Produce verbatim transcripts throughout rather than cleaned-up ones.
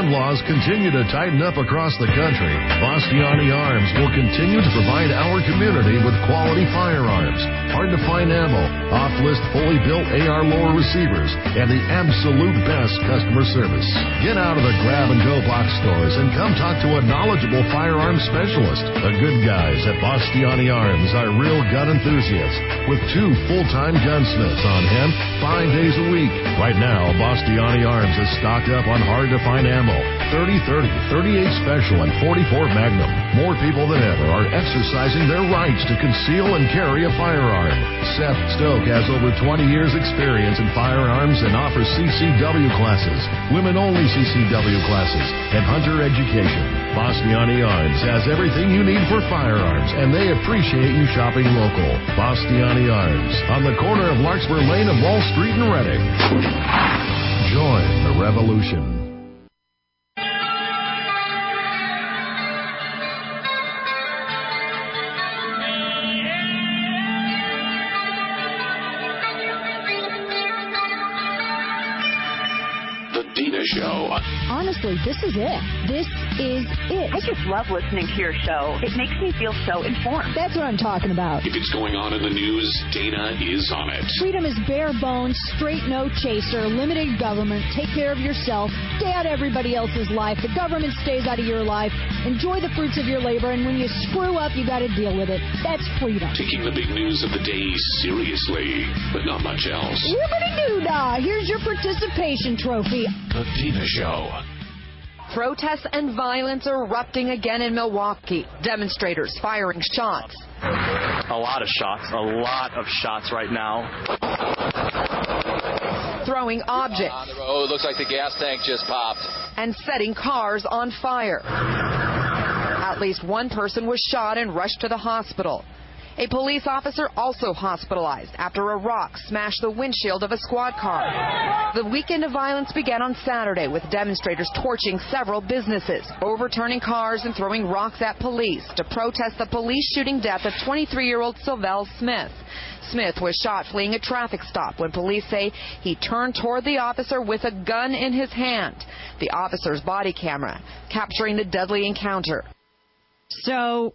gun laws continue to tighten up across the country, Bastiani Arms will continue to provide our community with quality firearms, hard-to-find ammo, off-list fully built A R lower receivers, and the absolute best customer service. Get out of the grab-and-go box stores and come talk to a knowledgeable firearms specialist. The good guys at Bastiani Arms are real gun enthusiasts with two full-time gunsmiths on hand five days a week. Right now, Bastiani Arms is stocked up on hard-to-find ammo, thirty thirty, thirty-eight Special, and forty-four Magnum. More people than ever are exercising their rights to conceal and carry a firearm. Seth Stoke has over twenty years experience in firearms and offers C C W classes, women-only C C W classes, and hunter education. Bastiani Arms has everything you need for firearms, and they appreciate you shopping local. Bastiani Arms, on the corner of Larkspur Lane and Wall Street in Reading. Join the revolution. Show. Honestly, this is it. This is it. I just love listening to your show. It makes me feel so informed. That's what I'm talking about. If it's going on in the news, Dana is on it. Freedom is bare bones, straight no chaser, limited government, take care of yourself, stay out of everybody else's life, the government stays out of your life, enjoy the fruits of your labor, and when you screw up, you got to deal with it. That's freedom. Taking the big news of the day seriously, but not much else. Yibbity-doo-dah! Here's your participation trophy. The Dina Show. Protests and violence erupting again in Milwaukee. Demonstrators firing shots. A lot of shots. A lot of shots right now. Throwing objects. On the road, looks like the gas tank just popped. And setting cars on fire. At least one person was shot and rushed to the hospital. A police officer also hospitalized after a rock smashed the windshield of a squad car. The weekend of violence began on Saturday with demonstrators torching several businesses, overturning cars and throwing rocks at police to protest the police shooting death of twenty-three-year-old Sylvell Smith. Smith was shot fleeing a traffic stop when police say he turned toward the officer with a gun in his hand. The officer's body camera capturing the deadly encounter. So...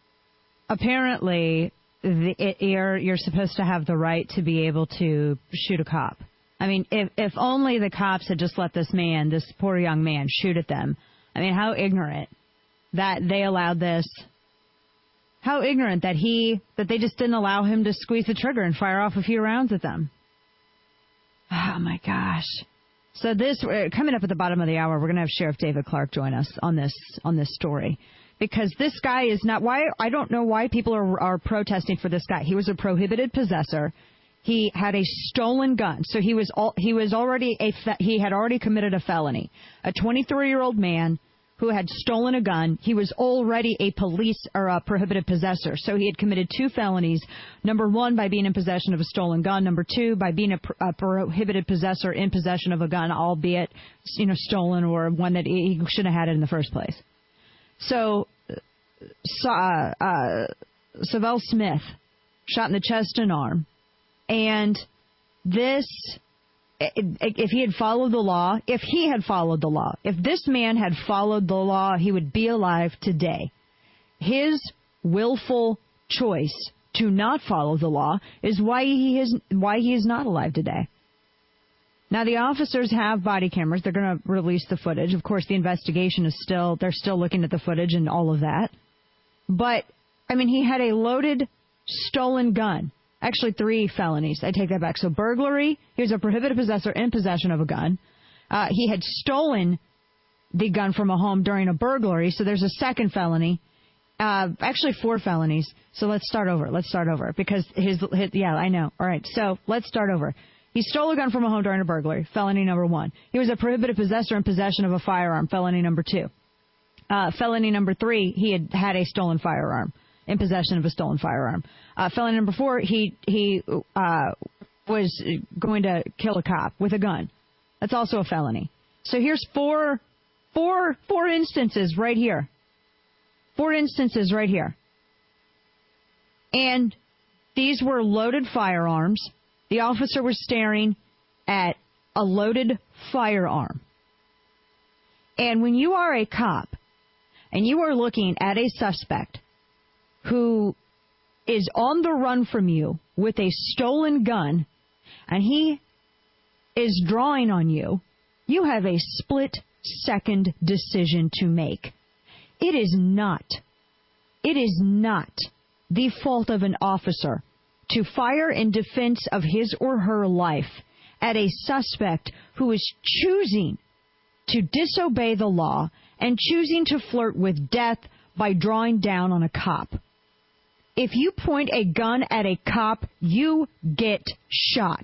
Apparently, the, it, you're, you're supposed to have the right to be able to shoot a cop. I mean, if, if only the cops had just let this man, this poor young man, shoot at them. I mean, how ignorant that they allowed this. How ignorant that he, that they just didn't allow him to squeeze the trigger and fire off a few rounds at them. Oh, my gosh. So this, coming up at the bottom of the hour, we're going to have Sheriff David Clark join us on this on this story. Because this guy is not, why, I don't know why people are, are protesting for this guy. He was a prohibited possessor. He had a stolen gun. So he was all, he was already a, he had already committed a felony. A twenty-three-year-old man who had stolen a gun. He was already a police or a prohibited possessor. So he had committed two felonies. Number one, by being in possession of a stolen gun. Number two, by being a, a prohibited possessor in possession of a gun, albeit, you know, stolen or one that he shouldn't have had it in the first place. So, uh, uh, Sylvell Smith shot in the chest and arm. And this, if he had followed the law, if he had followed the law, if this man had followed the law, he would be alive today. His willful choice to not follow the law is why he is, why he is not alive today. Now, the officers have body cameras. They're going to release the footage. Of course, the investigation is still, they're still looking at the footage and all of that. But, I mean, he had a loaded, stolen gun. Actually, three felonies. I take that back. So, burglary. He was a prohibited possessor in possession of a gun. Uh, he had stolen the gun from a home during a burglary. So, there's a second felony. Uh, actually, four felonies. So, let's start over. Let's start over. Because his, his yeah, I know. All right. So, let's start over. He stole a gun from a home during a burglary, felony number one. He was a prohibited possessor in possession of a firearm, felony number two. Uh, felony number three, he had had a stolen firearm, in possession of a stolen firearm. Uh, felony number four, he he uh, was going to kill a cop with a gun. That's also a felony. So here's four, four, four instances right here. Four instances right here. And these were loaded firearms. The officer was staring at a loaded firearm. And when you are a cop and you are looking at a suspect who is on the run from you with a stolen gun and he is drawing on you, you have a split-second decision to make. It is not, it is not the fault of an officer to fire in defense of his or her life at a suspect who is choosing to disobey the law and choosing to flirt with death by drawing down on a cop. If you point a gun at a cop, you get shot.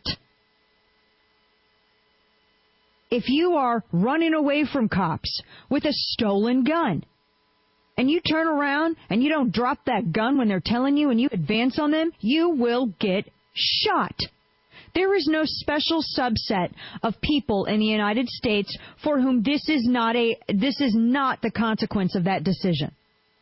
If you are running away from cops with a stolen gun, and you turn around and you don't drop that gun when they're telling you and you advance on them, you will get shot. There is no special subset of people in the United States for whom this is not a this is not the consequence of that decision.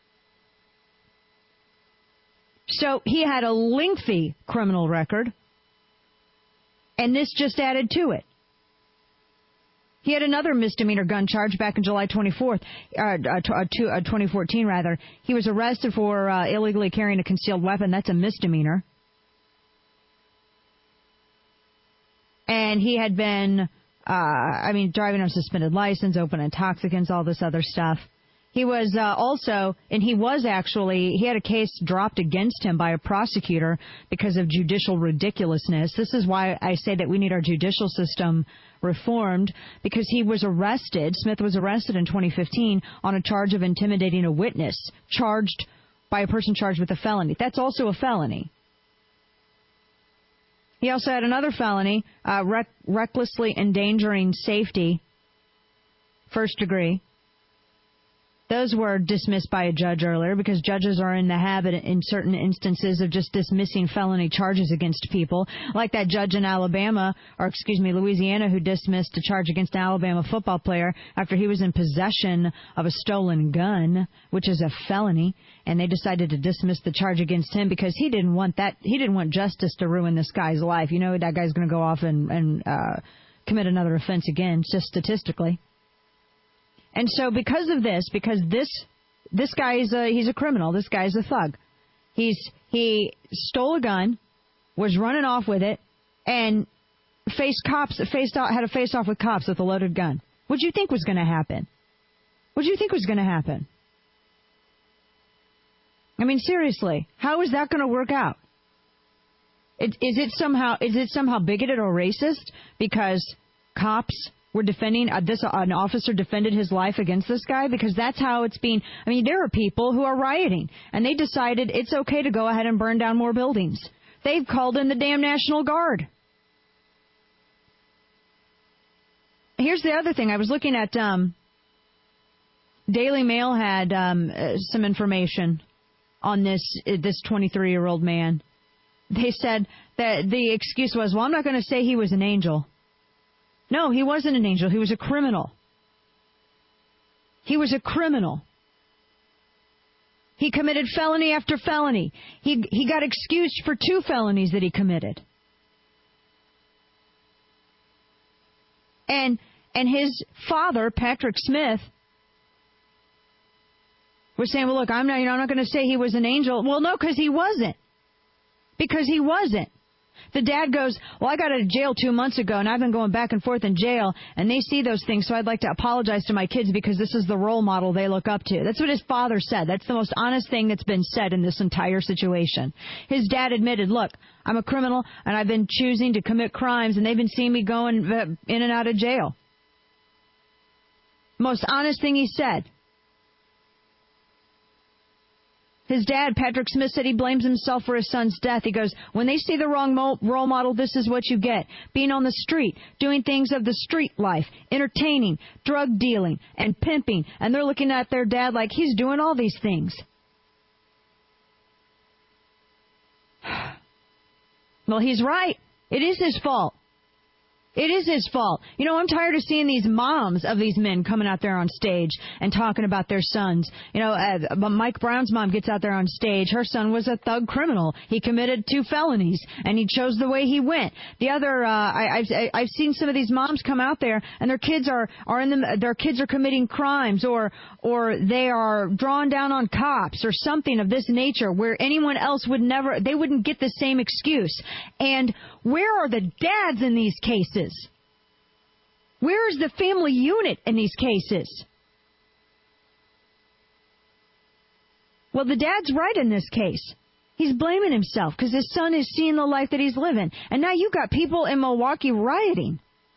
So he had a lengthy criminal record, and this just added to it. He had another misdemeanor gun charge back in July twenty-fourth, uh, uh, to, uh, twenty fourteen, rather. He was arrested for uh, illegally carrying a concealed weapon. That's a misdemeanor. And he had been, uh, I mean, driving on suspended license, open intoxicants, all this other stuff. He was uh, also, and he was actually, he had a case dropped against him by a prosecutor because of judicial ridiculousness. This is why I say that we need our judicial system reformed, because he was arrested, Smith was arrested in twenty fifteen on a charge of intimidating a witness, charged by a person charged with a felony. That's also a felony. He also had another felony, uh, rec- recklessly endangering safety, first degree. Those were dismissed by a judge earlier because judges are in the habit in certain instances of just dismissing felony charges against people, like that judge in Alabama, or excuse me, Louisiana, who dismissed a charge against an Alabama football player after he was in possession of a stolen gun, which is a felony, and they decided to dismiss the charge against him because he didn't want that, he didn't want justice to ruin this guy's life. You know, that guy's going to go off and, and uh, commit another offense again, just statistically. And so because of this, because this this guy is a, he's a criminal, this guy's a thug. He's he stole a gun, was running off with it, and faced cops, faced off, had a face off with cops with a loaded gun. What do you think was going to happen? What do you think was going to happen? I mean, seriously, how is that going to work out? It, is it somehow is it somehow bigoted or racist because cops were defending, uh, this, uh, an officer defended his life against this guy? Because that's how it's being, I mean, there are people who are rioting, and they decided it's okay to go ahead and burn down more buildings. They've called in the damn National Guard. Here's the other thing. I was looking at, um, Daily Mail had um, uh, some information on this, uh, this twenty-three-year-old man. They said that the excuse was, well, I'm not going to say he was an angel. No, he wasn't an angel. He was a criminal. He was a criminal. He committed felony after felony. He he got excused for two felonies that he committed. And and his father, Patrick Smith, was saying, well, look, I'm not, you know, I'm not going to say he was an angel. Well, no, because he wasn't. Because he wasn't. The dad goes, well, I got out of jail two months ago, and I've been going back and forth in jail, and they see those things, so I'd like to apologize to my kids because this is the role model they look up to. That's what his father said. That's the most honest thing that's been said in this entire situation. His dad admitted, look, I'm a criminal, and I've been choosing to commit crimes, and they've been seeing me going in and out of jail. Most honest thing he said. His dad, Patrick Smith, said he blames himself for his son's death. He goes, when they see the wrong mo- role model, this is what you get. Being on the street, doing things of the street life, entertaining, drug dealing, and pimping. And they're looking at their dad like he's doing all these things. Well, he's right. It is his fault. It is his fault. You know, I'm tired of seeing these moms of these men coming out there on stage and talking about their sons. You know, uh, Mike Brown's mom gets out there on stage. Her son was a thug criminal. He committed two felonies, and he chose the way he went. The other, uh, I, I've I've seen some of these moms come out there, and their kids are are in the their kids are committing crimes, or or they are drawn down on cops, or something of this nature, where anyone else would never, they wouldn't get the same excuse. And where are the dads in these cases? Where is the family unit in these cases? Well, the dad's right in this case. He's blaming himself because his son is seeing the life that he's living. And now you've got people in Milwaukee rioting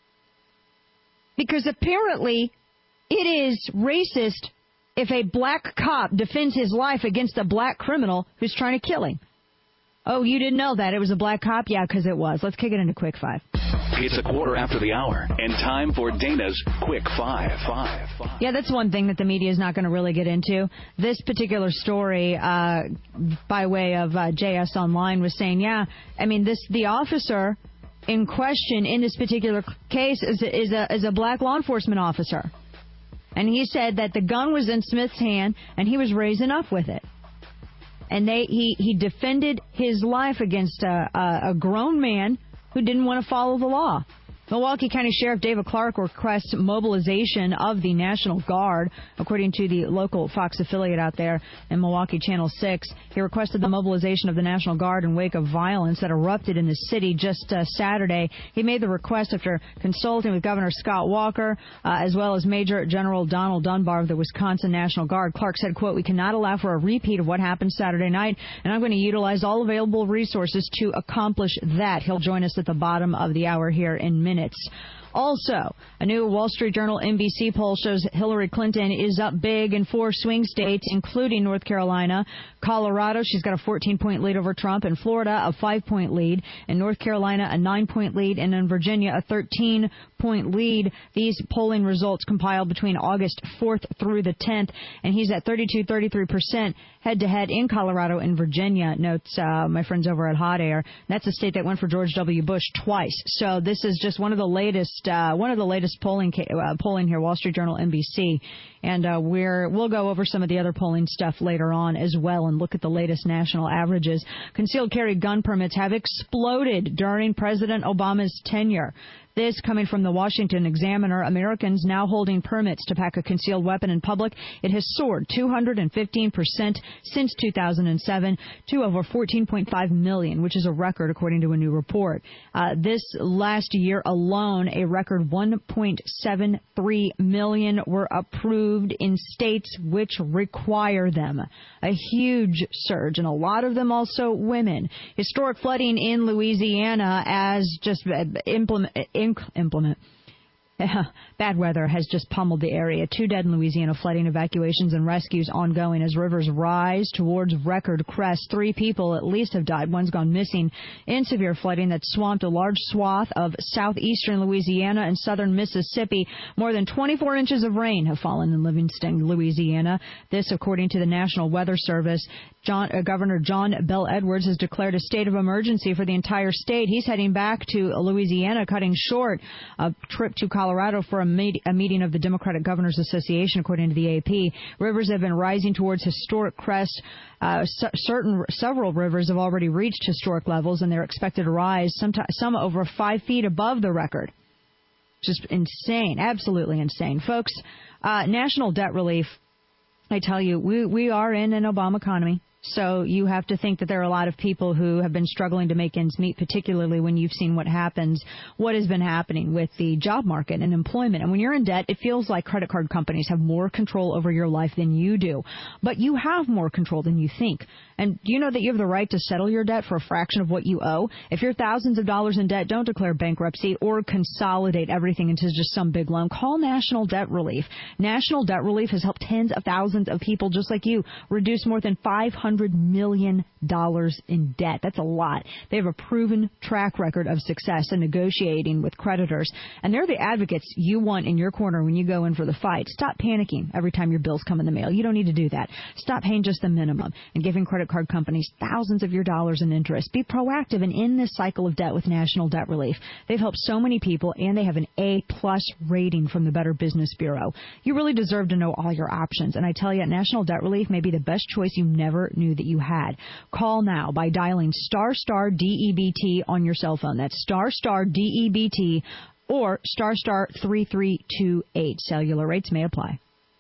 because apparently it is racist if a black cop defends his life against a black criminal who's trying to kill him. Oh, you didn't know that? It was a black cop? Yeah, because it was. Let's kick it into Quick Five. It's a quarter after the hour, and time for Dana's Quick Five. Five, five. Yeah, that's one thing that the media is not going to really get into. This particular story, uh, by way of uh, J S Online, was saying, yeah, I mean, this the officer in question in this particular case is a, is a, is a black law enforcement officer. And he said that the gun was in Smith's hand, and he was raising up with it. And they he, he defended his life against a, a, a grown man who didn't want to follow the law. Milwaukee County Sheriff David Clark requests mobilization of the National Guard, according to the local Fox affiliate out there in Milwaukee Channel six. He requested the mobilization of the National Guard in wake of violence that erupted in the city just uh, Saturday. He made the request after consulting with Governor Scott Walker, uh, as well as Major General Donald Dunbar of the Wisconsin National Guard. Clark said, quote, "We cannot allow for a repeat of what happened Saturday night, and I'm going to utilize all available resources to accomplish that." He'll join us at the bottom of the hour here in minutes. Minutes. Also, a new Wall Street Journal N B C poll shows Hillary Clinton is up big in four swing states, including North Carolina, Colorado. She's got a fourteen-point lead over Trump. In Florida, a five-point lead. In North Carolina, a nine-point lead. And in Virginia, a thirteen-point lead. These polling results compiled between August fourth through the tenth. And he's at thirty-two, thirty-three percent head-to-head in Colorado and Virginia, notes uh, my friends over at Hot Air. That's a state that went for George W. Bush twice. So this is just one of the latest Uh, one of the latest polling uh, polling here, Wall Street Journal, N B C, and uh, we're we'll go over some of the other polling stuff later on as well and look at the latest national averages. Concealed carry gun permits have exploded during President Obama's tenure. This coming from the Washington Examiner. Americans now holding permits to pack a concealed weapon in public. It has soared two hundred fifteen percent since two thousand seven to over fourteen point five million, which is a record according to a new report. Uh, this last year alone, a record one point seven three million were approved in states which require them. A huge surge, and a lot of them also women. Historic flooding in Louisiana as just implement implement. Bad weather has just pummeled the area. Two dead in Louisiana. Flooding, evacuations, and rescues ongoing as rivers rise towards record crests. Three people at least have died. One's gone missing in severe flooding that swamped a large swath of southeastern Louisiana and southern Mississippi. More than twenty-four inches of rain have fallen in Livingston, Louisiana. This, according to the National Weather Service. John, uh, Governor John Bel Edwards has declared a state of emergency for the entire state. He's heading back to Louisiana, cutting short a trip to Colorado for a, meet, a meeting of the Democratic Governors Association, according to the A P. Rivers have been rising towards historic crests. Uh, c- certain several rivers have already reached historic levels, and they're expected to rise some, some over five feet above the record. Just insane, absolutely insane. Folks, uh, national debt relief, I tell you, we, we are in an Obama economy. So you have to think that there are a lot of people who have been struggling to make ends meet, particularly when you've seen what happens, what has been happening with the job market and employment. And when you're in debt, it feels like credit card companies have more control over your life than you do. But you have more control than you think. And do you know that you have the right to settle your debt for a fraction of what you owe? If you're thousands of dollars in debt, don't declare bankruptcy or consolidate everything into just some big loan. Call National Debt Relief. National Debt Relief has helped tens of thousands of people just like you reduce more than five hundred hundred million dollars in debt. That's a lot. They have a proven track record of success in negotiating with creditors, and they're the advocates you want in your corner when you go in for the fight. Stop panicking every time your bills come in the mail. You don't need to do that. Stop paying just the minimum and giving credit card companies thousands of your dollars in interest. Be proactive and end this cycle of debt with National Debt Relief. They've helped so many people, and they have an A-plus rating from the Better Business Bureau. You really deserve to know all your options, and I tell you, National Debt Relief may be the best choice you never knew that you had. Call now by dialing star star D E B T on your cell phone. That's star star D E B T or star star three three two eight. Cellular rates may apply.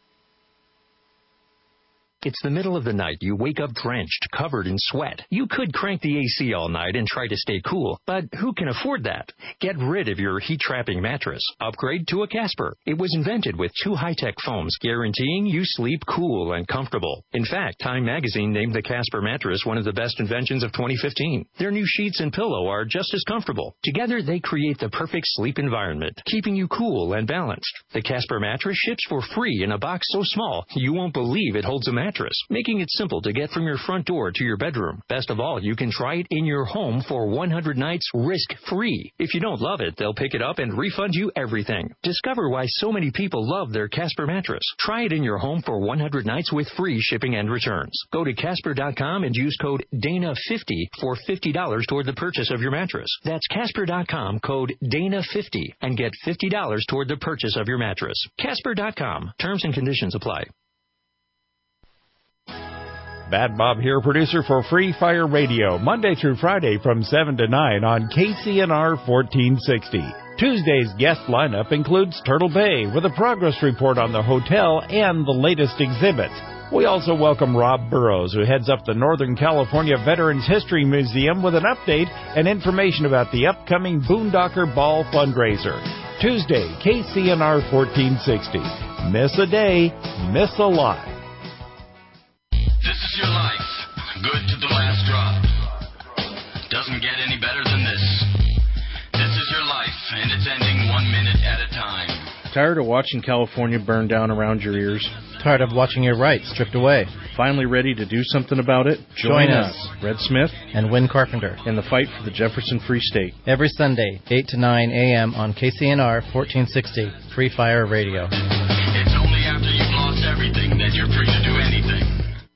It's the middle of the night. You wake up drenched, covered in sweat. You could crank the A C all night and try to stay cool, but who can afford that? Get rid of your heat-trapping mattress. Upgrade to a Casper. It was invented with two high-tech foams, guaranteeing you sleep cool and comfortable. In fact, Time magazine named the Casper mattress one of the best inventions of twenty fifteen. Their new sheets and pillow are just as comfortable. Together, they create the perfect sleep environment, keeping you cool and balanced. The Casper mattress ships for free in a box so small, you won't believe it holds a mattress, making it simple to get from your front door to your bedroom. Best of all, you can try it in your home for one hundred nights risk-free. If you don't love it, they'll pick it up and refund you everything. Discover why so many people love their Casper mattress. Try it in your home for one hundred nights with free shipping and returns. Go to Casper dot com and use code Dana fifty for fifty dollars toward the purchase of your mattress. That's Casper dot com, code Dana fifty, and get fifty dollars toward the purchase of your mattress. Casper dot com. Terms and conditions apply. Bad Bob here, producer for Free Fire Radio, Monday through Friday from seven to nine on K C N R fourteen sixty. Tuesday's guest lineup includes Turtle Bay with a progress report on the hotel and the latest exhibits. We also welcome Rob Burrows, who heads up the Northern California Veterans History Museum, with an update and information about the upcoming Boondocker Ball fundraiser. Tuesday, K C N R fourteen sixty. Miss a day, miss a lot. This is your life, good to the last drop. Doesn't get any better than this. This is your life, and it's ending one minute at a time. Tired of watching California burn down around your ears? Tired of watching your rights stripped away? Finally ready to do something about it? Join, Join us, us, Red Smith and Win Carpenter, in the fight for the Jefferson Free State. Every Sunday, eight to nine a.m. on K C N R fourteen sixty, Free Fire Radio. It's only after you've lost everything that you're free to do anything.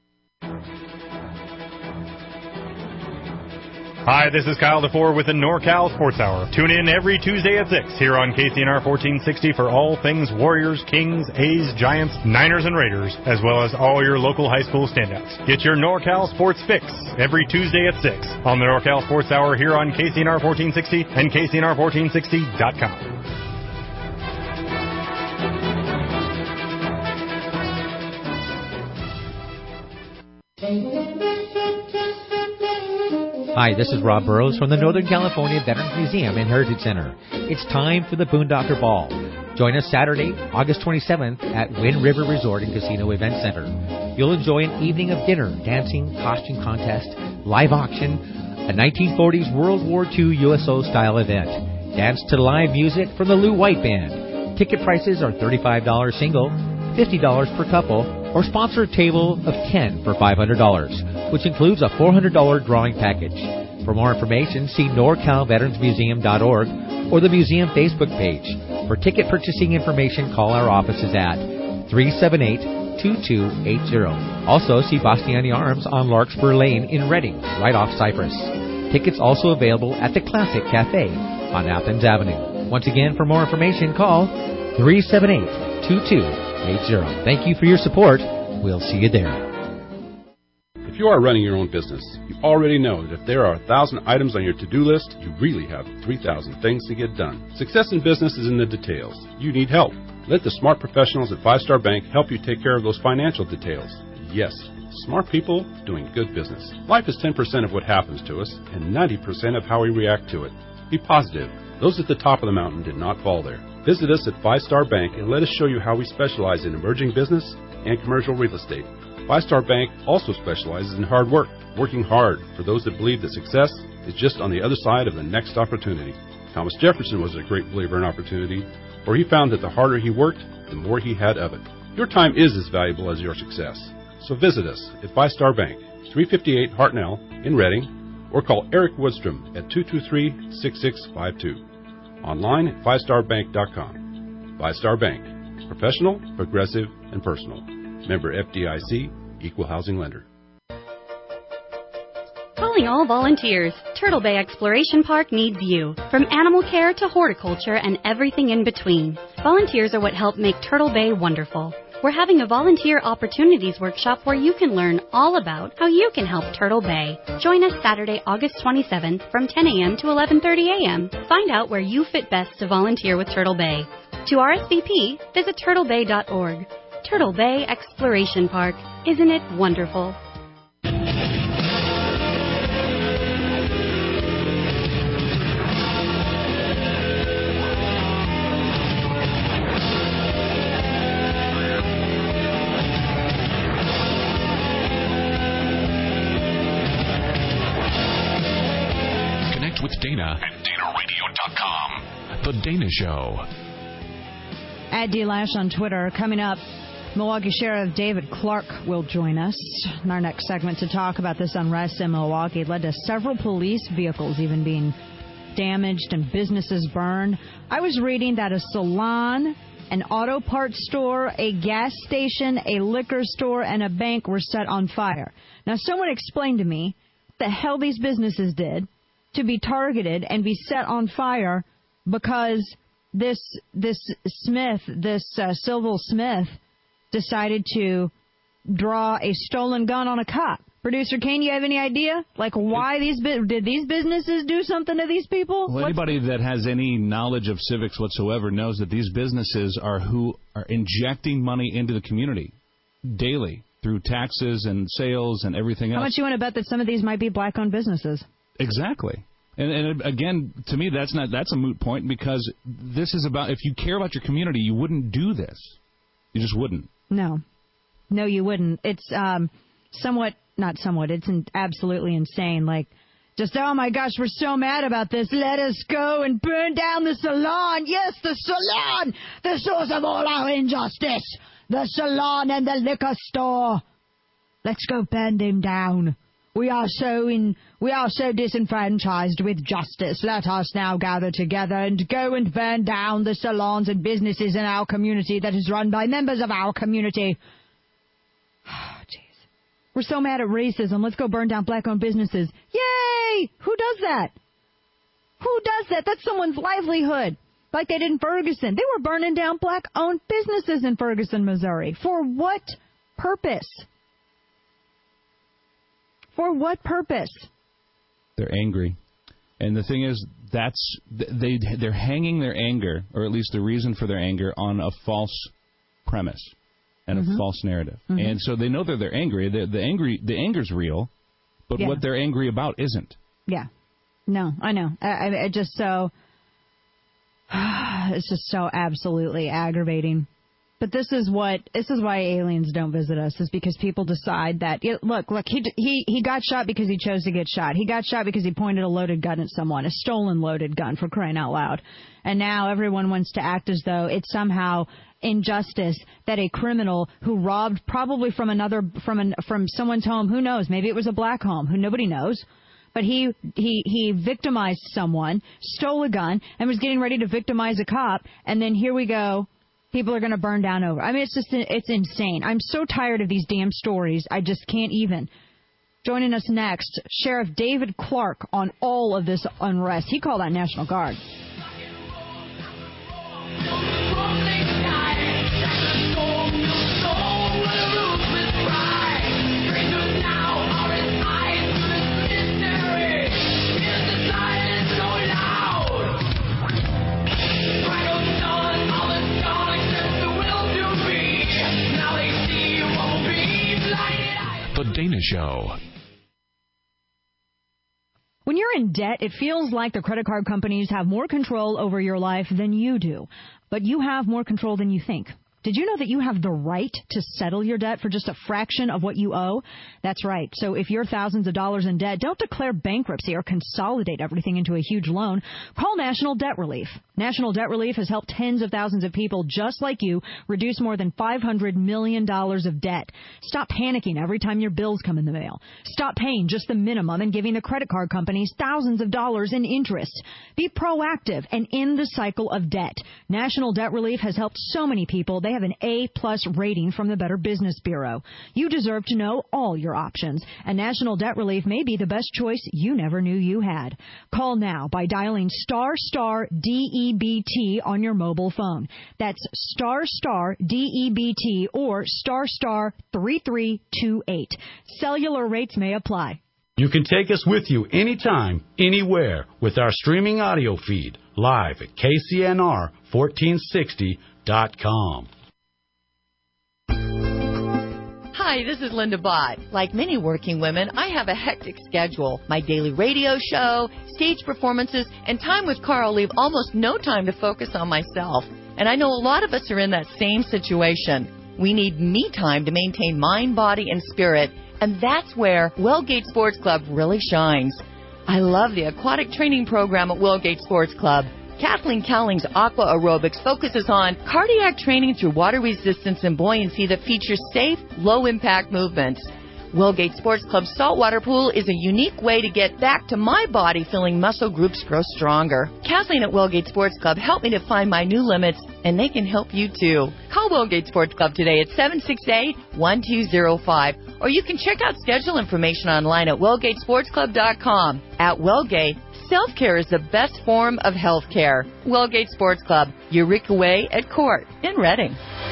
Hi, this is Kyle DeFore with the NorCal Sports Hour. Tune in every Tuesday at six here on K C N R fourteen sixty for all things Warriors, Kings, A's, Giants, Niners, and Raiders, as well as all your local high school standouts. Get your NorCal Sports fix every Tuesday at six on the NorCal Sports Hour here on K C N R fourteen sixty and K C N R fourteen sixty dot com. Hi, this is Rob Burrows from the Northern California Veterans Museum and Heritage Center. It's time for the Boondocker Ball. Join us Saturday, August twenty-seventh at Wind River Resort and Casino Event Center. You'll enjoy an evening of dinner, dancing, costume contest, live auction, a nineteen forties World War Two U S O-style event. Dance to live music from the Lou White Band. Ticket prices are thirty-five dollars single, fifty dollars per couple, or sponsor a table of ten for five hundred dollars, which includes a four hundred dollars drawing package. For more information, see nor cal veterans museum dot org or the museum Facebook page. For ticket purchasing information, call our offices at three seven eight, two two eight zero. Also, see Bastiani Arms on Larkspur Lane in Redding, right off Cypress. Tickets also available at the Classic Cafe on Athens Avenue. Once again, for more information, call three seven eight, two two eight zero. Thank you for your support. We'll see you there. If you are running your own business, you already know that if there are a thousand items on your to-do list, you really have three thousand things to get done. Success in business is in the details. You need help. Let the smart professionals at Five Star Bank help you take care of those financial details. Yes, smart people doing good business. Life is ten percent of what happens to us and ninety percent of how we react to it. Be positive. Those at the top of the mountain did not fall there. Visit us at Five Star Bank and let us show you how we specialize in emerging business and commercial real estate. Five Star Bank also specializes in hard work, working hard for those that believe that success is just on the other side of the next opportunity. Thomas Jefferson was a great believer in opportunity, for he found that the harder he worked, the more he had of it. Your time is as valuable as your success. So visit us at Five Star Bank three fifty-eight Hartnell in Reading, or call Eric Woodstrom at two two three, six six five two. Online at five star bank dot com. Five Star Bank. Professional, progressive, and personal. Member F D I C, Equal Housing Lender. Calling all volunteers, Turtle Bay Exploration Park needs you. From animal care to horticulture and everything in between. Volunteers are what help make Turtle Bay wonderful. We're having a volunteer opportunities workshop where you can learn all about how you can help Turtle Bay. Join us Saturday, August twenty-seventh from ten a.m. to eleven thirty a.m. Find out where you fit best to volunteer with Turtle Bay. To R S V P, visit turtle bay dot org. Turtle Bay Exploration Park. Isn't it wonderful? With Dana at Dana Radio dot com. The Dana Show. At D Lash on Twitter. Coming up, Milwaukee Sheriff David Clark will join us in our next segment to talk about this unrest in Milwaukee. It led to several police vehicles even being damaged and businesses burned. I was reading that a salon, an auto parts store, a gas station, a liquor store, and a bank were set on fire. Now, someone explained to me what the hell these businesses did to be targeted and be set on fire because this this Smith, this uh, Sylville Smith, decided to draw a stolen gun on a cop. Producer Kane, you have any idea? Like, why these did these businesses do something to these people? Well, anybody that has any knowledge of civics whatsoever knows that these businesses are who are injecting money into the community daily through taxes and sales and everything else. How much you want to bet that some of these might be black-owned businesses? Exactly. And, and again, to me, that's not that's a moot point because this is about, if you care about your community, you wouldn't do this. You just wouldn't. No. No, you wouldn't. It's um, somewhat, not somewhat, it's in, absolutely insane. Like, just, oh my gosh, we're so mad about this. Let us go and burn down the salon. Yes, the salon, the source of all our injustice. The salon and the liquor store. Let's go burn them down. We are so in, we are so disenfranchised with justice. Let us now gather together and go and burn down the salons and businesses in our community that is run by members of our community. Oh, jeez. We're so mad at racism. Let's go burn down black-owned businesses. Yay! Who does that? Who does that? That's someone's livelihood. Like they did in Ferguson. They were burning down black-owned businesses in Ferguson, Missouri. For what purpose? For what purpose? They're angry. And the thing is, that's they, they're hanging their anger, or at least the reason for their anger, on a false premise and mm-hmm. a false narrative. Mm-hmm. And so they know that they're angry. The, the, angry, the anger's real, but yeah. what they're angry about isn't. Yeah. No, I know. I, I, I just so... It's just so absolutely aggravating. But this is what this is why aliens don't visit us, is because people decide that, look, look, he he he got shot because he chose to get shot. He got shot because he pointed a loaded gun at someone, a stolen loaded gun, for crying out loud. And now everyone wants to act as though it's somehow injustice that a criminal who robbed probably from another from an, from someone's home, who knows, maybe it was a black home, who nobody knows. But he, he he victimized someone, stole a gun, and was getting ready to victimize a cop. And then here we go. People are going to burn down over. I mean, it's just, it's insane. I'm so tired of these damn stories. I just can't even. Joining us next, Sheriff David Clark on all of this unrest. He called out National Guard. The Dana Show. When you're in debt, it feels like the credit card companies have more control over your life than you do. But you have more control than you think. Did you know that you have the right to settle your debt for just a fraction of what you owe? That's right. So if you're thousands of dollars in debt, don't declare bankruptcy or consolidate everything into a huge loan. Call National Debt Relief. National Debt Relief has helped tens of thousands of people just like you reduce more than five hundred million dollars of debt. Stop panicking every time your bills come in the mail. Stop paying just the minimum and giving the credit card companies thousands of dollars in interest. Be proactive and end the cycle of debt. National Debt Relief has helped so many people. They have an A-plus rating from the Better Business Bureau. You deserve to know all your options, and National Debt Relief may be the best choice you never knew you had. Call now by dialing star star D E B T on your mobile phone. That's star star D E B T or star star three three two eight. Cellular rates may apply. You can take us with you anytime, anywhere with our streaming audio feed live at K C N R fourteen sixty dot com. Hi, this is Linda Bott. Like many working women, I have a hectic schedule. My daily radio show, stage performances, and time with Carl leave almost no time to focus on myself. And I know a lot of us are in that same situation. We need me time to maintain mind, body, and spirit, and that's where Wellgate Sports Club really shines. I love the aquatic training program at Wellgate Sports Club. Kathleen Cowling's Aqua Aerobics focuses on cardiac training through water resistance and buoyancy that features safe, low-impact movements. Wellgate Sports Club's saltwater pool is a unique way to get back to my body feeling muscle groups grow stronger. Kathleen at Wellgate Sports Club helped me to find my new limits, and they can help you too. Call Wellgate Sports Club today at seven six eight, one two zero five, or you can check out schedule information online at wellgate sports club dot com. At Wellgate, self-care is the best form of health care. Wellgate Sports Club, Eureka Way at Court in Reading.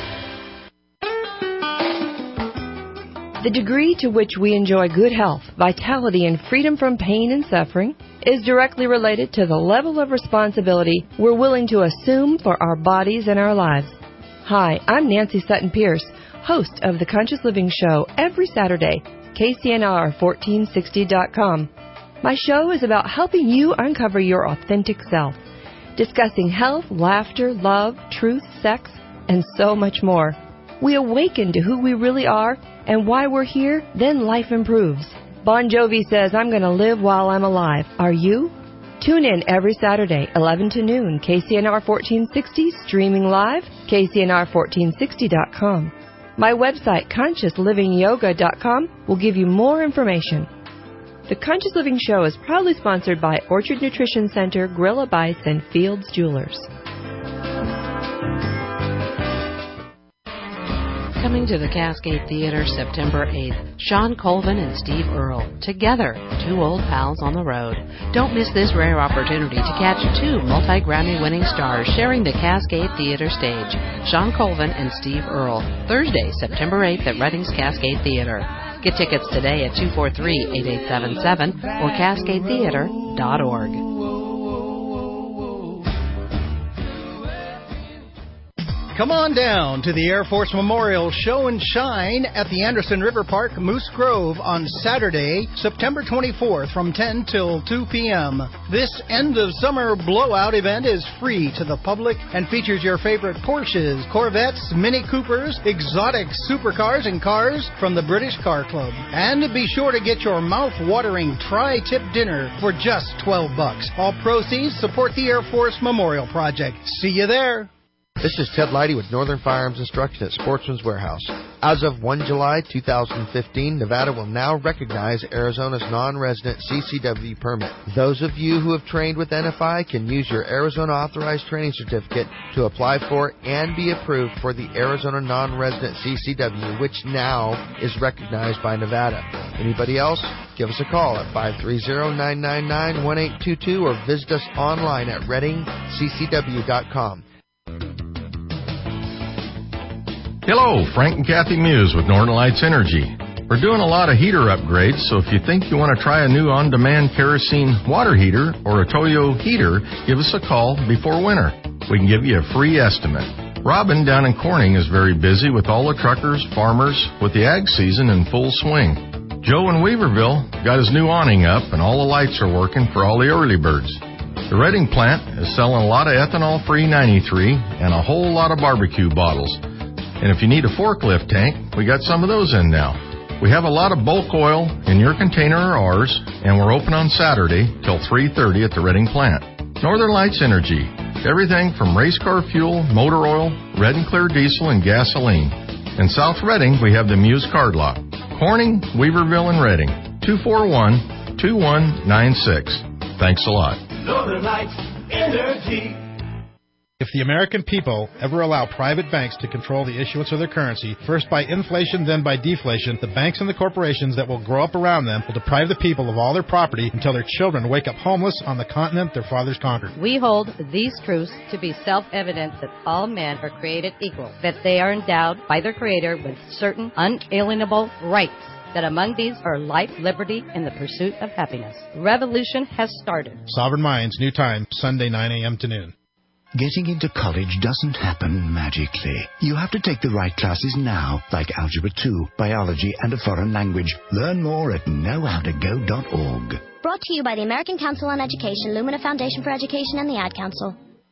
The degree to which we enjoy good health, vitality, and freedom from pain and suffering is directly related to the level of responsibility we're willing to assume for our bodies and our lives. Hi, I'm Nancy Sutton Pierce, host of The Conscious Living Show every Saturday, K C N R fourteen sixty dot com. My show is about helping you uncover your authentic self, discussing health, laughter, love, truth, sex, and so much more. We awaken to who we really are and why we're here, then life improves. Bon Jovi says, I'm going to live while I'm alive. Are you? Tune in every Saturday, eleven to noon, K C N R fourteen sixty, streaming live, K C N R fourteen sixty dot com. My website, conscious living yoga dot com, will give you more information. The Conscious Living Show is proudly sponsored by Orchard Nutrition Center, Gorilla Bites, and Fields Jewelers. Coming to the Cascade Theater September eighth, Sean Colvin and Steve Earle, together, two old pals on the road. Don't miss this rare opportunity to catch two multi-Grammy winning stars sharing the Cascade Theater stage. Sean Colvin and Steve Earle, Thursday, September eighth at Reading's Cascade Theater. Get tickets today at two four three, eight eight seven seven or cascade theater dot org. Come on down to the Air Force Memorial Show and Shine at the Anderson River Park, Moose Grove on Saturday, September twenty-fourth from ten till two p.m. This end-of-summer blowout event is free to the public and features your favorite Porsches, Corvettes, Mini Coopers, exotic supercars, and cars from the British Car Club. And be sure to get your mouth-watering tri-tip dinner for just twelve bucks. All proceeds support the Air Force Memorial Project. See you there. This is Ted Leidy with Northern Firearms Instruction at Sportsman's Warehouse. As of the first of July two thousand fifteen, Nevada will now recognize Arizona's non-resident C C W permit. Those of you who have trained with N F I can use your Arizona Authorized Training Certificate to apply for and be approved for the Arizona non-resident C C W, which now is recognized by Nevada. Anybody else? Give us a call at five three zero, nine nine nine, one eight two two or visit us online at reading c c w dot com. Hello, Frank and Kathy Muse with Northern Lights Energy. We're doing a lot of heater upgrades, so if you think you want to try a new on-demand kerosene water heater or a Toyo heater, give us a call before winter. We can give you a free estimate. Robin down in Corning is very busy with all the truckers, farmers, with the ag season in full swing. Joe in Weaverville got his new awning up and all the lights are working for all the early birds. The Reading plant is selling a lot of ethanol-free ninety-three and a whole lot of barbecue bottles. And if you need a forklift tank, we got some of those in now. We have a lot of bulk oil in your container or ours, and we're open on Saturday till three thirty at the Reading plant. Northern Lights Energy. Everything from race car fuel, motor oil, red and clear diesel, and gasoline. In South Reading, we have the Muse Card Lock. Corning, Weaverville, and Reading. two four one, two one nine six. Thanks a lot. Northern Lights Energy. If the American people ever allow private banks to control the issuance of their currency, first by inflation, then by deflation, the banks and the corporations that will grow up around them will deprive the people of all their property until their children wake up homeless on the continent their fathers conquered. We hold these truths to be self-evident that all men are created equal, that they are endowed by their Creator with certain unalienable rights, that among these are life, liberty, and the pursuit of happiness. Revolution has started. Sovereign Minds, new time, Sunday, nine a.m. to noon. Getting into college doesn't happen magically. You have to take the right classes now, like Algebra two, Biology, and a foreign language. Learn more at know how to go dot org. Brought to you by the American Council on Education, Lumina Foundation for Education, and the Ad Council.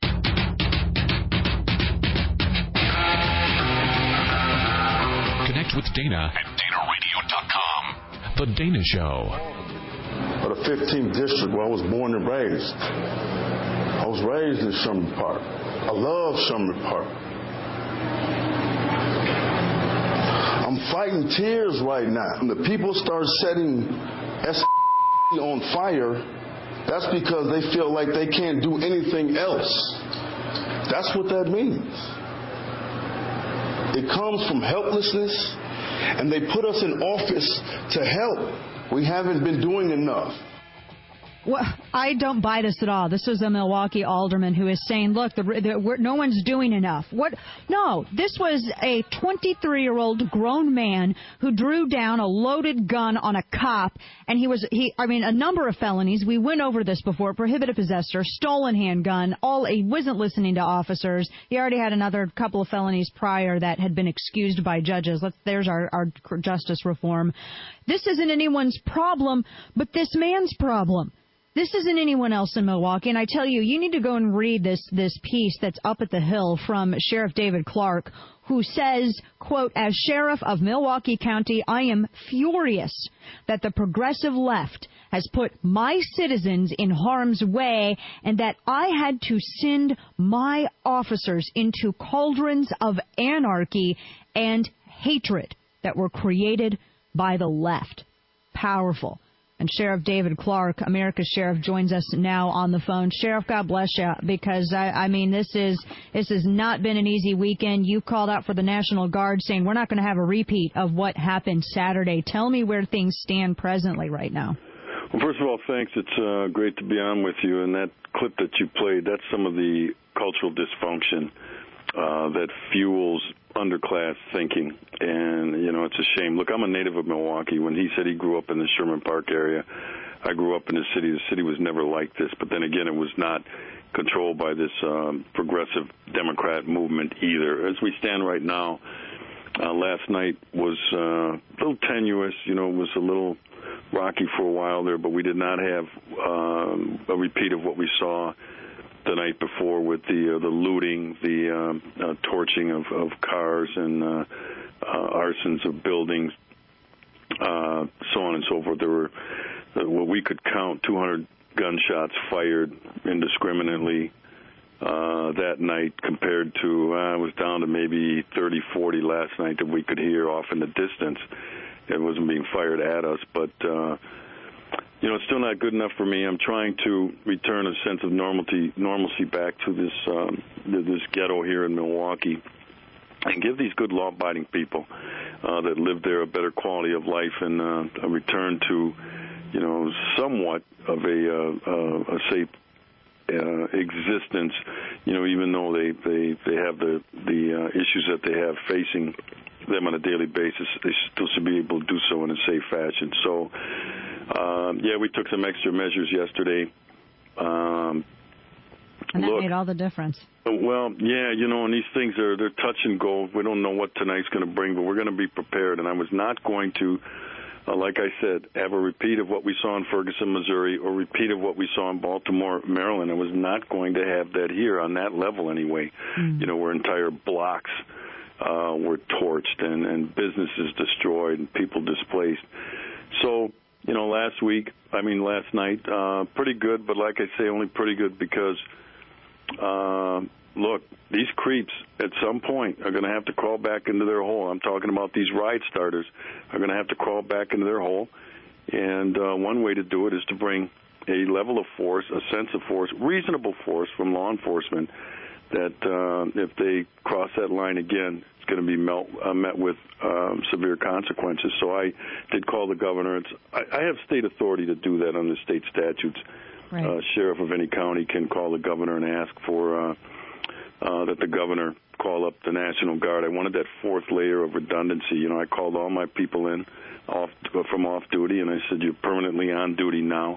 Connect with Dana at Dana Radio dot com. The Dana Show. For the fifteenth District, where I was born and raised. I was raised in Sherman Park. I love Sherman Park. I'm fighting tears right now. When the people start setting S on fire, that's because they feel like they can't do anything else. That's what that means. It comes from helplessness, and they put us in office to help. We haven't been doing enough. Well, I don't buy this at all. This is a Milwaukee alderman who is saying, look, the, the, we're, no one's doing enough. What? No, this was a twenty-three-year-old grown man who drew down a loaded gun on a cop, and he was, he, I mean, a number of felonies. We went over this before. Prohibited possessor, stolen handgun, all, he wasn't listening to officers. He already had another couple of felonies prior that had been excused by judges. Let's, there's our, our justice reform. This isn't anyone's problem, but this man's problem. This isn't anyone else in Milwaukee, and I tell you, you need to go and read this this piece that's up at the Hill from Sheriff David Clark, who says, quote, as sheriff of Milwaukee County, I am furious that the progressive left has put my citizens in harm's way and that I had to send my officers into cauldrons of anarchy and hatred that were created by the left. Powerful. And Sheriff David Clark, America's Sheriff, joins us now on the phone. Sheriff, God bless you, because, I, I mean, this is this has not been an easy weekend. You called out for the National Guard saying we're not going to have a repeat of what happened Saturday. Tell me where things stand presently right now. Well, first of all, thanks. It's uh, great to be on with you. And that clip that you played, that's some of the cultural dysfunction uh, that fuels underclass thinking. And, you know, it's a shame. Look, I'm a native of Milwaukee. When he said he grew up in the Sherman Park area, I grew up in the city. The city was never like this. But then again, it was not controlled by this um, progressive Democrat movement either. As we stand right now, uh, last night was uh, a little tenuous. You know, it was a little rocky for a while there, but we did not have um, a repeat of what we saw the night before with the uh, the looting, the uh, uh, torching of, of cars and uh, uh, arsons of buildings, uh, so on and so forth. There were uh, what we could count two hundred gunshots fired indiscriminately uh, that night compared to, uh, it was down to maybe thirty, forty last night that we could hear off in the distance. It wasn't being fired at us, but uh, you know, it's still not good enough for me. I'm trying to return a sense of normality, normalcy back to this um, this ghetto here in Milwaukee, and give these good law-abiding people uh, that live there a better quality of life and uh, a return to, you know, somewhat of a, uh, uh, a safe uh, existence. You know, even though they they, they have the the uh, issues that they have facing them on a daily basis, they still should be able to do so in a safe fashion. So. Um, yeah, we took some extra measures yesterday. Um, and that look, made all the difference. Well, yeah, you know, and these things are they're touch and go. We don't know what tonight's going to bring, but we're going to be prepared. And I was not going to, uh, like I said, have a repeat of what we saw in Ferguson, Missouri, or repeat of what we saw in Baltimore, Maryland. I was not going to have that here on that level anyway. Mm. You know, where entire blocks uh, were torched and, and businesses destroyed and people displaced. So, you know, last week, I mean last night, uh, pretty good, but like I say, only pretty good because, uh, look, these creeps at some point are going to have to crawl back into their hole. I'm talking about these riot starters are going to have to crawl back into their hole. And uh, one way to do it is to bring a level of force, a sense of force, reasonable force from law enforcement that uh, if they cross that line again, it's going to be melt, uh, met with um, severe consequences. So I did call the governor. It's, I, I have state authority to do that under state statutes. Right. Uh, sheriff of any county can call the governor and ask for uh, uh, that the governor call up the National Guard. I wanted that fourth layer of redundancy. You know, I called all my people in off from off duty, and I said, you're permanently on duty now.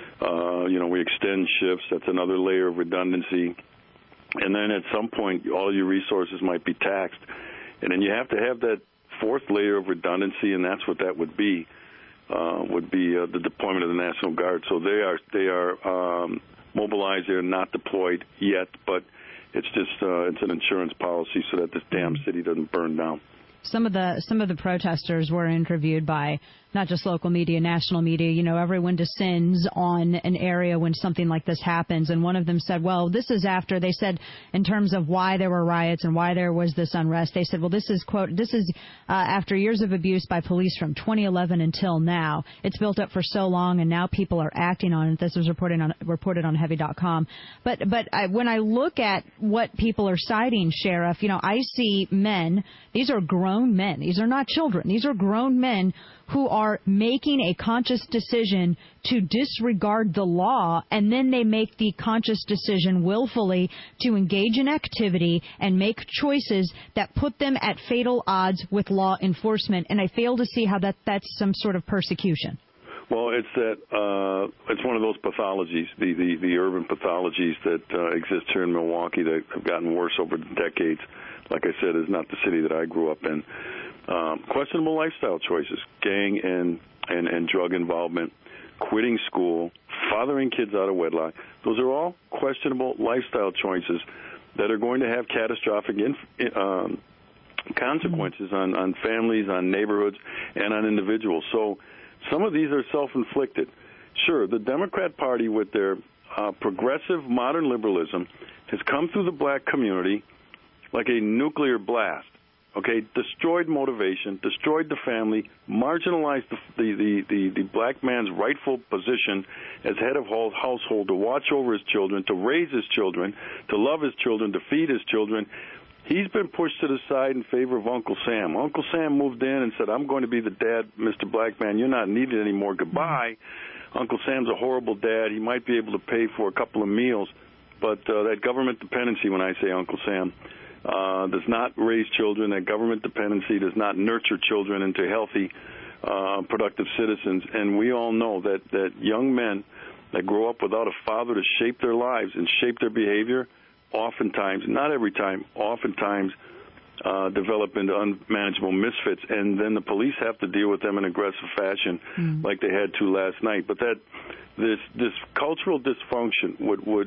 Uh, you know, we extend shifts. That's another layer of redundancy. And then at some point, all your resources might be taxed. And then you have to have that fourth layer of redundancy, and that's what that would be, uh, would be uh, the deployment of the National Guard. So they are they are um, mobilized. They're not deployed yet, but it's just uh, it's an insurance policy so that this damn city doesn't burn down. Some of the some of the protesters were interviewed by not just local media, national media. You know, everyone descends on an area when something like this happens. And one of them said, well, this is after, they said, in terms of why there were riots and why there was this unrest, they said, well, this is, quote, this is uh, after years of abuse by police from twenty eleven until now. It's built up for so long, and now people are acting on it. This was reported on reported on heavy dot com. But, but I, when I look at what people are citing, Sheriff, you know, I see men, these are grown men. These are not children. These are grown men who are making a conscious decision to disregard the law, and then they make the conscious decision willfully to engage in activity and make choices that put them at fatal odds with law enforcement. And I fail to see how that that's some sort of persecution. Well, it's that uh, it's one of those pathologies, the, the, the urban pathologies that uh, exist here in Milwaukee that have gotten worse over the decades. Like I said, is not the city that I grew up in. Um, questionable lifestyle choices, gang and, and, and drug involvement, quitting school, fathering kids out of wedlock. Those are all questionable lifestyle choices that are going to have catastrophic inf- um, consequences on, on families, on neighborhoods, and on individuals. So some of these are self-inflicted. Sure, the Democrat Party with their uh, progressive modern liberalism has come through the black community like a nuclear blast. Okay, destroyed motivation, destroyed the family, marginalized the, the, the, the, the black man's rightful position as head of household to watch over his children, to raise his children, to love his children, to feed his children. He's been pushed to the side in favor of Uncle Sam. Uncle Sam moved in and said, I'm going to be the dad, Mister Black Man. You're not needed anymore. Goodbye. Uncle Sam's a horrible dad. He might be able to pay for a couple of meals, but uh, that government dependency, when I say Uncle Sam, Uh, does not raise children. That government dependency does not nurture children into healthy, uh, productive citizens. And we all know that, that young men that grow up without a father to shape their lives and shape their behavior, oftentimes, not every time, oftentimes uh, develop into unmanageable misfits. And then the police have to deal with them in aggressive fashion mm. like they had to last night. But that this this cultural dysfunction would, would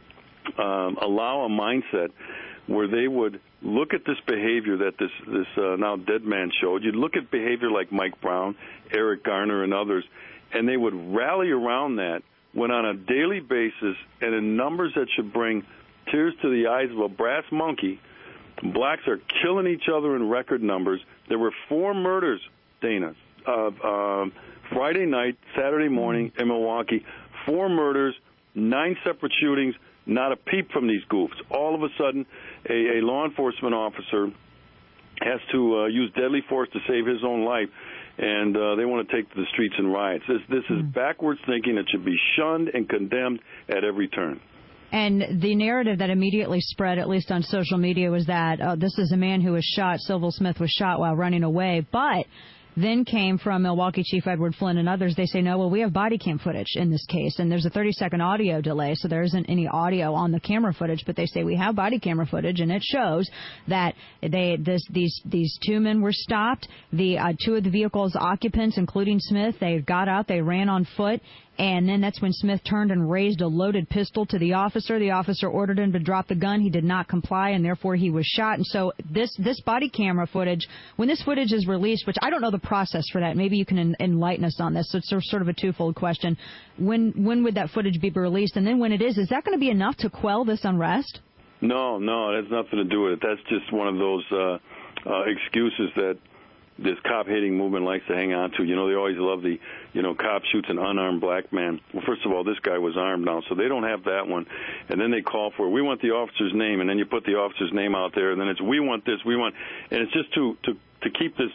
um, allow a mindset where they would look at this behavior that this this uh, now dead man showed. You'd look at behavior like Mike Brown, Eric Garner, and others, and they would rally around that when on a daily basis and in numbers that should bring tears to the eyes of a brass monkey, blacks are killing each other in record numbers. There were four murders, Dana, uh, uh, Friday night, Saturday morning in Milwaukee, four murders, nine separate shootings, not a peep from these goofs. All of a sudden, a, a law enforcement officer has to uh, use deadly force to save his own life, and uh, they want to take to the streets and riots. This, this is backwards thinking that should be shunned and condemned at every turn. And the narrative that immediately spread, at least on social media, was that uh, this is a man who was shot, Sylville Smith was shot while running away, but then came from Milwaukee Chief Edward Flynn and others. They say, no, well, we have body cam footage in this case, and there's a thirty-second audio delay, so there isn't any audio on the camera footage, but they say we have body camera footage, and it shows that they this, these these two men were stopped. The uh, two of the vehicle's occupants, including Smith, they got out, they ran on foot, And then that's when Smith turned and raised a loaded pistol to the officer. The officer ordered him to drop the gun. He did not comply, and therefore he was shot. And so this this body camera footage, when this footage is released, which I don't know the process for that. Maybe you can en- enlighten us on this. So it's sort of a twofold question. When when would that footage be released? And then when it is, is that going to be enough to quell this unrest? No, no, it has nothing to do with it. That's just one of those uh, uh, excuses that this cop-hating movement likes to hang on to. You know, they always love the, you know, cop shoots an unarmed black man. Well, first of all, this guy was armed now, so they don't have that one. And then they call for, we want the officer's name, and then you put the officer's name out there, and then it's, we want this, we want, and it's just to, to, to keep this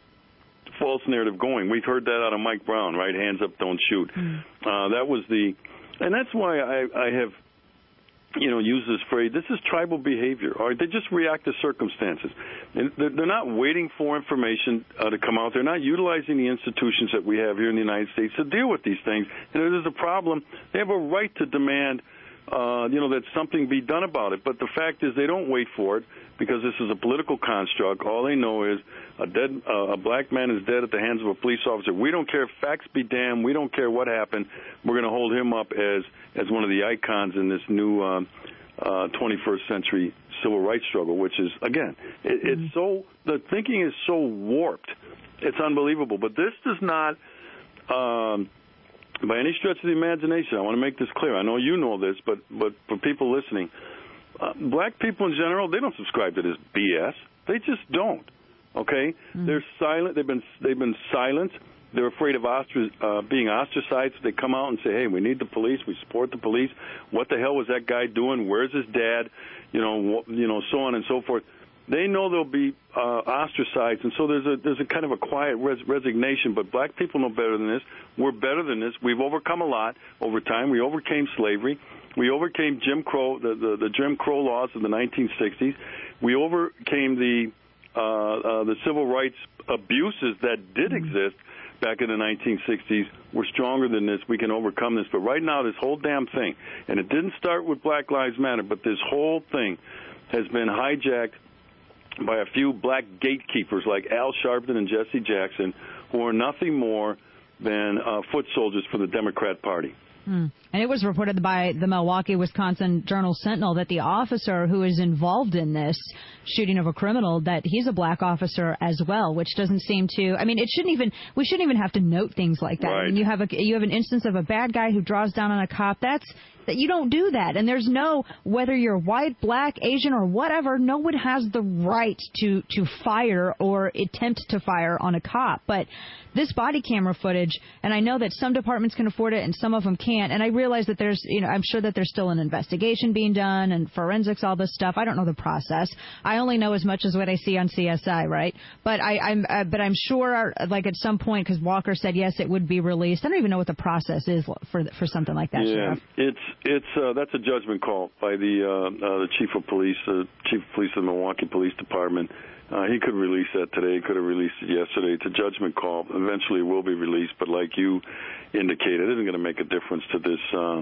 false narrative going. We've heard that out of Mike Brown, right? Hands up, don't shoot. Mm. Uh, that was the, and that's why I, I have, you know, use this phrase, this is tribal behavior. All right? They just react to circumstances. They're not waiting for information uh, to come out. They're not utilizing the institutions that we have here in the United States to deal with these things. And if there's a problem, they have a right to demand, uh, you know, that something be done about it. But the fact is they don't wait for it because this is a political construct. All they know is a dead, uh, a black man is dead at the hands of a police officer. We don't care if facts be damned. We don't care what happened. We're going to hold him up as as one of the icons in this new um, uh, twenty-first century civil rights struggle, which is, again, it, mm-hmm. it's so, the thinking is so warped. It's unbelievable. But this does not, um, by any stretch of the imagination, I want to make this clear. I know you know this, but, but for people listening, uh, black people in general, they don't subscribe to this B S. They just don't. Okay? Mm-hmm. They're silent. They've been, they've been silent. They're afraid of ostr- uh, being ostracized. They come out and say, hey, we need the police. We support the police. What the hell was that guy doing? Where's his dad? You know, wh- you know, so on and so forth. They know they'll be uh, ostracized, and so there's a there's a kind of a quiet res- resignation. But black people know better than this. We're better than this. We've overcome a lot over time. We overcame slavery. We overcame Jim Crow, the, the, the Jim Crow laws of the nineteen sixties. We overcame the uh, uh, the civil rights abuses that did exist back in the nineteen sixties. We're stronger than this. We can overcome this. But right now, this whole damn thing, and it didn't start with Black Lives Matter, but this whole thing has been hijacked by a few black gatekeepers like Al Sharpton and Jesse Jackson, who are nothing more than uh, foot soldiers for the Democrat Party. Hmm. And it was reported by the Milwaukee, Wisconsin Journal-Sentinel that the officer who is involved in this shooting of a criminal, that he's a black officer as well, which doesn't seem to, I mean, it shouldn't even, we shouldn't even have to note things like that. Right. I mean, you have a, you have an instance of a bad guy who draws down on a cop. That's, that you don't do that. And there's no, whether you're white, black, Asian, or whatever, no one has the right to, to fire or attempt to fire on a cop. But this body camera footage, and I know that some departments can afford it and some of them can't, and I realize that there's, you know, I'm sure that there's still an investigation being done and forensics, all this stuff. I don't know the process. I only know as much as what I see on C S I, right? But I, I'm, uh, but I'm sure, like at some point, because Walker said yes, it would be released. I don't even know what the process is for for something like that. Yeah, Sheriff. it's it's uh, that's a judgment call by the uh, uh, the chief of police, uh, chief of police of the Milwaukee Police Department. Uh, he could release that today. He could have released it yesterday. It's a judgment call. Eventually, it will be released. But like you indicated, it isn't going to make a difference to this, uh,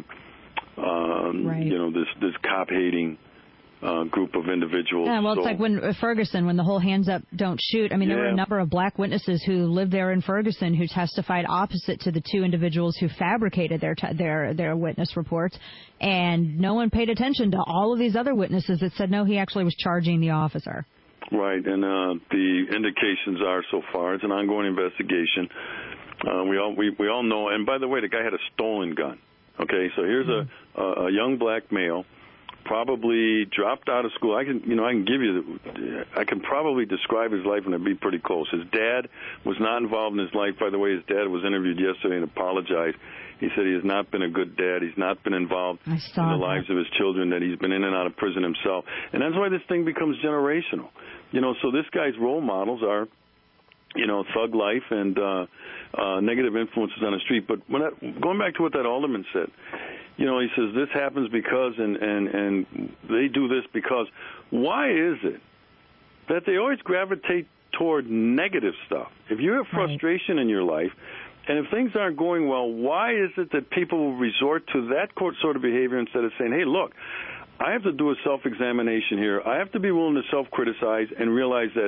um, right. you know, this this cop-hating uh, group of individuals. Yeah, well, so, it's like when uh, Ferguson, when the whole hands up, don't shoot. I mean, there yeah. were a number of black witnesses who lived there in Ferguson who testified opposite to the two individuals who fabricated their t- their their witness reports, and no one paid attention to all of these other witnesses that said no, he actually was charging the officer. Right, and uh, the indications are so far it's an ongoing investigation. Uh, we all we, we all know. And by the way, the guy had a stolen gun. Okay, so here's mm-hmm. a, a young black male, probably dropped out of school. I can you know I can give you the, I can probably describe his life and it'd be pretty close. His dad was not involved in his life. By the way, his dad was interviewed yesterday and apologized. He said he has not been a good dad. He's not been involved in the lives of his children, that he's been in and out of prison himself. And that's why this thing becomes generational. You know, so this guy's role models are, you know, thug life and uh, uh, negative influences on the street. But when I, going back to what that alderman said, you know, he says this happens because and, and, and they do this because. Why is it that they always gravitate toward negative stuff? If you have frustration right. in your life, and if things aren't going well, why is it that people will resort to that sort of behavior instead of saying, hey, look, I have to do a self-examination here. I have to be willing to self-criticize and realize that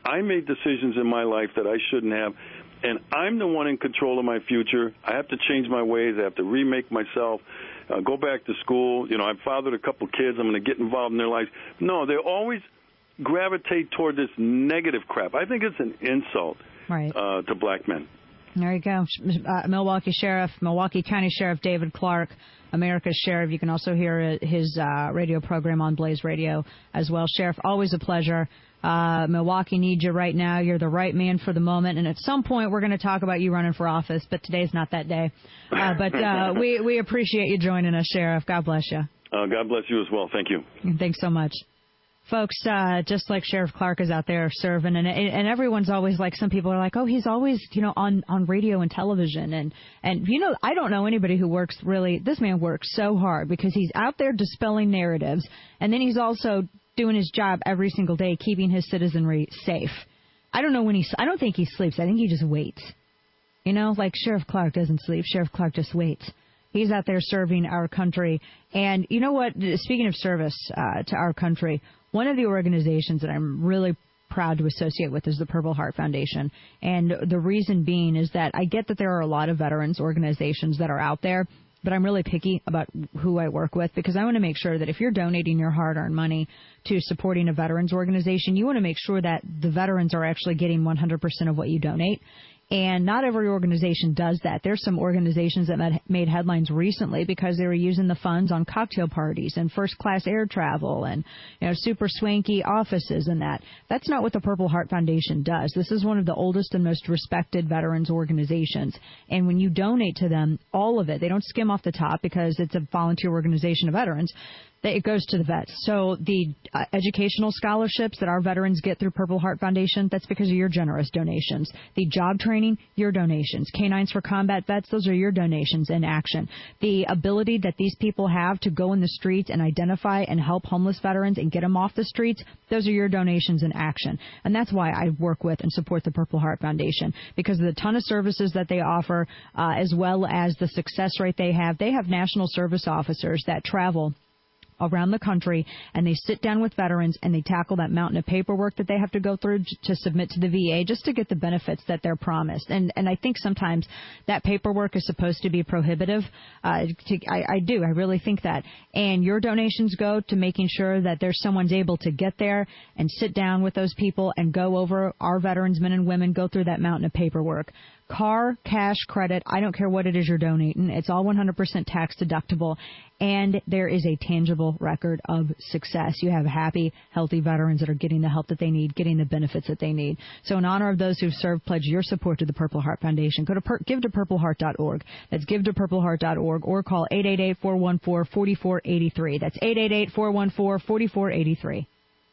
I made decisions in my life that I shouldn't have, and I'm the one in control of my future. I have to change my ways. I have to remake myself, uh, go back to school. You know, I've fathered a couple kids. I'm going to get involved in their lives. No, they always gravitate toward this negative crap. I think it's an insult right. uh, to black men. There you go. Uh, Milwaukee Sheriff, Milwaukee County Sheriff David Clark, America's Sheriff. You can also hear his uh, radio program on Blaze Radio as well. Sheriff, always a pleasure. Uh, Milwaukee needs you right now. You're the right man for the moment. And at some point, we're going to talk about you running for office, but today's not that day. Uh, but uh, we, we appreciate you joining us, Sheriff. God bless you. Uh, God bless you as well. Thank you. Thanks so much. Folks, uh, just like Sheriff Clark is out there serving, and and everyone's always like, some people are like, oh, he's always, you know, on, on radio and television. And, and, you know, I don't know anybody who works really, this man works so hard because he's out there dispelling narratives, and then he's also doing his job every single day, keeping his citizenry safe. I don't know when he, I don't think he sleeps. I think he just waits. You know, like Sheriff Clark doesn't sleep. Sheriff Clark just waits. He's out there serving our country. And you know what? Speaking of service uh, to our country, one of the organizations that I'm really proud to associate with is the Purple Heart Foundation. And the reason being is that I get that there are a lot of veterans organizations that are out there, but I'm really picky about who I work with because I want to make sure that if you're donating your hard-earned money to supporting a veterans organization, you want to make sure that the veterans are actually getting one hundred percent of what you donate. And not every organization does that. There's some organizations that made headlines recently because they were using the funds on cocktail parties and first-class air travel and, you know, super swanky offices and that. That's not what the Purple Heart Foundation does. This is one of the oldest and most respected veterans organizations. And when you donate to them, all of it, they don't skim off the top because it's a volunteer organization of veterans. It goes to the vets. So the uh, educational scholarships that our veterans get through Purple Heart Foundation, that's because of your generous donations. The job training, your donations. Canines for Combat Vets, those are your donations in action. The ability that these people have to go in the streets and identify and help homeless veterans and get them off the streets, those are your donations in action. And that's why I work with and support the Purple Heart Foundation, because of the ton of services that they offer, uh, as well as the success rate they have. They have national service officers that travel around the country, and they sit down with veterans and they tackle that mountain of paperwork that they have to go through to submit to the V A just to get the benefits that they're promised. And and I think sometimes that paperwork is supposed to be prohibitive. Uh, to, I, I do. I really think that. And your donations go to making sure that there's someone's able to get there and sit down with those people and go over our veterans, men and women, go through that mountain of paperwork. Car, cash, credit, I don't care what it is you're donating. It's all one hundred percent tax deductible, and there is a tangible record of success. You have happy, healthy veterans that are getting the help that they need, getting the benefits that they need. So in honor of those who've served, pledge your support to the Purple Heart Foundation. Go to per- give to purple heart dot org. That's give to purple heart dot org, or call eight eight eight, four one four, four four eight three. That's eight eight eight, four one four, four four eight three.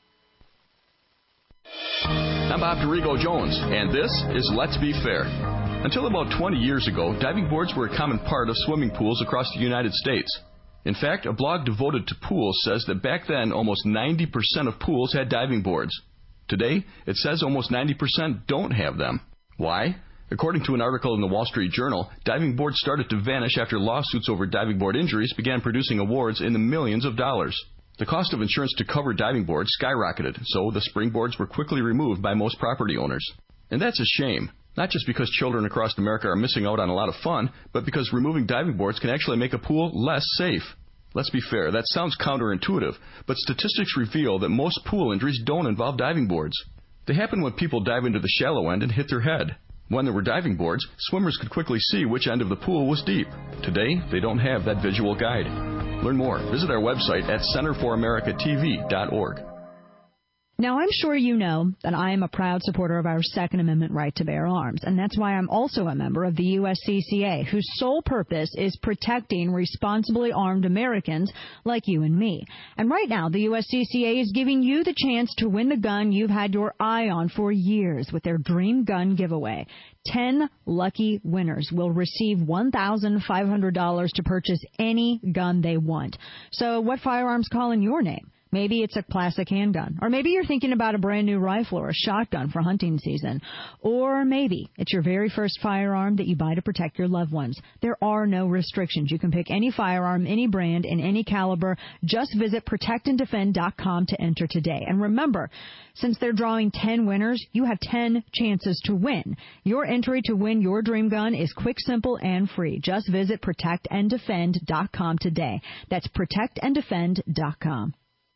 I'm Bob Dorigo Jones, and this is Let's Be Fair. Until about twenty years ago, diving boards were a common part of swimming pools across the United States. In fact, a blog devoted to pools says that back then almost ninety percent of pools had diving boards. Today, it says almost ninety percent don't have them. Why? According to an article in the Wall Street Journal, diving boards started to vanish after lawsuits over diving board injuries began producing awards in the millions of dollars. The cost of insurance to cover diving boards skyrocketed, so the springboards were quickly removed by most property owners. And that's a shame. Not just because children across America are missing out on a lot of fun, but because removing diving boards can actually make a pool less safe. Let's be fair, that sounds counterintuitive, but statistics reveal that most pool injuries don't involve diving boards. They happen when people dive into the shallow end and hit their head. When there were diving boards, swimmers could quickly see which end of the pool was deep. Today, they don't have that visual guide. Learn more. Visit our website at center for america t v dot org. Now, I'm sure you know that I am a proud supporter of our Second Amendment right to bear arms, and that's why I'm also a member of the U S C C A, whose sole purpose is protecting responsibly armed Americans like you and me. And right now, the U S C C A is giving you the chance to win the gun you've had your eye on for years with their Dream Gun giveaway. Ten lucky winners will receive one thousand five hundred dollars to purchase any gun they want. So what firearms call in your name? Maybe it's a classic handgun. Or maybe you're thinking about a brand new rifle or a shotgun for hunting season. Or maybe it's your very first firearm that you buy to protect your loved ones. There are no restrictions. You can pick any firearm, any brand, and any caliber. Just visit protect and defend dot com to enter today. And remember, since they're drawing ten winners, you have ten chances to win. Your entry to win your dream gun is quick, simple, and free. Just visit protect and defend dot com today. That's protect and defend dot com.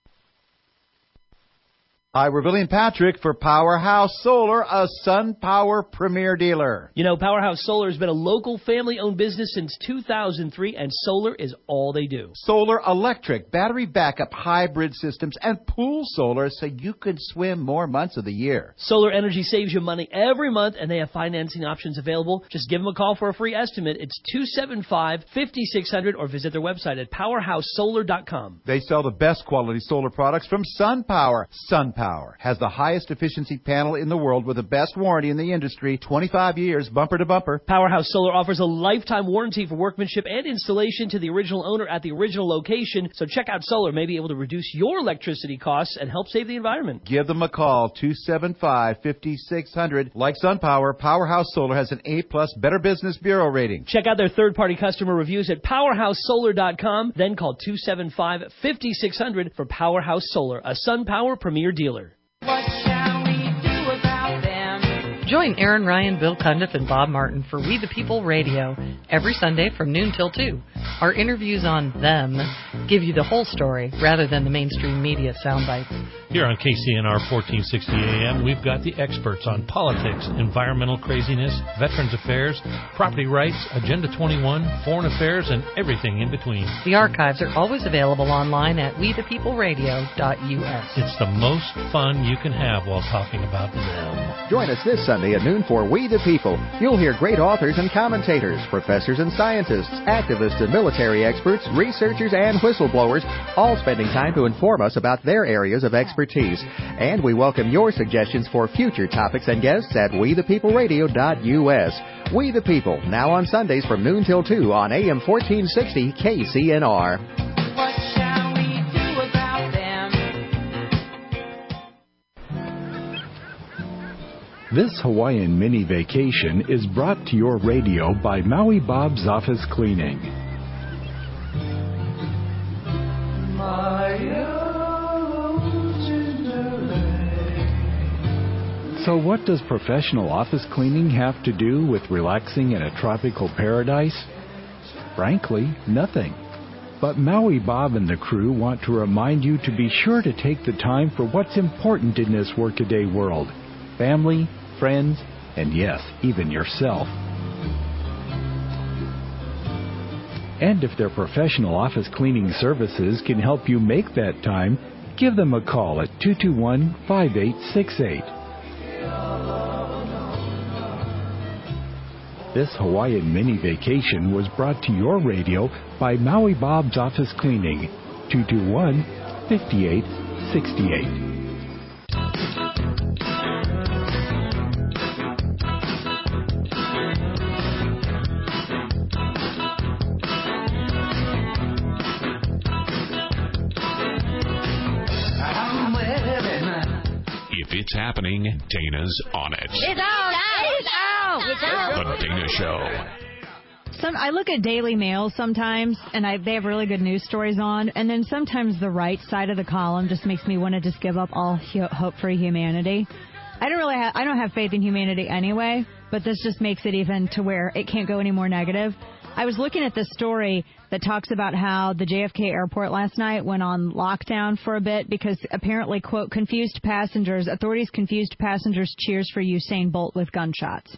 Hi, we're Billy and Patrick for Powerhouse Solar, a SunPower premier dealer. You know, Powerhouse Solar has been a local family-owned business since two thousand three, and solar is all they do. Solar electric, battery backup, hybrid systems, and pool solar so you can swim more months of the year. Solar energy saves you money every month, and they have financing options available. Just give them a call for a free estimate. It's two seven five, five six zero zero or visit their website at powerhouse solar dot com. They sell the best quality solar products from SunPower. SunPower has the highest efficiency panel in the world with the best warranty in the industry, twenty-five years, bumper to bumper. Powerhouse Solar offers a lifetime warranty for workmanship and installation to the original owner at the original location. So check out Solar, may be able to reduce your electricity costs and help save the environment. Give them a call, two seven five, five six zero zero. Like SunPower, Powerhouse Solar has an A-plus Better Business Bureau rating. Check out their third-party customer reviews at powerhouse solar dot com. Then call two seven five, five six zero zero for Powerhouse Solar, a SunPower premier dealer. What shall we do about them? Join Aaron Ryan, Bill Cundiff, and Bob Martin for We the People Radio every Sunday from noon till two. Our interviews on them give you the whole story rather than the mainstream media sound bites. Here on K C N R fourteen sixty A M, we've got the experts on politics, environmental craziness, veterans affairs, property rights, Agenda twenty-one, foreign affairs, and everything in between. The archives are always available online at we the people radio dot U S. It's the most fun you can have while talking about them. Join us this Sunday at noon for We the People. You'll hear great authors and commentators, professors and scientists, activists and military experts, researchers and whistleblowers, all spending time to inform us about their areas of expertise. And we welcome your suggestions for future topics and guests at we the people radio dot U S. We the People, now on Sundays from noon till two on A M fourteen sixty K C N R. What shall we do about them? This Hawaiian mini vacation is brought to your radio by Maui Bob's Office Cleaning. So what does professional office cleaning have to do with relaxing in a tropical paradise? Frankly, nothing. But Maui Bob and the crew want to remind you to be sure to take the time for what's important in this workaday world. Family, friends, and yes, even yourself. And if their professional office cleaning services can help you make that time, give them a call at two two one, five eight six eight. This Hawaiian mini vacation was brought to your radio by Maui Bob's Office Cleaning, two two one, five eight six eight. If it's happening, Dana's on it. It's out! It's out! It's out! The Dana Show. Some, I look at Daily Mail sometimes, and I, they have really good news stories on, and then sometimes the right side of the column just makes me want to just give up all hu- hope for humanity. I don't really have, I don't have faith in humanity anyway, but this just makes it even to where it can't go any more negative. I was looking at this story that talks about how the J F K airport last night went on lockdown for a bit because apparently, quote, confused passengers, authorities confused passengers' cheers for Usain Bolt with gunshots.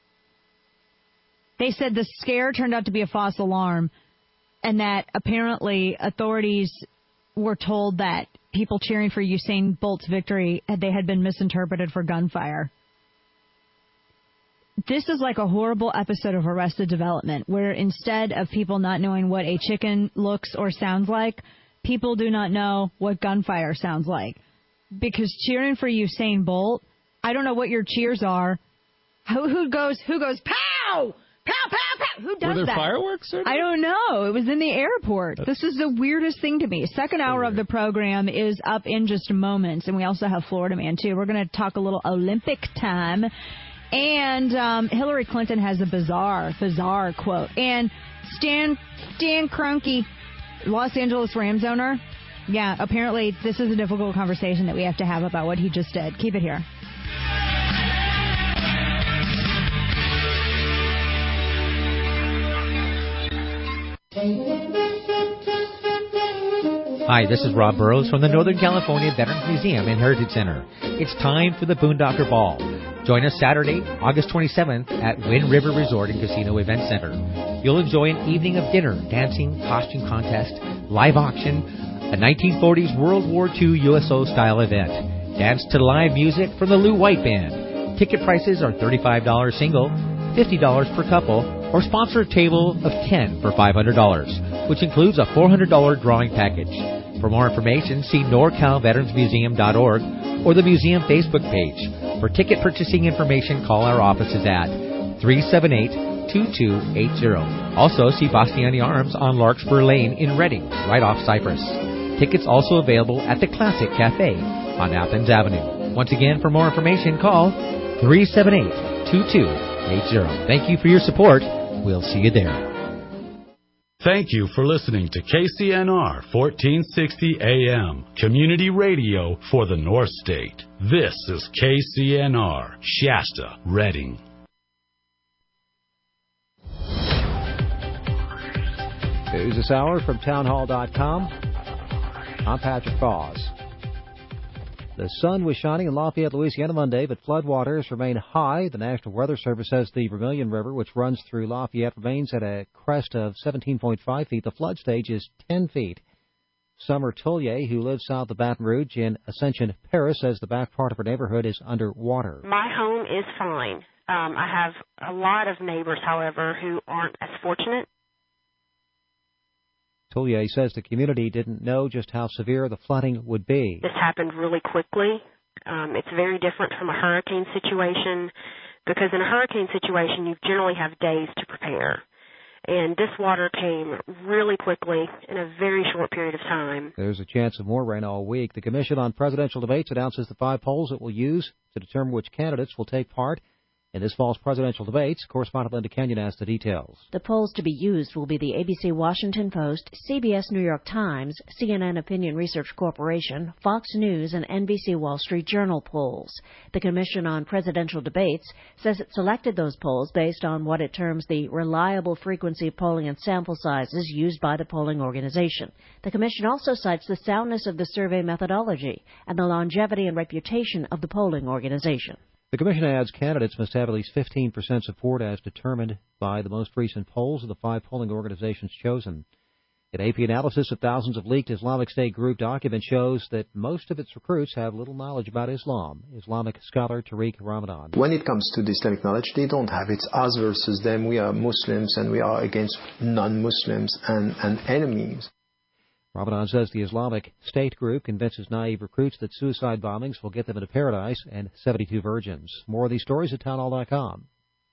They said the scare turned out to be a false alarm and that apparently authorities were told that people cheering for Usain Bolt's victory, they had been misinterpreted for gunfire. This is like a horrible episode of Arrested Development, where instead of people not knowing what a chicken looks or sounds like, people do not know what gunfire sounds like. Because cheering for Usain Bolt, I don't know what your cheers are. Who, who goes, who goes, pow! Pow, pow, pow, pow. Who does Were there that? fireworks? Or I don't know. It was in the airport. This is the weirdest thing to me. Second hour of the program is up in just moments, and we also have Florida Man, too. We're going to talk a little Olympic time. And um, Hillary Clinton has a bizarre, bizarre quote. And Stan, Stan Kroenke, Los Angeles Rams owner, yeah, apparently this is a difficult conversation that we have to have about what he just did. Keep it here. Hi, this is Rob Burrows from the Northern California Veterans Museum and Heritage Center. It's time for the Boondocker Ball. Join us Saturday, August twenty-seventh at Wind River Resort and Casino Event Center. You'll enjoy an evening of dinner, dancing, costume contest, live auction, a nineteen forties World War Two U S O-style event. Dance to live music from the Lou White Band. Ticket prices are thirty-five dollars single, fifty dollars per couple, or sponsor a table of ten for five hundred dollars, which includes a four hundred dollars drawing package. For more information, see nor cal veterans museum dot org or the museum Facebook page. For ticket purchasing information, call our offices at three seven eight, two two eight zero. Also, see Bastiani Arms on Larkspur Lane in Reading, right off Cypress. Tickets also available at the Classic Cafe on Athens Avenue. Once again, for more information, call three seven eight, two two eight zero. Thank you for your support. We'll see you there. Thank you for listening to K C N R fourteen sixty A M, community radio for the North State. This is K C N R, Shasta, Reading. News this hour from townhall dot com. I'm Patrick Foss. The sun was shining in Lafayette, Louisiana Monday, but floodwaters remain high. The National Weather Service says the Vermilion River, which runs through Lafayette, remains at a crest of seventeen point five feet. The flood stage is ten feet. Summer Tollier, who lives south of Baton Rouge in Ascension, Paris, says the back part of her neighborhood is underwater. My home is fine. Um, I have a lot of neighbors, however, who aren't as fortunate. Tollier says the community didn't know just how severe the flooding would be. This happened really quickly. Um, it's very different from a hurricane situation because in a hurricane situation, you generally have days to prepare. And this water came really quickly in a very short period of time. There's a chance of more rain all week. The Commission on Presidential Debates announces the five polls it will use to determine which candidates will take part in this fall's presidential debates. Correspondent Linda Kenyon has the details. The polls to be used will be the A B C Washington Post, C B S New York Times, C N N Opinion Research Corporation, Fox News, and N B C Wall Street Journal polls. The Commission on Presidential Debates says it selected those polls based on what it terms the reliable frequency of polling and sample sizes used by the polling organization. The Commission also cites the soundness of the survey methodology and the longevity and reputation of the polling organization. The Commission adds candidates must have at least fifteen percent support as determined by the most recent polls of the five polling organizations chosen. An A P analysis of thousands of leaked Islamic State group documents shows that most of its recruits have little knowledge about Islam. Islamic scholar Tariq Ramadan. When it comes to the Islamic knowledge, they don't have it. It's us versus them. We are Muslims and we are against non-Muslims and, and enemies. Ramadan says the Islamic State group convinces naive recruits that suicide bombings will get them into paradise and seventy-two virgins. More of these stories at townhall dot com.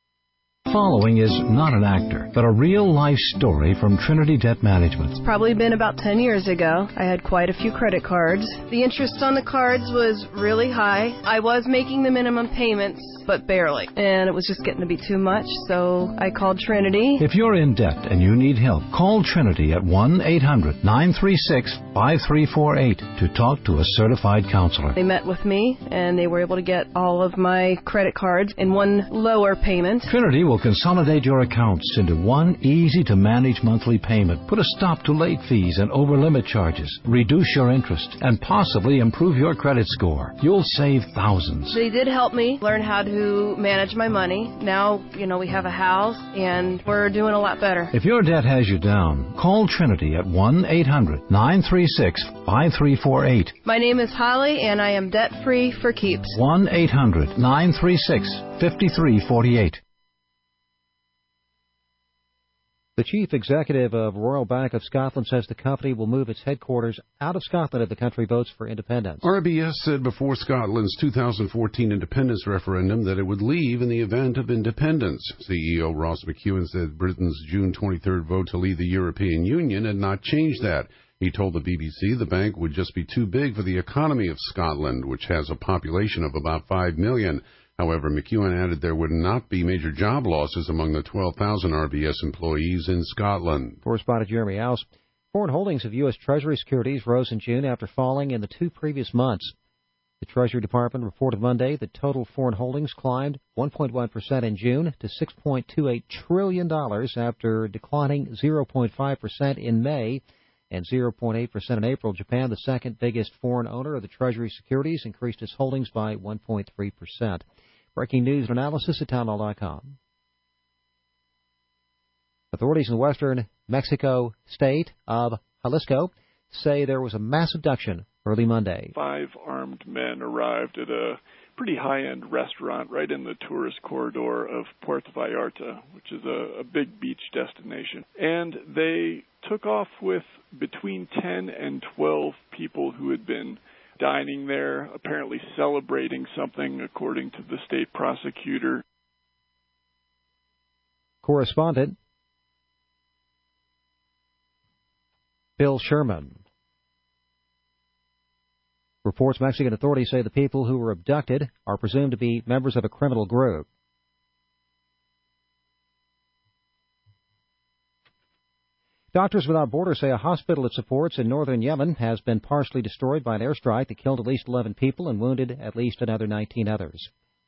Following is not an actor, but a real-life story from Trinity Debt Management. It's probably been about ten years ago. I had quite a few credit cards. The interest on the cards was really high. I was making the minimum payments, but barely. And it was just getting to be too much, so I called Trinity. If you're in debt and you need help, call Trinity at one eight hundred nine three six five three four eight to talk to a certified counselor. They met with me, and they were able to get all of my credit cards in one lower payment. Trinity will consolidate your accounts into one easy-to-manage monthly payment, put a stop to late fees and over-limit charges, reduce your interest, and possibly improve your credit score. You'll save thousands. They did help me learn how to manage my money. Now, you know, we have a house, and we're doing a lot better. If your debt has you down, call Trinity at one eight hundred nine three six five three four eight. My name is Holly, and I am debt-free for keeps. one eight hundred nine three six five three four eight. The chief executive of Royal Bank of Scotland says the company will move its headquarters out of Scotland if the country votes for independence. R B S said before Scotland's two thousand fourteen independence referendum that it would leave in the event of independence. C E O Ross McEwen said Britain's June twenty-third vote to leave the European Union had not changed that. He told the B B C the bank would just be too big for the economy of Scotland, which has a population of about five million. However, McEwen added there would not be major job losses among the twelve thousand R B S employees in Scotland. Correspondent Jeremy House. Foreign holdings of U S. Treasury securities rose in June after falling in the two previous months. The Treasury Department reported Monday that total foreign holdings climbed one point one percent in June to six point two eight trillion dollars after declining zero point five percent in May and zero point eight percent in April. Japan, the second biggest foreign owner of the Treasury securities, increased its holdings by one point three percent. Breaking news and analysis at townhall dot com. Authorities in the western Mexico state of Jalisco say there was a mass abduction early Monday. Five armed men arrived at a pretty high-end restaurant right in the tourist corridor of Puerto Vallarta, which is a, a big beach destination. And they took off with between ten and twelve people who had been dining there, apparently celebrating something, according to the state prosecutor. Correspondent Bill Sherman reports Mexican authorities say the people who were abducted are presumed to be members of a criminal group. Doctors Without Borders say a hospital it supports in northern Yemen has been partially destroyed by an airstrike that killed at least eleven people and wounded at least another nineteen others.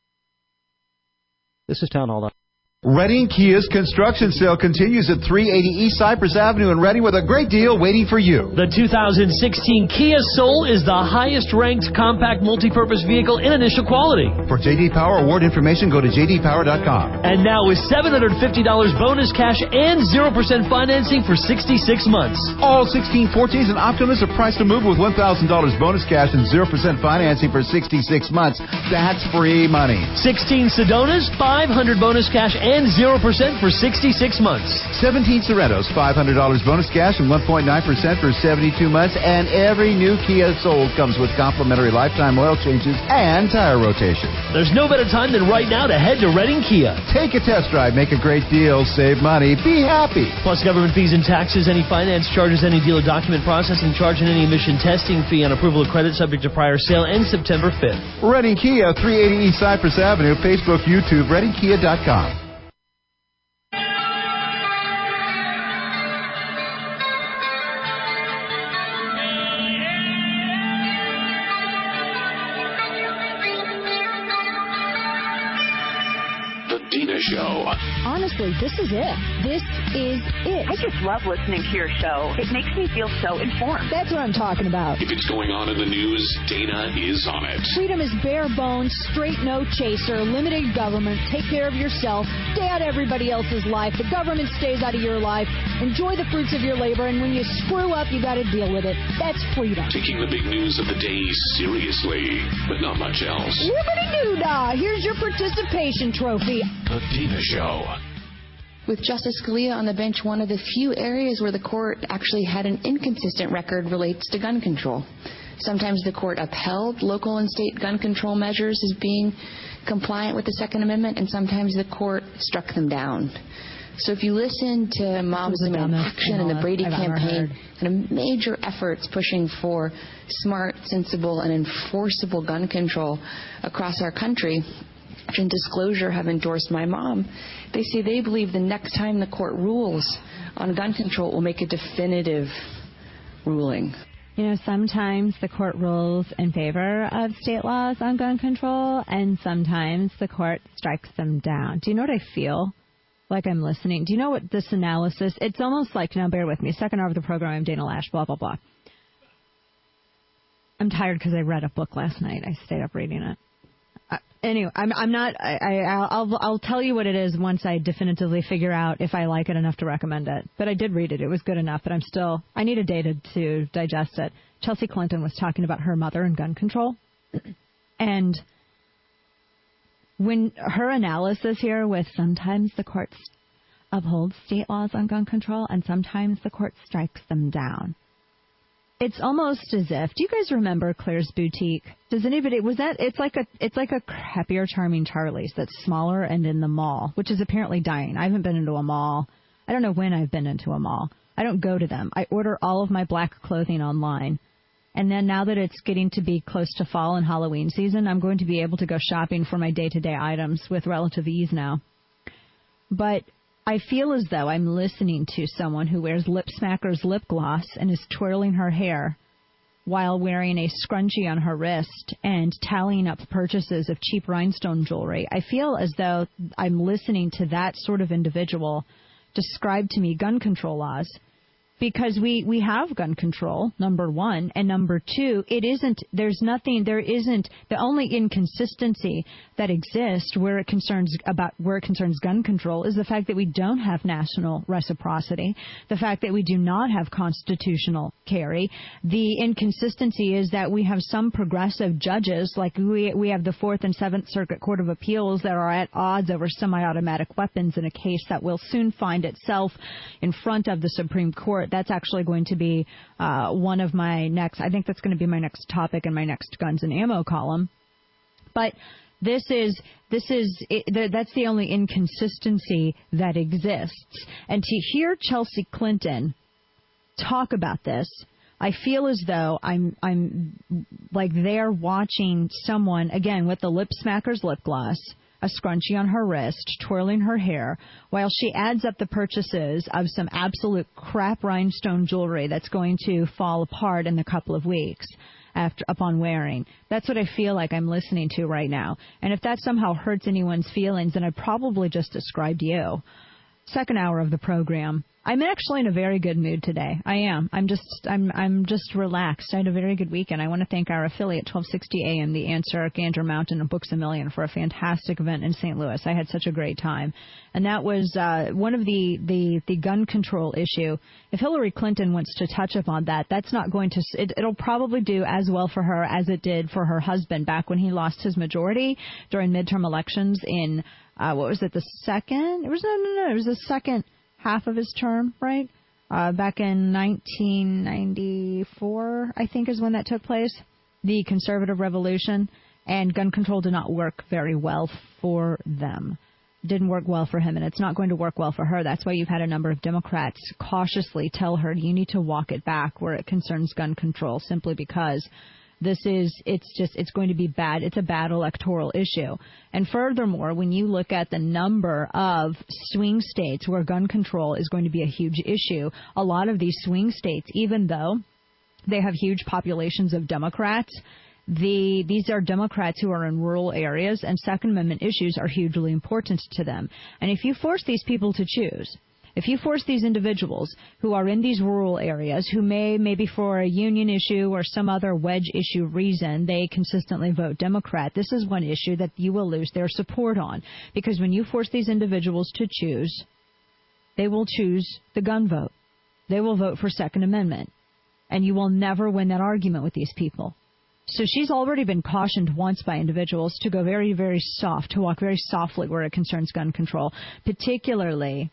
This is Town Hall. Reading Kia's construction sale continues at three eighty East Cypress Avenue in Reading with a great deal waiting for you. The two thousand sixteen Kia Soul is the highest-ranked compact multi-purpose vehicle in initial quality. For J D Power award information, go to j d power dot com. And now with seven hundred fifty dollars bonus cash and zero percent financing for sixty-six months. All sixteen fourteens and Optimus are priced to move with one thousand dollars bonus cash and zero percent financing for sixty-six months. That's free money. sixteen Sedonas, five hundred dollars bonus cash and and zero percent for sixty-six months. seventeen Sorrentos, five hundred dollars bonus cash and one point nine percent for seventy-two months. And every new Kia sold comes with complimentary lifetime oil changes and tire rotation. There's no better time than right now to head to Reading Kia. Take a test drive, make a great deal, save money, be happy. Plus government fees and taxes, any finance charges, any dealer document processing charge, and any emission testing fee on approval of credit subject to prior sale ends September fifth. Reading Kia, three eighty East Cypress Avenue, Facebook, YouTube, reading kia dot com. Show. Honestly, this is it. This is it. I just love listening to your show. It makes me feel so informed. That's what I'm talking about. If it's going on in the news, Dana is on it. Freedom is bare bones, straight no chaser, limited government, take care of yourself, stay out of everybody else's life, the government stays out of your life, enjoy the fruits of your labor, and when you screw up, you got to deal with it. That's freedom. Taking the big news of the day seriously, but not much else. Liberty-doo-dah! Here's your participation trophy. The Dina Show. With Justice Scalia on the bench, one of the few areas where the court actually had an inconsistent record relates to gun control. Sometimes the court upheld local and state gun control measures as being compliant with the Second Amendment, and sometimes the court struck them down. So if you listen to Moms Demand Action and the Brady campaign, and major efforts pushing for smart, sensible, and enforceable gun control across our country, and Disclosure have endorsed my mom, they say they believe the next time the court rules on gun control will make a definitive ruling. You know, sometimes the court rules in favor of state laws on gun control, and sometimes the court strikes them down. Do you know what I feel like I'm listening? Do you know what this analysis, it's almost like, now bear with me, second hour of the program, I'm Dana Lash, blah, blah, blah. I'm tired because I read a book last night. I stayed up reading it. Uh, anyway, I'm, I'm not, I, I, I'll, I'll tell you what it is once I definitively figure out if I like it enough to recommend it. But I did read it. It was good enough, but I'm still, I need a day to, to digest it. Chelsea Clinton was talking about her mother and gun control. And when her analysis here with sometimes the courts upholds state laws on gun control, and sometimes the court strikes them down. It's almost as if, do you guys remember Claire's Boutique? Does anybody, was that, it's like a, it's like a Happier Charming Charlie's that's smaller and in the mall, which is apparently dying. I haven't been into a mall. I don't know when I've been into a mall. I don't go to them. I order all of my black clothing online. And then now that it's getting to be close to fall and Halloween season, I'm going to be able to go shopping for my day-to-day items with relative ease now. But I feel as though I'm listening to someone who wears Lip Smacker's lip gloss and is twirling her hair while wearing a scrunchie on her wrist and tallying up purchases of cheap rhinestone jewelry. I feel as though I'm listening to that sort of individual describe to me gun control laws. Because we, we have gun control, number one, and number two, it isn't, there's nothing, there isn't, the only inconsistency that exists where it concerns about, where it concerns gun control is the fact that we don't have national reciprocity, the fact that we do not have constitutional carry. The inconsistency is that we have some progressive judges, like we, we have the Fourth and Seventh Circuit Court of Appeals that are at odds over semi-automatic weapons in a case that will soon find itself in front of the Supreme Court. That's actually going to be uh, one of my next, I think that's going to be my next topic in my next guns and ammo column. But this is, this is, it, that's the only inconsistency that exists. And to hear Chelsea Clinton talk about this, I feel as though I'm, I'm like they're watching someone, again, with the Lip Smacker's lip gloss, a scrunchie on her wrist, twirling her hair, while she adds up the purchases of some absolute crap rhinestone jewelry that's going to fall apart in a couple of weeks after upon wearing. That's what I feel like I'm listening to right now. And if that somehow hurts anyone's feelings, then I probably just described you. Second hour of the program. I'm actually in a very good mood today. I am. I'm just I'm I'm just relaxed. I had a very good weekend. I want to thank our affiliate, twelve sixty A M, The Answer, Gander Mountain, and Books A Million for a fantastic event in Saint Louis. I had such a great time. And that was uh, one of the, the, the gun control issue. If Hillary Clinton wants to touch upon that, that's not going to it, – it'll probably do as well for her as it did for her husband back when he lost his majority during midterm elections in, uh, what was it, the second – it was no, no, no, it was the second – half of his term, right? Uh, back in nineteen ninety-four, I think is when that took place, the conservative revolution, and gun control did not work very well for them. Didn't work well for him, and it's not going to work well for her. That's why you've had a number of Democrats cautiously tell her you need to walk it back where it concerns gun control, simply because this is, it's just, it's going to be bad. It's a bad electoral issue. And furthermore, when you look at the number of swing states where gun control is going to be a huge issue, a lot of these swing states, even though they have huge populations of Democrats, the these are Democrats who are in rural areas, and Second Amendment issues are hugely important to them. And if you force these people to choose, if you force these individuals who are in these rural areas, who may, maybe for a union issue or some other wedge issue reason, they consistently vote Democrat, this is one issue that you will lose their support on. Because when you force these individuals to choose, they will choose the gun vote. They will vote for Second Amendment. And you will never win that argument with these people. So she's already been cautioned once by individuals to go very, very soft, to walk very softly where it concerns gun control, particularly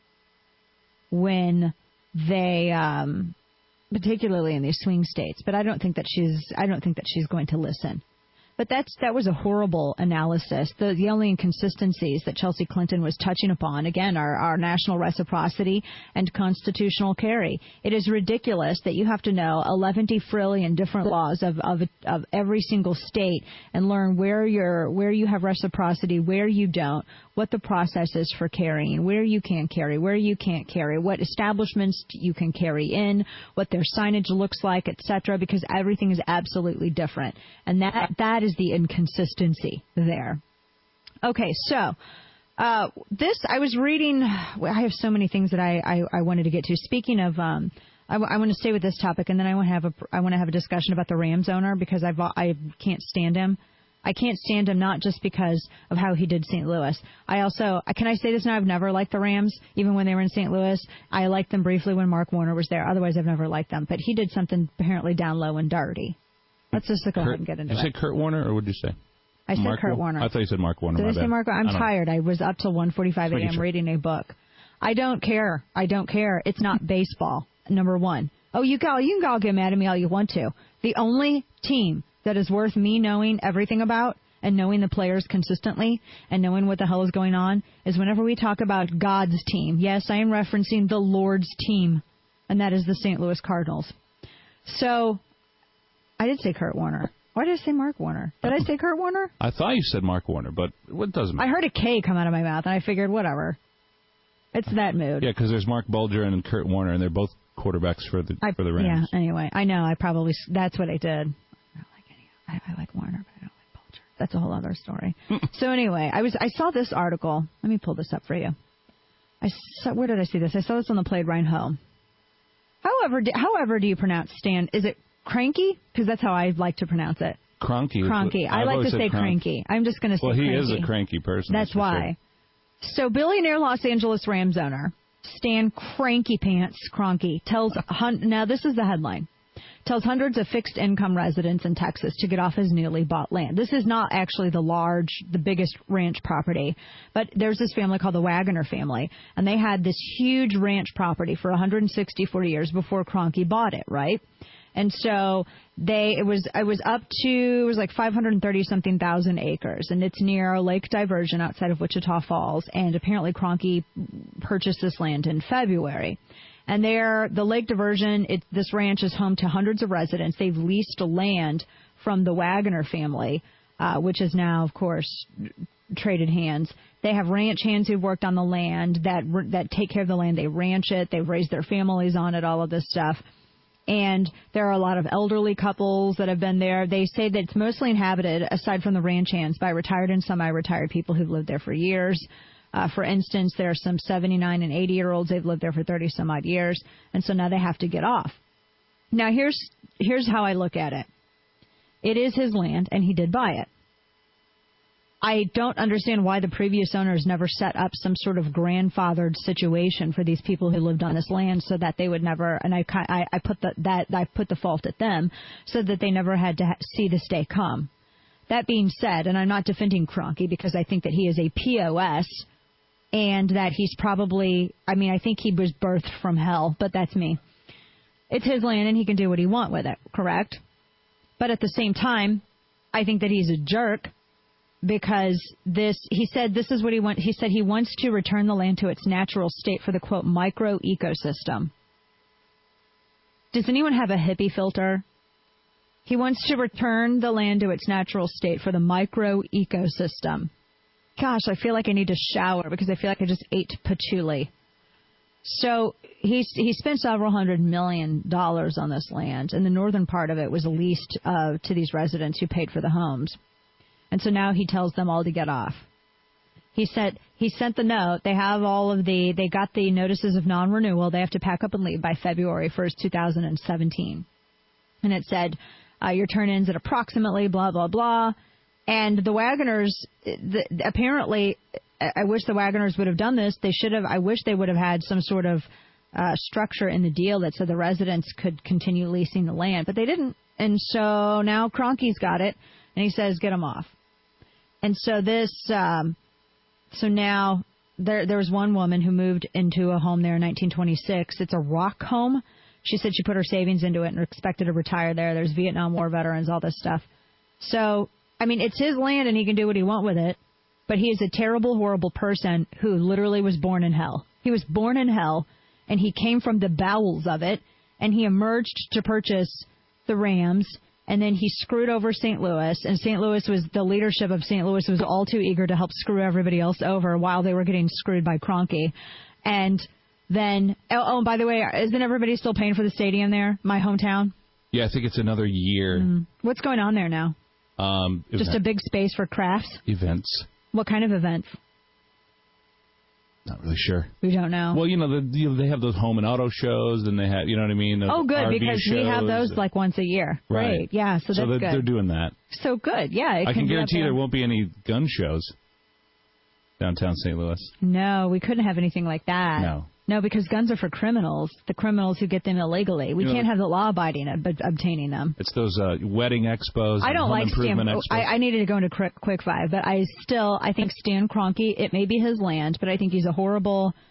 when they, um, particularly in these swing states. But I don't think that she's, I don't think that she's going to listen. But that's that was a horrible analysis. The, the only inconsistencies that Chelsea Clinton was touching upon, again, are, are national reciprocity and constitutional carry. It is ridiculous that you have to know eleven trillion different laws of, of of every single state and learn where you're where you have reciprocity, where you don't, what the process is for carrying, where you can carry, where you can't carry, what establishments you can carry in, what their signage looks like, et cetera, because everything is absolutely different. And that that is the inconsistency there. Okay, so uh, this, I was reading, well, I have so many things that I, I, I wanted to get to. Speaking of, um, I, w- I want to stay with this topic, and then I want to have a, I want to have a discussion about the Rams owner, because I've, I can't stand him. I can't stand him not just because of how he did Saint Louis. I also, can I say this now? I've never liked the Rams, even when they were in Saint Louis. I liked them briefly when Mark Warner was there. Otherwise, I've never liked them. But he did something apparently down low and dirty. Let's just go Kurt, ahead and get into it. Did you say Kurt Warner, or what did you say? I said Mark Kurt Wa- Warner. I thought you said Mark Warner. Did I say bad. Mark? I'm I tired. I was up till one forty-five a.m. sure. reading a book. I don't care. I don't care. It's not baseball, number one. Oh, you can, you can all get mad at me all you want to. The only team that is worth me knowing everything about and knowing the players consistently and knowing what the hell is going on is whenever we talk about God's team. Yes, I am referencing the Lord's team, and that is the Saint Louis Cardinals. So, I did say Kurt Warner. Why did I say Mark Warner? Did I say Kurt Warner? I thought you said Mark Warner, but it doesn't matter. I heard a K come out of my mouth, and I figured, whatever. It's that mood. Yeah, because there's Mark Bulger and Kurt Warner, and they're both quarterbacks for the I, for the Rams. Yeah, anyway. I know, I probably, that's what I did. I don't like any, I, I like Warner, but I don't like Bulger. That's a whole other story. So anyway, I was I saw this article. Let me pull this up for you. I saw, where did I see this? I saw this on the Played Ride Home. However, do, however do you pronounce Stan? Is it Cranky? Because that's how I like to pronounce it. Cronky. Cronky. I I've like to say cranky. I'm just going to say Well, he cranky. is a cranky person. That's, that's why. Sure. So, billionaire Los Angeles Rams owner Stan Cranky Pants Kroenke tells, hun- now this is the headline, tells hundreds of fixed-income residents in Texas to get off his newly bought land. This is not actually the large, the biggest ranch property, but there's this family called the Wagoner family, and they had this huge ranch property for one hundred sixty-four years before Kroenke bought it, right? And so they, it was, it was up to, it was like five hundred thirty something thousand acres, and it's near a lake diversion outside of Wichita Falls. And apparently Kroenke purchased this land in February. And there, the lake diversion, it, this ranch is home to hundreds of residents. They've leased land from the Wagoner family, uh, which is now, of course, traded hands. They have ranch hands who've worked on the land that that take care of the land. They ranch it. They've raised their families on it, all of this stuff. And there are a lot of elderly couples that have been there. They say that it's mostly inhabited, aside from the ranch hands, by retired and semi-retired people who've lived there for years. Uh, for instance, there are some seventy-nine and eighty-year-olds. They've lived there for thirty-some-odd years, and so now they have to get off. Now, here's here's how I look at it. It is his land, and he did buy it. I don't understand why the previous owners never set up some sort of grandfathered situation for these people who lived on this land, so that they would never. And I, I, I put the that I put the fault at them, so that they never had to ha- see this day come. That being said, and I'm not defending Kroenke because I think that he is a P O S, and that he's probably. I mean, I think he was birthed from hell, but that's me. It's his land, and he can do what he wants with it. Correct? But at the same time, I think that he's a jerk. Because this, he said this is what he wants. He said he wants to return the land to its natural state for the, quote, micro ecosystem. Does anyone have a hippie filter? He wants to return the land to its natural state for the micro ecosystem. Gosh, I feel like I need to shower because I feel like I just ate patchouli. So he's, he spent several hundred million dollars on this land, and the northern part of it was leased uh, to these residents who paid for the homes. And so now he tells them all to get off. He said he sent the note. They have all of the, they got the notices of non-renewal. They have to pack up and leave by February first, two thousand seventeen. And it said, uh, your turn ends at approximately blah, blah, blah. And the Wagoners, the, apparently, I wish the Wagoners would have done this. They should have, I wish they would have had some sort of uh, structure in the deal that said the residents could continue leasing the land. But they didn't. And so now Kroenke's got it. And he says, get them off. And so this, um, so now there there was one woman who moved into a home there in nineteen twenty-six. It's a rock home. She said she put her savings into it and expected to retire there. There's Vietnam War veterans, all this stuff. So, I mean, it's his land and he can do what he wants with it. But he is a terrible, horrible person who literally was born in hell. He was born in hell, and he came from the bowels of it, and he emerged to purchase the Rams. And then he screwed over Saint Louis, and Saint Louis was, the leadership of Saint Louis was all too eager to help screw everybody else over while they were getting screwed by Kroenke. And then, oh, oh, and by the way, isn't everybody still paying for the stadium there, my hometown? Yeah, I think it's another year. Mm. What's going on there now? Um, Just a big space for crafts? Events. What kind of events? Not really sure. We don't know. Well, you know, the, you know, they have those home and auto shows, and they have, you know what I mean? Those oh, good, R V because shows. we have those like once a year. Right. Great. Yeah, so that's so they're, good. they're doing that. So good, yeah. It I can guarantee there. there won't be any gun shows downtown Saint Louis. No, we couldn't have anything like that. No. No, because guns are for criminals, the criminals who get them illegally. We you can't know, have the law-abiding but obtaining them. It's those uh, wedding expos. I don't and like Stan. Expos. I, I needed to go into quick, quick five, but I still, I think Stan Kroenke, it may be his land, but I think he's a horrible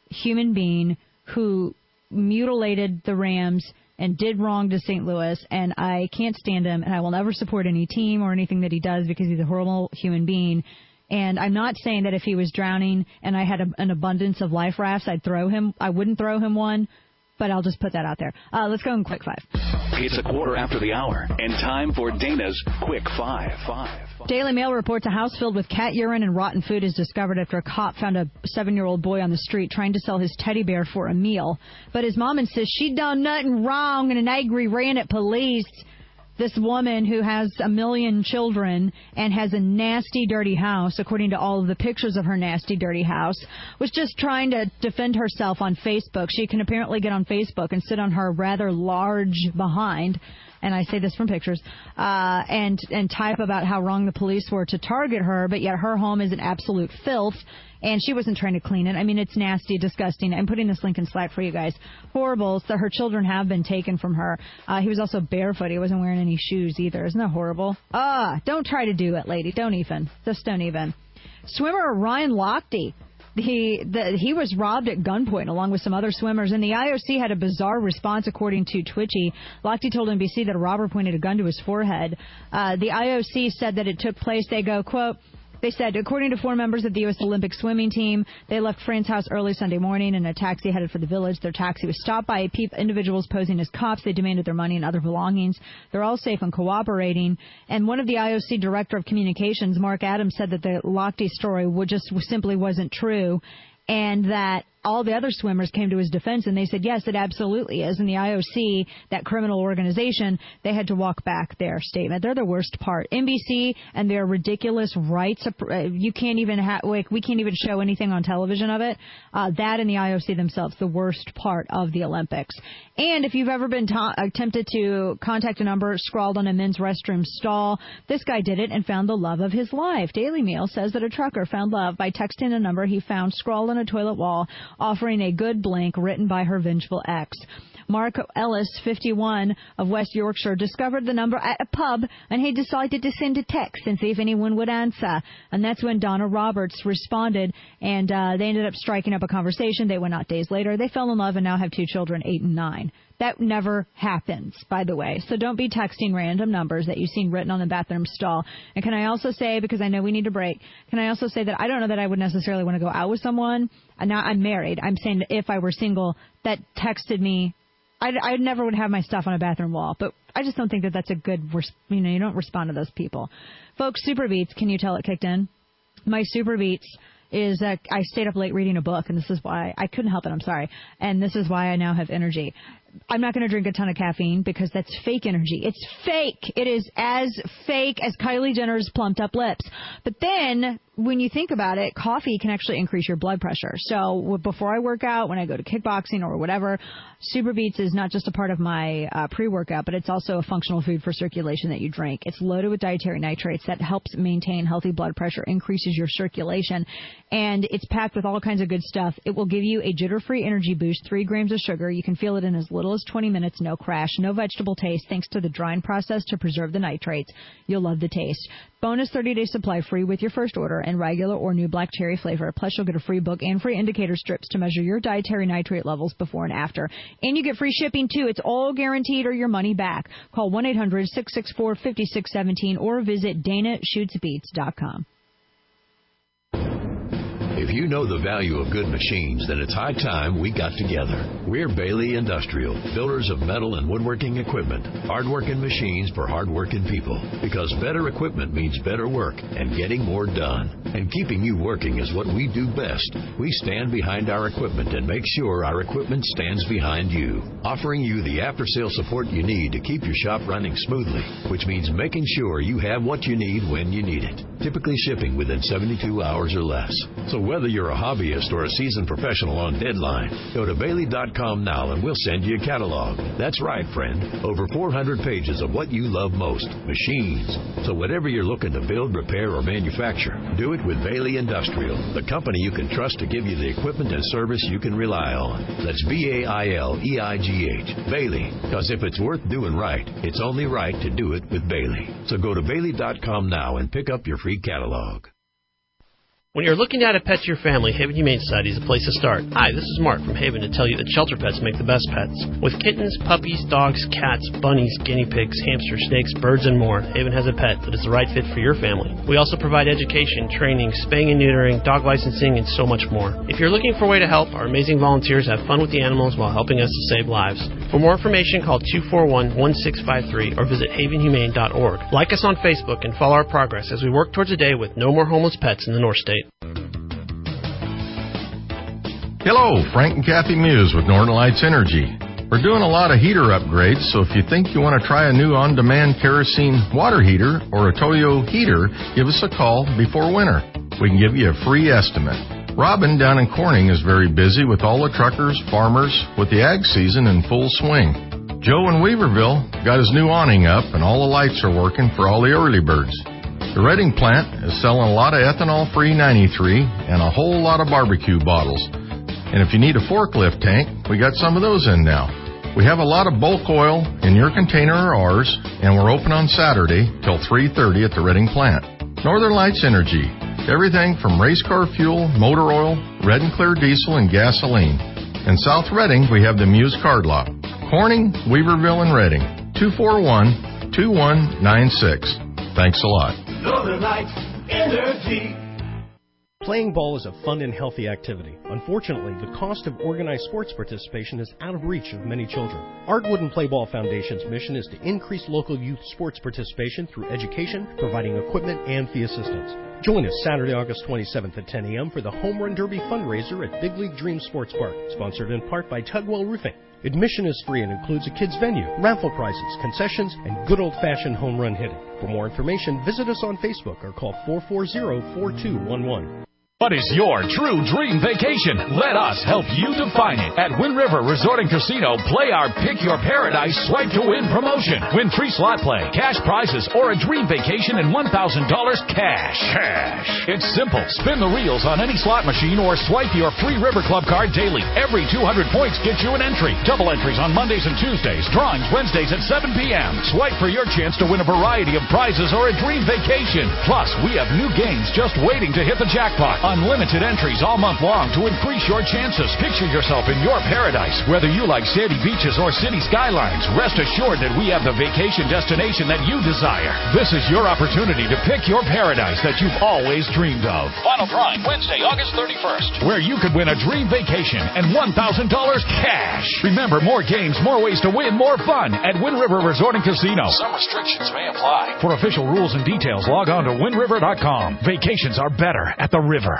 human being who mutilated the Rams and did wrong to Saint Louis, and I can't stand him, and I will never support any team or anything that he does because he's a horrible human being. And I'm not saying that if he was drowning and I had a, an abundance of life rafts, I'd throw him. I wouldn't throw him one, but I'll just put that out there. Uh, let's go in Quick Five. It's a quarter after the hour, and time for Dana's Quick Five. Five. Daily Mail reports a house filled with cat urine and rotten food is discovered after a cop found a seven-year-old boy on the street trying to sell his teddy bear for a meal. But his mom insists she done nothing wrong, and an angry ran at police. This woman who has a million children and has a nasty, dirty house, according to all of the pictures of her nasty, dirty house, was just trying to defend herself on Facebook. She can apparently get on Facebook and sit on her rather large behind, and I say this from pictures, uh, and, and type about how wrong the police were to target her, but yet her home is an absolute filth. And she wasn't trying to clean it. I mean, it's nasty, disgusting. I'm putting this link in Slack for you guys. Horrible. So her children have been taken from her. Uh, he was also barefoot. He wasn't wearing any shoes either. Isn't that horrible? Ah, don't try to do it, lady. Don't even. Just don't even. Swimmer Ryan Lochte. He, the, he was robbed at gunpoint along with some other swimmers, and the I O C had a bizarre response, according to Twitchy. Lochte told N B C that a robber pointed a gun to his forehead. Uh, the I O C said that it took place, they go, quote, they said, according to four members of the U S Olympic swimming team, they left Fran's house early Sunday morning in a taxi headed for the village. Their taxi was stopped by individuals posing as cops. They demanded their money and other belongings. They're all safe and cooperating. And one of the I O C director of communications, Mark Adams, said that the Lochte story would just simply wasn't true, and that all the other swimmers came to his defense, and they said, yes, it absolutely is. And the I O C, that criminal organization, they had to walk back their statement. They're the worst part. N B C and their ridiculous rights, you can't even have, like, we can't even show anything on television of it. Uh, that and the I O C themselves, the worst part of the Olympics. And if you've ever been ta- attempted to contact a number scrawled on a men's restroom stall, this guy did it and found the love of his life. Daily Mail says that a trucker found love by texting a number he found scrawled on a toilet wall, offering a good blink written by her vengeful ex. Mark Ellis, fifty-one, of West Yorkshire, discovered the number at a pub, and he decided to send a text and see if anyone would answer. And that's when Donna Roberts responded, and uh, they ended up striking up a conversation. They went out days later. They fell in love and now have two children, eight and nine. That never happens, by the way. So don't be texting random numbers that you've seen written on the bathroom stall. And can I also say, because I know we need to break, can I also say that I don't know that I would necessarily want to go out with someone. Now, I'm married. I'm saying that if I were single, that texted me, I, I never would have my stuff on a bathroom wall. But I just don't think that that's a good, you know, you don't respond to those people. Folks, Super Beats, can you tell it kicked in? My Super Beats is that I stayed up late reading a book, and this is why I couldn't help it. I'm sorry. And this is why I now have energy. I'm not going to drink a ton of caffeine because that's fake energy. It's fake. It is as fake as Kylie Jenner's plumped up lips. But then when you think about it, coffee can actually increase your blood pressure. So before I work out, when I go to kickboxing or whatever, Super Beats is not just a part of my uh, pre-workout, but it's also a functional food for circulation that you drink. It's loaded with dietary nitrates that helps maintain healthy blood pressure, increases your circulation, and it's packed with all kinds of good stuff. It will give you a jitter-free energy boost, three grams of sugar. You can feel it in as little as twenty minutes, no crash, no vegetable taste, thanks to the drying process to preserve the nitrates. You'll love the taste. Bonus thirty-day supply free with your first order and regular or new black cherry flavor. Plus, you'll get a free book and free indicator strips to measure your dietary nitrate levels before and after. And you get free shipping, too. It's all guaranteed or your money back. Call one eight hundred six six four five six one seven or visit dana shoots beats dot com. If you know the value of good machines, then it's high time we got together. We're Bailey Industrial, builders of metal and woodworking equipment, hard-working machines for hard-working people. Because better equipment means better work and getting more done. And keeping you working is what we do best. We stand behind our equipment and make sure our equipment stands behind you, offering you the after-sale support you need to keep your shop running smoothly, which means making sure you have what you need when you need it, typically shipping within seventy-two hours or less. So whether you're a hobbyist or a seasoned professional on deadline, go to Bailey dot com now and we'll send you a catalog. That's right, friend. Over four hundred pages of what you love most, machines. So whatever you're looking to build, repair, or manufacture, do it with Bailey Industrial, the company you can trust to give you the equipment and service you can rely on. That's B A I L E I G H, Bailey. Because if it's worth doing right, it's only right to do it with Bailey. So go to Bailey dot com now and pick up your free catalog. When you're looking to add a pet to your family, Haven Humane Society is a place to start. Hi, this is Mark from Haven to tell you that shelter pets make the best pets. With kittens, puppies, dogs, cats, bunnies, guinea pigs, hamsters, snakes, birds, and more, Haven has a pet that is the right fit for your family. We also provide education, training, spaying and neutering, dog licensing, and so much more. If you're looking for a way to help, our amazing volunteers have fun with the animals while helping us to save lives. For more information, call two four one, one six five three or visit haven humane dot org. Like us on Facebook and follow our progress as we work towards a day with no more homeless pets in the North State. Hello, Frank and Kathy Muse with Northern Lights Energy. We're doing a lot of heater upgrades, so if you think you want to try a new on-demand kerosene water heater or a Toyo heater, give us a call before winter. We can give you a free estimate. Robin down in Corning is very busy with all the truckers, farmers, with the ag season in full swing. Joe in Weaverville got his new awning up and all the lights are working for all the early birds. The Redding plant is selling a lot of ethanol-free ninety-three and a whole lot of barbecue bottles. And if you need a forklift tank, we got some of those in now. We have a lot of bulk oil in your container or ours, and we're open on Saturday till three thirty at the Redding plant. Northern Lights Energy. Everything from race car fuel, motor oil, red and clear diesel, and gasoline. In South Redding, we have the Muse Card Lot. Corning, Weaverville, and Redding. two four one, two one nine six. Thanks a lot. Northern Lights Energy. Playing ball is a fun and healthy activity. Unfortunately, the cost of organized sports participation is out of reach of many children. Ardwood and Play Ball Foundation's mission is to increase local youth sports participation through education, providing equipment, and fee assistance. Join us Saturday, August twenty-seventh at ten a.m. for the Home Run Derby fundraiser at Big League Dream Sports Park, sponsored in part by Tugwell Roofing. Admission is free and includes a kids' venue, raffle prizes, concessions, and good old-fashioned home run hitting. For more information, visit us on Facebook or call four four zero, four two one one. What is your true dream vacation? Let us help you define it. At Wind River Resort and Casino, play our Pick Your Paradise Swipe to Win promotion. Win free slot play, cash prizes, or a dream vacation and one thousand dollars cash. Cash. It's simple. Spin the reels on any slot machine or swipe your free River Club card daily. Every two hundred points gets you an entry. Double entries on Mondays and Tuesdays. Drawings Wednesdays at seven p.m. Swipe for your chance to win a variety of prizes or a dream vacation. Plus, we have new games just waiting to hit the jackpot. Unlimited entries all month long to increase your chances. Picture yourself in your paradise. Whether you like sandy beaches or city skylines, rest assured that we have the vacation destination that you desire. This is your opportunity to pick your paradise that you've always dreamed of. Final drawing Wednesday, August thirty-first, where you could win a dream vacation and one thousand dollars cash. Remember, more games, more ways to win, more fun at Wind River Resort and Casino. Some restrictions may apply. For official rules and details, log on to wind river dot com. Vacations are better at the river.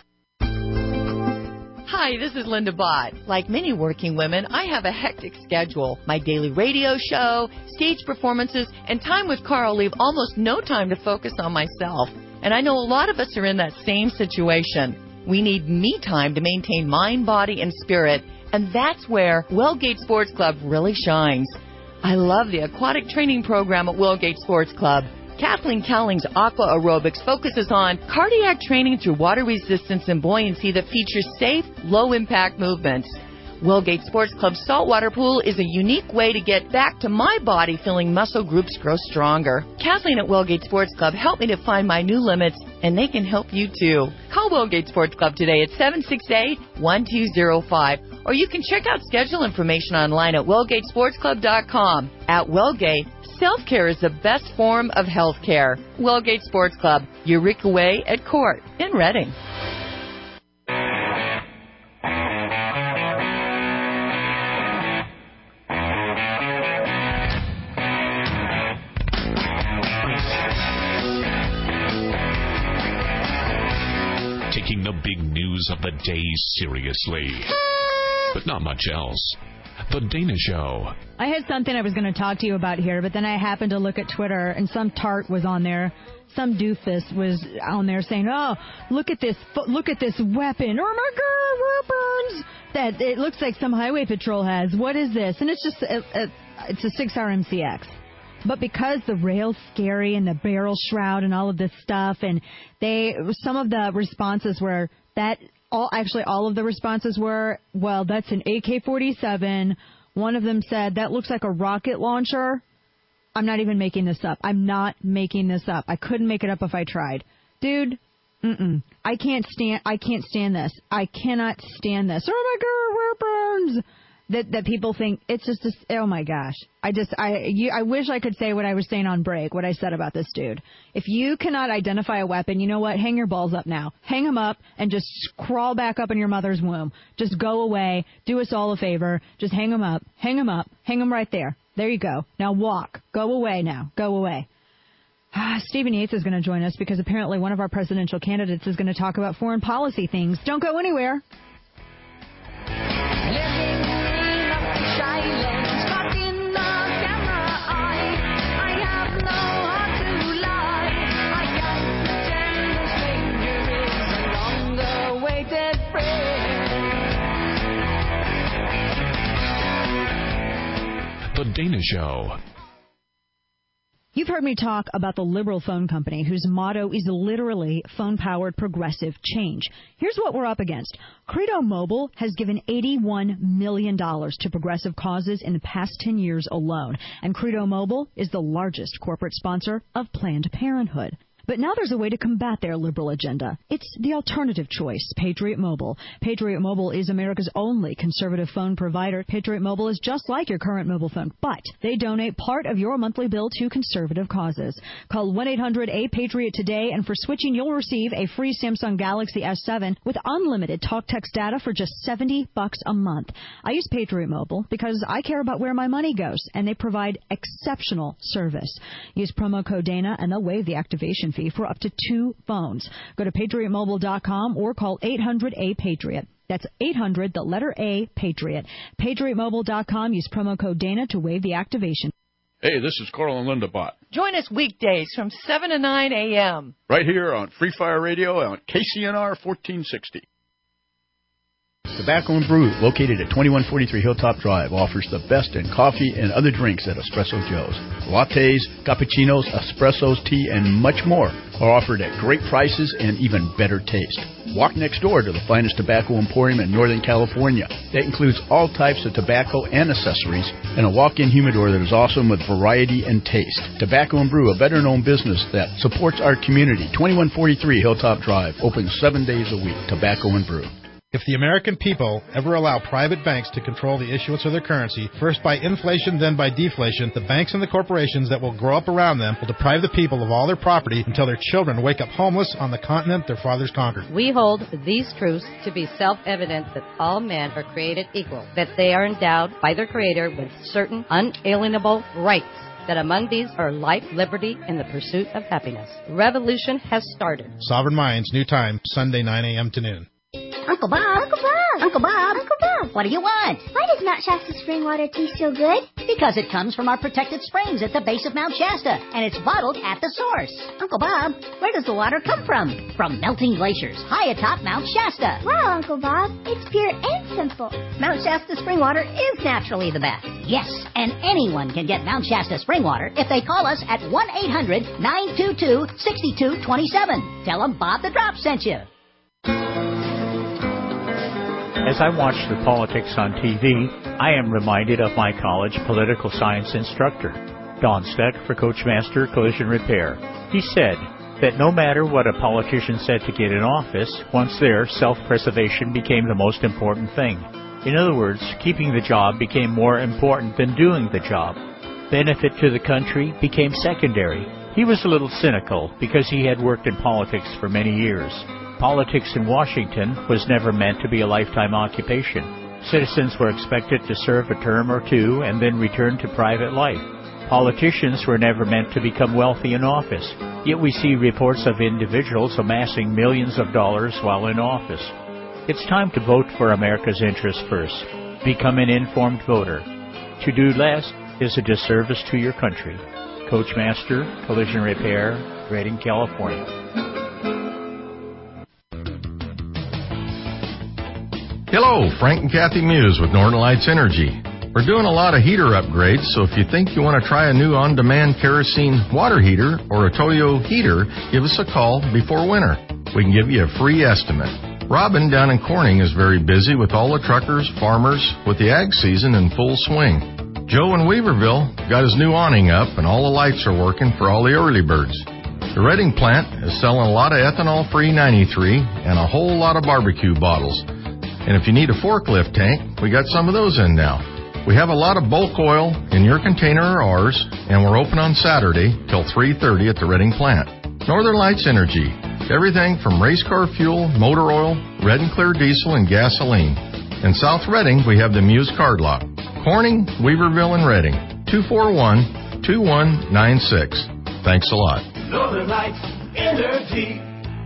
Hi, this is Linda Bott. Like many working women, I have a hectic schedule. My daily radio show, stage performances, and time with Carl leave almost no time to focus on myself. And I know a lot of us are in that same situation. We need me time to maintain mind, body, and spirit, and that's where Wellgate Sports Club really shines. I love the aquatic training program at Wellgate Sports Club. Kathleen Cowling's Aqua Aerobics focuses on cardiac training through water resistance and buoyancy that features safe, low-impact movements. Wellgate Sports Club's saltwater pool is a unique way to get back to my body feeling muscle groups grow stronger. Kathleen at Wellgate Sports Club helped me to find my new limits, and they can help you too. Call Wellgate Sports Club today at seven six eight, one two zero five, or you can check out schedule information online at wellgate sports club dot com. At Wellgate, self-care is the best form of health care. Wellgate Sports Club, Eureka Way at Court in Redding. Taking the big news of the day seriously, but not much else. The Dana Show. I had something I was going to talk to you about here, but then I happened to look at Twitter, and some tart was on there. Some doofus was on there saying, "Oh, look at this! Look at this weapon! Oh my God, weapons! That it looks like some highway patrol has. What is this?" And it's just a, a, it's a six R M C X. But because the rail's scary and the barrel shroud and all of this stuff, and they some of the responses were that. All actually, all of the responses were, well, that's an A K forty-seven. One of them said, that looks like a rocket launcher. I'm not even making this up. I'm not making this up. I couldn't make it up if I tried. Dude, Mm-mm. I can't stand. I can't stand this. I cannot stand this. Oh my God, where burns? That that people think it's just. This, oh my gosh. I just. I. You, I wish I could say what I was saying on break. What I said about this dude. If you cannot identify a weapon, you know what? Hang your balls up now. Hang them up and just crawl back up in your mother's womb. Just go away. Do us all a favor. Just hang them up. Hang them up. Hang them right there. There you go. Now walk. Go away now. Go away. Stephen Yates is going to join us because apparently one of our presidential candidates is going to talk about foreign policy things. Don't go anywhere. The Dana Show. You've heard me talk about the Liberal Phone Company, whose motto is literally phone-powered progressive change. Here's what we're up against. Credo Mobile has given eighty-one million dollars to progressive causes in the past ten years alone, and Credo Mobile is the largest corporate sponsor of Planned Parenthood. But now there's a way to combat their liberal agenda. It's the alternative choice, Patriot Mobile. Patriot Mobile is America's only conservative phone provider. Patriot Mobile is just like your current mobile phone, but they donate part of your monthly bill to conservative causes. Call one eight hundred A Patriot today, and for switching, you'll receive a free Samsung Galaxy S seven with unlimited talk text data for just seventy bucks a month. I use Patriot Mobile because I care about where my money goes, and they provide exceptional service. Use promo code Dana, and they'll waive the activation fee for up to two phones. Go to patriot mobile dot com or call eight hundred A Patriot. That's eight hundred, the letter A, Patriot. patriot mobile dot com. Use promo code Dana to waive the activation. Hey, this is Carl and Linda Bott. Join us weekdays from seven to nine a.m. right here on Free Fire Radio on K C N R fourteen sixty. Tobacco and Brew, located at twenty-one forty-three Hilltop Drive, offers the best in coffee and other drinks at Espresso Joe's. Lattes, cappuccinos, espressos, tea, and much more are offered at great prices and even better taste. Walk next door to the finest tobacco emporium in Northern California. That includes all types of tobacco and accessories, and a walk-in humidor that is awesome with variety and taste. Tobacco and Brew, a better-known business that supports our community. twenty-one forty-three Hilltop Drive, open seven days a week. Tobacco and Brew. If the American people ever allow private banks to control the issuance of their currency, first by inflation, then by deflation, the banks and the corporations that will grow up around them will deprive the people of all their property until their children wake up homeless on the continent their fathers conquered. We hold these truths to be self-evident that all men are created equal, that they are endowed by their Creator with certain unalienable rights, that among these are life, liberty, and the pursuit of happiness. Revolution has started. Sovereign Minds, new time, Sunday, nine a.m. to noon. Uncle Bob! Uncle Bob! Uncle Bob! Uncle Bob! What do you want? Why does Mount Shasta spring water taste so good? Because it comes from our protected springs at the base of Mount Shasta, and it's bottled at the source. Uncle Bob, where does the water come from? From melting glaciers high atop Mount Shasta. Wow, Uncle Bob, it's pure and simple. Mount Shasta spring water is naturally the best. Yes, and anyone can get Mount Shasta spring water if they call us at one eight hundred nine two two six two two seven. Tell them Bob the Drop sent you. As I watch the politics on T V, I am reminded of my college political science instructor, Don Steck for Coachmaster Collision Repair. He said that no matter what a politician said to get in office, once there, self-preservation became the most important thing. In other words, keeping the job became more important than doing the job. Benefit to the country became secondary. He was a little cynical because he had worked in politics for many years. Politics in Washington was never meant to be a lifetime occupation. Citizens were expected to serve a term or two and then return to private life. Politicians were never meant to become wealthy in office, yet we see reports of individuals amassing millions of dollars while in office. It's time to vote for America's interests first. Become an informed voter. To do less is a disservice to your country. Coachmaster Collision Repair, Redding, California. Hello, Frank and Kathy Muse with Northern Lights Energy. We're doing a lot of heater upgrades, so if you think you want to try a new on-demand kerosene water heater or a Toyo heater, give us a call before winter. We can give you a free estimate. Robin down in Corning is very busy with all the truckers, farmers, with the ag season in full swing. Joe in Weaverville got his new awning up and all the lights are working for all the early birds. The Redding plant is selling a lot of ethanol-free ninety-three and a whole lot of barbecue bottles. And if you need a forklift tank, we got some of those in now. We have a lot of bulk oil in your container or ours, and we're open on Saturday till three thirty at the Redding plant. Northern Lights Energy. Everything from race car fuel, motor oil, red and clear diesel, and gasoline. In South Redding, we have the Muse Card Lock. Corning, Weaverville, and Redding. two four one, two one nine six. Thanks a lot. Northern Lights Energy.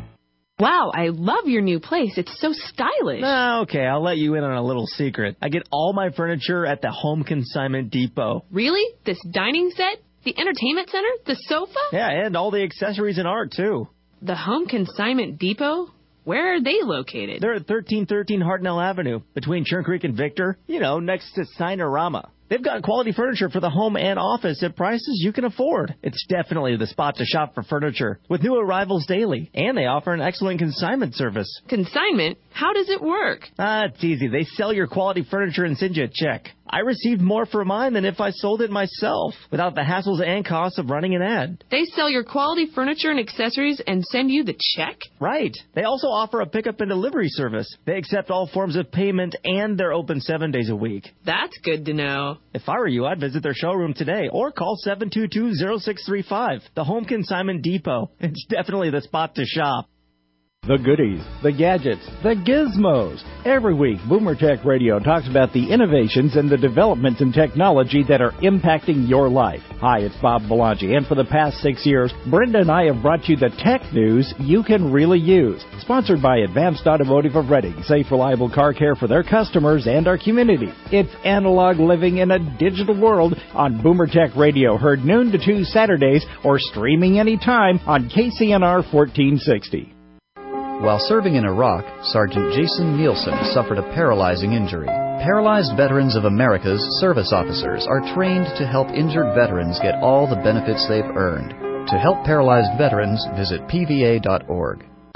Wow, I love your new place. It's so stylish. Ah, okay, I'll let you in on a little secret. I get all my furniture at the Home Consignment Depot. Really? This dining set? The entertainment center? The sofa? Yeah, and all the accessories and art, too. The Home Consignment Depot? Where are they located? They're at thirteen thirteen Hartnell Avenue, between Churn Creek and Victor, you know, next to Sinorama. They've got quality furniture for the home and office at prices you can afford. It's definitely the spot to shop for furniture, with new arrivals daily. And they offer an excellent consignment service. Consignment? How does it work? Ah, it's easy. They sell your quality furniture and send you a check. I received more for mine than if I sold it myself, without the hassles and costs of running an ad. They sell your quality furniture and accessories and send you the check? Right. They also offer a pickup and delivery service. They accept all forms of payment, and they're open seven days a week. That's good to know. If I were you, I'd visit their showroom today or call seven two two, zero six three five. The Home Consignment Depot. It's definitely the spot to shop. The goodies, the gadgets, the gizmos. Every week, Boomer Tech Radio talks about the innovations and the developments in technology that are impacting your life. Hi, it's Bob Belangi, and for the past six years, Brenda and I have brought you the tech news you can really use. Sponsored by Advanced Automotive of Redding, safe, reliable car care for their customers and our community. It's analog living in a digital world on Boomer Tech Radio, heard noon to two Saturdays or streaming anytime on K C N R fourteen sixty. While serving in Iraq, Sergeant Jason Nielsen suffered a paralyzing injury. Paralyzed Veterans of America's service officers are trained to help injured veterans get all the benefits they've earned. To help paralyzed veterans, visit P V A dot org.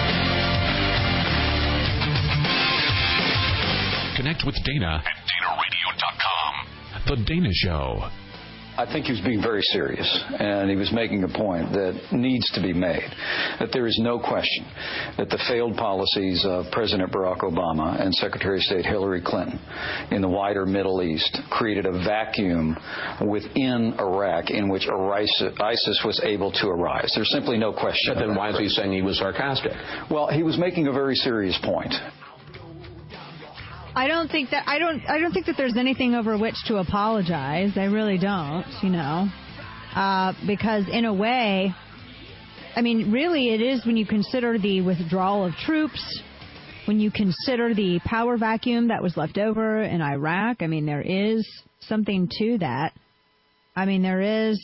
Connect with Dana at Dana Radio dot com. The Dana Show. I think he was being very serious, and he was making a point that needs to be made, that there is no question that the failed policies of President Barack Obama and Secretary of State Hillary Clinton in the wider Middle East created a vacuum within Iraq in which ISIS was able to arise. There's simply no question. But then why is he saying he was sarcastic? Well, he was making a very serious point. I don't think that I don't I don't think that there's anything over which to apologize. I really don't, you know, uh, because in a way, I mean, really, it is when you consider the withdrawal of troops, when you consider the power vacuum that was left over in Iraq. I mean, there is something to that. I mean, there is.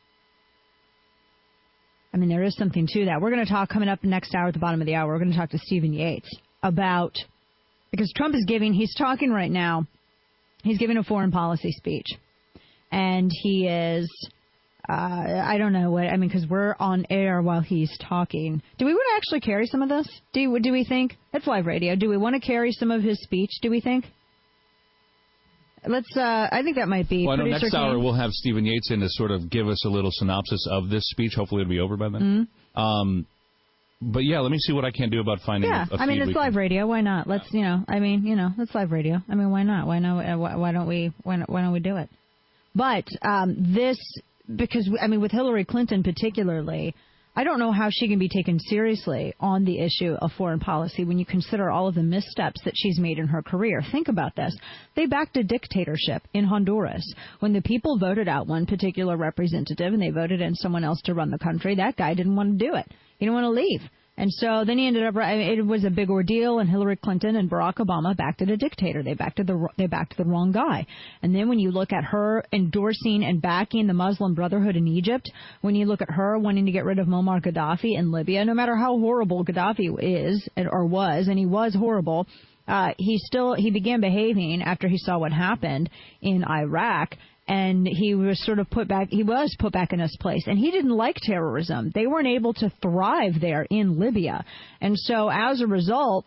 I mean, there is something to that. We're going to talk coming up next hour at the bottom of the hour. We're going to talk to Stephen Yates about. Because Trump is giving, he's talking right now, he's giving a foreign policy speech. And he is, uh, I don't know what, I mean, because we're on air while he's talking. Do we want to actually carry some of this? Do, you, do we think? It's live radio. Do we want to carry some of his speech, do we think? Let's, uh, I think that might be. Well, I know next King. hour we'll have Stephen Yates in to sort of give us a little synopsis of this speech. Hopefully it'll be over by then. Mm-hmm. Um But, yeah, let me see what I can do about finding yeah, a, a I mean, it's live can... radio. Why not? Let's, you know, I mean, you know, it's live radio. I mean, why not? Why not? Why, why don't we, why, why don't we do it? But um, this, because, I mean, with Hillary Clinton particularly, I don't know how she can be taken seriously on the issue of foreign policy when you consider all of the missteps that she's made in her career. Think about this. They backed a dictatorship in Honduras. When the people voted out one particular representative and they voted in someone else to run the country, that guy didn't want to do it. He didn't want to leave. And so then he ended up, I mean, it was a big ordeal, and Hillary Clinton and Barack Obama backed a dictator. They backed the they backed the wrong guy. And then when you look at her endorsing and backing the Muslim Brotherhood in Egypt, when you look at her wanting to get rid of Muammar Gaddafi in Libya, no matter how horrible Gaddafi is or was, and he was horrible, uh, he still he began behaving after he saw what happened in Iraq. And he was sort of put back, he was put back in his place. And he didn't like terrorism. They weren't able to thrive there in Libya. And so as a result,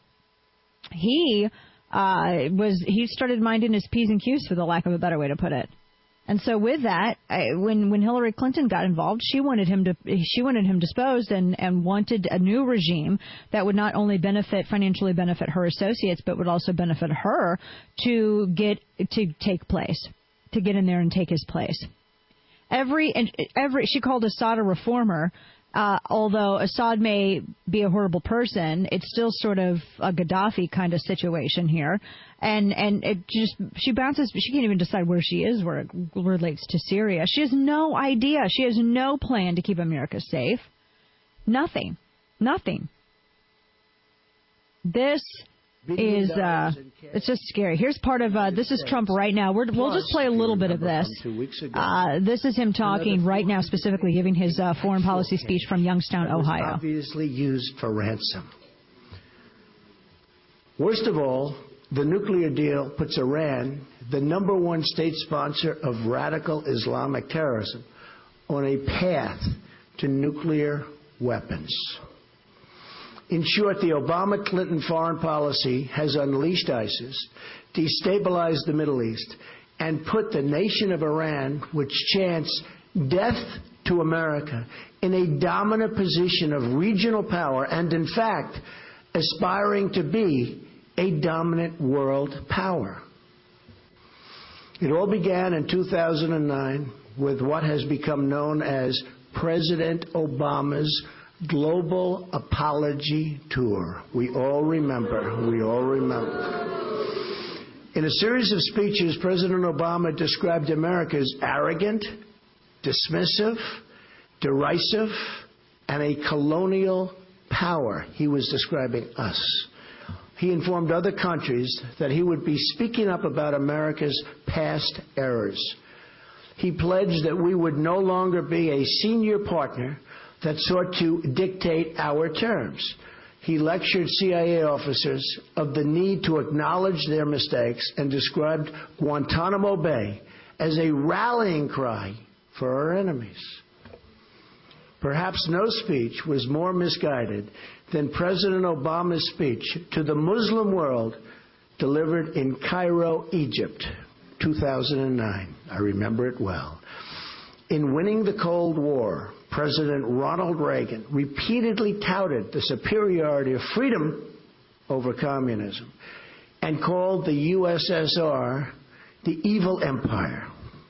he uh, was, he started minding his P's and Q's, for the lack of a better way to put it. And so with that, I, when when Hillary Clinton got involved, she wanted him to she wanted him disposed and, and wanted a new regime that would not only benefit financially benefit her associates, but would also benefit her to get to take place, to get in there and take his place. Every every she called Assad a reformer. Uh, although Assad may be a horrible person, it's still sort of a Gaddafi kind of situation here. And and it just she bounces. She can't even decide where she is, where it relates to Syria. She has no idea. She has no plan to keep America safe. Nothing. Nothing. This is uh, it's just scary. Here's part of uh, this is Trump right now. We're, we'll just play a little bit of this. Uh, this is him talking right now, specifically giving his uh, foreign policy speech from Youngstown, Ohio. Obviously used for ransom. Worst of all, the nuclear deal puts Iran, the number one state sponsor of radical Islamic terrorism, on a path to nuclear weapons. In short, the Obama-Clinton foreign policy has unleashed ISIS, destabilized the Middle East, and put the nation of Iran, which chants death to America, in a dominant position of regional power and, in fact, aspiring to be a dominant world power. It all began in two thousand nine with what has become known as President Obama's Global Apology Tour. We all remember. We all remember. In a series of speeches, President Obama described America as arrogant, dismissive, derisive, and a colonial power. He was describing us. He informed other countries that he would be speaking up about America's past errors. He pledged that we would no longer be a senior partner that sought to dictate our terms. He lectured C I A officers of the need to acknowledge their mistakes and described Guantanamo Bay as a rallying cry for our enemies. Perhaps no speech was more misguided than President Obama's speech to the Muslim world delivered in Cairo, Egypt, two thousand nine. I remember it well. In winning the Cold War, President Ronald Reagan repeatedly touted the superiority of freedom over communism and called the U S S R the evil empire.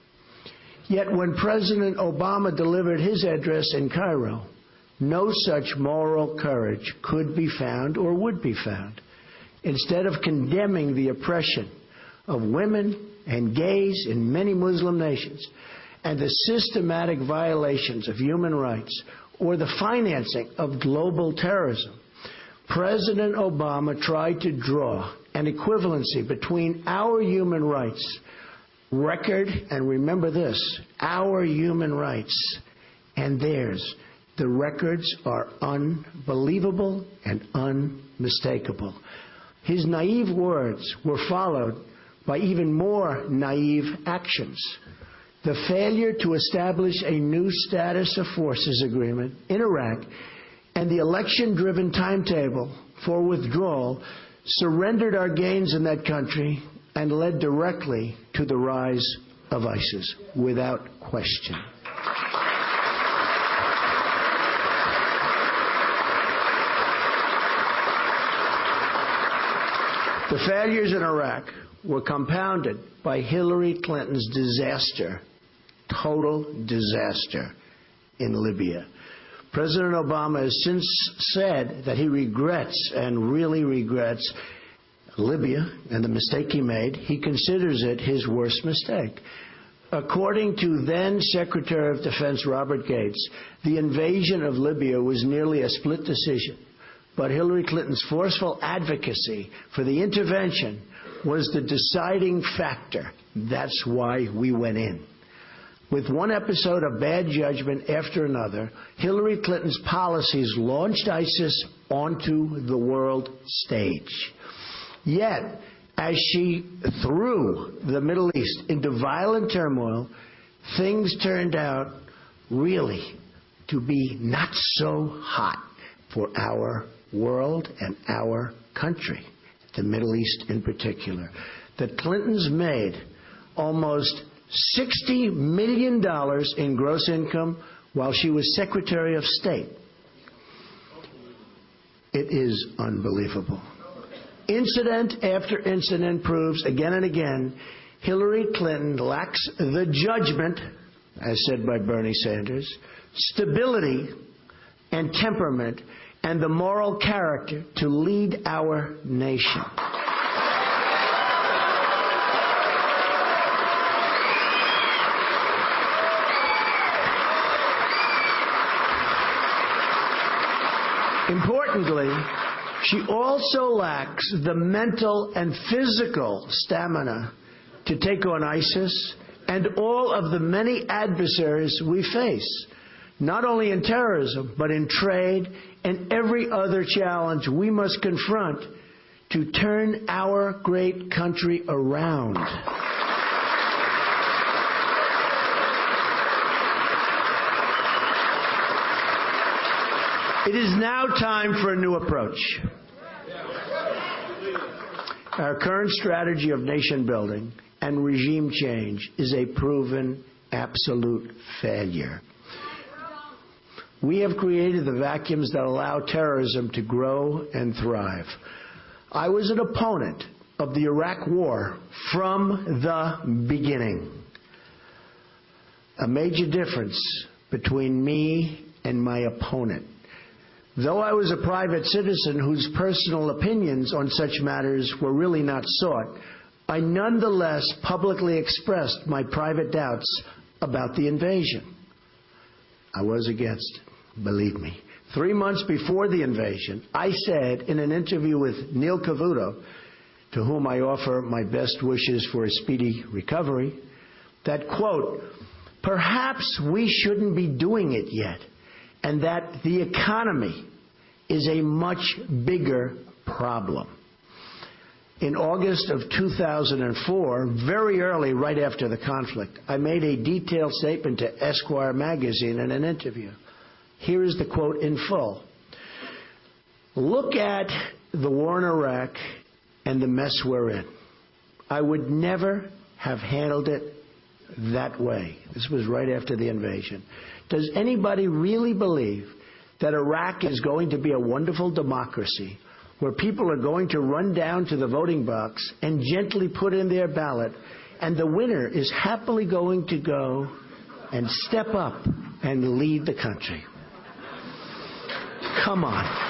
Yet when President Obama delivered his address in Cairo, no such moral courage could be found or would be found. Instead of condemning the oppression of women and gays in many Muslim nations, and the systematic violations of human rights or the financing of global terrorism, President Obama tried to draw an equivalency between our human rights record, and remember this, our human rights and theirs. The records are unbelievable and unmistakable. His naive words were followed by even more naive actions. The failure to establish a new status of forces agreement in Iraq and the election-driven timetable for withdrawal surrendered our gains in that country and led directly to the rise of ISIS, without question. The failures in Iraq were compounded by Hillary Clinton's disaster, total disaster in Libya. President Obama has since said that he regrets and really regrets Libya and the mistake he made. He considers it his worst mistake. According to then Secretary of Defense Robert Gates, the invasion of Libya was nearly a split decision. But Hillary Clinton's forceful advocacy for the intervention was the deciding factor. That's why we went in. With one episode of bad judgment after another, Hillary Clinton's policies launched ISIS onto the world stage. Yet, as she threw the Middle East into violent turmoil, things turned out really to be not so hot for our world and our country, the Middle East in particular. The Clintons made almost sixty million dollars in gross income while she was Secretary of State. It is unbelievable. Incident after incident proves again and again Hillary Clinton lacks the judgment, as said by Bernie Sanders, stability and temperament, and the moral character to lead our nation. Importantly, she also lacks the mental and physical stamina to take on ISIS and all of the many adversaries we face, not only in terrorism, but in trade and every other challenge we must confront to turn our great country around. It is now time for a new approach. Our current strategy of nation building and regime change is a proven absolute failure. We have created the vacuums that allow terrorism to grow and thrive. I was an opponent of the Iraq War from the beginning. A major difference between me and my opponent. Though I was a private citizen whose personal opinions on such matters were really not sought, I nonetheless publicly expressed my private doubts about the invasion. I was against it, believe me. Three months before the invasion, I said in an interview with Neil Cavuto, to whom I offer my best wishes for a speedy recovery, that, quote, perhaps we shouldn't be doing it yet, and that the economy is a much bigger problem. In August of two thousand four, very early, right after the conflict, I made a detailed statement to Esquire magazine in an interview. Here is the quote in full. Look at the war in Iraq and the mess we're in. I would never have handled it that way. This was right after the invasion. Does anybody really believe that Iraq is going to be a wonderful democracy where people are going to run down to the voting box and gently put in their ballot, and the winner is happily going to go and step up and lead the country? Come on.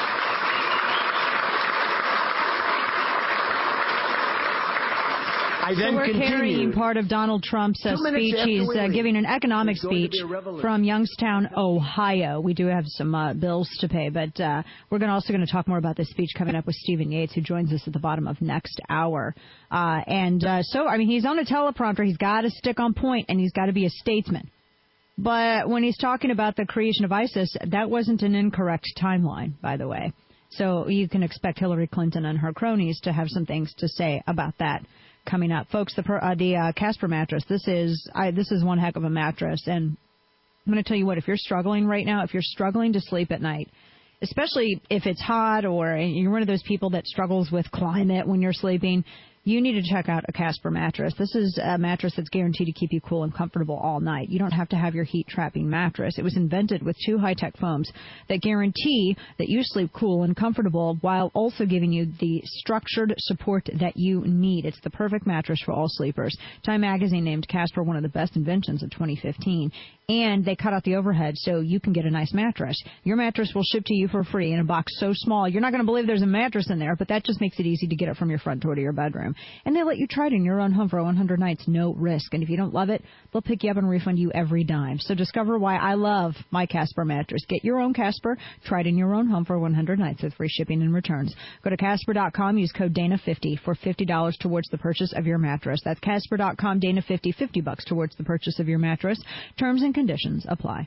I then so we're continued. carrying part of Donald Trump's uh, speech. He's uh, giving an economic speech from Youngstown, Ohio. We do have some uh, bills to pay, but uh, we're gonna also going to talk more about this speech coming up with Stephen Yates, who joins us at the bottom of next hour. Uh, and uh, so, I mean, he's on a teleprompter. He's got to stick on point, and he's got to be a statesman. But when he's talking about the creation of ISIS, that wasn't an incorrect timeline, by the way. So you can expect Hillary Clinton and her cronies to have some things to say about that coming up. Folks, the, uh, the uh, Casper mattress, this is I, this is one heck of a mattress. And I'm going to tell you what, if you're struggling right now, if you're struggling to sleep at night, especially if it's hot or you're one of those people that struggles with climate when you're sleeping, you need to check out a Casper mattress. This is a mattress that's guaranteed to keep you cool and comfortable all night. You don't have to have your heat-trapping mattress. It was invented with two high-tech foams that guarantee that you sleep cool and comfortable while also giving you the structured support that you need. It's the perfect mattress for all sleepers. Time Magazine named Casper one of the best inventions of twenty fifteen. And they cut out the overhead so you can get a nice mattress. Your mattress will ship to you for free in a box so small, you're not going to believe there's a mattress in there, but that just makes it easy to get it from your front door to your bedroom. And they let you try it in your own home for one hundred nights, no risk. And if you don't love it, they'll pick you up and refund you every dime. So discover why I love my Casper mattress. Get your own Casper, try it in your own home for one hundred nights with free shipping and returns. Go to Casper dot com, use code Dana fifty for fifty dollars towards the purchase of your mattress. That's Casper dot com, Dana fifty, fifty bucks towards the purchase of your mattress. Terms and conditions apply.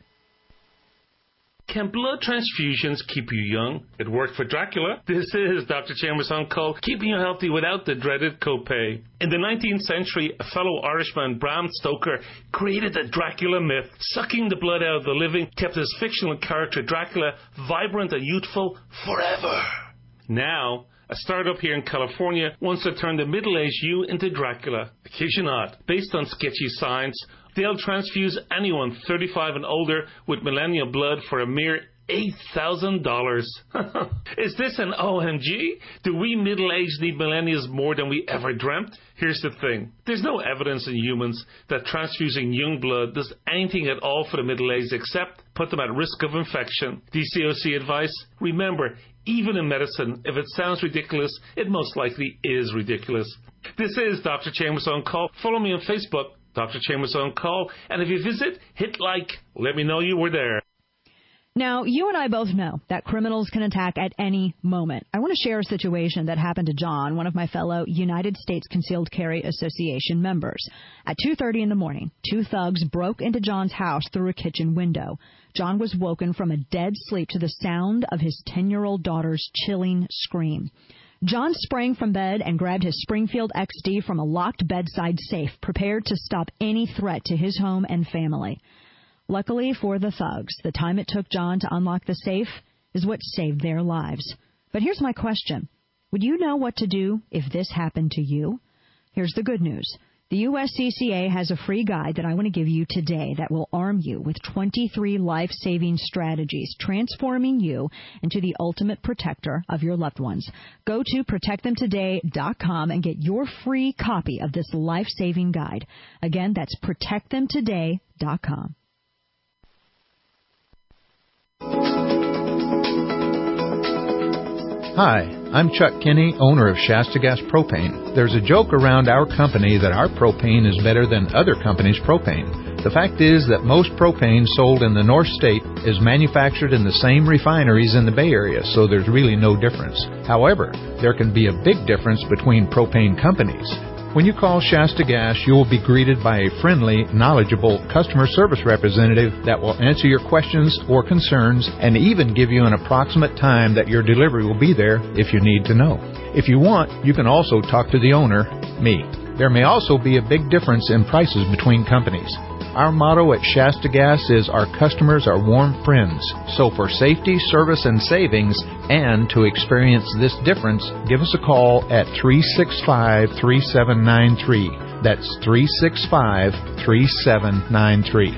Can blood transfusions keep you young? It worked for Dracula. This is Doctor Chambers on Call, keeping you healthy without the dreaded copay. In the nineteenth century, a fellow Irishman, Bram Stoker, created the Dracula myth. Sucking the blood out of the living kept his fictional character Dracula vibrant and youthful forever. Now, A startup here in California wants to turn the middle-aged you into Dracula. I kid you not. Based on sketchy science, they'll transfuse anyone thirty-five and older with millennial blood for a mere eight thousand dollars. Is this an O M G? Do we middle-aged need millennials more than we ever dreamt? Here's the thing. There's no evidence in humans that transfusing young blood does anything at all for the middle-aged except put them at risk of infection. D C O C advice? Remember, even in medicine, if it sounds ridiculous, it most likely is ridiculous. This is Doctor Chambers On Call. Follow me on Facebook, Doctor Chambers On Call. And if you visit, hit like. Let me know you were there. Now, you and I both know that criminals can attack at any moment. I want to share a situation that happened to John, one of my fellow United States Concealed Carry Association members. At two thirty in the morning, two thugs broke into John's house through a kitchen window. John was woken from a dead sleep to the sound of his ten-year-old daughter's chilling scream. John sprang from bed and grabbed his Springfield X D from a locked bedside safe, prepared to stop any threat to his home and family. Luckily for the thugs, the time it took John to unlock the safe is what saved their lives. But here's my question. Would you know what to do if this happened to you? Here's the good news. The U S C C A has a free guide that I want to give you today that will arm you with twenty-three life-saving strategies, transforming you into the ultimate protector of your loved ones. Go to protect them today dot com and get your free copy of this life-saving guide. Again, that's protect them today dot com. Hi, I'm Chuck Kinney, owner of Shasta Gas Propane. There's a joke around our company that our propane is better than other companies' propane. The fact is that most propane sold in the North State is manufactured in the same refineries in the Bay Area, so there's really no difference. However, there can be a big difference between propane companies. When you call Shasta Gas, you will be greeted by a friendly, knowledgeable customer service representative that will answer your questions or concerns and even give you an approximate time that your delivery will be there if you need to know. If you want, you can also talk to the owner, me. There may also be a big difference in prices between companies. Our motto at Shasta Gas is our customers are warm friends. So for safety, service, and savings, and to experience this difference, give us a call at three six five, three seven nine three. That's three six five, three seven nine three.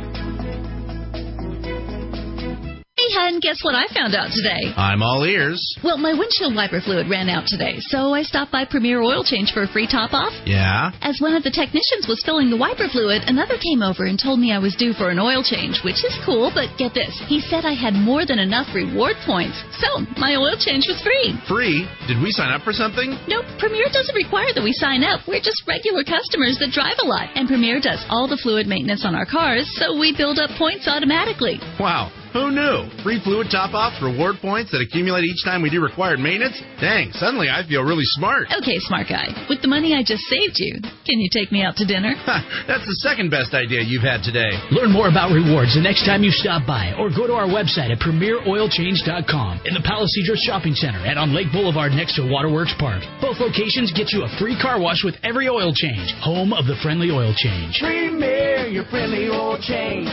And guess what I found out today? I'm all ears. Well, my windshield wiper fluid ran out today, so I stopped by Premier Oil Change for a free top-off. Yeah? As one of the technicians was filling the wiper fluid, another came over and told me I was due for an oil change, which is cool, but get this. He said I had more than enough reward points, so my oil change was free. Free? Did we sign up for something? Nope, Premier doesn't require that we sign up. We're just regular customers that drive a lot, and Premier does all the fluid maintenance on our cars, so we build up points automatically. Wow. Who knew? Free fluid top-offs, reward points that accumulate each time we do required maintenance? Dang, suddenly I feel really smart. Okay, smart guy. With the money I just saved you, can you take me out to dinner? That's the second best idea you've had today. Learn more about rewards the next time you stop by or go to our website at premier oil change dot com in the Palisadro Shopping Center and on Lake Boulevard next to Waterworks Park. Both locations get you a free car wash with every oil change. Home of the friendly oil change. Premier, your friendly oil change.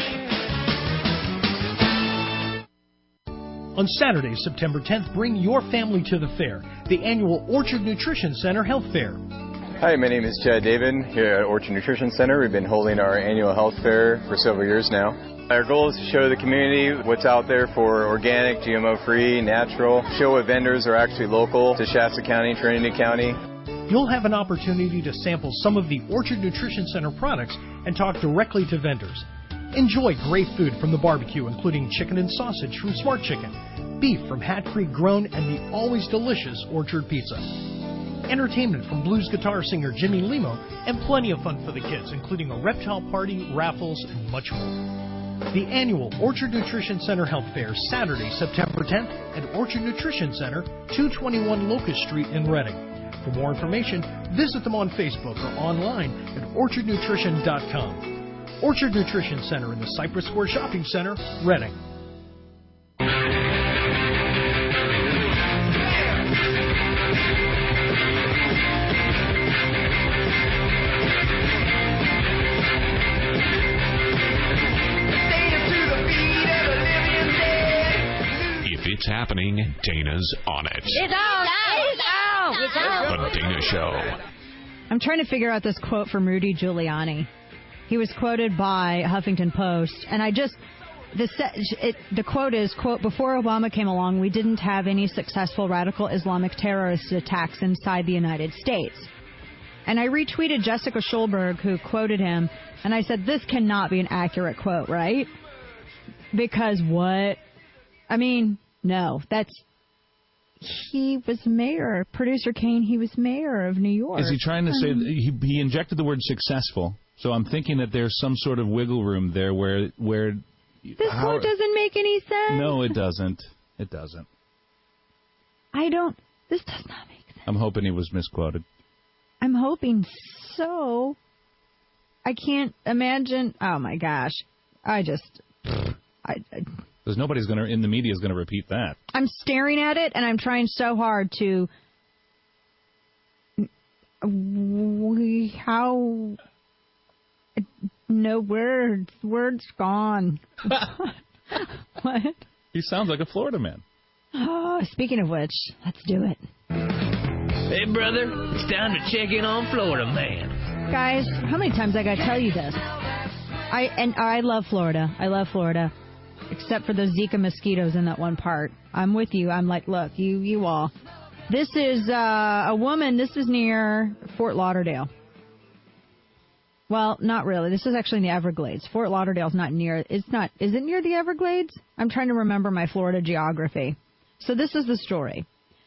On Saturday, September tenth, bring your family to the fair, the annual Orchard Nutrition Center Health Fair. Hi, my name is Chad David here at Orchard Nutrition Center. We've been holding our annual health fair for several years now. Our goal is to show the community what's out there for organic, G M O-free, natural, show what vendors are actually local to Shasta County, Trinity County. You'll have an opportunity to sample some of the Orchard Nutrition Center products and talk directly to vendors. Enjoy great food from the barbecue, including chicken and sausage from Smart Chicken, beef from Hat Creek Grown, and the always delicious Orchard Pizza. Entertainment from blues guitar singer Jimmy Limo, and plenty of fun for the kids, including a reptile party, raffles, and much more. The annual Orchard Nutrition Center Health Fair, Saturday, September tenth, at Orchard Nutrition Center, two twenty-one Locust Street in Reading. For more information, visit them on Facebook or online at orchard nutrition dot com. Orchard Nutrition Center in the Cypress Square Shopping Center, Reading. If it's happening, Dana's on it. It's out! It's out! out. It's out. The Dana Show. I'm trying to figure out this quote from Rudy Giuliani. He was quoted by Huffington Post, and I just... The, it, the quote is, quote, before Obama came along, we didn't have any successful radical Islamic terrorist attacks inside the United States. And I retweeted Jessica Schulberg, who quoted him, and I said, this cannot be an accurate quote, right? Because what? I mean, no, that's... He was mayor. Producer Kane, he was mayor of New York. Is he trying to say... Um, He, he injected the word successful, so I'm thinking that there's some sort of wiggle room there where... where This how, quote doesn't make any sense. No, it doesn't. It doesn't. I don't... This does not make sense. I'm hoping he was misquoted. I'm hoping so. I can't imagine... Oh, my gosh. I just... I, I, Because nobody's going to... In the media is going to repeat that. I'm staring at it, and I'm trying so hard to... We, how... No words. Words gone. What? He sounds like a Florida man. Oh, speaking of which, let's do it. Hey, brother, it's time to check in on Florida man. Guys, how many times I got to tell you this? I and I love Florida. I love Florida. Except for those Zika mosquitoes in that one part. I'm with you. I'm like, look, you you all. This is uh, a woman. This is near Fort Lauderdale. Well, not really. This is actually in the Everglades. Fort Lauderdale's not near. It's not. Is it near the Everglades? I'm trying to remember my Florida geography. So this is the story.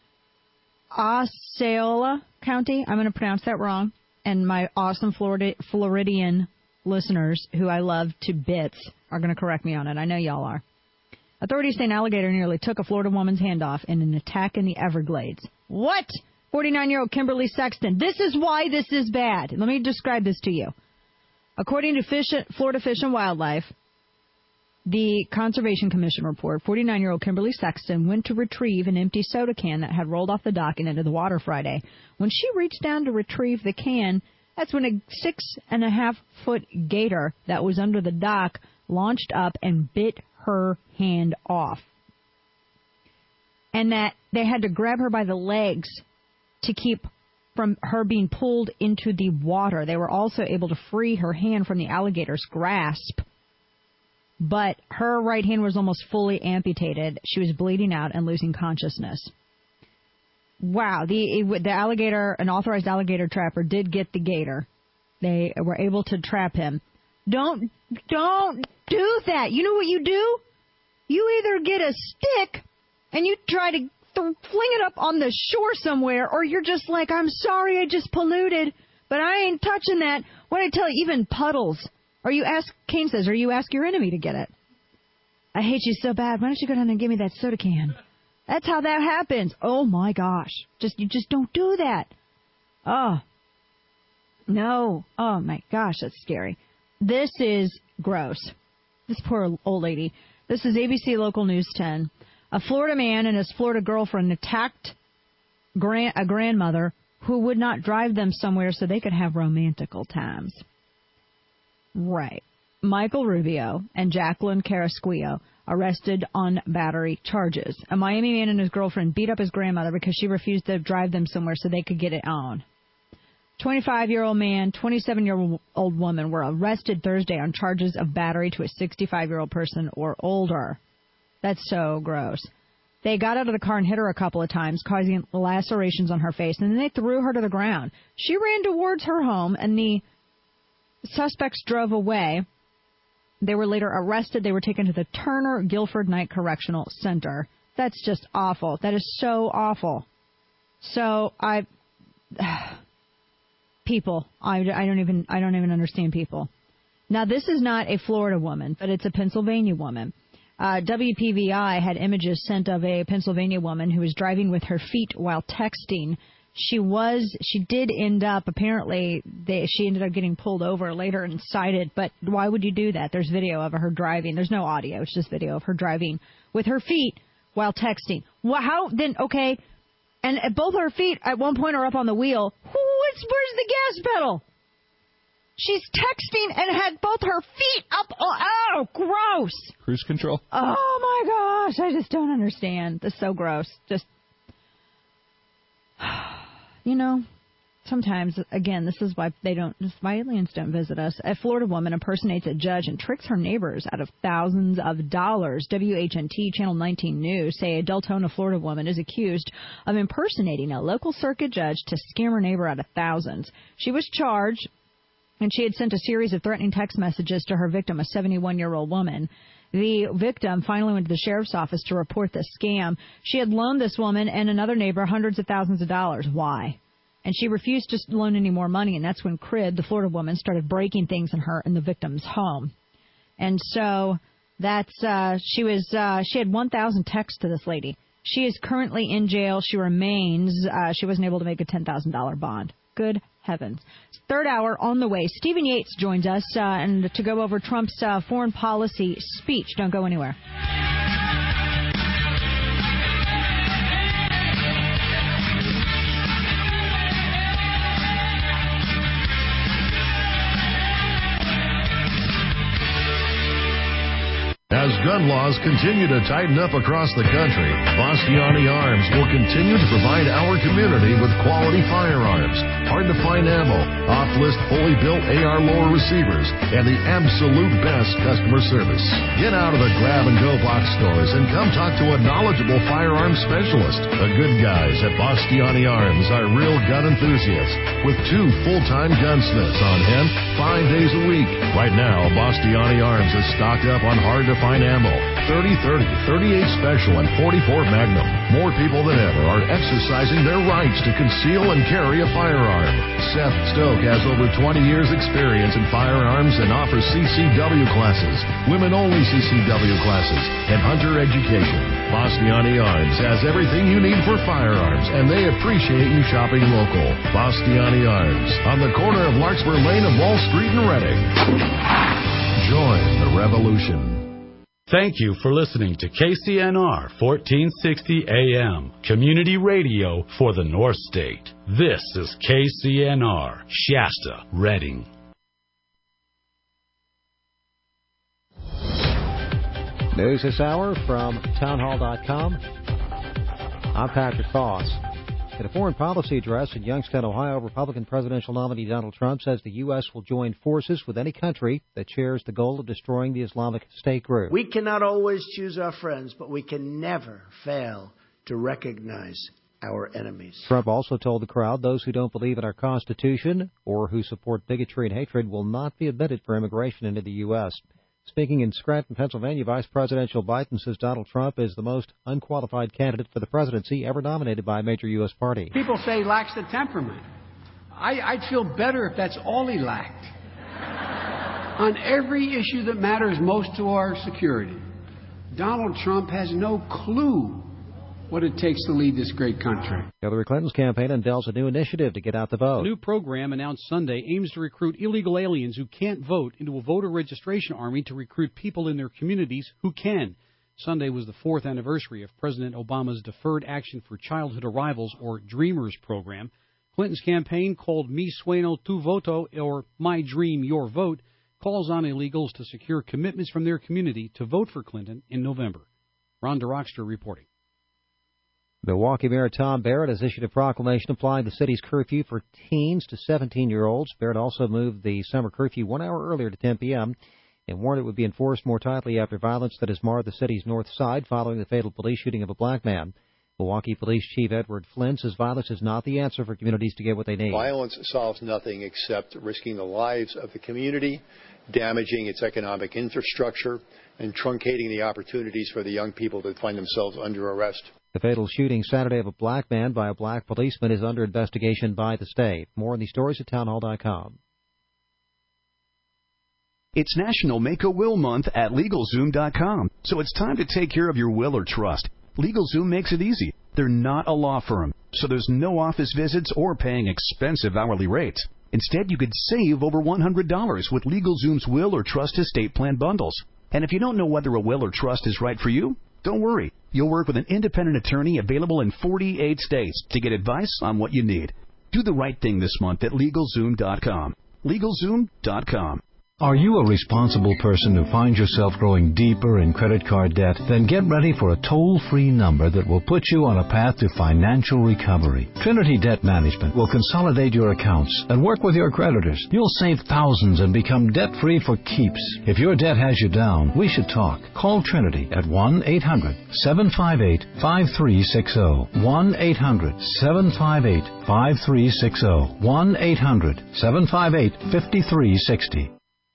Osceola County. I'm going to pronounce that wrong. And my awesome Florida, Floridian listeners, who I love to bits, are going to correct me on it. I know y'all are. Authorities say an alligator nearly took a Florida woman's hand off in an attack in the Everglades. What? forty-nine-year-old Kimberly Sexton. This is why this is bad. Let me describe this to you. According to Fish, Florida Fish and Wildlife, the Conservation Commission report, forty-nine-year-old Kimberly Sexton went to retrieve an empty soda can that had rolled off the dock and into the water Friday. When she reached down to retrieve the can, that's when a six-and-a-half-foot gator that was under the dock launched up and bit her hand off. And that they had to grab her by the legs to keep from her being pulled into the water. They were also able to free her hand from the alligator's grasp. But her right hand was almost fully amputated. She was bleeding out and losing consciousness. Wow. The the alligator, an authorized alligator trapper, did get the gator. They were able to trap him. Don't, don't do that. You know what you do? You either get a stick and you try to th- fling it up on the shore somewhere, or you're just like, I'm sorry, I just polluted, but I ain't touching that. What I tell you, even puddles. Or you ask, Kane says, or you ask your enemy to get it. I hate you so bad. Why don't you go down and give me that soda can? That's how that happens. Oh, my gosh. Just You just don't do that. Oh. No. Oh, my gosh, that's scary. This is gross. This poor old lady. This is A B C Local News ten. A Florida man and his Florida girlfriend attacked grand, a grandmother who would not drive them somewhere so they could have romantical times. Right. Michael Rubio and Jacqueline Carrasquillo arrested on battery charges. A Miami man and his girlfriend beat up his grandmother because she refused to drive them somewhere so they could get it on. twenty-five-year-old man, twenty-seven-year-old woman were arrested Thursday on charges of battery to a sixty-five-year-old person or older. That's so gross. They got out of the car and hit her a couple of times, causing lacerations on her face, and then they threw her to the ground. She ran towards her home, and the suspects drove away. They were later arrested. They were taken to the Turner Guilford Night Correctional Center. That's just awful. That is so awful. So I... People. I, I don't even I don't even understand people. Now, this is not a Florida woman, but it's a Pennsylvania woman. Uh, W P V I had images sent of a Pennsylvania woman who was driving with her feet while texting. She was, she did end up, apparently, they, she ended up getting pulled over later and cited. But why would you do that? There's video of her driving. There's no audio. It's just video of her driving with her feet while texting. Well, how then? Okay. And both her feet at one point are up on the wheel. Where's, where's the gas pedal? She's texting and had both her feet up. Oh, gross. Cruise control. Oh, my gosh. I just don't understand. This is so gross. Just. you know, sometimes, again, this is why they don't, this is why aliens don't visit us. A Florida woman impersonates a judge and tricks her neighbors out of thousands of dollars. W H N T Channel nineteen News say a Deltona, Florida woman is accused of impersonating a local circuit judge to scam her neighbor out of thousands. She was charged, and she had sent a series of threatening text messages to her victim, a seventy-one-year-old woman. The victim finally went to the sheriff's office to report the scam. She had loaned this woman and another neighbor hundreds of thousands of dollars. Why? And she refused to loan any more money, and that's when Crib, the Florida woman, started breaking things in her in the victim's home. And so that's uh, she was uh, she had one thousand texts to this lady. She is currently in jail. She remains. Uh, she wasn't able to make a ten thousand dollars bond. Good heavens. Third hour on the way. Stephen Yates joins us uh, and to go over Trump's uh, foreign policy speech. Don't go anywhere. As gun laws continue to tighten up across the country, Bastiani Arms will continue to provide our community with quality firearms, hard-to-find ammo, off-list fully built A R lower receivers, and the absolute best customer service. Get out of the grab-and-go box stores and come talk to a knowledgeable firearms specialist. The good guys at Bastiani Arms are real gun enthusiasts with two full-time gunsmiths on hand five days a week. Right now, Bastiani Arms is stocked up on hard-to-find ammo, thirty thirty, thirty-eight Special, and forty-four Magnum. More people than ever are exercising their rights to conceal and carry a firearm. Seth Stoke has over twenty years experience in firearms and offers C C W classes, women-only C C W classes, and hunter education. Bastiani Arms has everything you need for firearms, and they appreciate you shopping local. Bastiani Arms, on the corner of Larkspur Lane and Wall Street in Reading. Join the revolution. Thank you for listening to K C N R fourteen sixty A M, community radio for the North State. This is K C N R, Shasta, Reading. News this hour from townhall dot com. I'm Patrick Foss. At a foreign policy address in Youngstown, Ohio, Republican presidential nominee Donald Trump says the U S will join forces with any country that shares the goal of destroying the Islamic State group. We cannot always choose our friends, but we can never fail to recognize our enemies. Trump also told the crowd those who don't believe in our Constitution or who support bigotry and hatred will not be admitted for immigration into the U S Speaking in Scranton, Pennsylvania, Vice President Joe Biden says Donald Trump is the most unqualified candidate for the presidency ever nominated by a major U S party. People say he lacks the temperament. I, I'd feel better if that's all he lacked. On every issue that matters most to our security, Donald Trump has no clue what it takes to lead this great country. Hillary Clinton's campaign unveils a new initiative to get out the vote. A new program announced Sunday aims to recruit illegal aliens who can't vote into a voter registration army to recruit people in their communities who can. Sunday was the fourth anniversary of President Obama's Deferred Action for Childhood Arrivals, or DREAMers program. Clinton's campaign, called Mi Sueño Tu Voto, or My Dream Your Vote, calls on illegals to secure commitments from their community to vote for Clinton in November. Ron DeRockster reporting. Milwaukee Mayor Tom Barrett has issued a proclamation applying the city's curfew for teens to seventeen-year-olds. Barrett also moved the summer curfew one hour earlier to ten p.m. and warned it would be enforced more tightly after violence that has marred the city's north side following the fatal police shooting of a black man. Milwaukee Police Chief Edward Flynn says violence is not the answer for communities to get what they need. Violence solves nothing except risking the lives of the community, damaging its economic infrastructure, and truncating the opportunities for the young people that find themselves under arrest. The fatal shooting Saturday of a black man by a black policeman is under investigation by the state. More on these stories at townhall dot com. It's National Make a Will Month at LegalZoom dot com, so it's time to take care of your will or trust. LegalZoom makes it easy. They're not a law firm, so there's no office visits or paying expensive hourly rates. Instead, you could save over one hundred dollars with LegalZoom's will or trust estate plan bundles. And if you don't know whether a will or trust is right for you, don't worry. You'll work with an independent attorney available in forty-eight states to get advice on what you need. Do the right thing this month at LegalZoom dot com. LegalZoom dot com. Are you a responsible person who finds yourself growing deeper in credit card debt? Then get ready for a toll-free number that will put you on a path to financial recovery. Trinity Debt Management will consolidate your accounts and work with your creditors. You'll save thousands and become debt-free for keeps. If your debt has you down, we should talk. Call Trinity at one eight hundred seven five eight five three six zero. one eight hundred seven five eight five three six zero. one eight hundred seven five eight five three six zero.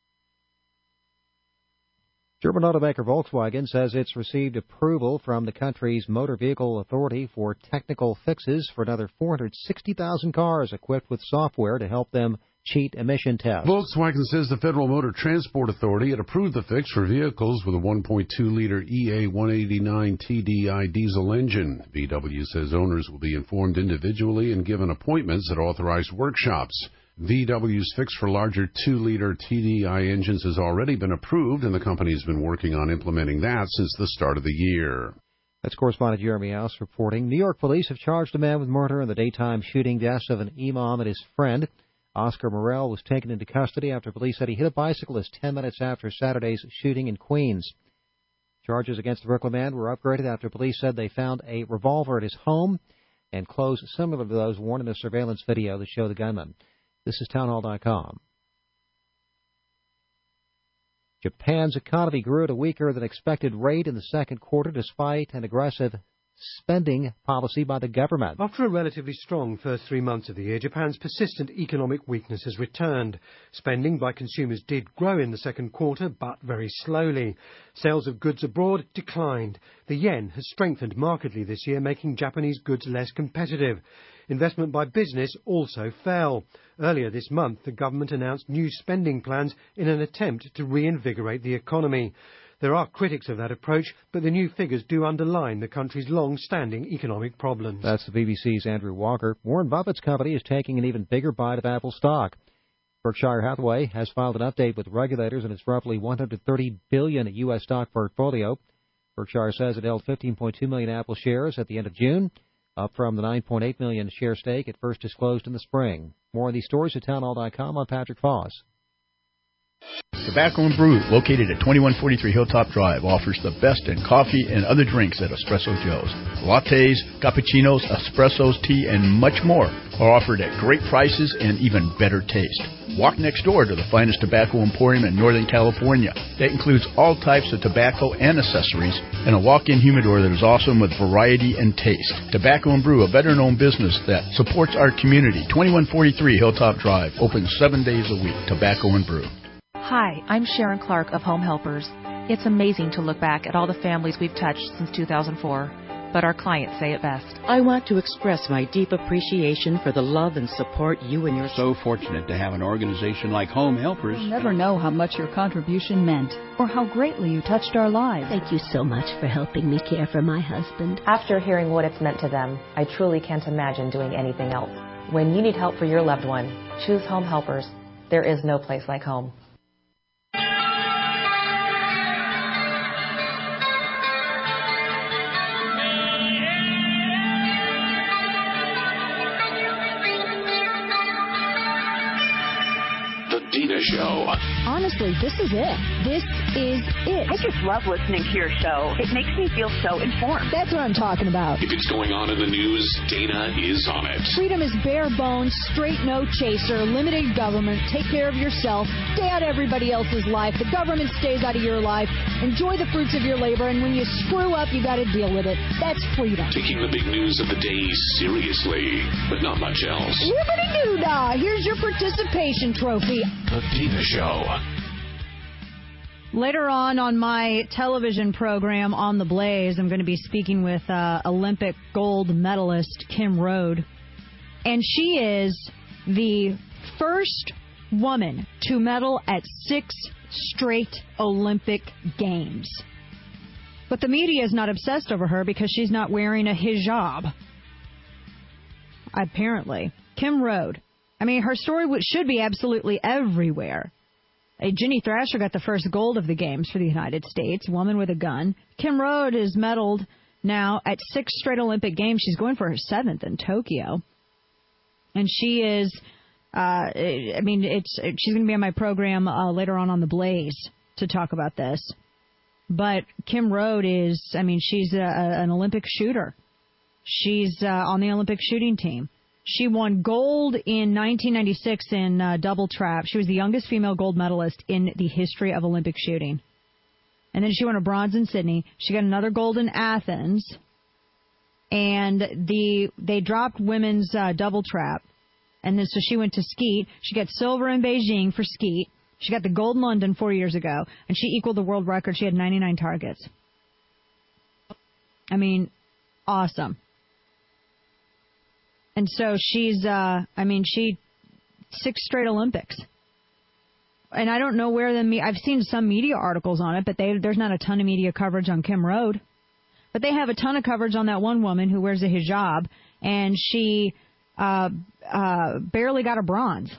German automaker Volkswagen says it's received approval from the country's Motor Vehicle Authority for technical fixes for another four hundred sixty thousand cars equipped with software to help them cheat emission tests. Volkswagen says the Federal Motor Transport Authority had approved the fix for vehicles with a one point two liter E A one eighty-nine T D I diesel engine. V W says owners will be informed individually and given appointments at authorized workshops. V W's fix for larger two liter T D I engines has already been approved, and the company has been working on implementing that since the start of the year. That's correspondent Jeremy House reporting. New York police have charged a man with murder in the daytime shooting deaths of an imam and his friend. Oscar Morell was taken into custody after police said he hit a bicyclist ten minutes after Saturday's shooting in Queens. Charges against the Brooklyn man were upgraded after police said they found a revolver at his home and clothes similar to those worn in a surveillance video that show the gunman. This is townhall dot com. Japan's economy grew at a weaker than expected rate in the second quarter despite an aggressive spending policy by the government. After a relatively strong first three months of the year, Japan's persistent economic weakness has returned. Spending by consumers did grow in the second quarter, but very slowly. Sales of goods abroad declined. The yen has strengthened markedly this year, making Japanese goods less competitive. Investment by business also fell. Earlier this month, the government announced new spending plans in an attempt to reinvigorate the economy. There are critics of that approach, but the new figures do underline the country's long-standing economic problems. That's the B B C's Andrew Walker. Warren Buffett's company is taking an even bigger bite of Apple stock. Berkshire Hathaway has filed an update with regulators on its roughly one hundred thirty billion dollars U S stock portfolio. Berkshire says it held fifteen point two million Apple shares at the end of June, up from the nine point eight million share stake it first disclosed in the spring. More on these stories at townhall dot com. I'm Patrick Foss. Tobacco and Brew, located at twenty-one forty-three Hilltop Drive, offers the best in coffee and other drinks at Espresso Joe's. Lattes, cappuccinos, espressos, tea, and much more are offered at great prices and even better taste. Walk next door to the finest tobacco emporium in Northern California. That includes all types of tobacco and accessories, and a walk-in humidor that is awesome with variety and taste. Tobacco and Brew, a veteran-owned business that supports our community. twenty-one forty-three Hilltop Drive, open seven days a week. Tobacco and Brew. Hi, I'm Sharon Clark of Home Helpers. It's amazing to look back at all the families we've touched since two thousand four, but our clients say it best. I want to express my deep appreciation for the love and support you and your... So fortunate to have an organization like Home Helpers. You'll never know how much your contribution meant or how greatly you touched our lives. Thank you so much for helping me care for my husband. After hearing what it's meant to them, I truly can't imagine doing anything else. When you need help for your loved one, choose Home Helpers. There is no place like home. Dina Show. Honestly, this is it. This is it. I just love listening to your show. It makes me feel so informed. That's what I'm talking about. If it's going on in the news, Dana is on it. Freedom is bare bones, straight no chaser, limited government, take care of yourself, stay out of everybody else's life, the government stays out of your life, enjoy the fruits of your labor, and when you screw up, you got to deal with it. That's freedom. Taking the big news of the day seriously, but not much else. Yippity-doo-dah! Here's your participation trophy. The Dina Show. Later on on my television program On the Blaze, I'm going to be speaking with uh, Olympic gold medalist Kim Rhode. And she is the first woman to medal at six straight Olympic Games. But the media is not obsessed over her because she's not wearing a hijab. Apparently. Kim Rhode. I mean, her story should be absolutely everywhere. A Ginny Thrasher got the first gold of the Games for the United States, woman with a gun. Kim Rhode is medaled now at six straight Olympic Games. She's going for her seventh in Tokyo. And she is Uh, I mean, it's she's going to be on my program uh, later on on The Blaze to talk about this. But Kim Rhode is, I mean, she's a, a, an Olympic shooter. She's uh, on the Olympic shooting team. She won gold in nineteen ninety-six in uh, double trap. She was the youngest female gold medalist in the history of Olympic shooting. And then she won a bronze in Sydney. She got another gold in Athens. And the they dropped women's uh, double trap. And then so she went to skeet. She got silver in Beijing for skeet. She got the gold in London four years ago. And she equaled the world record. She had ninety-nine targets. I mean, awesome. And so she's, uh, I mean, she, six straight Olympics. And I don't know where the, me- I've seen some media articles on it, but they, there's not a ton of media coverage on Kim Rhode. But they have a ton of coverage on that one woman who wears a hijab, and she uh, uh, barely got a bronze.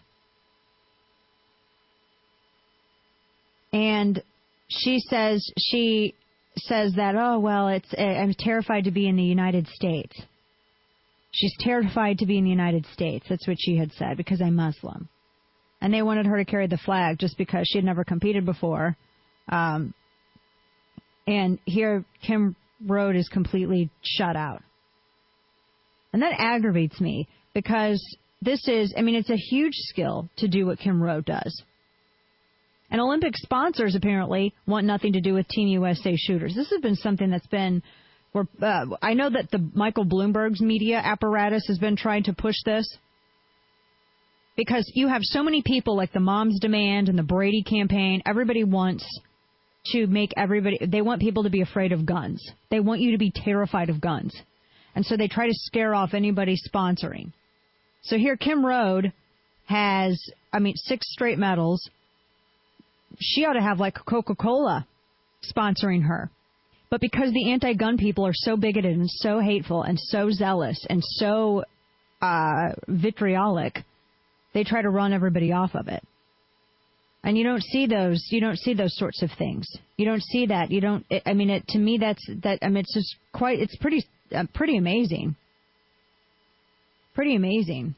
And she says, she says that, oh, well, it's, I'm terrified to be in the United States. She's terrified to be in the United States. That's what she had said, because I'm Muslim. And they wanted her to carry the flag just because she had never competed before. Um, and here, Kim Rhode is completely shut out. And that aggravates me, because this is, I mean, it's a huge skill to do what Kim Rhode does. And Olympic sponsors, apparently, want nothing to do with Team U S A shooters. This has been something that's been... Where, uh, I know that the Michael Bloomberg's media apparatus has been trying to push this, because you have so many people like the Moms Demand and the Brady campaign. Everybody wants to make everybody, they want people to be afraid of guns. They want you to be terrified of guns. And so they try to scare off anybody sponsoring. So here Kim Rhode has, I mean, six straight medals. She ought to have like Coca-Cola sponsoring her. But because the anti-gun people are so bigoted and so hateful and so zealous and so uh, vitriolic, they try to run everybody off of it. And you don't see those. You don't see those sorts of things. You don't see that. You don't. I mean, it, to me, that's that. I mean, it's just quite. It's pretty, uh, pretty amazing. Pretty amazing.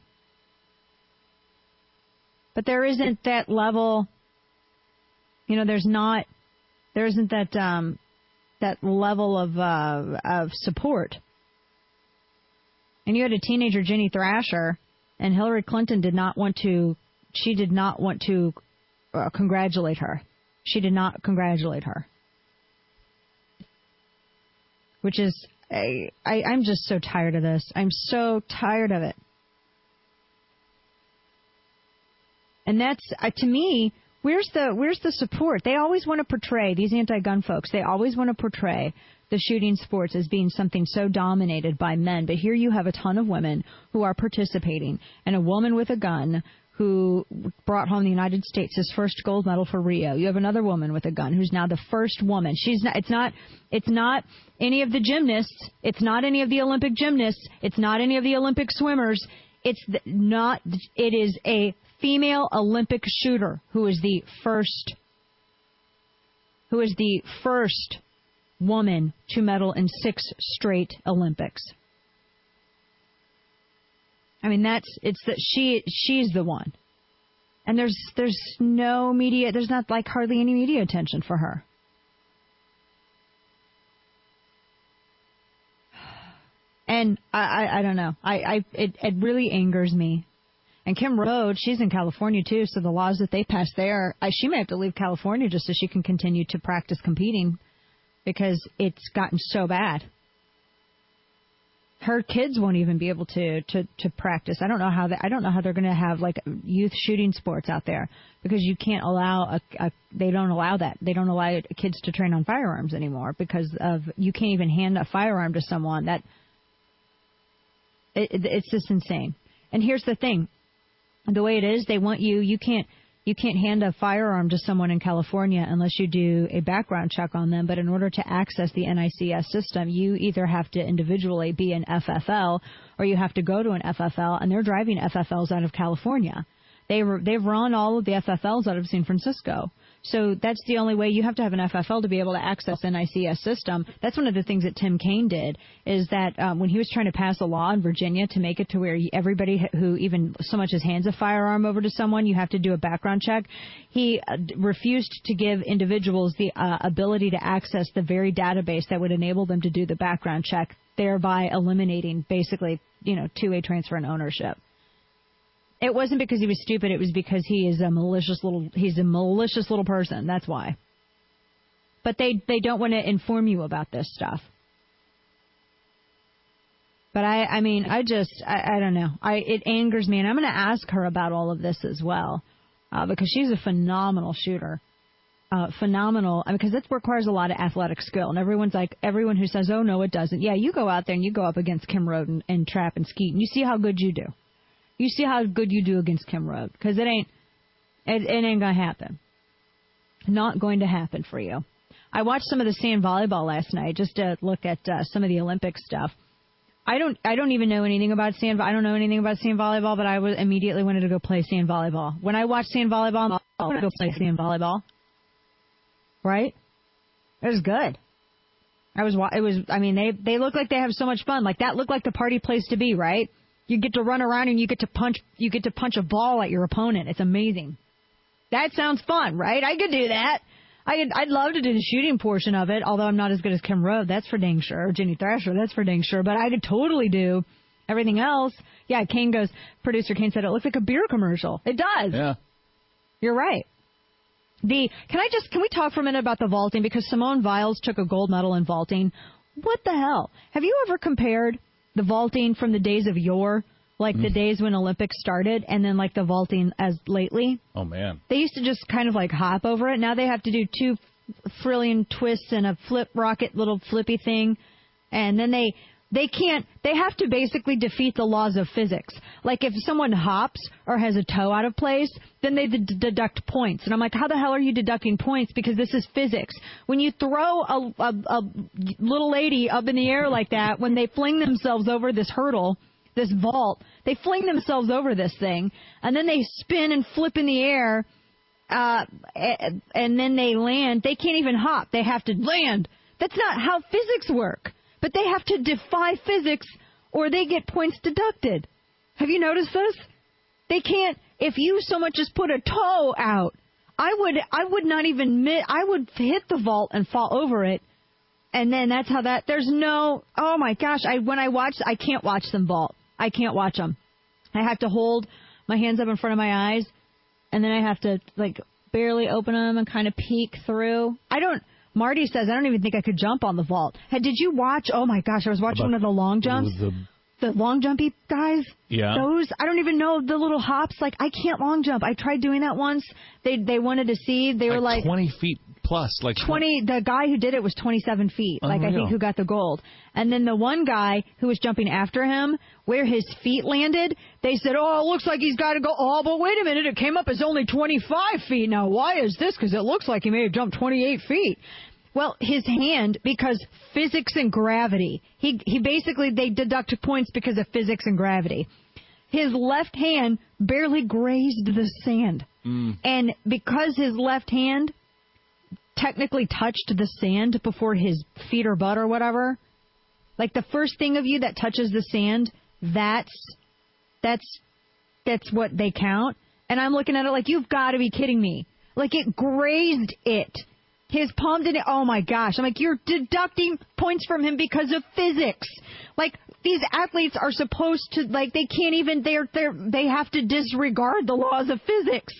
But there isn't that level. You know, there's not. There isn't that. Um, that level of uh, of support. And you had a teenager, Ginny Thrasher, and Hillary Clinton did not want to, she did not want to uh, congratulate her. She did not congratulate her. Which is, I, I, I'm just so tired of this. I'm so tired of it. And that's, uh, to me, Where's the where's the support? They always want to portray, these anti-gun folks, they always want to portray the shooting sports as being something so dominated by men. But here you have a ton of women who are participating, and a woman with a gun who brought home the United States' his first gold medal for Rio. You have another woman with a gun who's now the first woman. She's not. It's not. It's not any of the gymnasts. It's not any of the Olympic gymnasts. It's not any of the Olympic swimmers. It's the, not. It is a female Olympic shooter who is the first. Who is the first woman to medal in six straight Olympics. I mean, that's, it's that she, she's the one. And there's, there's no media, there's not like hardly any media attention for her. And I, I, I don't know. I, I, it, it really angers me. And Kim Rhode, she's in California too, so the laws that they pass there, I, she may have to leave California just so she can continue to practice competing because it's gotten so bad. Her kids won't even be able to, to, to practice. I don't know how they, I don't know how they're going to have like youth shooting sports out there because you can't allow a, a they don't allow that. They don't allow kids to train on firearms anymore because of you can't even hand a firearm to someone. That it, it's just insane. And here's the thing. The way it is, they want you, you can't you can't hand a firearm to someone in California unless you do a background check on them. But in order to access the N I C S system, you either have to individually be an F F L or you have to go to an F F L, and they're driving F F Ls out of California. They they've run all of the F F Ls out of San Francisco. So that's the only way. You have to have an F F L to be able to access an I C S system. That's one of the things that Tim Kaine did, is that um, when he was trying to pass a law in Virginia to make it to where everybody who even so much as hands a firearm over to someone, you have to do a background check, he uh, refused to give individuals the uh, ability to access the very database that would enable them to do the background check, thereby eliminating basically, you know, two-way transfer and ownership. It wasn't because he was stupid. It was because he is a malicious little. He's a malicious little person. That's why. But they they don't want to inform you about this stuff. But I I mean I just I, I don't know. I it angers me, and I'm going to ask her about all of this as well, uh, because she's a phenomenal shooter. Uh, phenomenal. I mean, because that requires a lot of athletic skill, and everyone's like everyone who says, oh no, it doesn't. Yeah, you go out there and you go up against Kim Road and, and Trap and Skeet, and you see how good you do. You see how good you do against Kim Road, because it ain't, it, it ain't going to happen. Not going to happen for you. I watched some of the sand volleyball last night just to look at uh, some of the Olympic stuff. I don't, I don't even know anything about sand. I don't know anything about sand volleyball, but I was immediately wanted to go play sand volleyball. When I watch sand volleyball, I want to go play sand volleyball. Right? It was good. I was, it was. I mean, they they look like they have so much fun. Like that looked like the party place to be, right? You get to run around and you get to punch you get to punch a ball at your opponent. It's amazing. That sounds fun, right? I could do that. I could, I'd love to do the shooting portion of it, although I'm not as good as Kim Road. That's for dang sure. Or Jenny Thrasher, that's for dang sure. But I could totally do everything else. Yeah, Kane goes, producer Kane said it looks like a beer commercial. It does. Yeah. You're right. The Can I just, can we talk for a minute about the vaulting? Because Simone Biles took a gold medal in vaulting. What the hell? Have you ever compared the vaulting from the days of yore, like mm. the days when Olympics started, and then like the vaulting as lately? Oh, man. They used to just kind of like hop over it. Now they have to do two frillion twists and a flip rocket little flippy thing. And then they they can't, they have to basically defeat the laws of physics. Like if someone hops or has a toe out of place, then they d- deduct points. And I'm like, how the hell are you deducting points? Because this is physics. When you throw a, a, a little lady up in the air like that, when they fling themselves over this hurdle, this vault, they fling themselves over this thing, and then they spin and flip in the air, uh, and then they land. They can't even hop. They have to land. That's not how physics work. But they have to defy physics or they get points deducted. Have you noticed this? They can't, if you so much as put a toe out, I would I would not even, I would hit the vault and fall over it. And then that's how that, there's no, oh my gosh, I when I watch, I can't watch them vault. I can't watch them. I have to hold my hands up in front of my eyes, and then I have to, like, barely open them and kind of peek through. I don't, Marty says, I don't even think I could jump on the vault. Hey, did you watch, oh my gosh, I was watching one of the long jumps. The, the long jumpy guys. Yeah. Those, I don't even know the little hops. Like, I can't long jump. I tried doing that once. They they wanted to see. They were like. twenty feet plus. Like twenty, the guy who did it was twenty-seven feet. Unreal. Like, I think who got the gold. And then the one guy who was jumping after him, where his feet landed, they said, oh, it looks like he's got to go. Oh, but wait a minute. It came up as only twenty-five feet. Now, why is this? Because it looks like he may have jumped twenty-eight feet. Well, his hand, because physics and gravity. He he basically, they deduct points because of physics and gravity. His left hand barely grazed the sand. Mm. And because his left hand technically touched the sand before his feet or butt or whatever, like the first thing of you that touches the sand, that's that's that's what they count. And I'm looking at it like, you've got to be kidding me. Like, it grazed it. His palm didn't, oh my gosh. I'm like, you're deducting points from him because of physics. Like, these athletes are supposed to, like, they can't even, they're, they're, they have to disregard the laws of physics.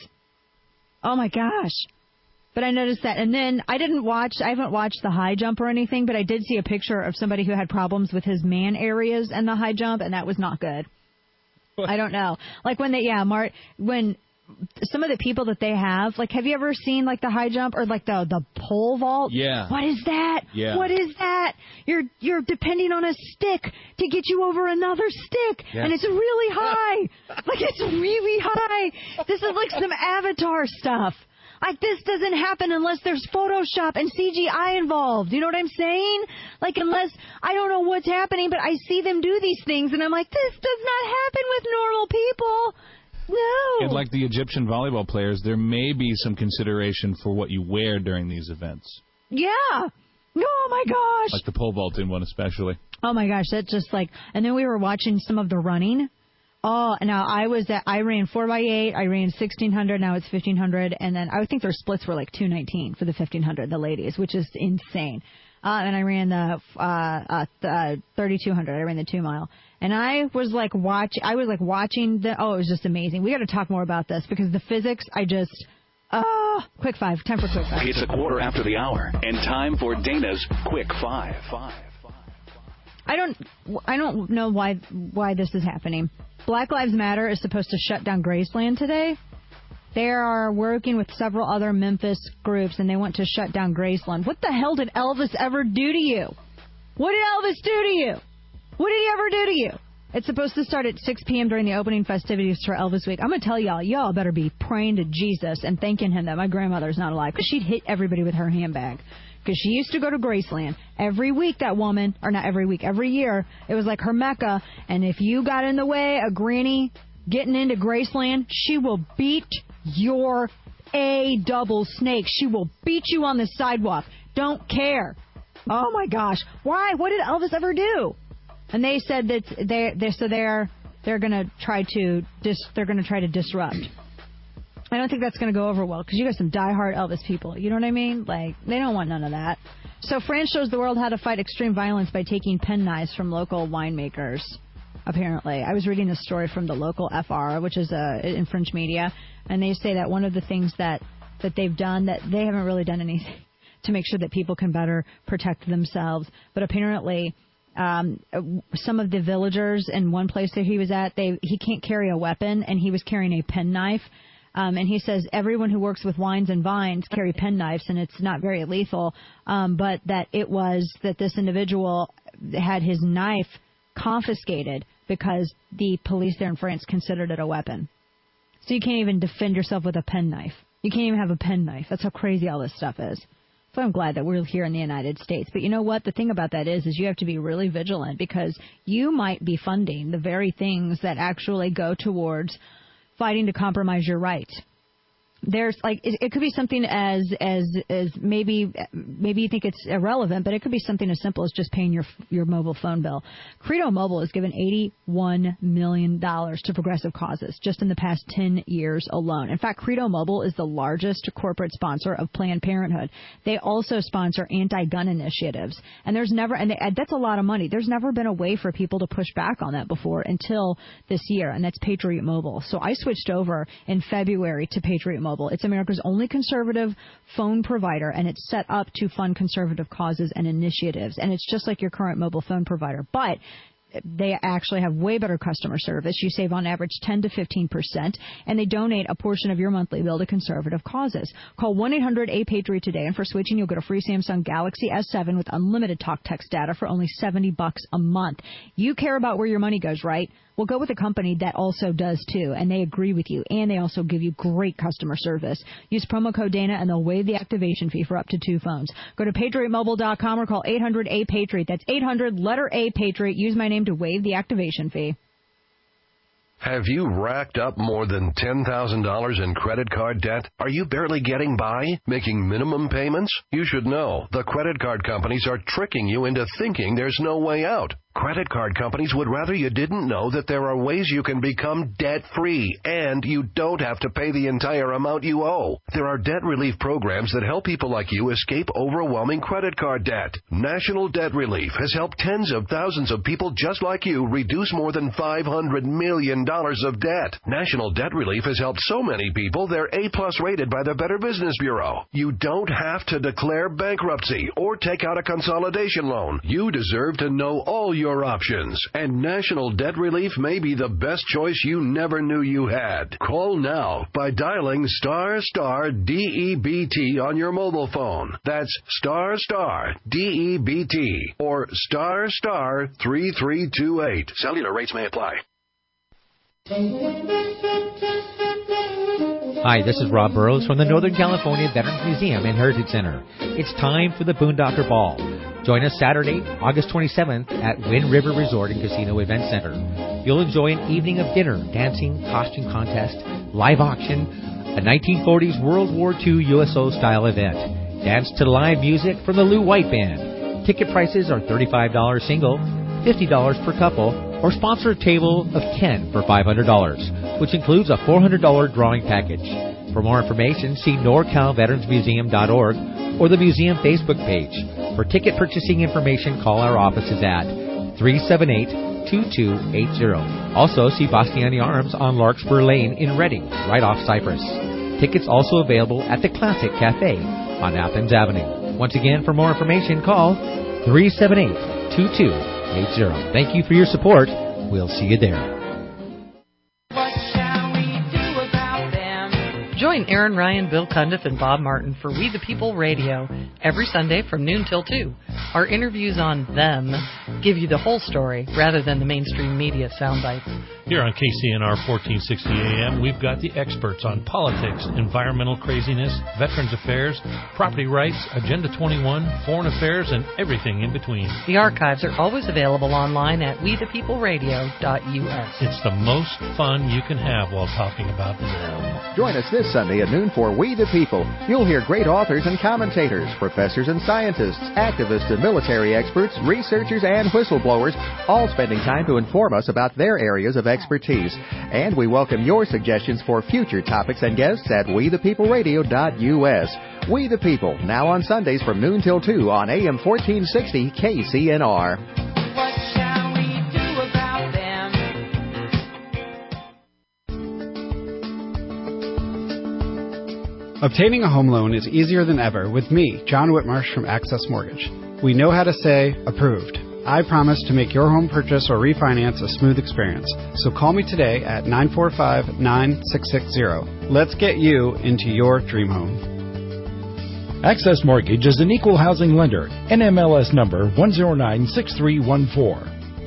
Oh my gosh. But I noticed that. And then I didn't watch, I haven't watched the high jump or anything, but I did see a picture of somebody who had problems with his man areas and the high jump, and that was not good. What? I don't know. Like when they, yeah, Mart, when, some of the people that they have, like, have you ever seen, like, the high jump or, like, the the pole vault? Yeah. What is that? Yeah. What is that? You're you're depending on a stick to get you over another stick. Yes. And it's really high. Like, it's really high. This is like some Avatar stuff. Like, this doesn't happen unless there's Photoshop and C G I involved. You know what I'm saying? Like, unless, I don't know what's happening, but I see them do these things, and I'm like, this does not happen with normal people. No. And like the Egyptian volleyball players, there may be some consideration for what you wear during these events. Yeah. Oh, my gosh. Like the pole vaulting one especially. Oh, my gosh. That's just like... And then we were watching some of the running. Oh, now I was at... I ran four by eight. I ran sixteen hundred. Now it's fifteen hundred. And then I think their splits were like two nineteen for the fifteen hundred, the ladies, which is insane. Uh, and I ran the uh, uh, uh, thirty-two hundred. I ran the two mile. And I was like watch. I was like watching the... Oh, it was just amazing. We got to talk more about this because the physics, I just... Oh, quick five. Time for quick five. It's a quarter after the hour, and time for Dana's Quick Five. Five. I don't. I don't know why why this is happening. Black Lives Matter is supposed to shut down Graceland today. They are working with several other Memphis groups, and they want to shut down Graceland. What the hell did Elvis ever do to you? What did Elvis do to you? What did he ever do to you? It's supposed to start at six p.m. during the opening festivities for Elvis Week. I'm going to tell y'all, y'all better be praying to Jesus and thanking him that my grandmother's not alive, because she'd hit everybody with her handbag. Because she used to go to Graceland every week, that woman, or not every week, every year. It was like her Mecca. And if you got in the way of Granny getting into Graceland, she will beat your A double snake. She will beat you on the sidewalk. Don't care. Oh, my gosh. Why? What did Elvis ever do? And they said that they they so they're they're going to try to dis, they're going to try to disrupt. I don't think that's going to go over well because you got some diehard Elvis people. You know what I mean? Like, they don't want none of that. So France shows the world how to fight extreme violence by taking penknives from local winemakers, apparently. I was reading a story from the local F R, which is uh, in French media, and they say that one of the things that, that they've done, that they haven't really done anything to make sure that people can better protect themselves. But apparently... Um, some of the villagers in one place that he was at, they he can't carry a weapon, and he was carrying a penknife. Um, and he says everyone who works with wines and vines carry penknives, and it's not very lethal. Um, but that it was that this individual had his knife confiscated because the police there in France considered it a weapon. So you can't even defend yourself with a penknife. You can't even have a penknife. That's how crazy all this stuff is. So I'm glad that we're here in the United States. But you know what? The thing about that is, is you have to be really vigilant because you might be funding the very things that actually go towards fighting to compromise your rights. There's like it, it could be something as as as maybe maybe you think it's irrelevant, but it could be something as simple as just paying your your mobile phone bill. Credo Mobile has given eighty-one million dollars to progressive causes just in the past ten years alone. In fact, Credo Mobile is the largest corporate sponsor of Planned Parenthood. They also sponsor anti-gun initiatives, and there's never and they, that's a lot of money. There's never been a way for people to push back on that before until this year, and that's Patriot Mobile. So I switched over in February to Patriot Mobile. It's America's only conservative phone provider, and it's set up to fund conservative causes and initiatives. And it's just like your current mobile phone provider. But they actually have way better customer service. You save on average ten to fifteen percent, and they donate a portion of your monthly bill to conservative causes. Call one eight hundred A Patriot today, and for switching, you'll get a free Samsung Galaxy S seven with unlimited talk text data for only seventy bucks a month. You care about where your money goes, right? Well, go with a company that also does, too, and they agree with you, and they also give you great customer service. Use promo code Dana, and they'll waive the activation fee for up to two phones. Go to patriot mobile dot com or call eight hundred A Patriot. That's eight hundred, letter A, Patriot. Use my name to waive the activation fee. Have you racked up more than ten thousand dollars in credit card debt? Are you barely getting by, making minimum payments? You should know, the credit card companies are tricking you into thinking there's no way out. Credit card companies would rather you didn't know that there are ways you can become debt-free, and you don't have to pay the entire amount you owe. There are debt relief programs that help people like you escape overwhelming credit card debt. National Debt Relief has helped tens of thousands of people just like you reduce more than five hundred million dollars of debt. National Debt Relief has helped so many people they're A-plus rated by the Better Business Bureau. You don't have to declare bankruptcy or take out a consolidation loan. You deserve to know all your your options, and National Debt Relief may be the best choice you never knew you had. Call now by dialing star star D E B T on your mobile phone. That's star star D E B T or star star three three two eight. Cellular rates may apply. Hi, this is Rob Burrows from the Northern California Veterans Museum and Heritage Center. It's time for the Boondocker Ball. Join us Saturday, August twenty-seventh at Wind River Resort and Casino Event Center. You'll enjoy an evening of dinner, dancing, costume contest, live auction, a nineteen forties World War Two U S O-style event. Dance to live music from the Lou White Band. Ticket prices are thirty-five dollars single, fifty dollars per couple, or sponsor a table of ten for five hundred dollars, which includes a four hundred dollars drawing package. For more information, see nor cal veterans museum dot org or the museum Facebook page. For ticket purchasing information, call our offices at three seven eight, two two eight zero. Also, see Bastiani Arms on Larkspur Lane in Reading, right off Cypress. Tickets also available at the Classic Cafe on Athens Avenue. Once again, for more information, call three seven eight, two two eight zero. Thank you for your support. We'll see you there. Join Aaron Ryan, Bill Cundiff, and Bob Martin for We the People Radio every Sunday from noon till two. Our interviews on them give you the whole story rather than the mainstream media sound bites. Here on K C N R fourteen sixty A M, we've got the experts on politics, environmental craziness, veterans affairs, property rights, Agenda twenty-one, foreign affairs, and everything in between. The archives are always available online at we the people radio dot U S. It's the most fun you can have while talking about them. Join us this Sunday at noon for We the People. You'll hear great authors and commentators, professors and scientists, activists and military experts, researchers and whistleblowers, all spending time to inform us about their areas of expertise. And we welcome your suggestions for future topics and guests at we the people radio dot U S. We the People, now on Sundays from noon till two on A M fourteen sixty K C N R. Obtaining a home loan is easier than ever with me, John Whitmarsh from Access Mortgage. We know how to say, approved. I promise to make your home purchase or refinance a smooth experience. So call me today at nine four five, nine six six zero. Let's get you into your dream home. Access Mortgage is an equal housing lender. N M L S number one zero nine six three one four.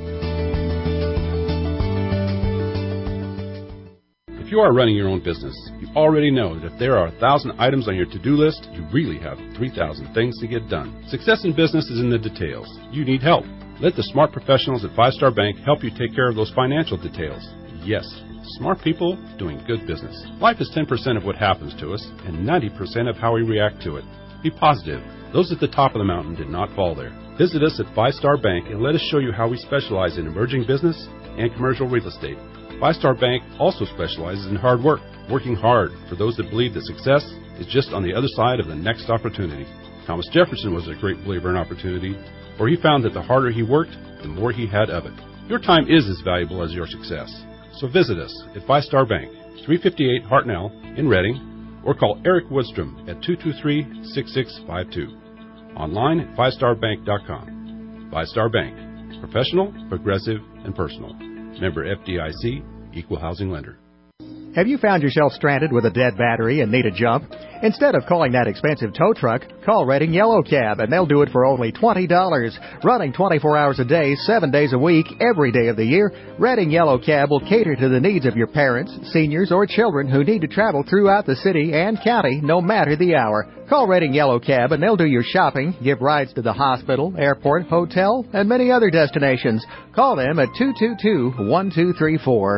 If you are running your own business, you already know that if there are a thousand items on your to-do list, you really have three thousand things to get done. Success in business is in the details. You need help. Let the smart professionals at Five Star Bank help you take care of those financial details. Yes, smart people doing good business. Life is ten percent of what happens to us and ninety percent of how we react to it. Be positive. Those at the top of the mountain did not fall there. Visit us at Five Star Bank and let us show you how we specialize in emerging business and commercial real estate. Five Star Bank also specializes in hard work, working hard for those that believe that success is just on the other side of the next opportunity. Thomas Jefferson was a great believer in opportunity, for he found that the harder he worked, the more he had of it. Your time is as valuable as your success. So visit us at Five Star Bank, three fifty-eight Hartnell in Reading, or call Eric Woodstrom at two two three, six six five two. Online at five star bank dot com. Five Star Bank. Professional, progressive, and personal. Member F D I C, Equal Housing Lender. Have you found yourself stranded with a dead battery and need a jump? Instead of calling that expensive tow truck, call Reading Yellow Cab, and they'll do it for only twenty dollars. Running twenty-four hours a day, seven days a week, every day of the year, Reading Yellow Cab will cater to the needs of your parents, seniors, or children who need to travel throughout the city and county, no matter the hour. Call Reading Yellow Cab, and they'll do your shopping, give rides to the hospital, airport, hotel, and many other destinations. Call them at two two two, one two three four.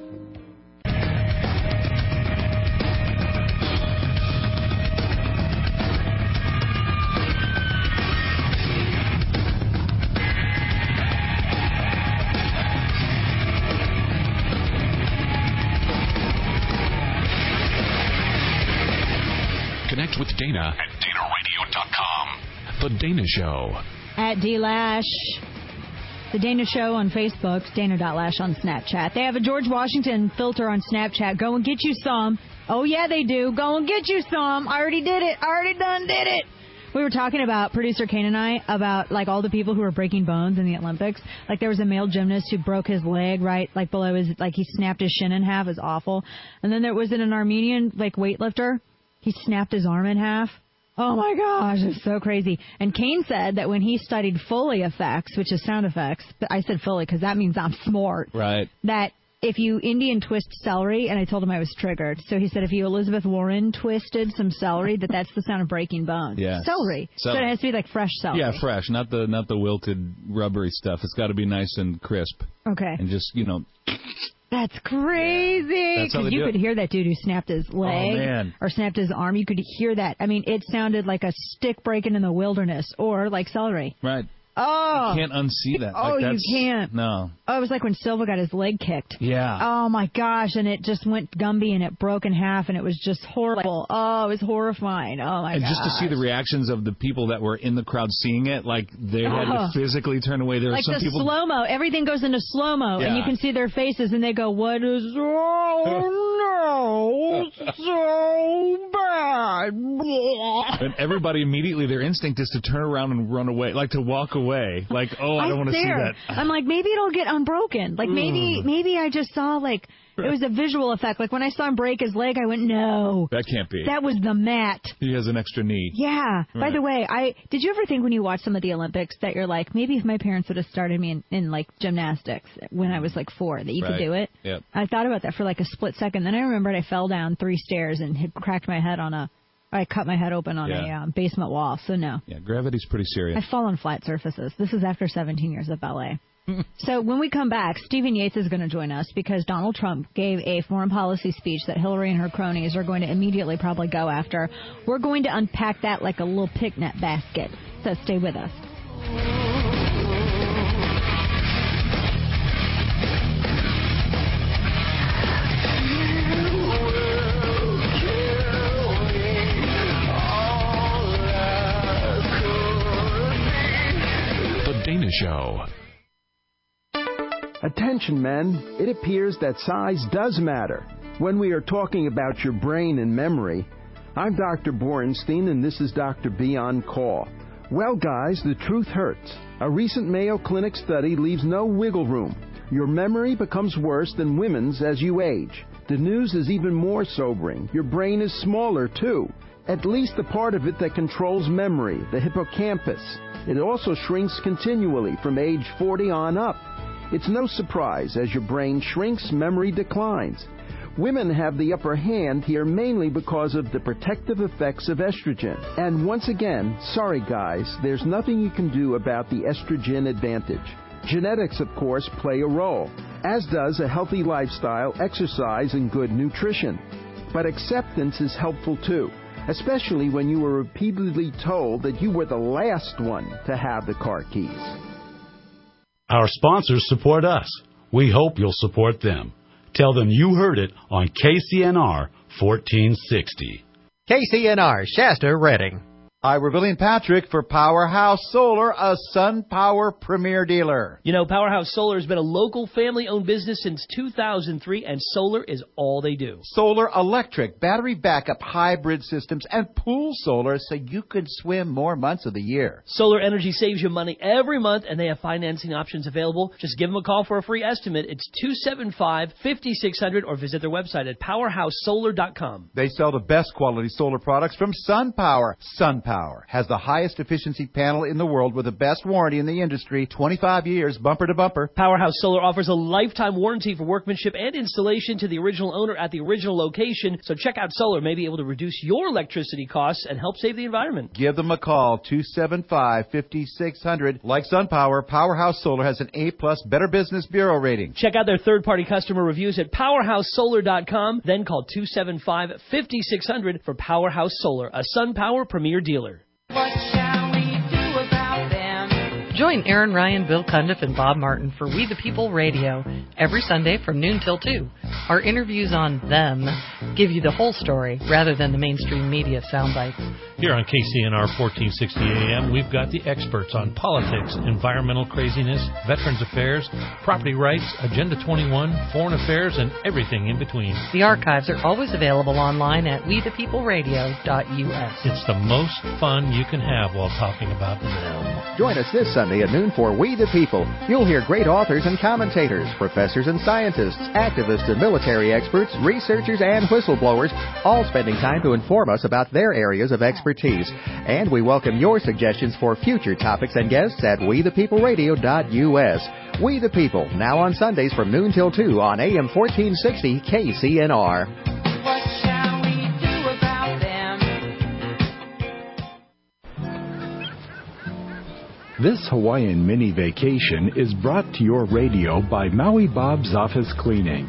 Connect with Dana at dana radio dot com. The Dana Show. At D-Lash. The Dana Show on Facebook. Dana dot Lash on Snapchat. They have a George Washington filter on Snapchat. Go and get you some. Oh, yeah, they do. Go and get you some. I already did it. I already done did it. We were talking about, producer Kane and I, about, like, all the people who were breaking bones in the Olympics. Like, there was a male gymnast who broke his leg, right, like, below his, like, he snapped his shin in half. It was awful. And then there was an Armenian, like, weightlifter. He snapped his arm in half. Oh, my gosh, it's so crazy. And Kane said that when he studied Foley effects, which is sound effects, but I said Foley because that means I'm smart. Right. That if you Indian twist celery, and I told him I was triggered. So he said if you Elizabeth Warren twisted some celery, that that's the sound of breaking bones. Yes. Celery. Cel- so it has to be like fresh celery. Yeah, fresh, not the not the wilted, rubbery stuff. It's got to be nice and crisp. Okay. And just, you know... That's crazy. That's how they Because you do could it. hear that dude who snapped his leg man. or snapped his arm. You could hear that. I mean, it sounded like a stick breaking in the wilderness or like celery. Right. Oh. You can't unsee that. Oh, like, you that's, can't. No. Oh, it was like when Silva got his leg kicked. Yeah. Oh, my gosh. And it just went Gumby and it broke in half, and it was just horrible. Oh, it was horrifying. Oh, my And gosh. just to see the reactions of the people that were in the crowd seeing it, like they had Oh. to physically turn away. There Like were some the people. slow-mo. Everything goes into slow-mo, and Yeah. you can see their faces, and they go, what is... Oh, no, so bad. And everybody immediately, their instinct is to turn around and run away, like to walk away. Like, oh, I don't want to see there. that. I'm like, maybe it'll get unbroken. Like, maybe Mm. maybe I just saw, like, it was a visual effect. Like, when I saw him break his leg, I went, no. That can't be. That was the mat. He has an extra knee. Yeah. By Right. the way, I did you ever think when you watch some of the Olympics that you're like, maybe if my parents would have started me in, in like, gymnastics when I was, like, four, that you Right. could do it? Yep. I thought about that for, like, a split second. Then I remembered I fell down three stairs and had cracked my head on a... I cut my head open on Yeah. a um, basement wall, so no. Yeah, gravity's pretty serious. I fall on flat surfaces. This is after seventeen years of ballet. So when we come back, Stephen Yates is going to join us because Donald Trump gave a foreign policy speech that Hillary and her cronies are going to immediately probably go after. We're going to unpack that like a little picnic basket. So stay with us. The Dana Show. Attention, men. It appears that size does matter when we are talking about your brain and memory. I'm Doctor Borenstein, and this is Doctor B on Call. Well, guys, the truth hurts. A recent Mayo Clinic study leaves no wiggle room. Your memory becomes worse than women's as you age. The news is even more sobering. Your brain is smaller, too. At least the part of it that controls memory, the hippocampus. It also shrinks continually from age forty on up. It's no surprise. As your brain shrinks, memory declines. Women have the upper hand here mainly because of the protective effects of estrogen. And once again, sorry guys, there's nothing you can do about the estrogen advantage. Genetics, of course, play a role, as does a healthy lifestyle, exercise, and good nutrition. But acceptance is helpful too, especially when you were repeatedly told that you were the last one to have the car keys. Our sponsors support us. We hope you'll support them. Tell them you heard it on K C N R fourteen sixty. K C N R, Shasta, Redding. Ira Billy and Patrick for Powerhouse Solar, a SunPower premier dealer. You know, Powerhouse Solar has been a local family-owned business since two thousand three, and solar is all they do. Solar electric, battery backup, hybrid systems, and pool solar so you could swim more months of the year. Solar energy saves you money every month, and they have financing options available. Just give them a call for a free estimate. It's two seven five, five six zero zero or visit their website at powerhouse solar dot com. They sell the best quality solar products from SunPower. SunPower has the highest efficiency panel in the world with the best warranty in the industry, twenty-five years, bumper to bumper. Powerhouse Solar offers a lifetime warranty for workmanship and installation to the original owner at the original location. So check out Solar, may be able to reduce your electricity costs and help save the environment. Give them a call, two seven five, five six zero zero. Like SunPower, Powerhouse Solar has an A-plus Better Business Bureau rating. Check out their third-party customer reviews at powerhouse solar dot com. Then call two seven five, five six zero zero for Powerhouse Solar, a SunPower premier dealer. What shall we do about them? Join Aaron Ryan, Bill Cundiff, and Bob Martin for We the People Radio every Sunday from noon till two. Our interviews on them give you the whole story rather than the mainstream media sound bites. Here on K C N R fourteen sixty A M, we've got the experts on politics, environmental craziness, veterans affairs, property rights, Agenda twenty-one, foreign affairs, and everything in between. The archives are always available online at we the people radio dot U S. It's the most fun you can have while talking about them. Join us this Sunday at noon for We the People. You'll hear great authors and commentators, professors and scientists, activists and military experts, researchers and whistleblowers, all spending time to inform us about their areas of expertise. expertise. And we welcome your suggestions for future topics and guests at we the people radio dot U S. We the People, now on Sundays from noon till two on A M fourteen sixty K C N R. What shall we do about them? This Hawaiian mini vacation is brought to your radio by Maui Bob's Office Cleaning.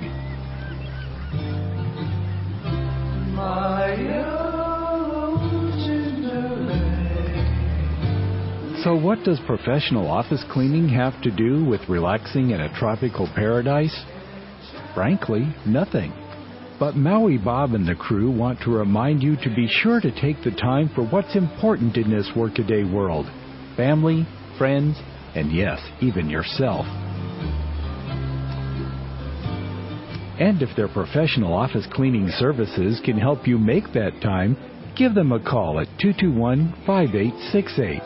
So what does professional office cleaning have to do with relaxing in a tropical paradise? Frankly, nothing. But Maui Bob and the crew want to remind you to be sure to take the time for what's important in this workaday world. Family, friends, and yes, even yourself. And if their professional office cleaning services can help you make that time, give them a call at two two one, five eight six eight.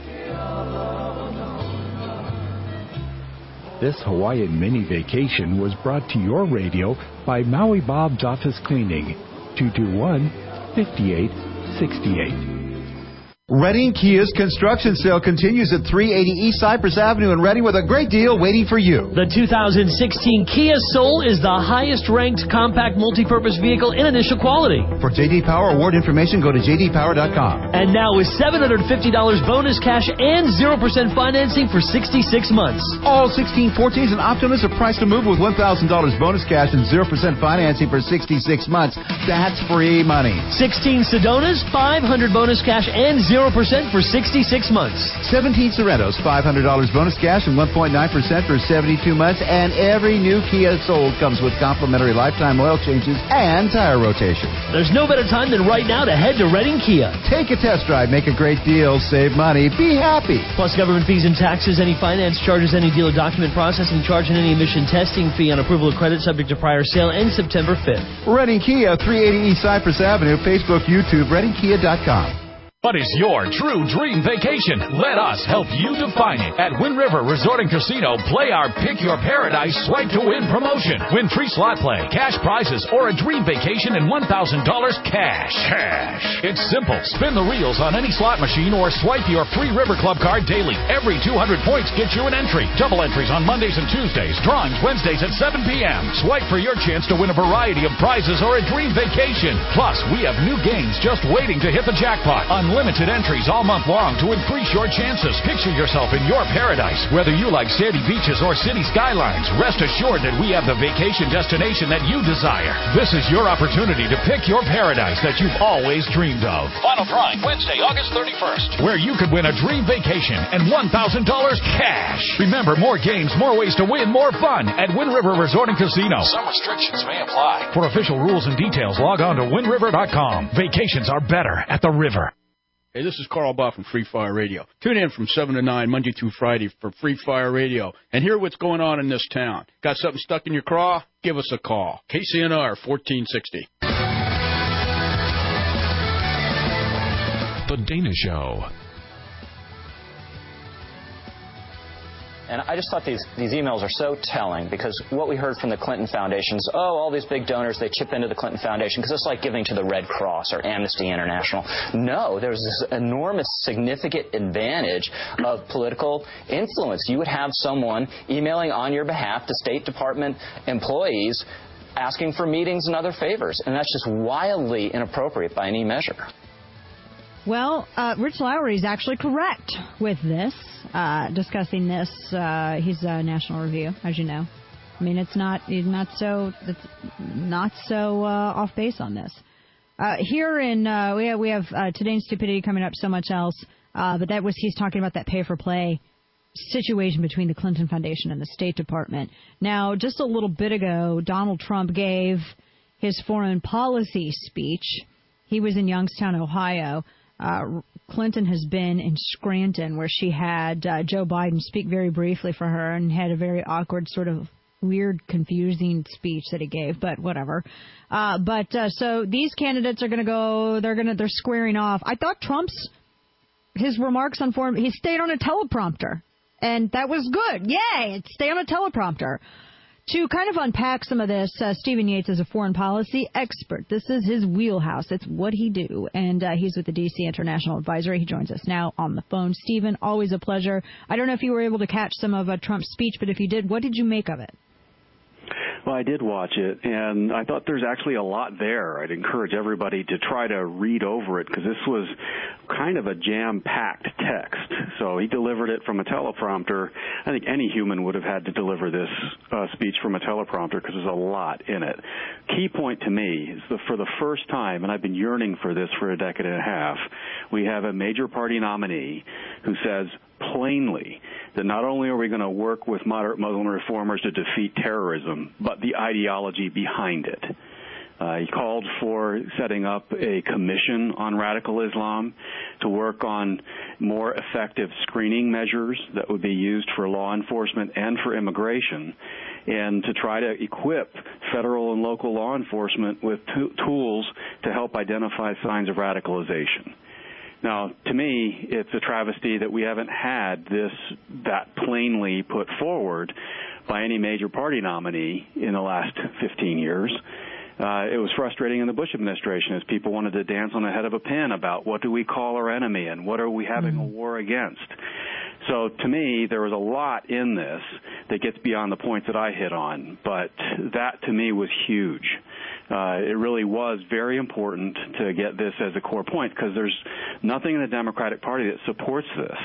This Hawaiian mini vacation was brought to your radio by Maui Bob's Office Cleaning, two two one, five eight six eight. Redding Kia's construction sale continues at three eighty East Cypress Avenue in Redding with a great deal waiting for you. The two thousand sixteen Kia Soul is the highest-ranked compact multi-purpose vehicle in initial quality. For J D Power award information, go to j d power dot com. And now with seven hundred fifty dollars bonus cash and zero percent financing for sixty-six months. All sixteen fourteens and Optimus are priced to move with one thousand dollars bonus cash and zero percent financing for sixty-six months. That's free money. sixteen Sedonas, five hundred dollars bonus cash and zero percent for sixty-six months. seventeen Sorrentos, five hundred dollars bonus cash and one point nine percent for seventy-two months. And every new Kia sold comes with complimentary lifetime oil changes and tire rotation. There's no better time than right now to head to Redding Kia. Take a test drive, make a great deal, save money, be happy. Plus government fees and taxes, any finance charges, any dealer document processing charge, and any emission testing fee on approval of credit subject to prior sale ends September fifth. Redding Kia, three eighty East Cypress Avenue, Facebook, YouTube, redding kia dot com. What is your true dream vacation? Let us help you define it. At Wind River Resort and Casino, play our Pick Your Paradise Swipe to Win promotion. Win free slot play, cash prizes, or a dream vacation and one thousand dollars cash. Cash. It's simple. Spin the reels on any slot machine or swipe your free River Club card daily. Every two hundred points gets you an entry. Double entries on Mondays and Tuesdays. Drawings Wednesdays at seven p.m. Swipe for your chance to win a variety of prizes or a dream vacation. Plus, we have new games just waiting to hit the jackpot. Unlimited entries all month long to increase your chances. Picture yourself in your paradise. Whether you like sandy beaches or city skylines, rest assured that we have the vacation destination that you desire. This is your opportunity to pick your paradise that you've always dreamed of. Final drawing Wednesday, August thirty-first, where you could win a dream vacation and one thousand dollars cash. Remember, more games, more ways to win, more fun at Wind River Resort and Casino. Some restrictions may apply. For official rules and details, log on to wind river dot com. Vacations are better at the river. Hey, this is Carl Bob from Free Fire Radio. Tune in from seven to nine, Monday through Friday for Free Fire Radio and hear what's going on in this town. Got something stuck in your craw? Give us a call. K C N R fourteen sixty. The Dana Show. And I just thought these, these emails are so telling because what we heard from the Clinton Foundation is, oh, all these big donors, they chip into the Clinton Foundation because it's like giving to the Red Cross or Amnesty International. No, there's this enormous, significant advantage of political influence. You would have someone emailing on your behalf to State Department employees asking for meetings and other favors, and that's just wildly inappropriate by any measure. Well, uh, Rich Lowry is actually correct with this, uh, discussing this. Uh, he's a National Review, as you know. I mean, it's not he's not so it's not so uh, off base on this. Uh, here in uh, we have we have uh, Today's Stupidity coming up, so much else, uh, but that was he's talking about that pay for play situation between the Clinton Foundation and the State Department. Now, just a little bit ago, Donald Trump gave his foreign policy speech. He was in Youngstown, Ohio. Uh, Clinton has been in Scranton, where she had uh, Joe Biden speak very briefly for her and had a very awkward, sort of weird, confusing speech that he gave, but whatever. Uh, but uh, so these candidates are going to go, they're going to, they're squaring off. I thought Trump's, his remarks on foreign, he stayed on a teleprompter, and that was good. Yay, stay on a teleprompter. To kind of unpack some of this, uh, Stephen Yates is a foreign policy expert. This is his wheelhouse. It's what he do. And uh, he's with the D C International Advisory. He joins us now on the phone. Stephen, always a pleasure. I don't know if you were able to catch some of uh, Trump's speech, but if you did, what did you make of it? Well, I did watch it, and I thought there's actually a lot there. I'd encourage everybody to try to read over it because this was kind of a jam-packed text. So he delivered it from a teleprompter. I think any human would have had to deliver this uh, speech from a teleprompter because there's a lot in it. Key point to me is that for the first time, and I've been yearning for this for a decade and a half, we have a major party nominee who says plainly that not only are we going to work with moderate Muslim reformers to defeat terrorism, but the ideology behind it. Uh, he called for setting up a commission on radical Islam to work on more effective screening measures that would be used for law enforcement and for immigration, and to try to equip federal and local law enforcement with t- tools to help identify signs of radicalization. Now, to me, it's a travesty that we haven't had this that plainly put forward by any major party nominee in the last fifteen years. Uh, it was frustrating in the Bush administration as people wanted to dance on the head of a pin about what do we call our enemy and what are we having mm-hmm. a war against. So to me, there was a lot in this that gets beyond the points that I hit on, but that to me was huge. Uh, it really was very important to get this as a core point because there's nothing in the Democratic Party that supports this.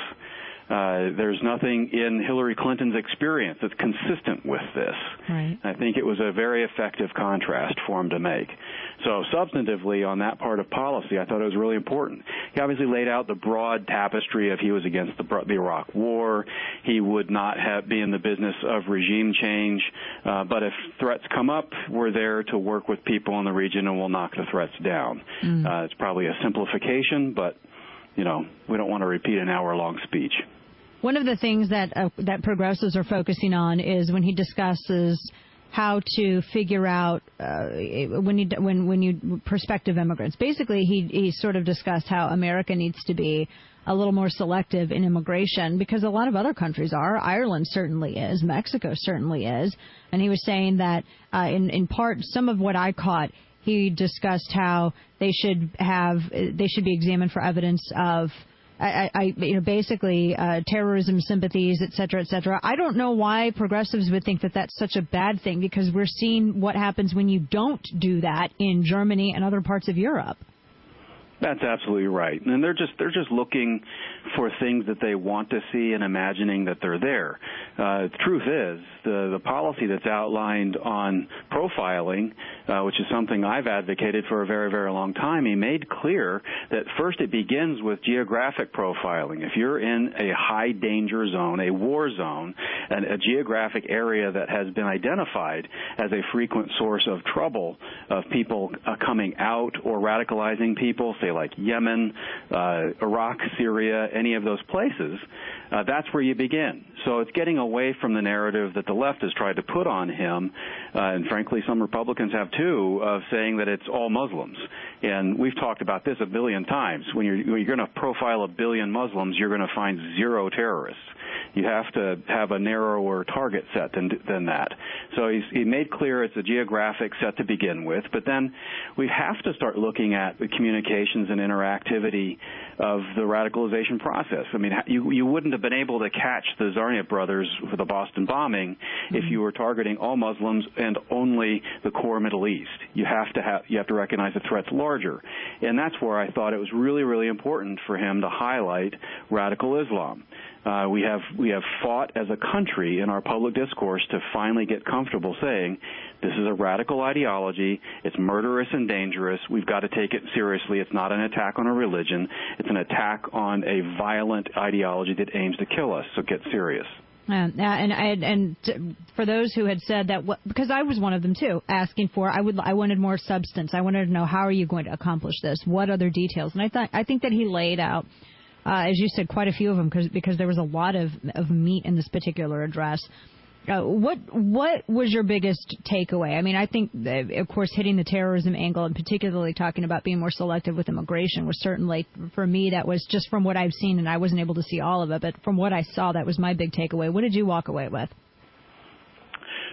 Uh, there's nothing in Hillary Clinton's experience that's consistent with this. Right. I think it was a very effective contrast for him to make. So substantively on that part of policy, I thought it was really important. He obviously laid out the broad tapestry of he was against the, the Iraq War. He would not have be in the business of regime change. Uh, but if threats come up, we're there to work with people in the region and we'll knock the threats down. Mm. Uh, it's probably a simplification, but, you know, we don't want to repeat an hour-long speech. One of the things that uh, that progressives are focusing on is when he discusses how to figure out uh, when you when when you prospective immigrants. Basically, he he sort of discussed how America needs to be a little more selective in immigration because a lot of other countries are. Ireland certainly is. Mexico certainly is. And he was saying that uh, in in part, some of what I caught, he discussed how they should have they should be examined for evidence of. I, I, you know, basically uh, terrorism sympathies, et cetera, et cetera. I don't know why progressives would think that that's such a bad thing because we're seeing what happens when you don't do that in Germany and other parts of Europe. That's absolutely right. And they're just they're just looking for things that they want to see and imagining that they're there. Uh, the truth is, the, the policy that's outlined on profiling, uh, which is something I've advocated for a very, very long time, he made clear that first it begins with geographic profiling. If you're in a high danger zone, a war zone, and a geographic area that has been identified as a frequent source of trouble of people uh, coming out or radicalizing people, say like Yemen, uh, Iraq, Syria, any of those places, uh, that's where you begin. So it's getting away from the narrative that the left has tried to put on him, uh, and frankly some Republicans have too, of saying that it's all Muslims. And we've talked about this a billion times. When you're, when you're going to profile a billion Muslims, you're going to find zero terrorists. You have to have a narrower target set than, than that. So he's, he made clear it's a geographic set to begin with, but then we have to start looking at the communications and interactivity of the radicalization process. I mean, you, you wouldn't have been able to catch the Zarnia brothers for the Boston bombing mm-hmm. if you were targeting all Muslims and only the core Middle East. You have to have, you have to recognize the threat's larger. And that's where I thought it was really, really important for him to highlight radical Islam. Uh, we have we have fought as a country in our public discourse to finally get comfortable saying this is a radical ideology, it's murderous and dangerous, we've got to take it seriously, it's not an attack on a religion, it's an attack on a violent ideology that aims to kill us, so get serious. Um, uh, and and, and t- for those who had said that, what, because I was one of them too, asking for, I would, I wanted more substance. I wanted to know, how are you going to accomplish this? What other details? And I thought, I think that he laid out, uh, as you said, quite a few of them, because because there was a lot of of meat in this particular address. Uh, what what was your biggest takeaway? I mean, I think, that, of course, hitting the terrorism angle and particularly talking about being more selective with immigration was certainly, for me, that was just from what I've seen, and I wasn't able to see all of it, but from what I saw, that was my big takeaway. What did you walk away with?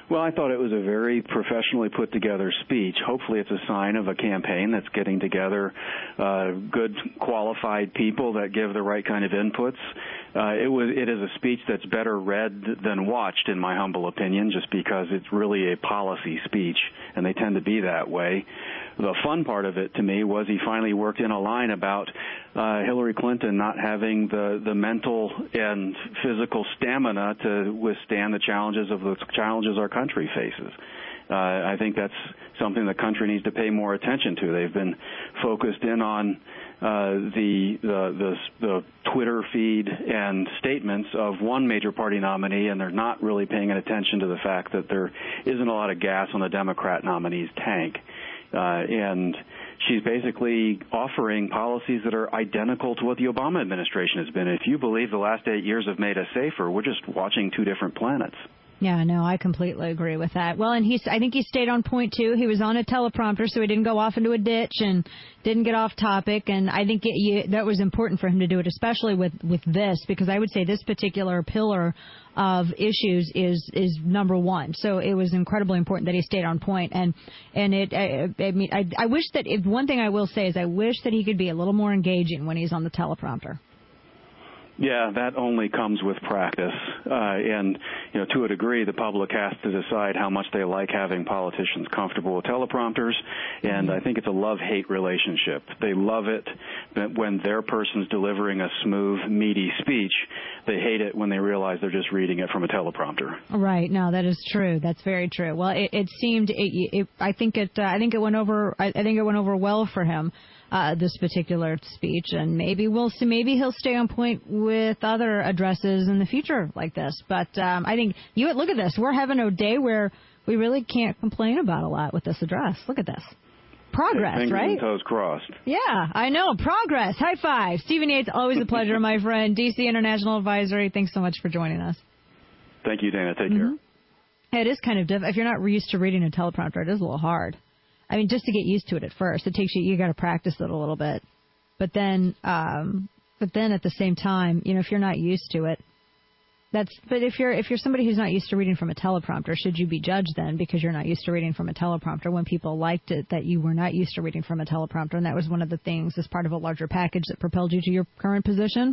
Well, I thought it was a very professionally put together speech. Hopefully it's a sign of a campaign that's getting together uh, good, qualified people that give the right kind of inputs. Uh, it was, it is a speech that's better read than watched, in my humble opinion, just because it's really a policy speech, and they tend to be that way. The fun part of it to me was he finally worked in a line about uh, Hillary Clinton not having the, the mental and physical stamina to withstand the challenges of the challenges our country faces. Uh, I think that's something the country needs to pay more attention to. They've been focused in on uh, the, the the the Twitter feed and statements of one major party nominee, and they're not really paying attention to the fact that there isn't a lot of gas on the Democrat nominee's tank. Uh, and she's basically offering policies that are identical to what the Obama administration has been. If you believe the last eight years have made us safer, we're just watching two different planets. Yeah, no, I completely agree with that. Well, and he's, I think he stayed on point, too. He was on a teleprompter, so he didn't go off into a ditch and didn't get off topic. And I think it, you, that was important for him to do it, especially with, with this, because I would say this particular pillar of issues is is number one. So it was incredibly important that he stayed on point. And and it, I, I mean, I, I wish that if one thing I will say is I wish that he could be a little more engaging when he's on the teleprompter. Yeah, that only comes with practice. Uh, and, you know, to a degree, the public has to decide how much they like having politicians comfortable with teleprompters. And I think it's a love-hate relationship. They love it when their person's delivering a smooth, meaty speech. They hate it when they realize they're just reading it from a teleprompter. Right. No, that is true. That's very true. Well, it, it seemed, it, it, I think it, uh, I think it went over, I, I think it went over well for him. Uh, this particular speech, and maybe we'll see. Maybe he'll stay on point with other addresses in the future like this. But um, I think you look at this. We're having a day where we really can't complain about a lot with this address. Look at this. Progress, Fingers right? and toes crossed. Yeah, I know. Progress. High five. Stephen Yates, always a pleasure, my friend. D C International Advisory, thanks so much for joining us. Thank you, Dana. Take Mm-hmm. care. It is kind of difficult. If you're not used to reading a teleprompter, it is a little hard. I mean, just to get used to it at first, it takes you, you got to practice it a little bit. But then, um, but then at the same time, you know, if you're not used to it, that's, but if you're, if you're somebody who's not used to reading from a teleprompter, should you be judged then because you're not used to reading from a teleprompter when people liked it that you were not used to reading from a teleprompter? And that was one of the things as part of a larger package that propelled you to your current position.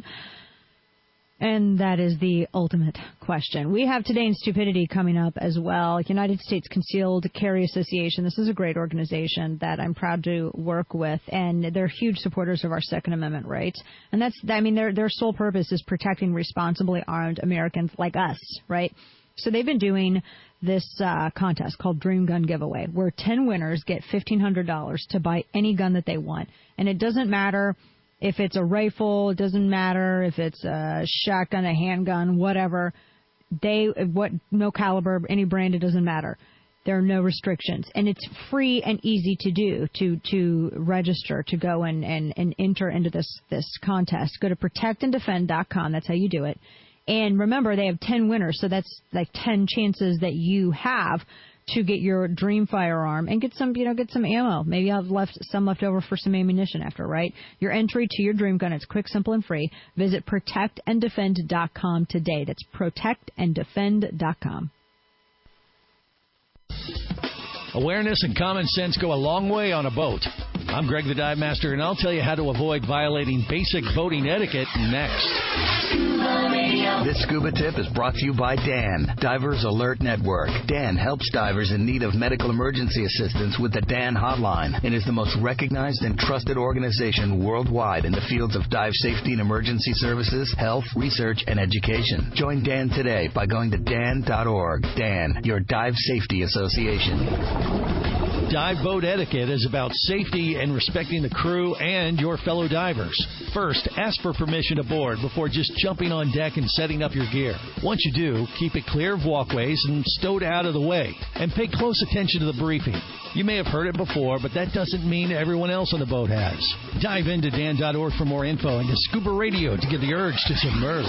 And that is the ultimate question. We have Today in Stupidity coming up as well. United States Concealed Carry Association. This is a great organization that I'm proud to work with, and they're huge supporters of our Second Amendment rights. And that's, I mean, their their sole purpose is protecting responsibly armed Americans like us, right? So they've been doing this uh, contest called Dream Gun Giveaway, where ten winners get fifteen hundred dollars to buy any gun that they want. And it doesn't matter if it's a rifle, it doesn't matter if it's a shotgun, a handgun, whatever. They, what, no caliber, any brand, it doesn't matter. There are no restrictions. And it's free and easy to do, to, to register, to go and, and, and enter into this, this contest. Go to protect and defend dot com. That's how you do it. And remember, they have ten winners, so that's like ten chances that you have to get your dream firearm and get some, you know, get some ammo. Maybe I've left some left over for some ammunition after, right? Your entry to your dream gun, it's quick, simple, and free. Visit protect and defend dot com today. That's protect and defend dot com. Awareness and common sense go a long way on a boat. I'm Greg the Dive Master, and I'll tell you how to avoid violating basic boating etiquette next. This scuba tip is brought to you by Dan, Divers Alert Network. Dan helps divers in need of medical emergency assistance with the Dan Hotline and is the most recognized and trusted organization worldwide in the fields of dive safety and emergency services, health, research, and education. Join Dan today by going to dan dot org. Dan, your dive safety association. Dive boat etiquette is about safety and respecting the crew and your fellow divers. First, ask for permission aboard before just jumping on deck and setting up your gear. Once you do, keep it clear of walkways and stowed out of the way. And pay close attention to the briefing. You may have heard it before, but that doesn't mean everyone else on the boat has. Dive into dan dot org for more info and to Scuba Radio to get the urge to submerge.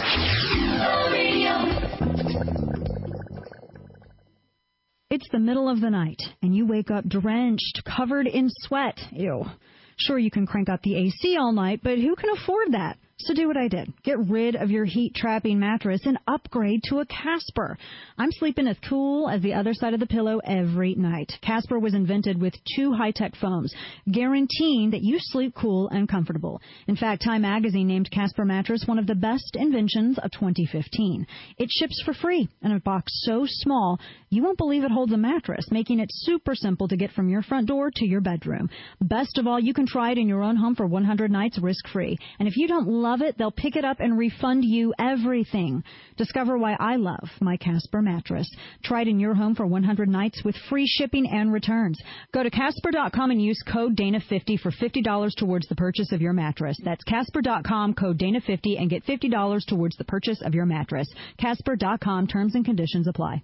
It's the middle of the night, and you wake up drenched, covered in sweat. Ew. Sure, you can crank up the A C all night, but who can afford that? So do what I did. Get rid of your heat-trapping mattress and upgrade to a Casper. I'm sleeping as cool as the other side of the pillow every night. Casper was invented with two high-tech foams, guaranteeing that you sleep cool and comfortable. In fact, Time Magazine named Casper mattress one of the best inventions of twenty fifteen. It ships for free in a box so small you won't believe it holds a mattress, making it super simple to get from your front door to your bedroom. Best of all, you can try it in your own home for one hundred nights risk-free. And if you don't love it, they'll pick it up and refund you everything. Discover why I love my Casper mattress. Try it in your home for one hundred nights with free shipping and returns. Go to Casper dot com and use code Dana fifty for fifty dollars towards the purchase of your mattress. That's Casper dot com, code Dana fifty, and get fifty dollars towards the purchase of your mattress. Casper dot com, terms and conditions apply.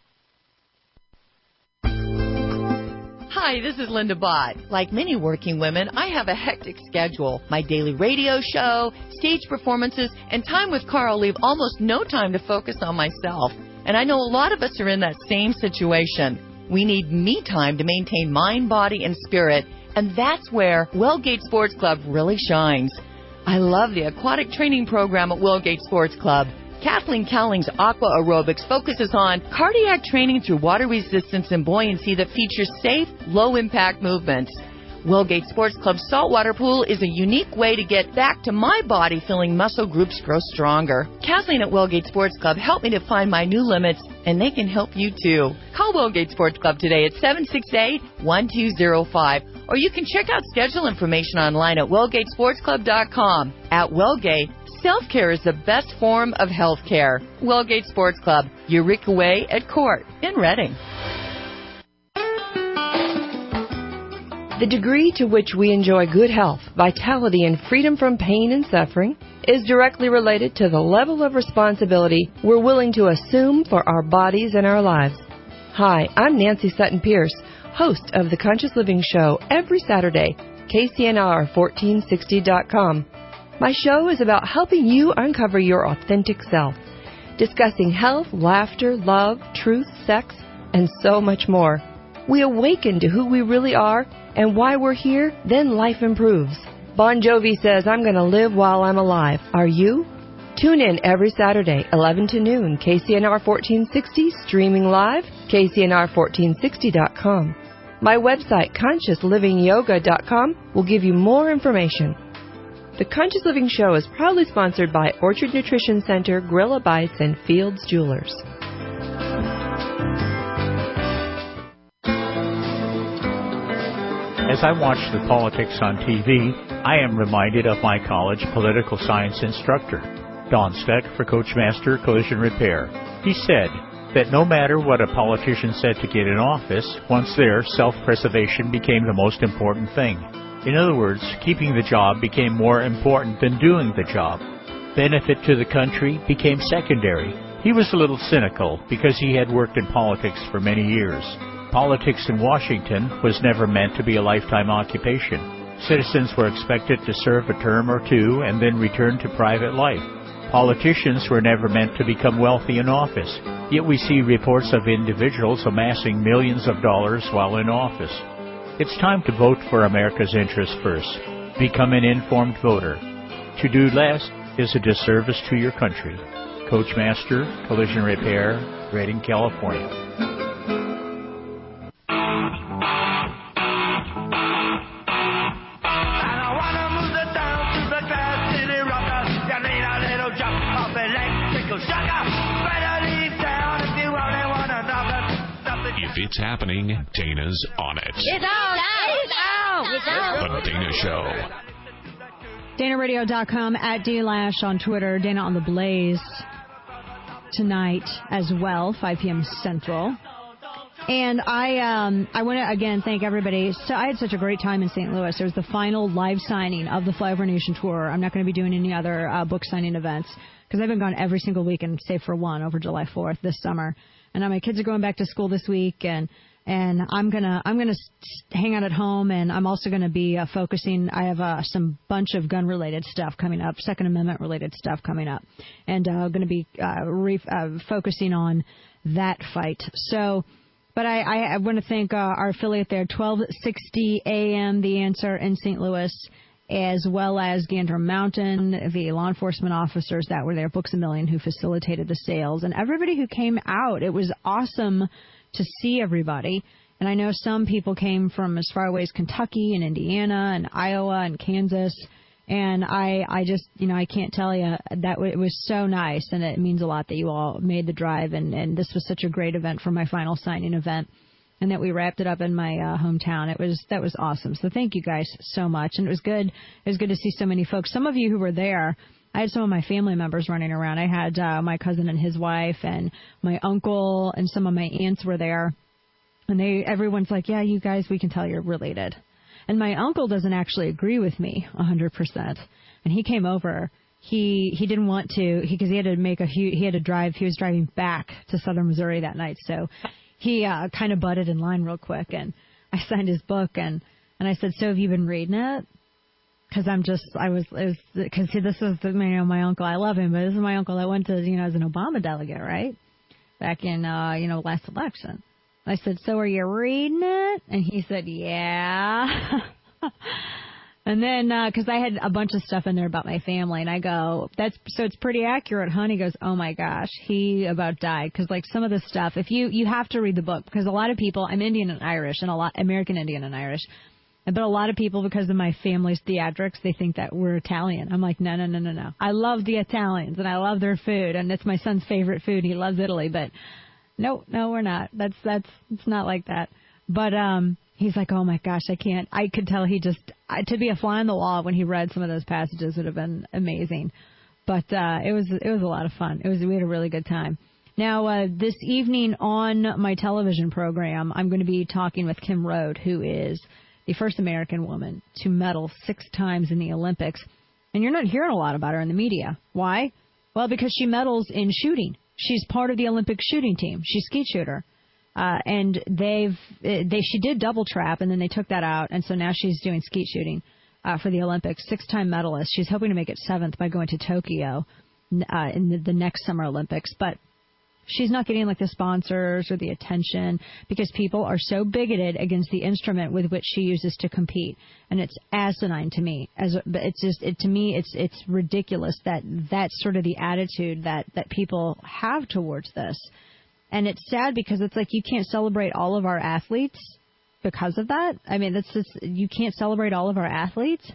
Hi, this is Linda Bott. Like many working women, I have a hectic schedule. My daily radio show, stage performances, and time with Carl leave almost no time to focus on myself. And I know a lot of us are in that same situation. We need me time to maintain mind, body, and spirit, and that's where Wellgate Sports Club really shines. I love the aquatic training program at Wellgate Sports Club. Kathleen Cowling's Aqua Aerobics focuses on cardiac training through water resistance and buoyancy that features safe, low-impact movements. Wellgate Sports Club's saltwater pool is a unique way to get back to my body feeling muscle groups grow stronger. Kathleen at Wellgate Sports Club helped me to find my new limits, and they can help you too. Call Wellgate Sports Club today at seven six eight, one two zero five, or you can check out schedule information online at wellgate sports club dot com. At Wellgate, self-care is the best form of health care. Wellgate Sports Club, Eureka Way at Court in Reading. The degree to which we enjoy good health, vitality, and freedom from pain and suffering is directly related to the level of responsibility we're willing to assume for our bodies and our lives. Hi, I'm Nancy Sutton Pierce, host of The Conscious Living Show every Saturday, K C N R fourteen sixty dot com. My show is about helping you uncover your authentic self, discussing health, laughter, love, truth, sex, and so much more. We awaken to who we really are and why we're here, then life improves. Bon Jovi says, I'm going to live while I'm alive. Are you? Tune in every Saturday, eleven to noon, K C N R fourteen sixty, streaming live, K C N R fourteen sixty dot com. My website, conscious living yoga dot com, will give you more information. The Conscious Living Show is proudly sponsored by Orchard Nutrition Center, Gorilla Bites, and Fields Jewelers. As I watch the politics on T V, I am reminded of my college political science instructor, Don Steck for Coachmaster Collision Repair. He said that no matter what a politician said to get in office, once there, self-preservation became the most important thing. In other words, keeping the job became more important than doing the job. Benefit to the country became secondary. He was a little cynical because he had worked in politics for many years. Politics in Washington was never meant to be a lifetime occupation. Citizens were expected to serve a term or two and then return to private life. Politicians were never meant to become wealthy in office, yet we see reports of individuals amassing millions of dollars while in office. It's time to vote for America's interests first. Become an informed voter. To do less is a disservice to your country. Coachmaster Collision Repair, Redding, California. If it's happening, Dana's on it. It's out! It's out! It's out! The Dana Show. Dana Radio dot com, at D Lash on Twitter, Dana on the Blaze tonight as well, five p.m. Central. And I um, I want to, again, thank everybody. So I had such a great time in Saint Louis. There was the final live signing of the Flyover Nation Tour. I'm not going to be doing any other uh, book signing events because I've been gone every single weekend, save for one, over July fourth this summer. And now my kids are going back to school this week, and and I'm gonna I'm gonna hang out at home, and I'm also gonna be uh, focusing. I have uh, some bunch of gun related stuff coming up, Second Amendment related stuff coming up, and uh, going to be uh, re- uh, focusing on that fight. So, but I, I, I want to thank uh, our affiliate there, twelve sixty A M The Answer in Saint Louis. as well as Gander Mountain, the law enforcement officers that were there, Books A Million, who facilitated the sales, and everybody who came out. It was awesome to see everybody. And I know some people came from as far away as Kentucky and Indiana and Iowa and Kansas. And I, I just, you know, I can't tell you that it was so nice, and it means a lot that you all made the drive, and, and this was such a great event for my final signing event, and that we wrapped it up in my uh, hometown. It was, that was awesome. So thank you guys so much, and it was good. It was good to see so many folks. Some of you who were there, I had some of my family members running around. I had uh, my cousin and his wife, and my uncle, and some of my aunts were there, and they, everyone's like, yeah, you guys, we can tell you're related. And my uncle doesn't actually agree with me one hundred percent. And he came over. He he didn't want to, because he, he had to make a he, he had to drive. He was driving back to Southern Missouri that night, so he uh, kind of butted in line real quick. And I signed his book, and and I said, "So have you been reading it?" Because I'm just I was because this is the, you know, my uncle. I love him, but this is my uncle that went to, you know, as an Obama delegate, right, back in uh, you know last election. I said, "So are you reading it?" And he said, "Yeah." And then, because uh, I had a bunch of stuff in there about my family, and I go, "That's so it's pretty accurate, huh?" And he goes, "Oh my gosh, he about died." Because like some of the stuff, if you you have to read the book, because a lot of people, I'm Indian and Irish, and a lot American Indian and Irish, but a lot of people, because of my family's theatrics, they think that we're Italian. I'm like, no, no, no, no, no. I love the Italians, and I love their food, and it's my son's favorite food. He loves Italy, but. No, no, we're not. That's, that's, it's not like that. But, um, he's like, oh my gosh, I can't, I could tell he just, I, to be a fly on the wall when he read some of those passages would have been amazing. But, uh, it was, it was a lot of fun. It was, we had a really good time. Now, uh, this evening on my television program, I'm going to be talking with Kim Rhode, who is the first American woman to medal six times in the Olympics. And you're not hearing a lot about her in the media. Why? Well, because she medals in shooting. She's part of the Olympic shooting team. She's a skeet shooter. Uh, and they've, they, she did double trap, and then they took that out. And so now she's doing skeet shooting, uh, for the Olympics. Six-time medalist. She's hoping to make it seventh by going to Tokyo, uh, in the, the next Summer Olympics. But she's not getting like the sponsors or the attention because people are so bigoted against the instrument with which she uses to compete. And it's asinine to me. As but it's just it, to me, it's it's ridiculous that that's sort of the attitude that, that people have towards this. And it's sad because it's like you can't celebrate all of our athletes because of that. I mean, that's just, you can't celebrate all of our athletes.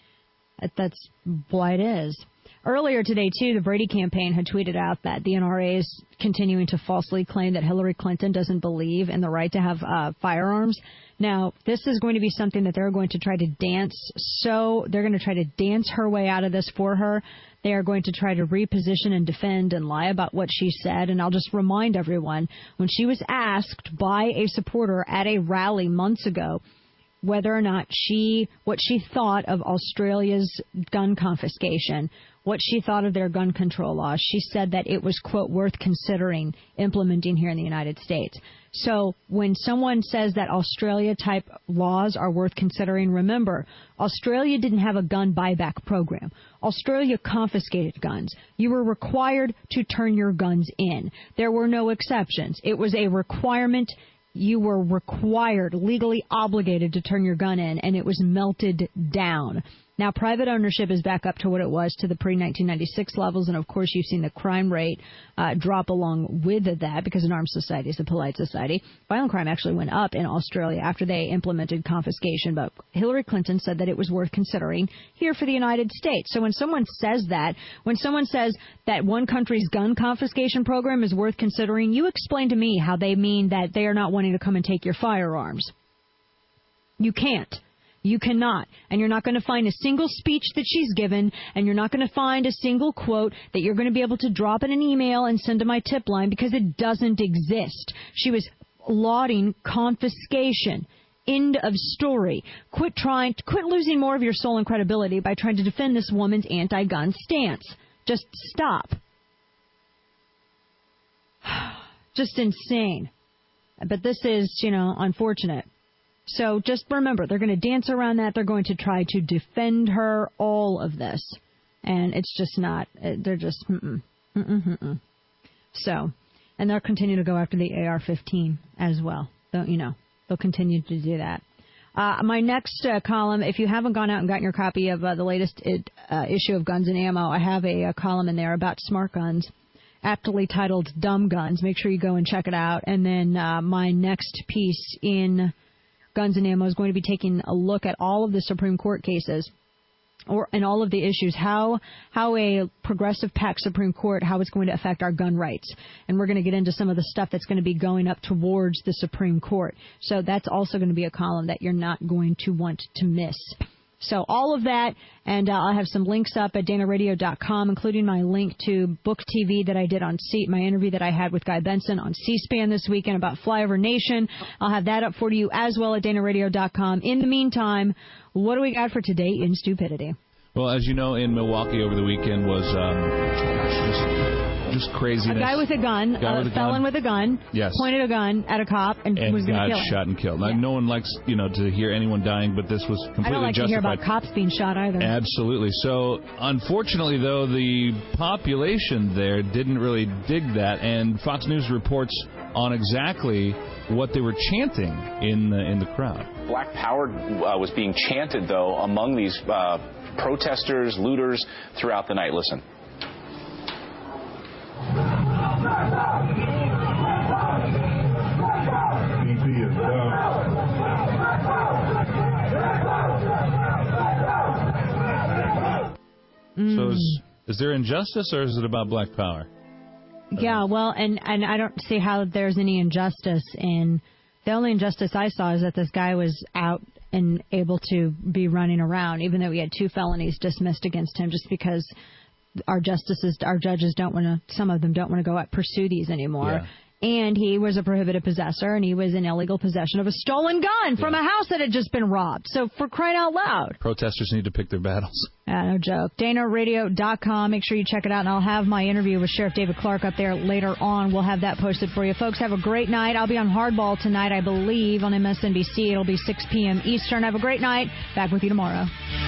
That's why it is. Earlier today, too, the Brady campaign had tweeted out that the N R A is continuing to falsely claim that Hillary Clinton doesn't believe in the right to have uh, firearms. Now, this is going to be something that they're going to try to dance. So they're going to try to dance her way out of this for her. They are going to try to reposition and defend and lie about what she said. And I'll just remind everyone, when she was asked by a supporter at a rally months ago whether or not she, what she thought of Australia's gun confiscation, what she thought of their gun control laws, she said that it was, quote, worth considering implementing here in the United States. So when someone says that Australia-type laws are worth considering, remember, Australia didn't have a gun buyback program. Australia confiscated guns. You were required to turn your guns in. There were no exceptions. It was a requirement. You were required, legally obligated to turn your gun in, and it was melted down. Now, private ownership is back up to what it was to the pre nineteen ninety-six levels, and of course you've seen the crime rate uh, drop along with that because an armed society is a polite society. Violent crime actually went up in Australia after they implemented confiscation, but Hillary Clinton said that it was worth considering here for the United States. So when someone says that, when someone says that one country's gun confiscation program is worth considering, you explain to me how they mean that they are not wanting to come and take your firearms. You can't. You cannot. And you're not going to find a single speech that she's given, and you're not going to find a single quote that you're going to be able to drop in an email and send to my tip line because it doesn't exist. She was lauding confiscation. End of story. Quit trying, quit losing more of your soul and credibility by trying to defend this woman's anti-gun stance. Just stop. Just insane. But this is, you know, unfortunate. So just remember, they're going to dance around that. They're going to try to defend her, all of this. And it's just not, they're just, mm-mm, mm-mm, mm-mm. So, and they'll continue to go after the A R fifteen as well. Don't you know? They'll continue to do that. Uh, my next uh, column, if you haven't gone out and gotten your copy of uh, the latest uh, issue of Guns and Ammo, I have a, a column in there about smart guns, aptly titled Dumb Guns. Make sure you go and check it out. And then uh, my next piece in Guns and Ammo is going to be taking a look at all of the Supreme Court cases or and all of the issues, how how a progressive packed Supreme Court, how it's going to affect our gun rights. And we're going to get into some of the stuff that's going to be going up towards the Supreme Court. So that's also going to be a column that you're not going to want to miss. So all of that, and uh, I'll have some links up at dana radio dot com, including my link to Book T V that I did on C, my interview that I had with Guy Benson on C-SPAN this weekend about Flyover Nation. I'll have that up for you as well at dana radio dot com. In the meantime, what do we got for today in stupidity? Well, as you know, in Milwaukee over the weekend was um, just, just craziness. A guy with a gun, guy a with a felon gun. with a gun, Yes. pointed a gun at a cop and, and was going got to kill him. shot and killed. Now, no one likes, you know, to hear anyone dying, but this was completely I don't like justified. to hear about cops being shot either. Absolutely. So, unfortunately, though, the population there didn't really dig that, and Fox News reports on exactly what they were chanting in the, in the crowd. Black Power uh, was being chanted, though, among these uh, protesters, looters throughout the night. Listen. Mm. So is, is there injustice, or is it about Black Power? Yeah, well, and, and I don't see how there's any injustice in... The only injustice I saw is that this guy was out and able to be running around, even though he had two felonies dismissed against him, just because our justices, our judges don't want to, some of them don't want to go out pursue these anymore. Yeah. And he was a prohibited possessor, and he was in illegal possession of a stolen gun from a house that had just been robbed. So for crying out loud. Protesters need to pick their battles. Uh, no joke. dana radio dot com. Make sure you check it out, and I'll have my interview with Sheriff David Clark up there later on. We'll have that posted for you. Folks, have a great night. I'll be on Hardball tonight, I believe, on M S N B C. It'll be six p.m. Eastern. Have a great night. Back with you tomorrow.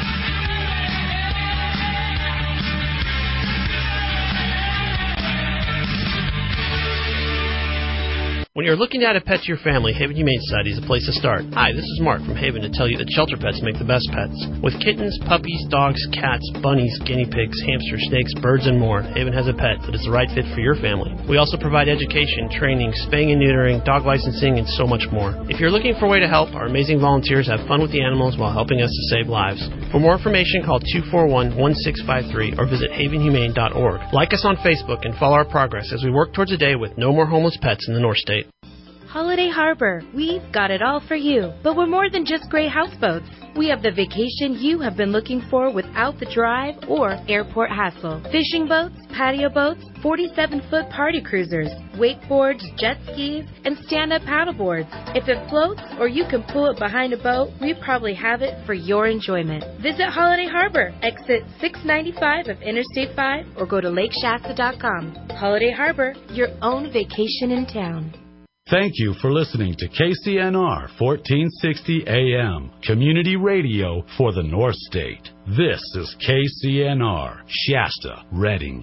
When you're looking to add a pet to your family, Haven Humane Society is a place to start. Hi, this is Mark from Haven to tell you that shelter pets make the best pets. With kittens, puppies, dogs, cats, bunnies, guinea pigs, hamsters, snakes, birds, and more, Haven has a pet that is the right fit for your family. We also provide education, training, spaying and neutering, dog licensing, and so much more. If you're looking for a way to help, our amazing volunteers have fun with the animals while helping us to save lives. For more information, call two four one, one six five three or visit haven humane dot org. Like us on Facebook and follow our progress as we work towards a day with no more homeless pets in the North State. Holiday Harbor, we've got it all for you. But we're more than just great houseboats. We have the vacation you have been looking for without the drive or airport hassle. Fishing boats, patio boats, forty-seven foot party cruisers, wakeboards, jet skis, and stand-up paddleboards. If it floats or you can pull it behind a boat, we probably have it for your enjoyment. Visit Holiday Harbor, exit six ninety-five of Interstate five, or go to lake shasta dot com. Holiday Harbor, your own vacation in town. Thank you for listening to K C N R fourteen sixty A M, community radio for the North State. This is K C N R, Shasta, Redding.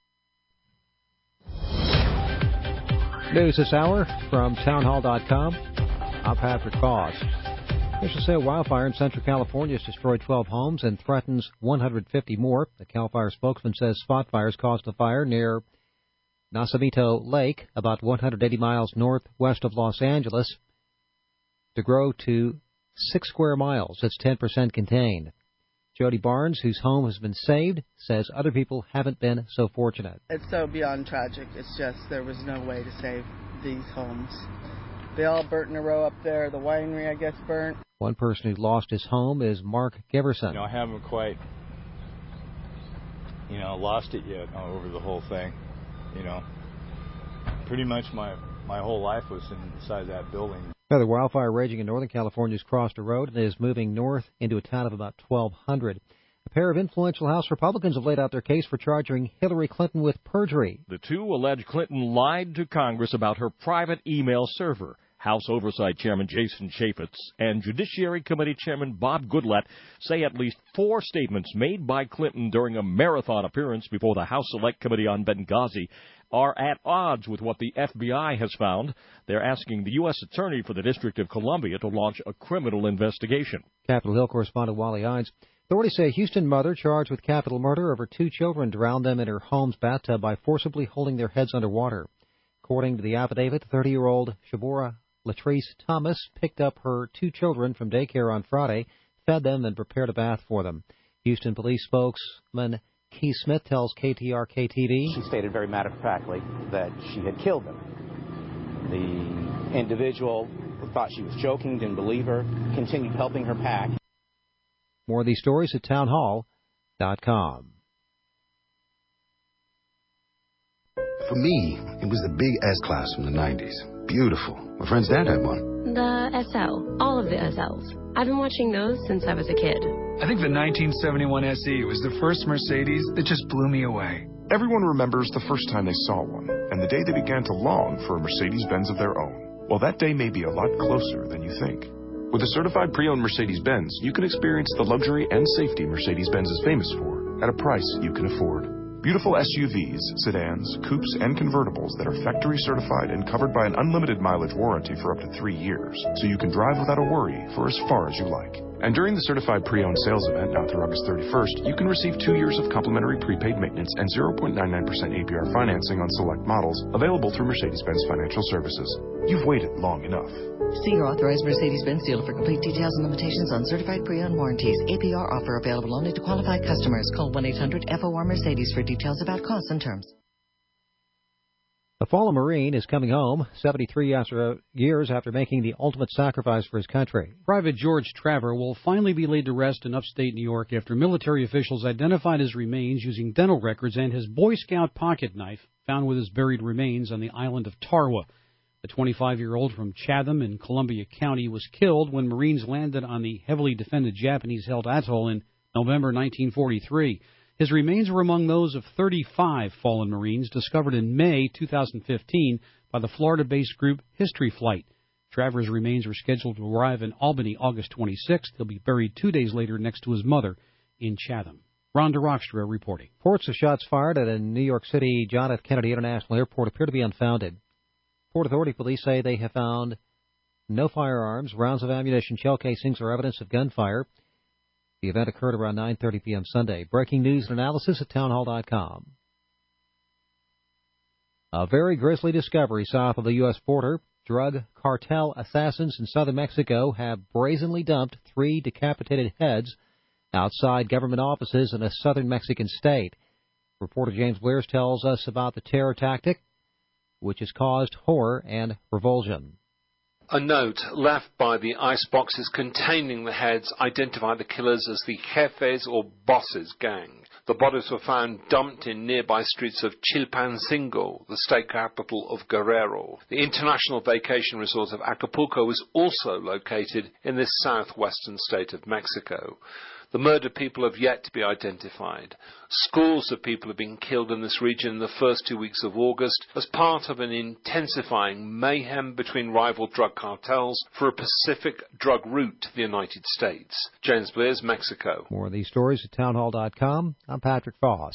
News this hour from townhall dot com. I'm Patrick Goss. Officials say a wildfire in Central California has destroyed twelve homes and threatens one hundred fifty more. The CAL FIRE spokesman says spot fires caused a fire near Nacimiento Lake, about one hundred eighty miles northwest of Los Angeles, to grow to six square miles. It's ten percent contained. Jody Barnes, whose home has been saved, says other people haven't been so fortunate. It's so beyond tragic. It's just there was no way to save these homes. They all burnt in a row up there. The winery, I guess, burnt. One person who lost his home is Mark Giverson. You know, I haven't quite, you know, lost it yet over the whole thing. You know, pretty much my, my whole life was inside that building. Another wildfire raging in Northern California has crossed a road and is moving north into a town of about twelve hundred. A pair of influential House Republicans have laid out their case for charging Hillary Clinton with perjury. The two allege Clinton lied to Congress about her private email server. House Oversight Chairman Jason Chaffetz and Judiciary Committee Chairman Bob Goodlatte say at least four statements made by Clinton during a marathon appearance before the House Select Committee on Benghazi are at odds with what the F B I has found. They're asking the U S Attorney for the District of Columbia to launch a criminal investigation. Capitol Hill correspondent Wally Hines. Authorities say a Houston mother charged with capital murder over two children drowned them in her home's bathtub by forcibly holding their heads underwater. According to the affidavit, thirty-year-old Shabora Latrice Thomas picked up her two children from daycare on Friday, fed them, and prepared a bath for them. Houston police spokesman Keith Smith tells K T R K T V. She stated very matter-of-factly that she had killed them. The individual thought she was joking, didn't believe her, continued helping her pack. More of these stories at townhall dot com. For me, it was the big S-Class from the nineties. Beautiful. My friend's dad had one. The S L. All of the S Ls. I've been watching those since I was a kid. I think the nineteen seventy-one S E was the first Mercedes that just blew me away. Everyone remembers the first time they saw one, and the day they began to long for a Mercedes-Benz of their own. Well, that day may be a lot closer than you think. With a certified pre-owned Mercedes-Benz, you can experience the luxury and safety Mercedes-Benz is famous for at a price you can afford. Beautiful S U Vs, sedans, coupes, and convertibles that are factory certified and covered by an unlimited mileage warranty for up to three years, so you can drive without a worry for as far as you like. And during the certified pre-owned sales event, now through August thirty-first, you can receive two years of complimentary prepaid maintenance and zero point nine nine percent A P R financing on select models, available through Mercedes-Benz Financial Services. You've waited long enough. See your authorized Mercedes-Benz dealer for complete details and limitations on certified pre-owned warranties. A P R offer available only to qualified customers. Call one eight hundred F O R Mercedes for details about costs and terms. A fallen Marine is coming home seventy-three after, years after making the ultimate sacrifice for his country. Private George Traver will finally be laid to rest in upstate New York after military officials identified his remains using dental records and his Boy Scout pocket knife found with his buried remains on the island of Tarwa. The twenty-five-year-old from Chatham in Columbia County was killed when Marines landed on the heavily defended Japanese-held atoll in November nineteen forty-three. His remains were among those of thirty-five fallen Marines discovered in May two thousand fifteen by the Florida-based group History Flight. Traver's remains were scheduled to arrive in Albany August twenty-sixth. He'll be buried two days later next to his mother in Chatham. Rhonda Rockstra reporting. Reports of shots fired at a New York City John F. Kennedy International Airport appear to be unfounded. Port Authority police say they have found no firearms, rounds of ammunition, shell casings, or evidence of gunfire. The event occurred around nine thirty p.m. Sunday. Breaking news and analysis at townhall dot com. A very grisly discovery south of the U S border. Drug cartel assassins in southern Mexico have brazenly dumped three decapitated heads outside government offices in a southern Mexican state. Reporter James Blair tells us about the terror tactic, which has caused horror and revulsion. A note left by the ice boxes containing the heads identified the killers as the Jefes or Bosses gang. The bodies were found dumped in nearby streets of Chilpancingo, the state capital of Guerrero. The international vacation resort of Acapulco is also located in this southwestern state of Mexico. The murdered people have yet to be identified. Scores of people have been killed in this region in the first two weeks of August as part of an intensifying mayhem between rival drug cartels for a Pacific drug route to the United States. James Blair's Mexico. More of these stories at townhall dot com. I'm Patrick Foss.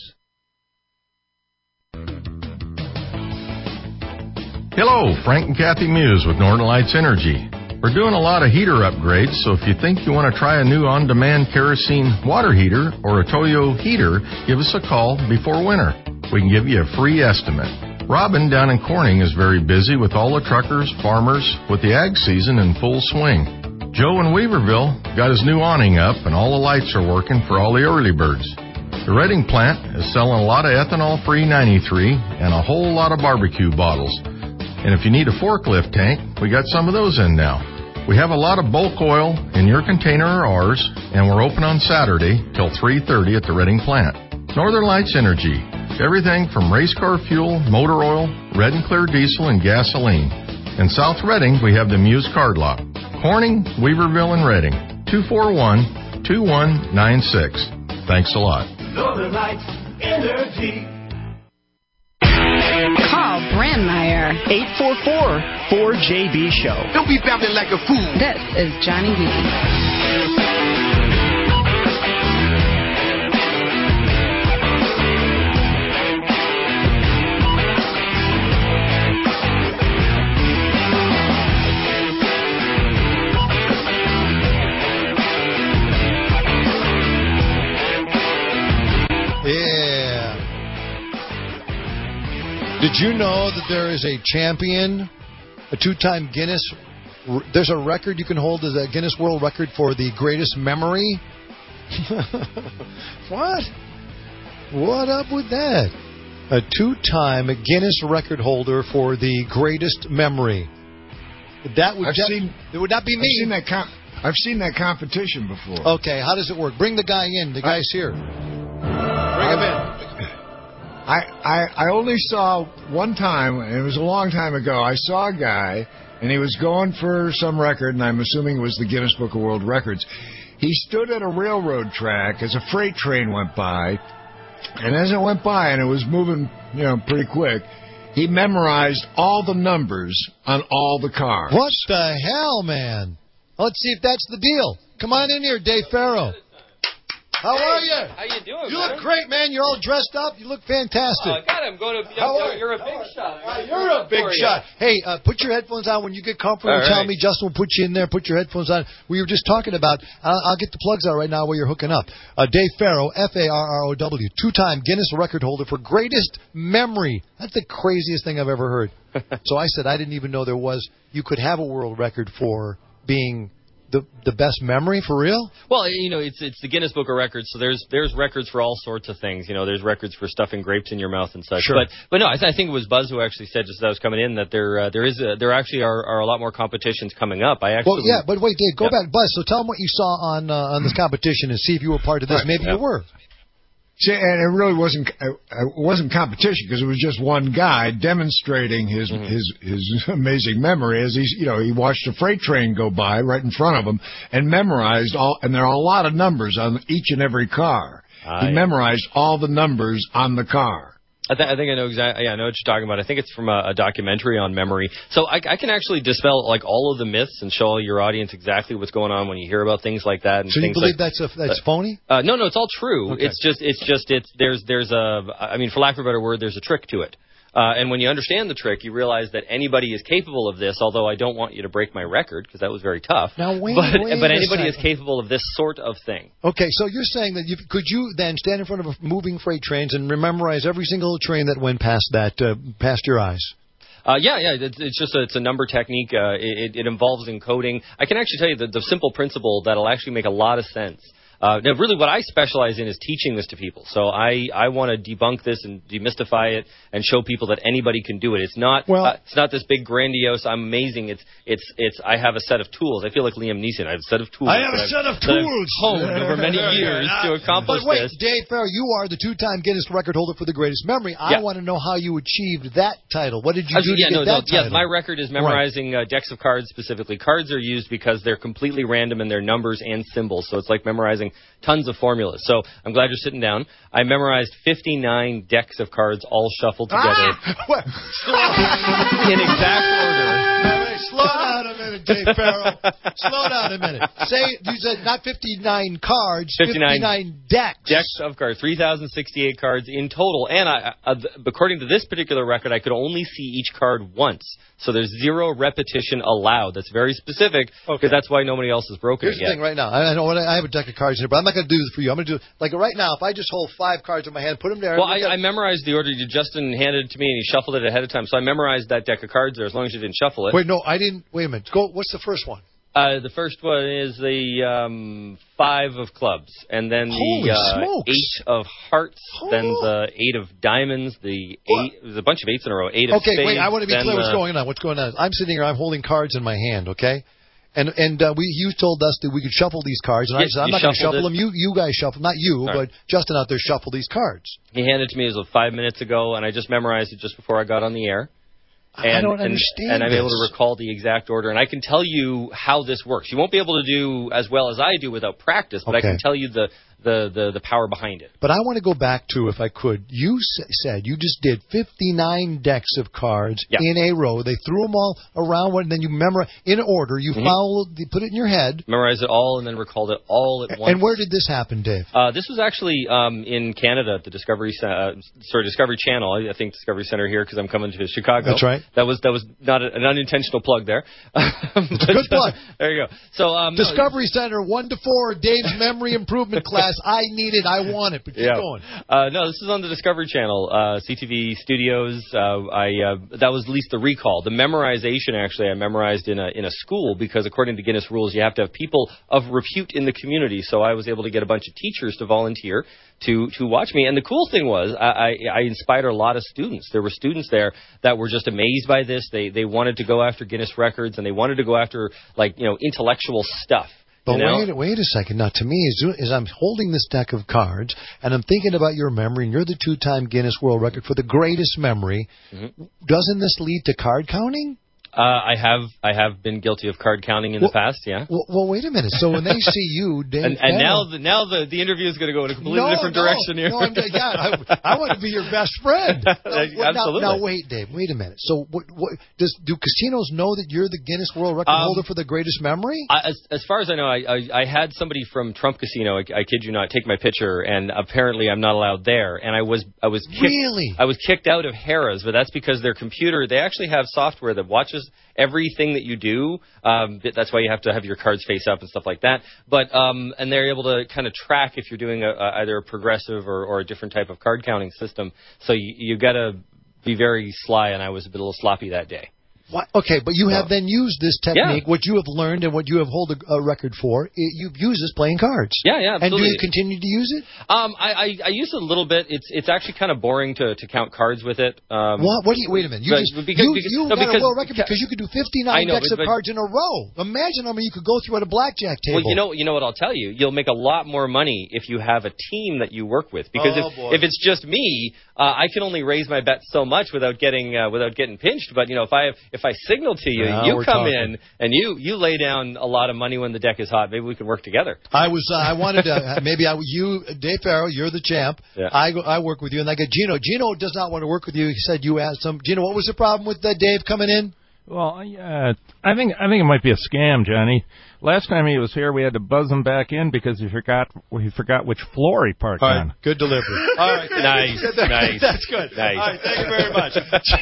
Hello, Frank and Kathy Muse with Northern Lights Energy. We're doing a lot of heater upgrades, so if you think you want to try a new on-demand kerosene water heater or a Toyo heater, give us a call before winter. We can give you a free estimate. Robin down in Corning is very busy with all the truckers, farmers, with the ag season in full swing. Joe in Weaverville got his new awning up and all the lights are working for all the early birds. The Redding plant is selling a lot of ethanol-free ninety-three and a whole lot of barbecue bottles. And if you need a forklift tank, we got some of those in now. We have a lot of bulk oil in your container or ours, and we're open on Saturday till three thirty at the Redding plant. Northern Lights Energy. Everything from race car fuel, motor oil, red and clear diesel, and gasoline. In South Redding, we have the Muse Card Lock. Corning, Weaverville, and Redding. two four one, two one nine six. Thanks a lot. Northern Lights Energy. Carl Brandmeier. eight four four, four J B show. Don't be babbling like a fool. This is Johnny B. Yeah. Did you know that there is a champion, a two-time Guinness, there's a record you can hold as a Guinness World Record for the greatest memory? What? What up with that? A two-time Guinness record holder for the greatest memory. That would I've def- seen, it would not be me. I've seen that com- I've seen that competition before. Okay, how does it work? Bring the guy in. The guy's here. Bring him in. I, I I only saw one time, and it was a long time ago, I saw a guy, and he was going for some record, and I'm assuming it was the Guinness Book of World Records. He stood at a railroad track as a freight train went by, and as it went by, and it was moving, you know, pretty quick, he memorized all the numbers on all the cars. What the hell, man? Let's see if that's the deal. Come on in here, Dave Farrow. How hey, are you? How you doing, You man? look great, man. You're all dressed up. You look fantastic. Oh, God, I'm going to be How up are there. You're a big shot. Uh, you're a big shot. Hey, uh, put your headphones on when you get comfortable. All Tell right. me. Justin will put you in there. Put your headphones on. We were just talking about, uh, I'll get the plugs out right now while you're hooking up. Uh, Dave Farrow, F A R R O W, two-time Guinness record holder for greatest memory. That's the craziest thing I've ever heard. So I said I didn't even know there was, you could have a world record for being the the best memory, for real? Well, you know, it's it's the Guinness Book of Records, so there's there's records for all sorts of things. You know, there's records for stuffing grapes in your mouth and such. Sure. But but no, I, th- I think it was Buzz who actually said just as I was coming in that there uh, there is a, there actually are, are a lot more competitions coming up. I actually Well, yeah, but wait, Dave, go Yeah. back, Buzz. So tell them what you saw on uh, on this competition and see if you were part of this. Right, Maybe yeah. you were. See, and it really wasn't uh, it wasn't competition because it was just one guy demonstrating his Mm-hmm. his his amazing memory as he's you know he watched a freight train go by right in front of him and memorized all and there are a lot of numbers on each and every car. Ah, he yeah. memorized all the numbers on the car. I, th- I think I know exactly. Yeah, I know what you're talking about. I think it's from a, a documentary on memory. So I, I can actually dispel like all of the myths and show your audience exactly what's going on when you hear about things like that. And So you things believe like, that's a, that's uh, phony? Uh, no, no, it's all true. Okay. It's just, it's just, it's there's, there's a. I mean, for lack of a better word, there's a trick to it. Uh, and when you understand the trick, you realize that anybody is capable of this. Although I don't want you to break my record because that was very tough. Now wait, but wait but a anybody is second. capable of this sort of thing. Okay, so you're saying that you could you then stand in front of a moving freight trains and memorize every single train that went past that uh, past your eyes? Uh, yeah, yeah, it's, it's just a, it's a number technique. Uh, it, it involves encoding. I can actually tell you the, the simple principle that'll actually make a lot of sense. Uh, now, really, what I specialize in is teaching this to people. So I, I want to debunk this and demystify it and show people that anybody can do it. It's not Well- uh, it's not this big grandiose. I'm amazing. It's it's it's. I have a set of tools. I feel like Liam Neeson. I have a set of tools. I have that a set I've- of that I've tools. honed over many years to accomplish But wait, this. Dave Farrow, you are the two-time Guinness record holder for the greatest memory. I Yeah. want to know how you achieved that title. What did you I do was- to yeah, get no, that no, yeah, title? my record is memorizing uh, decks of cards specifically. Cards are used because they're completely random in their numbers and symbols, so it's like memorizing tons of formulas. So I'm glad you're sitting down. I memorized fifty-nine decks of cards all shuffled together Ah! What? in exact order. Hey, slow down a minute, Dave Farrow. Slow down a minute. Say you said not fifty-nine cards, fifty-nine fifty-nine decks. Decks of cards, three thousand sixty-eight cards in total. And I, uh, according to this particular record, I could only see each card once. So there's zero repetition allowed. That's very specific because that's why nobody else has broken Here's it the yet. thing right now. I I know what I I have a deck of cards here, but I'm not going to do this for you. I'm going to do like right now. If I just hold five cards in my hand, put them there. Well, look I, at- I memorized the order. You Justin handed it to me, and he shuffled it ahead of time. So I memorized that deck of cards there, as long as you didn't shuffle it. Wait, no, I didn't. Wait a minute. Go. What's the first one? Uh, the first one is the um, five of clubs, and then Holy the uh, smokes. eight of hearts, then the eight of diamonds, the eight. There's a bunch of eights in a row. Eight of Okay, spades. wait. I want to be then clear. What's the- going on? What's going on? I'm sitting here. I'm holding cards in my hand. Okay. And and uh, we you told us that we could shuffle these cards, and I Yeah, said I'm you not going to shuffled shuffle it. them. You you guys shuffle, not you, All right. but Justin out there shuffle these cards. He handed it to me as of five minutes ago, and I just memorized it just before I got on the air. And, I don't and, understand And I'm this. able to recall the exact order. And I can tell you how this works. You won't be able to do as well as I do without practice, but Okay. I can tell you the, the, the, the power behind it. But I want to go back to, if I could, you s- said you just did fifty-nine decks of cards Yeah. in a row. They threw them all around, and then you memorize in order. You Mhm. followed, you put it in your head. Memorized it all and then recalled it all at once. And where did this happen, Dave? Uh, this was actually um, in Canada at the Discovery Ce- uh, sorry Discovery Channel. I I think Discovery Center here because I'm coming to Chicago. That's right. That was that was not a, an unintentional plug there. It's a good plug. There you go. So um, no, Discovery Center, one to four, Dave's memory improvement class. I need it. I want it. But keep yeah. going. Uh, no, this is on the Discovery Channel, uh, C T V Studios. Uh, I uh, that was at least the recall. The memorization actually I memorized in a in a school because according to Guinness rules you have to have people of repute in the community. So I was able to get a bunch of teachers to volunteer to to watch me. And the cool thing was I, I, I inspired a lot of students. There were students there that were just amazed by this. They they wanted to go after Guinness records and they wanted to go after like you know intellectual stuff. But you know? wait, wait a second. Now, to me, as, as I'm holding this deck of cards and I'm thinking about your memory, and you're the two-time Guinness World Record for the greatest memory, Mm-hmm. doesn't this lead to card counting? Uh, I have I have been guilty of card counting in Well- the past. Yeah. Well, well, wait a minute. So when they see you, Dave, And, and now, Farrell- the, now the the interview is going to go in a completely no, different no, direction here. No, I'm, yeah, I, I want to be your best friend. Now, well, now- Absolutely. Now, wait, Dave. Wait a minute. So, what, what does do casinos know that you're the Guinness World Record Um, holder for the greatest memory? I, as, as far as I know, I, I, I had somebody from Trump Casino. I, I kid you not, take my picture, and apparently I'm not allowed there. And I was I was kicked, Really? I was kicked out of Harrah's, but that's because their computer. They actually have software that watches everything that you do. Um, that's why you have to have your cards face up and stuff like that. But um, and they're able to kind of track if you're doing a, a, either a progressive or, or a different type of card counting system. So you, you got to be very sly, and I was a bit a little sloppy that day. What? Okay, but you have then used this technique, Yeah. what you have learned and what you have hold a, a record for. It, you've used this playing cards. Yeah, yeah, And do absolutely. you continue to use it? Um, I, I, I use it a little bit. It's it's actually kind of boring to, to count cards with it. Um, What? What do you? Wait a minute. You but- just because- you, because- you no, got because- a world record because you could do I fifty-nine know, decks but- of but- cards in a row. Imagine how many you could go through at a blackjack table. Well, you know, you know what I'll tell you. You'll make a lot more money if you have a team that you work with. Because Oh, if, boy. if it's just me, uh, I can only raise my bets so much without getting uh, without getting pinched. But you know, if I if I signal to you, Now you we're come talking. in and you you lay down a lot of money when the deck is hot. Maybe we can work together. I was. Uh, I wanted to. maybe I. You, Dave Farrell. You're the champ. Yeah. I. go- I work with you, and I get Gino. Gino does not want to work with you. He said you asked him. Gino, what was the problem with uh, Dave coming in? Well, uh, I think I think it might be a scam, Johnny. Last time he was here, we had to buzz him back in because he forgot he forgot which floor he parked All right, on. good delivery. All right, Nice, That- nice, That's good. nice. All right, thank you very much.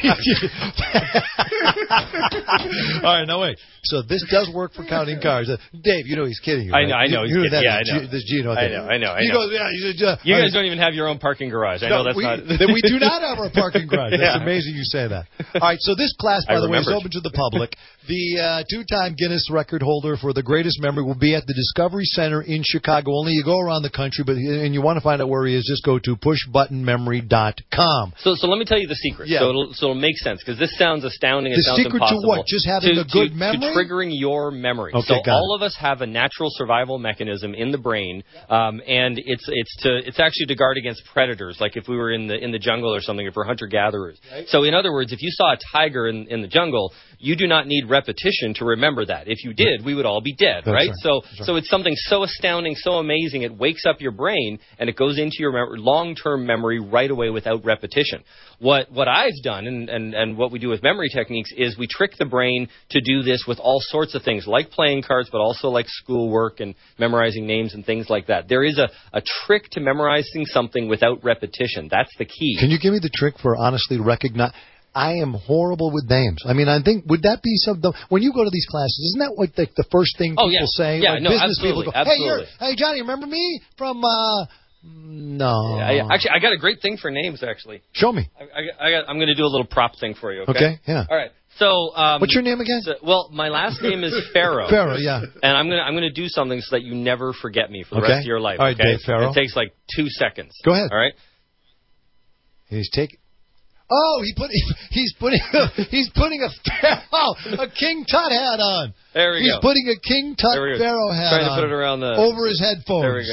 All right, now wait. So this does work for counting cards. Uh, Dave, you know he's kidding you. I right? know, I know You, he's you kidding. that Yeah, is I know. G- this Gino. I thing. know, I know, I He know. goes, yeah. He said, uh, You all guys right. don't even have your own parking garage. I know No, that's we, not. that we do not have our parking garage. That's Yeah. amazing you say that. All right, so this class, by I the way, is remembered. open to the public. The uh, two-time Guinness record holder for the greatest memory will be at the Discovery Center in Chicago. Only you go around the country, but and you want to find out where he is, just go to push button memory dot com. So, so let me tell you the secret. Yeah. So, it'll, so it'll make sense because this sounds astounding. It The sounds secret to impossible. what? Just having to, a good to, memory? To triggering your memory. Okay, so got all of us have a natural survival mechanism in the brain, um, and it's it's to it's actually to guard against predators. Like if we were in the in the jungle or something, if we're hunter gatherers. Right. So in other words, if you saw a tiger in, in the jungle, you do not need repetition to remember that. If you did, we would all be dead, That's right? right. So That's right. so it's something so astounding, so amazing, it wakes up your brain and it goes into your mem- long-term memory right away without repetition. What what I've done and, and, and what we do with memory techniques is we trick the brain to do this with all sorts of things, like playing cards, but also like schoolwork and memorizing names and things like that. There is a, a trick to memorizing something without repetition. That's the key. Can you give me the trick for honestly recognize? I am horrible with names. I mean, I think would that be something when you go to these classes? Isn't that what the, the first thing Oh, people yeah. say? Yeah, like no, business absolutely, people go, "Hey, you're, absolutely. hey, Johnny, remember me from?" uh No. Yeah, yeah. Actually, I got a great thing for names. Actually, Show me. I, I, I got, I'm going to do a little prop thing for you. Okay. Okay, yeah. All right. So, um, What's your name again? so- well, my last name is Farrow. Farrow, yeah. And I'm gonna I'm gonna do something so that you never forget me for the Okay. rest of your life. All right, okay? Dave Farrow. It takes like two seconds. Go ahead. All right. He's taking. Oh, he put he, he's putting he's putting a Pharaoh, a King Tut hat on. There we he's go. putting a King Tut There we go. Pharaoh hat Trying to on put it around the over his headphones. There we go.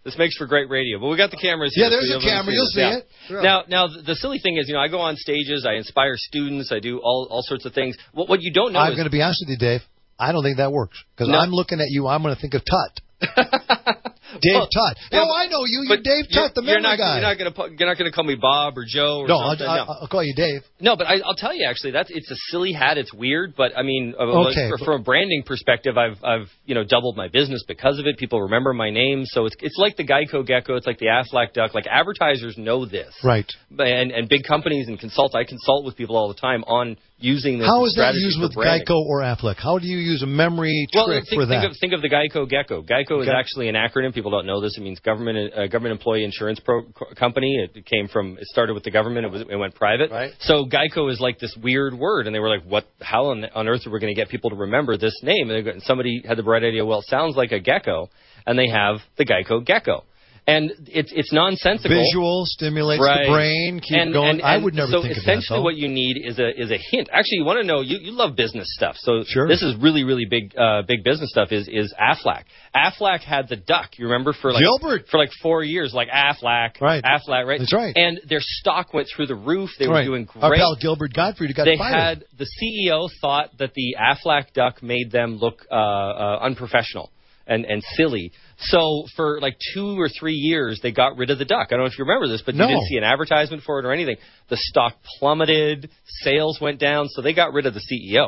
This makes for great radio. But we got the cameras here. Yeah, there's so a camera. You'll see yeah. it. Sure. Now, now the, the silly thing is, you know, I go on stages, I inspire students, I do all all sorts of things. What, what you don't know I'm is... going to be honest with you, Dave. I don't think that works. Because No. I'm looking at you, I'm going to think of Tut. Dave Well, Tutt. yeah, No, I know you. You're but Dave you're- Tutt, the you're memory not, guy. You're not going to you're not going to call me Bob or Joe or no, I'll, something. I'll, no, I'll call you Dave. no, but I, I'll tell you actually that's it's a silly hat. It's weird, but I mean, uh, Okay, for, but- from a branding perspective, I've I've you know doubled my business because of it. People remember my name, so it's it's like the Geico Gecko. It's like the Aflac Duck. Like advertisers know this, Right. and and big companies and consult. I consult with people all the time on using this. How as is that strategy used for with branding. Geico or Affleck? How do you use a memory Well, trick think, for that? think of think of the Geico Gecko. Geico is Okay. actually an acronym. People don't know this. It means government uh, government employee insurance pro- co- company. It came from it started with the government. It was it went private. Right. So Geico is like this weird word, and they were like, "What? How on, on earth are we going to get people to remember this name?" And, they go, and somebody had the bright idea. Well, it sounds like a gecko, and they have the Geico Gecko. And it's it's nonsensical. Visual stimulates Right. the brain. Keep and, going. and- I and would never so think of that. essentially, though. what you need is a is a hint. Actually, you want to know. You, you love business stuff, so Sure. this is really really big uh, big business stuff. Is is Aflac? Aflac had the duck. You remember for like Gilbert. for like four years, like Aflac, Right. Aflac, right? That's right. And their stock went through the roof. They right. were doing Our great. pal Gilbert Gottfried got They fired. had the C E O thought that the Aflac duck made them look uh, uh, unprofessional and and silly. So for like two or three years, they got rid of the duck. I don't know if you remember this, but No. you didn't see an advertisement for it or anything. The stock plummeted, sales went down, so they got rid of the C E O.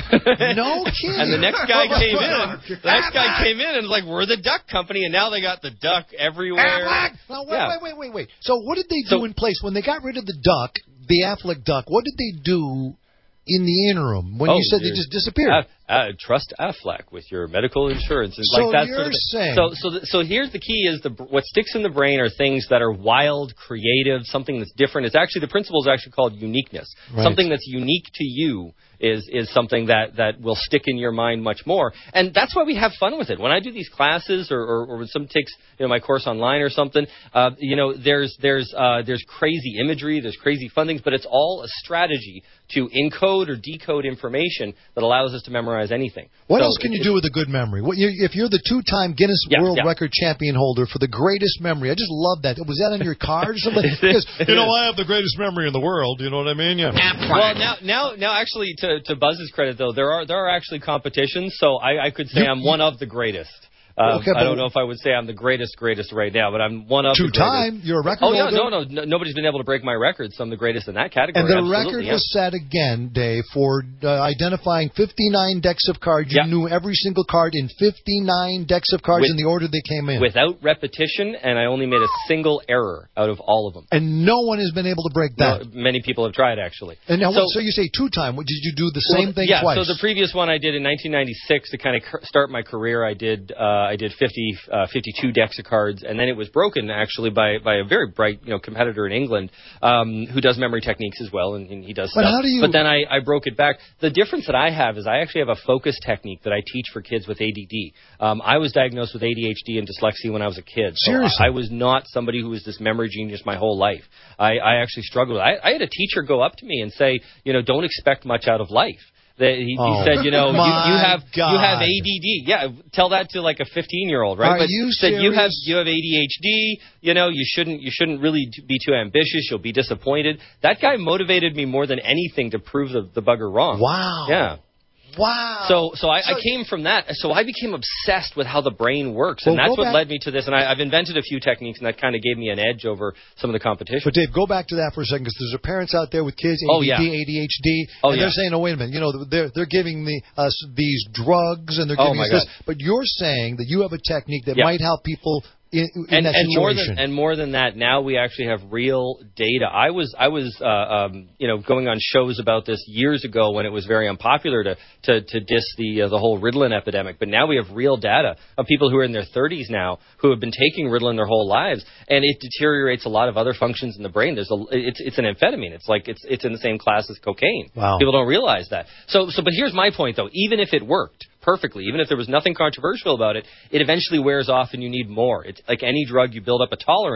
No kidding. And the next guy came in. The next guy came in and was like, "We're the duck company," and now they got the duck everywhere. Affleck! Now, wait, Yeah. wait, wait, wait, wait. So what did they do So- in place when they got rid of the duck, the Affleck duck? What did they do in the interim when Oh, you said they dude. just disappeared? Uh, uh, trust Aflac with your medical insurance. It's So like that you're sort of thing. saying- So, so, the, so here's the key: is the what sticks in the brain are things that are wild, creative, something that's different. It's actually the principle is actually called uniqueness. Right. Something that's unique to you is is something that that will stick in your mind much more. And that's why we have fun with it. When I do these classes, or, or, or when someone takes you know my course online or something, uh, you know, there's there's uh, there's crazy imagery, there's crazy fun things, but it's all a strategy to encode or decode information that allows us to memorize anything. What So else can you it's- do with a good memory? What, you, if you're the two-time Guinness Yeah, World yeah. Record champion holder for the greatest memory, I just love that. Was that on your card or something? Because, you know, I have the greatest memory in the world. You know what I mean? Yeah. Well, now, now, now, actually, to, to Buzz's credit, though, there are there are actually competitions, so I, I could say You- I'm one of the greatest. Uh, Okay, I but- don't know if I would say I'm the greatest, greatest right now, but I'm one of the Two-time? greatest. You're a record Oh, yeah, holder? no, no, no, nobody's been able to break my record, so I'm the greatest in that category. And the Absolutely, record yeah. was set again, Dave, for uh, identifying fifty-nine decks of cards. You Yeah. knew every single card in fifty-nine decks of cards With- in the order they came in. Without repetition, and I only made a single error out of all of them. and no one has been able to break that. No, many people have tried, actually. And now, so, so you say two-time. What, did you do the Well, same thing yeah, twice? so the previous one I did in nineteen ninety-six to kind of cur- start my career. I did uh, I did fifty, uh, fifty-two decks of cards, and then it was broken actually by by a very bright you know competitor in England um, who does memory techniques as well, and, and he does But stuff. how do you- But then I, I broke it back. The difference that I have is I actually have a focus technique that I teach for kids with A D D. Um, I was diagnosed with A D H D and dyslexia when I was a kid. So Seriously? I, I was not somebody who was this memory genius my whole life. I, I actually struggled. I, I had a teacher go up to me and say, you know, don't expect much out of life. That he, Oh, he said, you know, you, my you have God. you have A D D. Yeah, tell that to like a fifteen-year-old, right? Are but you said you have serious? you have A D H D. You know, you shouldn't you shouldn't really t- be too ambitious. You'll be disappointed. That guy motivated me more than anything to prove the, the bugger wrong. Wow. Yeah. Wow. So, so I, So- I came from that. So I became obsessed with how the brain works, Well, and that's go what back- led me to this. And I, I've invented a few techniques, and that kind of gave me an edge over some of the competition. But Dave, go back to that for a second, because there's parents out there with kids, A D D, Oh, yeah. A D H D, Oh, and yeah. they're saying, "Oh, wait a minute, you know, they're they're giving the, us these drugs and they're Oh, giving my us this." God. But you're saying that you have a technique that Yeah. might help people in, in and, that and more situation. than and more than that, now we actually have real data. I was I was uh, um, you know going on shows about this years ago when it was very unpopular to to, to diss the uh, the whole Ritalin epidemic. But now we have real data of people who are in their thirties now who have been taking Ritalin their whole lives, and it deteriorates a lot of other functions in the brain. There's a it's it's an amphetamine. It's like it's it's in the same class as cocaine. Wow. People don't realize that. So so but here's my point though. Even if it worked perfectly, even if there was nothing controversial about it, it eventually wears off and you need more. It's like any drug, you build up a tolerance.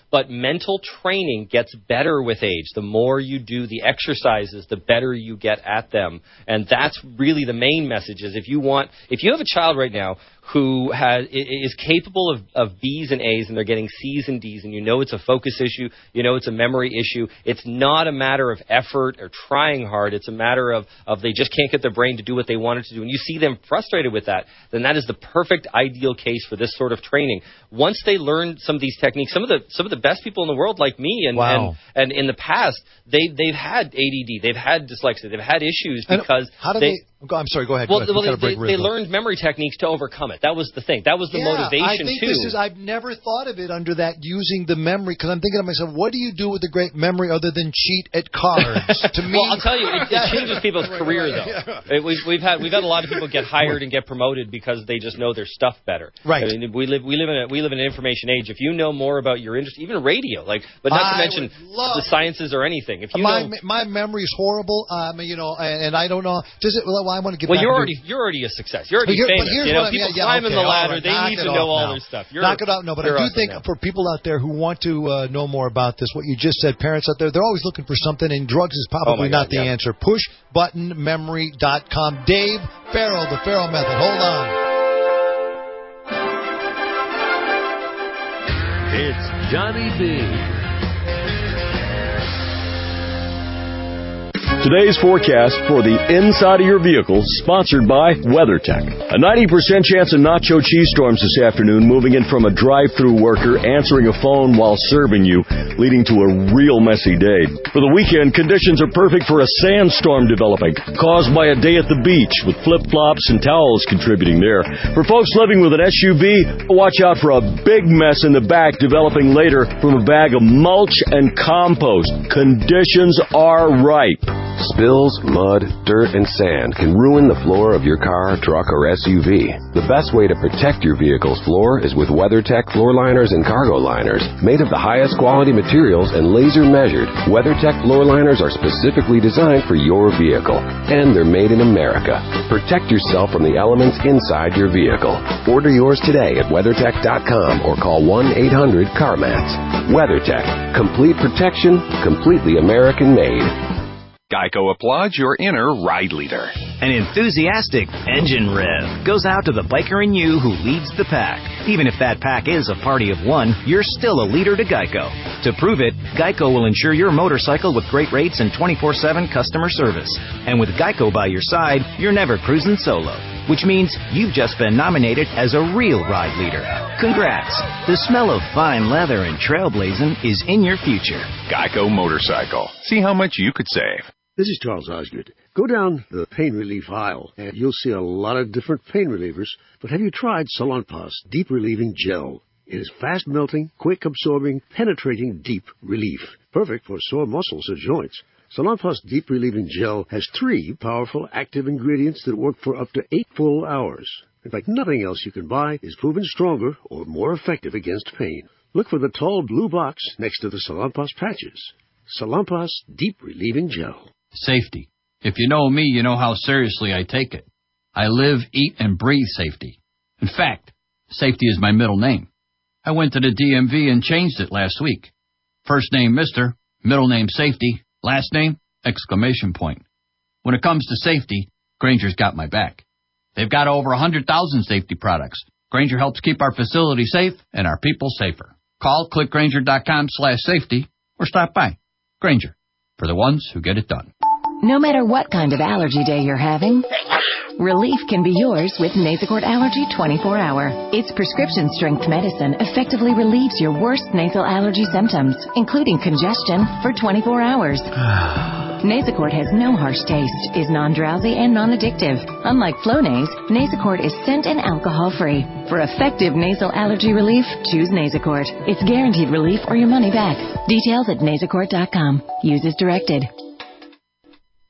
But mental training gets better with age. The more you do the exercises, the better you get at them. And that's really the main message is if you want, if you have a child right now who has is capable of, of B's and A's and they're getting C's and D's and you know it's a focus issue, you know it's a memory issue, it's not a matter of effort or trying hard, it's a matter of, of they just can't get their brain to do what they want it to do, and you see them frustrated with that, then that is the perfect ideal case for this sort of training. Once they learn some of these techniques, some of the some of the best people in the world like me and wow. and, and in the past, they, they've had A D D, they've had dyslexia, they've had issues because how do they... they I'm sorry, go ahead. Well, go ahead. well they, they, they learned memory techniques to overcome it. That was the thing. That was the yeah, motivation, I think too. This is, I've never thought of it under that, using the memory, because I'm thinking to myself, what do you do with a great memory other than cheat at cards? To me, well, I'll tell you, it, it changes people's career, though. It, we've, we've, had, we've had a lot of people get hired and get promoted because they just know their stuff better. Right. I mean, we, live, we, live in a, we live in an information age. If you know more about your industry, even radio, like, but not to I mention love, the sciences or anything. If you my, know, my memory is horrible, um, you know, and, and I don't know. Does it, well, I want to get well, back you're to already You're already a success. You're already but here, famous. But here's you know, what people I mean, yeah, climbing okay, the ladder, right, they need to know all now. their stuff. You're, knock it out. No, but I do think for people out there who want to uh, know more about this, what you just said, parents out there, they're always looking for something, and drugs is probably oh not God, the yeah. answer. push button memory dot com. Dave Farrell, the Farrell Method. Hold on. It's Johnny B. Today's forecast for the inside of your vehicle, sponsored by WeatherTech. A ninety percent chance of nacho cheese storms this afternoon, moving in from a drive-through worker answering a phone while serving you, leading to a real messy day. For the weekend, conditions are perfect for a sandstorm developing, caused by a day at the beach, with flip-flops and towels contributing there. For folks living with an S U V, watch out for a big mess in the back developing later from a bag of mulch and compost. Conditions are ripe. Spills, mud, dirt, and sand can ruin the floor of your car, truck, or S U V. The best way to protect your vehicle's floor is with WeatherTech floor liners and cargo liners. Made of the highest quality materials and laser measured, WeatherTech floor liners are specifically designed for your vehicle. And they're made in America. Protect yourself from the elements inside your vehicle. Order yours today at WeatherTech dot com or call one eight hundred CarMats. WeatherTech. Complete protection, completely American made. Geico applauds your inner ride leader. An enthusiastic engine rev goes out to the biker in you who leads the pack. Even if that pack is a party of one, you're still a leader to Geico. To prove it, Geico will insure your motorcycle with great rates and twenty-four seven customer service. And with Geico by your side, you're never cruising solo. Which means you've just been nominated as a real ride leader. Congrats! The smell of fine leather and trailblazing is in your future. Geico Motorcycle. See how much you could save. This is Charles Osgood. Go down the pain relief aisle, and you'll see a lot of different pain relievers. But have you tried Salonpas Deep Relieving Gel? It is fast-melting, quick-absorbing, penetrating deep relief. Perfect for sore muscles or joints. Salonpas Deep Relieving Gel has three powerful active ingredients that work for up to eight full hours. In fact, nothing else you can buy is proven stronger or more effective against pain. Look for the tall blue box next to the Salonpas patches. Salonpas Deep Relieving Gel. Safety. If you know me, you know how seriously I take it. I live, eat, and breathe safety. In fact, safety is my middle name. I went to the D M V and changed it last week. First name Mister, middle name Safety, last name exclamation point. When it comes to safety, Granger's got my back. They've got over one hundred thousand safety products. Granger helps keep our facility safe and our people safer. Call click Granger dot com slash safety or stop by. Granger, for the ones who get it done. No matter what kind of allergy day you're having, relief can be yours with Nasacort Allergy twenty-four hour. Its prescription-strength medicine effectively relieves your worst nasal allergy symptoms, including congestion, for twenty-four hours. Nasacort has no harsh taste, is non-drowsy, and non-addictive. Unlike Flonase, Nasacort is scent and alcohol-free. For effective nasal allergy relief, choose Nasacort. It's guaranteed relief or your money back. Details at Nasacort dot com. Use as directed.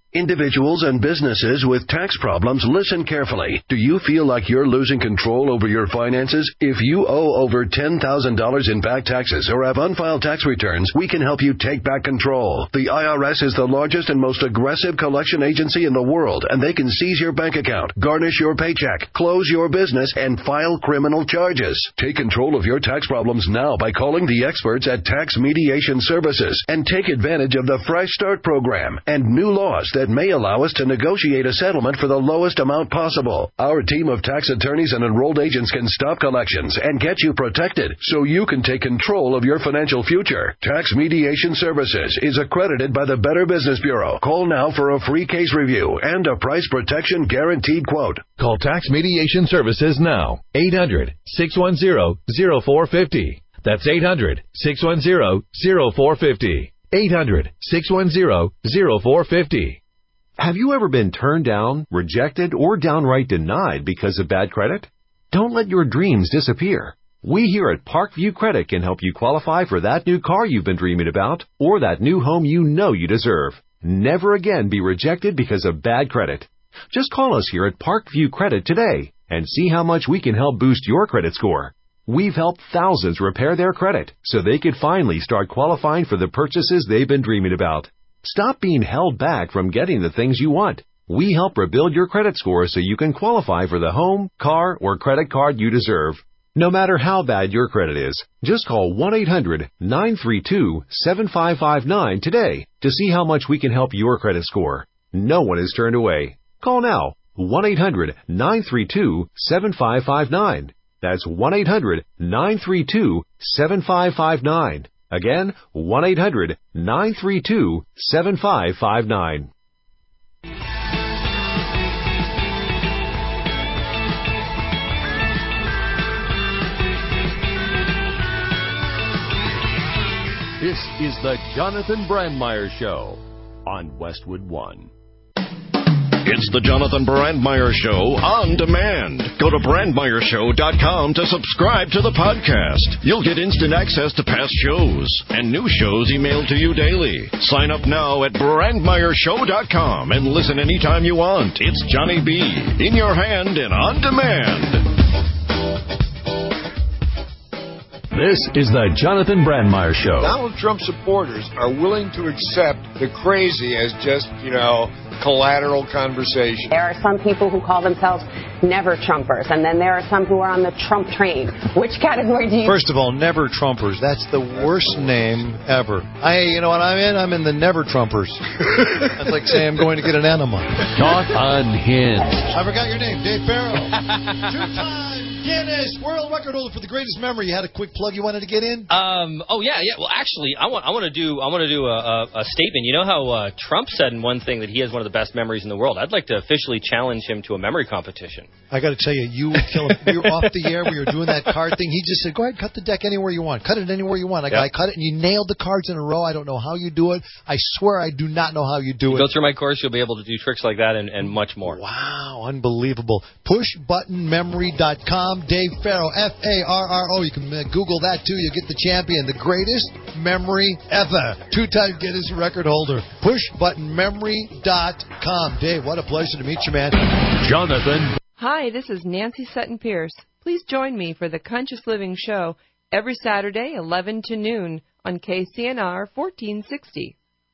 Individuals and businesses with tax problems, listen carefully. Do you feel like you're losing control over your finances? If you owe over ten thousand dollars in back taxes or have unfiled tax returns, we can help you take back control. The I R S is the largest and most aggressive collection agency in the world, and they can seize your bank account, garnish your paycheck, close your business, and file criminal charges. Take control of your tax problems now by calling the experts at Tax Mediation Services and take advantage of the Fresh Start program and new laws that may allow us to negotiate a settlement for the lowest amount possible. Our team of tax attorneys and enrolled agents can stop collections and get you protected so you can take control of your financial future. Tax Mediation Services is accredited by the Better Business Bureau. Call now for a free case review and a price protection guaranteed quote. Call Tax Mediation Services now. eight hundred, six one zero, zero four five zero. That's eight hundred, six one zero, zero four five zero. eight hundred, six one zero, zero four five zero. Have you ever been turned down, rejected, or downright denied because of bad credit? Don't let your dreams disappear. We here at Parkview Credit can help you qualify for that new car you've been dreaming about or that new home you know you deserve. Never again be rejected because of bad credit. Just call us here at Parkview Credit today and see how much we can help boost your credit score. We've helped thousands repair their credit so they could finally start qualifying for the purchases they've been dreaming about. Stop being held back from getting the things you want. We help rebuild your credit score so you can qualify for the home, car, or credit card you deserve. No matter how bad your credit is, just call one eight hundred, nine three two, seven five five nine today to see how much we can help your credit score. No one is turned away. Call now, one eight hundred, nine three two, seven five five nine. That's one eight hundred, nine three two, seven five five nine. Again, one eight hundred, nine three two, seven five five nine. This is the Jonathan Brandmeier Show on Westwood One. It's the Jonathan Brandmeier Show on demand. Go to brandmeier show dot com to subscribe to the podcast. You'll get instant access to past shows and new shows emailed to you daily. Sign up now at brandmeier show dot com and listen anytime you want. It's Johnny B. in your hand and on demand. This is the Jonathan Brandmeier Show. Donald Trump supporters are willing to accept the crazy as just, you know, collateral conversation. There are some people who call themselves never Trumpers, and then there are some who are on the Trump train. Which category do you... First of all, never Trumpers. That's the worst name ever. I, you know what I'm in? I'm in the never Trumpers. That's like saying I'm going to get an enema. Talk unhinged. I forgot your name, Dave Farrow. Two-time Guinness World Record holder for the greatest memory. You had a quick plug you wanted to get in? Um. Oh yeah, yeah. Well, actually, I want I want to do I want to do a, a, a statement. You know how uh, Trump said in one thing that he has one of the best memories in the world. I'd like to officially challenge him to a memory competition. I got to tell you, you would kill him. We were off the air. We were doing that card thing. He just said, "Go ahead, cut the deck anywhere you want. Cut it anywhere you want." I, yep. I cut it, and you nailed the cards in a row. I don't know how you do it. I swear, I do not know how you do you it. Go through my course. You'll be able to do tricks like that and, and much more. Wow, unbelievable. push button memory dot com. Dave Farrow, F A R R O. You can uh, Google that, too. You'll get the champion, the greatest memory ever. Two-time Guinness record holder. push button memory dot com. Dave, what a pleasure to meet you, man. Jonathan. Hi, this is Nancy Sutton Pierce. Please join me for the Conscious Living Show every Saturday, eleven to noon, on K C N R fourteen sixty.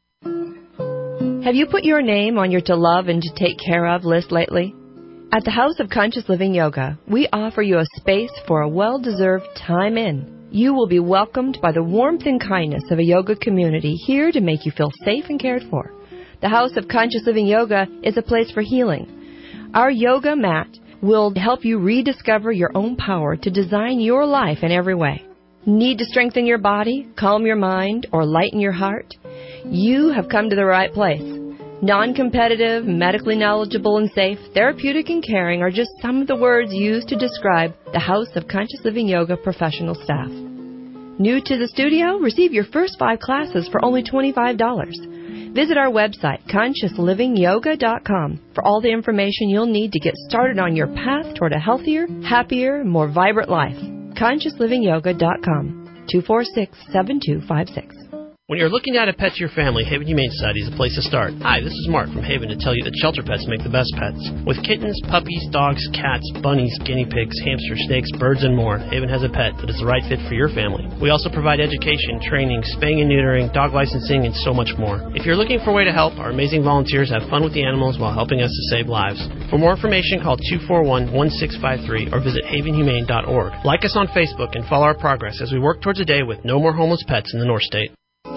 Have you put your name on your to love and to take care of list lately? At the House of Conscious Living Yoga, we offer you a space for a well-deserved time in. You will be welcomed by the warmth and kindness of a yoga community here to make you feel safe and cared for. The House of Conscious Living Yoga is a place for healing. Our yoga mat will help you rediscover your own power to design your life in every way. Need to strengthen your body, calm your mind, or lighten your heart? You have come to the right place. Non-competitive, medically knowledgeable and safe, therapeutic and caring are just some of the words used to describe the House of Conscious Living Yoga professional staff. New to the studio? Receive your first five classes for only twenty-five dollars. Visit our website, conscious living yoga dot com, for all the information you'll need to get started on your path toward a healthier, happier, more vibrant life. conscious living yoga dot com, two four six, seven two five six. When you're looking at a pet to your family, Haven Humane Society is the place to start. Hi, this is Mark from Haven to tell you that shelter pets make the best pets. With kittens, puppies, dogs, cats, bunnies, guinea pigs, hamsters, snakes, birds, and more, Haven has a pet that is the right fit for your family. We also provide education, training, spaying and neutering, dog licensing, and so much more. If you're looking for a way to help, our amazing volunteers have fun with the animals while helping us to save lives. For more information, call two four one, one six five three or visit haven humane dot org. Like us on Facebook and follow our progress as we work towards a day with no more homeless pets in the North State.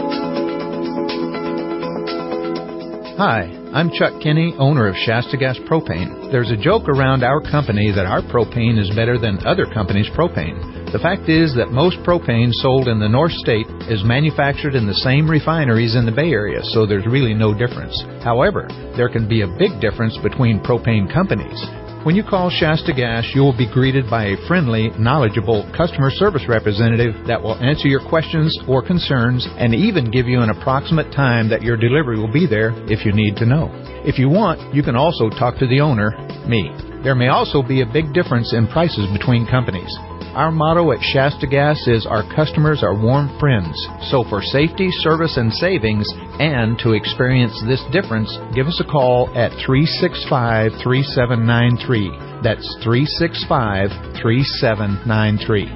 Hi, I'm Chuck Kinney, owner of Shasta Gas Propane. There's a joke around our company that our propane is better than other companies' propane. The fact is that most propane sold in the North State is manufactured in the same refineries in the Bay Area, so there's really no difference. However, there can be a big difference between propane companies. When you call Shasta Gas, you will be greeted by a friendly, knowledgeable customer service representative that will answer your questions or concerns and even give you an approximate time that your delivery will be there if you need to know. If you want, you can also talk to the owner, me. There may also be a big difference in prices between companies. Our motto at Shasta Gas is our customers are warm friends. So for safety, service, and savings, and to experience this difference, give us a call at three six five, three seven nine three. That's three six five, three seven nine three.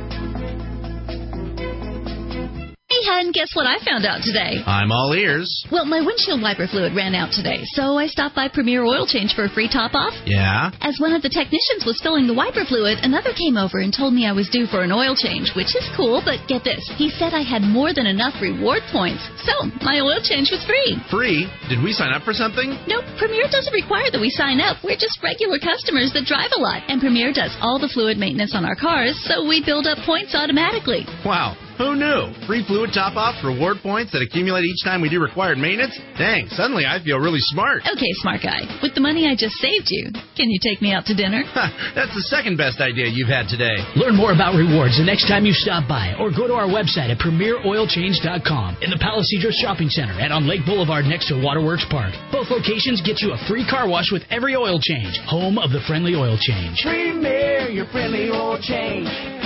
And guess what I found out today? I'm all ears. Well, my windshield wiper fluid ran out today, so I stopped by Premier Oil Change for a free top-off. Yeah? As one of the technicians was filling the wiper fluid, another came over and told me I was due for an oil change, which is cool, but get this. He said I had more than enough reward points, so my oil change was free. Free? Did we sign up for something? Nope, Premier doesn't require that we sign up. We're just regular customers that drive a lot, and Premier does all the fluid maintenance on our cars, so we build up points automatically. Wow. Who knew? Free fluid top-offs, reward points that accumulate each time we do required maintenance? Dang, suddenly I feel really smart. Okay, smart guy. With the money I just saved you, can you take me out to dinner? That's the second best idea you've had today. Learn more about rewards the next time you stop by, or go to our website at premier oil change dot com, in the Palisades Shopping Center and on Lake Boulevard next to Waterworks Park. Both locations get you a free car wash with every oil change. Home of the friendly oil change. Premier, your friendly oil change.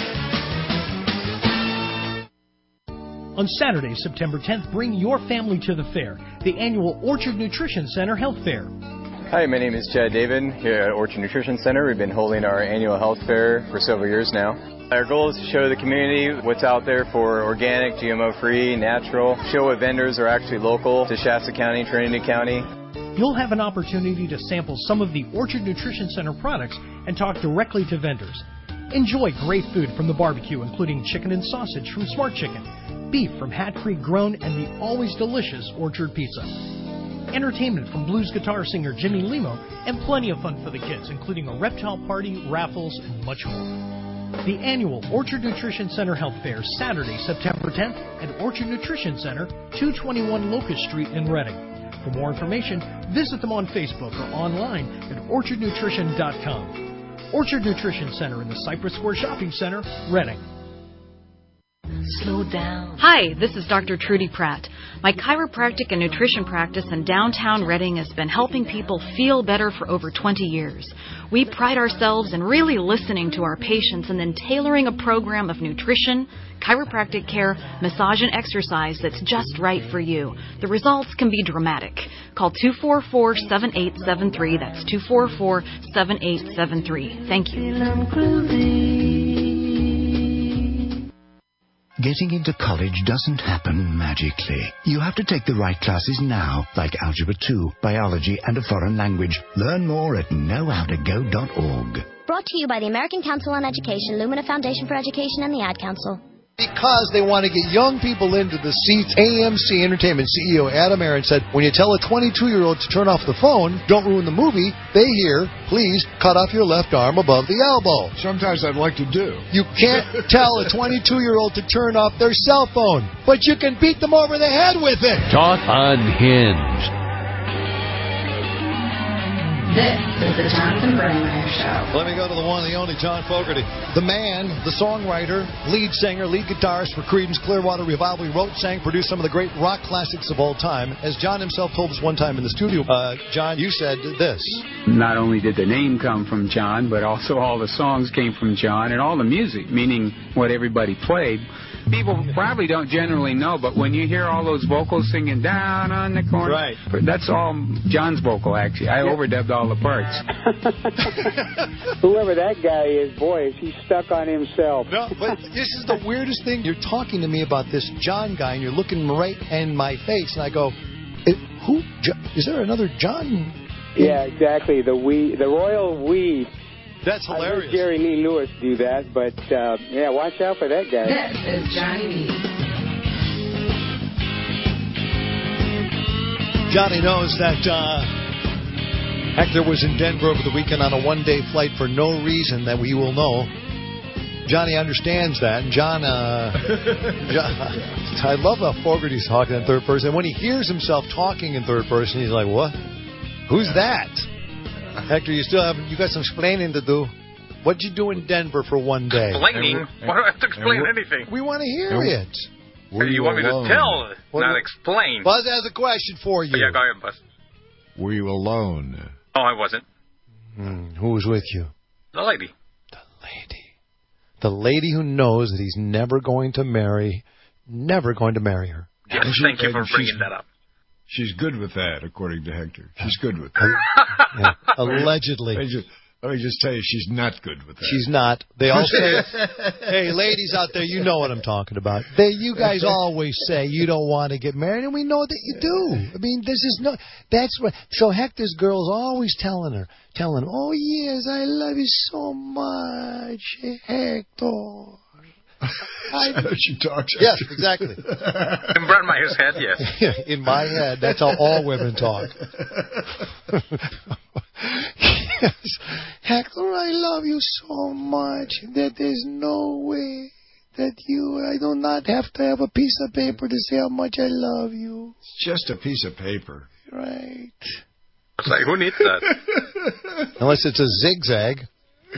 On Saturday, September tenth, bring your family to the fair, the annual Orchard Nutrition Center Health Fair. Hi, my name is Chad David here at Orchard Nutrition Center. We've been holding our annual health fair for several years now. Our goal is to show the community what's out there for organic, G M O-free, natural, show what vendors are actually local to Shasta County, Trinity County. You'll have an opportunity to sample some of the Orchard Nutrition Center products and talk directly to vendors. Enjoy great food from the barbecue, including chicken and sausage from Smart Chicken, beef from Hat Creek Grown, and the always delicious Orchard Pizza. Entertainment from blues guitar singer Jimmy Limo, and plenty of fun for the kids, including a reptile party, raffles, and much more. The annual Orchard Nutrition Center Health Fair, Saturday, September tenth, at Orchard Nutrition Center, two twenty-one Locust Street in Reading. For more information, visit them on Facebook or online at orchard nutrition dot com. Orchard Nutrition Center in the Cypress Square Shopping Center, Reading. Slow down. Hi, this is Doctor Trudy Pratt. My chiropractic and nutrition practice in downtown Reading has been helping people feel better for over twenty years. We pride ourselves in really listening to our patients and then tailoring a program of nutrition, chiropractic care, massage, and exercise that's just right for you. The results can be dramatic. Call two four four, seven eight seven three. That's two four four, seven eight seven three. Thank you. Getting into college doesn't happen magically. You have to take the right classes now, like Algebra two, Biology, and a foreign language. Learn more at know how to go dot org. Brought to you by the American Council on Education, Lumina Foundation for Education, and the Ad Council. Because they want to get young people into the seats, A M C Entertainment C E O Adam Aaron said, when you tell a twenty-two-year-old to turn off the phone, don't ruin the movie, they hear, please cut off your left arm above the elbow. Sometimes I'd like to do. You can't tell a twenty-two-year-old to turn off their cell phone, but you can beat them over the head with it. Talk Unhinged. This is the Jonathan Brandmeier Show. Let me go to the one, the only John Fogerty. The man, the songwriter, lead singer, lead guitarist for Creedence Clearwater Revival. He wrote, sang, produced some of the great rock classics of all time. As John himself told us one time in the studio, uh, John, you said this. Not only did the name come from John, but also all the songs came from John and all the music, meaning what everybody played, People probably don't generally know, but when you hear all those vocals singing down on the corner, right. that's all John's vocal, actually. I Yep. overdubbed all the parts. Whoever that guy is, boy, is he stuck on himself. No, but this is the weirdest thing. You're talking to me about this John guy, and you're looking right in my face, and I go, who? Is there another John? Yeah, exactly. The we, the royal we. That's hilarious. I heard Jerry Lee Lewis do that, but uh, yeah, watch out for that guy. This is Johnny B. Johnny knows that uh, Hector was in Denver over the weekend on a one-day flight for no reason that we will know. Johnny understands that. And John, uh, John, I love how Fogarty's talking in third person. And when he hears himself talking in third person, he's like, what? Who's that? Hector, you still have, you got some explaining to do. What'd you do in Denver for one day? Explaining? Why do I have to explain anything? We want to hear it. You, you want me to tell, what not were, explain? Buzz has a question for you. Oh, yeah, go ahead, Buzz. Were you alone? Oh, I wasn't. Hmm, who was with you? The lady. The lady who knows that he's never going to marry, never going to marry her. Yes, she, thank you for bringing she's, that up. She's good with that, according to Hector. She's good with that. Yeah, allegedly. Let me, just, let me just tell you, she's not good with that. She's not. They all say, hey, ladies out there, you know what I'm talking about. They, you guys always say you don't want to get married, and we know that you do. I mean, this is no, that's what, so Hector's girl's always telling her, telling him, oh, yes, I love you so much, Hector. I know she talks. Yes, exactly. In Brandmeier's head, yes. In my head, that's how all women talk. Yes. Hector, I love you so much that there's no way that you, I do not have to have a piece of paper to say how much I love you. It's just a piece of paper. Right. It's like, who needs that? Unless it's a zigzag.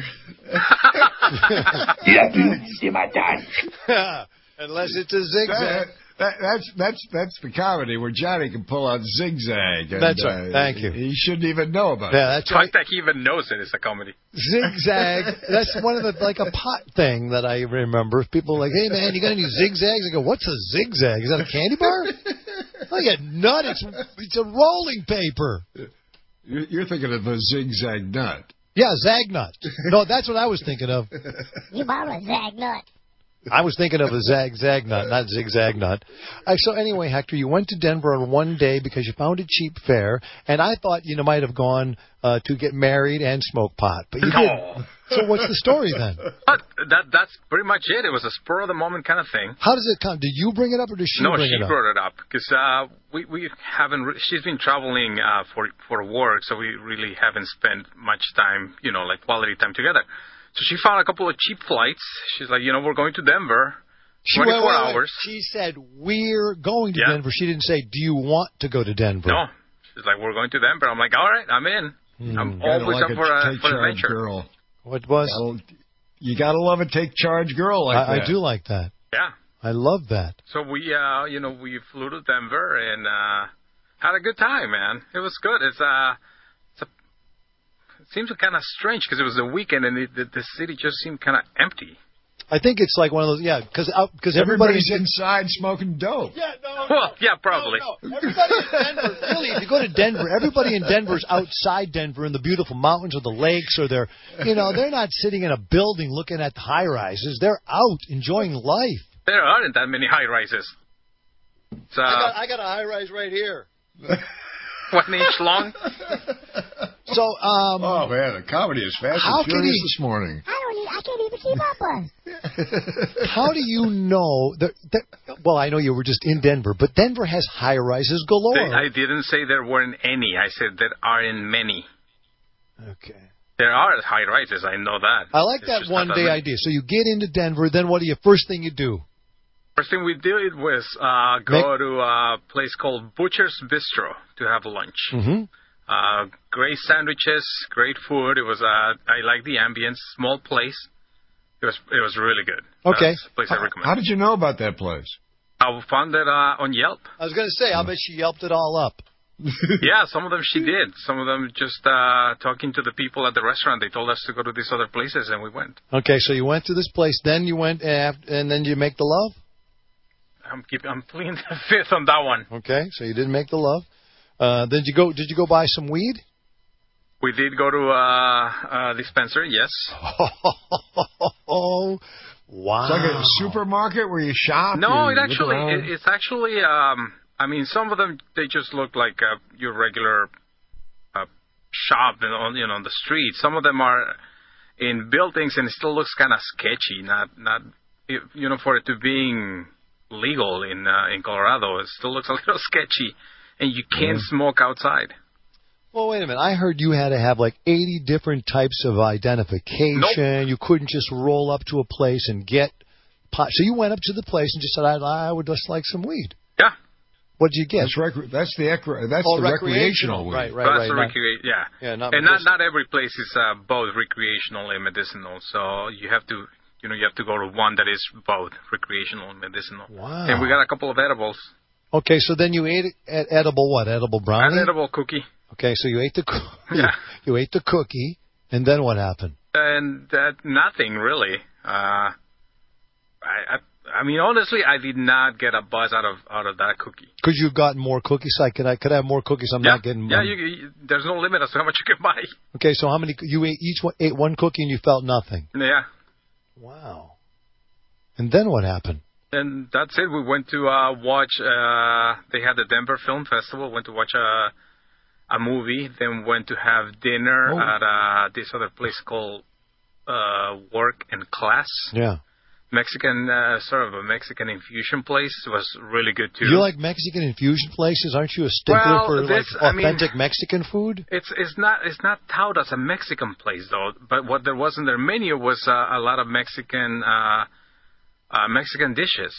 Unless it's a zigzag. That, that, that's that's that's the comedy where Johnny can pull out zigzag. And, that's right. Uh, Thank you. He shouldn't even know about yeah, it. That's the right. fact that he even knows it is a comedy. Zigzag. That's one of the, like a pot thing that I remember. People are like, hey, man, you got any zigzags? I go, what's a zigzag? Is that a candy bar? I get nut. It's, it's a rolling paper. You're, you're thinking of a zigzag nut. Yeah, zag nut. No, that's what I was thinking of. You bought a zag nut. I was thinking of a zag zag nut, not zigzag nut. Uh, so anyway, Hector, you went to Denver on one day because you found a cheap fare, and I thought you know, might have gone uh, to get married and smoke pot, but you no. didn't. So what's the story then? But that that's pretty much it. It was a spur of the moment kind of thing. How does it come? Did you bring it up or did she no, bring she it up? No, she brought it up because uh, we we haven't. Re- she's been traveling uh, for for work, so we really haven't spent much time, you know, like quality time together. So she found a couple of cheap flights. She's like, you know, we're going to Denver. She, twenty-four wait, wait, wait. hours. She said, we're going to yeah. Denver. She didn't say, do you want to go to Denver? No. She's like, we're going to Denver. I'm like, all right, I'm in. Mm. I'm always like up for, a, take for charge adventure. Girl. What was? You gotta, you gotta love a take charge girl like I, that. I do like that. Yeah. I love that. So we, uh, you know, we flew to Denver and uh, had a good time, man. It was good. It's, uh, it's a, it seems kind of strange because it was a weekend and it, the, the city just seemed kind of empty. I think it's like one of those, yeah, because because everybody's, everybody's inside smoking dope. Yeah, no, well, yeah, probably. No, no. Everybody in Denver, really, if you go to Denver, everybody in Denver's outside Denver in the beautiful mountains or the lakes, or they're, you know, they're not sitting in a building looking at the high rises. They're out enjoying life. There aren't that many high rises. So, I got, I got a high rise right here. One inch long. So, um, oh man, the comedy is fast and furious he, this morning. I don't, I can't even keep up on. How do you know that, that? Well, I know you were just in Denver, but Denver has high rises galore. They, I didn't say there weren't any. I said there aren't many. Okay. There are high rises. I know that. I like it's that one day idea. So you get into Denver, then what do you? First thing you do? First thing we did was uh, go Make- to a place called Butcher's Bistro to have lunch. Mm-hmm. Uh, great sandwiches, great food. It was. Uh, I like the ambience. Small place. It was. It was really good. Okay. That's a place how, I recommend. How did you know about that place? I found it uh, on Yelp. I was going to say, I bet she Yelped it all up. Yeah, some of them she did. Some of them just uh, talking to the people at the restaurant. They told us to go to these other places, and we went. Okay, so you went to this place. Then you went, after, and then you make the love. I'm keeping. I'm pleading the fifth on that one. Okay, so you didn't make the love. Uh, did you go? Did you go buy some weed? We did go to uh, a dispensary. Yes. Oh, wow! It's like a supermarket where you shop. No, you it actually. It, it's actually. Um, I mean, some of them they just look like uh, your regular uh, shop on you know on the street. Some of them are in buildings, and it still looks kind of sketchy. Not not you know for it to being legal in uh, in Colorado, it still looks a little sketchy, and you can't yeah. smoke outside. Well, wait a minute. I heard you had to have like eighty different types of identification. Nope. You couldn't just roll up to a place and get pot. So you went up to the place and just said, I, I would just like some weed. Yeah. What did you get? That's, rec- that's the ec- that's oh, the recreational, recreational weed. Right, right, that's right. The recre- yeah. yeah not and not, not every place is uh, both recreational and medicinal. So you have to, you know, you have to go to one that is both recreational and medicinal. Wow. And we got a couple of edibles. Okay, so then you ate ed- edible what? Edible brownie? An edible cookie. Okay, so you ate the co- yeah. you ate the cookie, and then what happened? And uh, nothing really. Uh, I, I I mean honestly, I did not get a buzz out of out of that cookie. Could you have gotten more cookies? Like, could I could I have more cookies? I'm yeah. not getting. Yeah, um, you, you, there's no limit as to how much you can buy. Okay, so how many you ate? Each one, ate one cookie and you felt nothing. Yeah. Wow. And then what happened? And that's it. We went to uh, watch. Uh, they had the Denver Film Festival. Went to watch a a movie. Then went to have dinner oh. at uh, this other place called uh, Work and Class. Yeah. Mexican, uh, sort of a Mexican infusion place. It was really good too. You like Mexican infusion places? Aren't you a stickler well, for this, like authentic I mean, Mexican food? It's it's not it's not touted as a Mexican place though. But what there was in their menu was uh, a lot of Mexican uh, uh, Mexican dishes.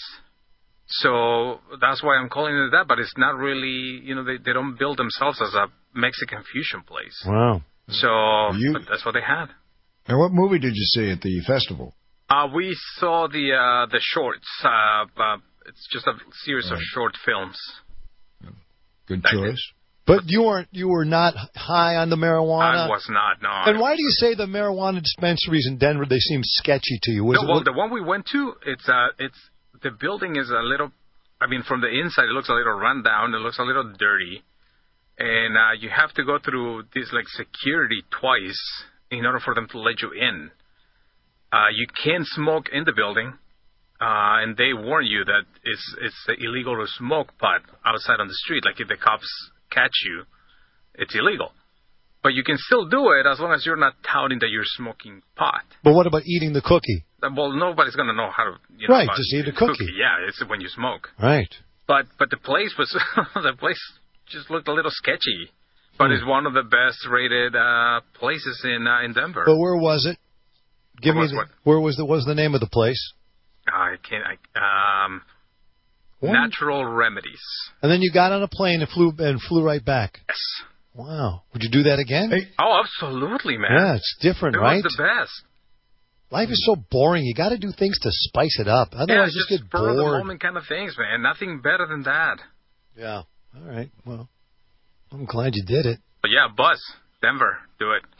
So that's why I'm calling it that. But it's not really, you know, they they don't build themselves as a Mexican fusion place. Wow. So you, but that's what they had. And what movie did you see at the festival? Uh, we saw the uh, the shorts. Uh, uh, it's just a series right. of short films. Good choice. But you weren't. You were not high on the marijuana. I was not. No. And why do you say the marijuana dispensaries in Denver they seem sketchy to you? Was no, it, well, what? the one we went to, it's uh, it's the building is a little. I mean, from the inside, it looks a little run down. It looks a little dirty, and uh, you have to go through this like security twice in order for them to let you in. Uh, you can't smoke in the building, uh, and they warn you that it's it's illegal to smoke pot outside on the street. Like if the cops catch you, it's illegal. But you can still do it as long as you're not touting that you're smoking pot. But what about eating the cookie? Well, nobody's going to know how to. You know, right, just eat a cookie. cookie. Yeah, it's when you smoke. Right. But but the place was the place just looked a little sketchy. But hmm. it's one of the best rated uh, places in uh, in Denver. But where was it? Give what me was the, what? Where was the what was the name of the place? I can't. I, um, Natural Remedies. And then you got on a plane and flew and flew right back. Yes. Wow. Would you do that again? Hey. Oh, absolutely, man. Yeah, it's different, it right? It was the best. Life is so boring. You got to do things to spice it up. Otherwise, yeah, just, just get spur bored. of the moment kind of things, man. Nothing better than that. Yeah. All right. Well, I'm glad you did it. But yeah, Buzz, Denver, do it.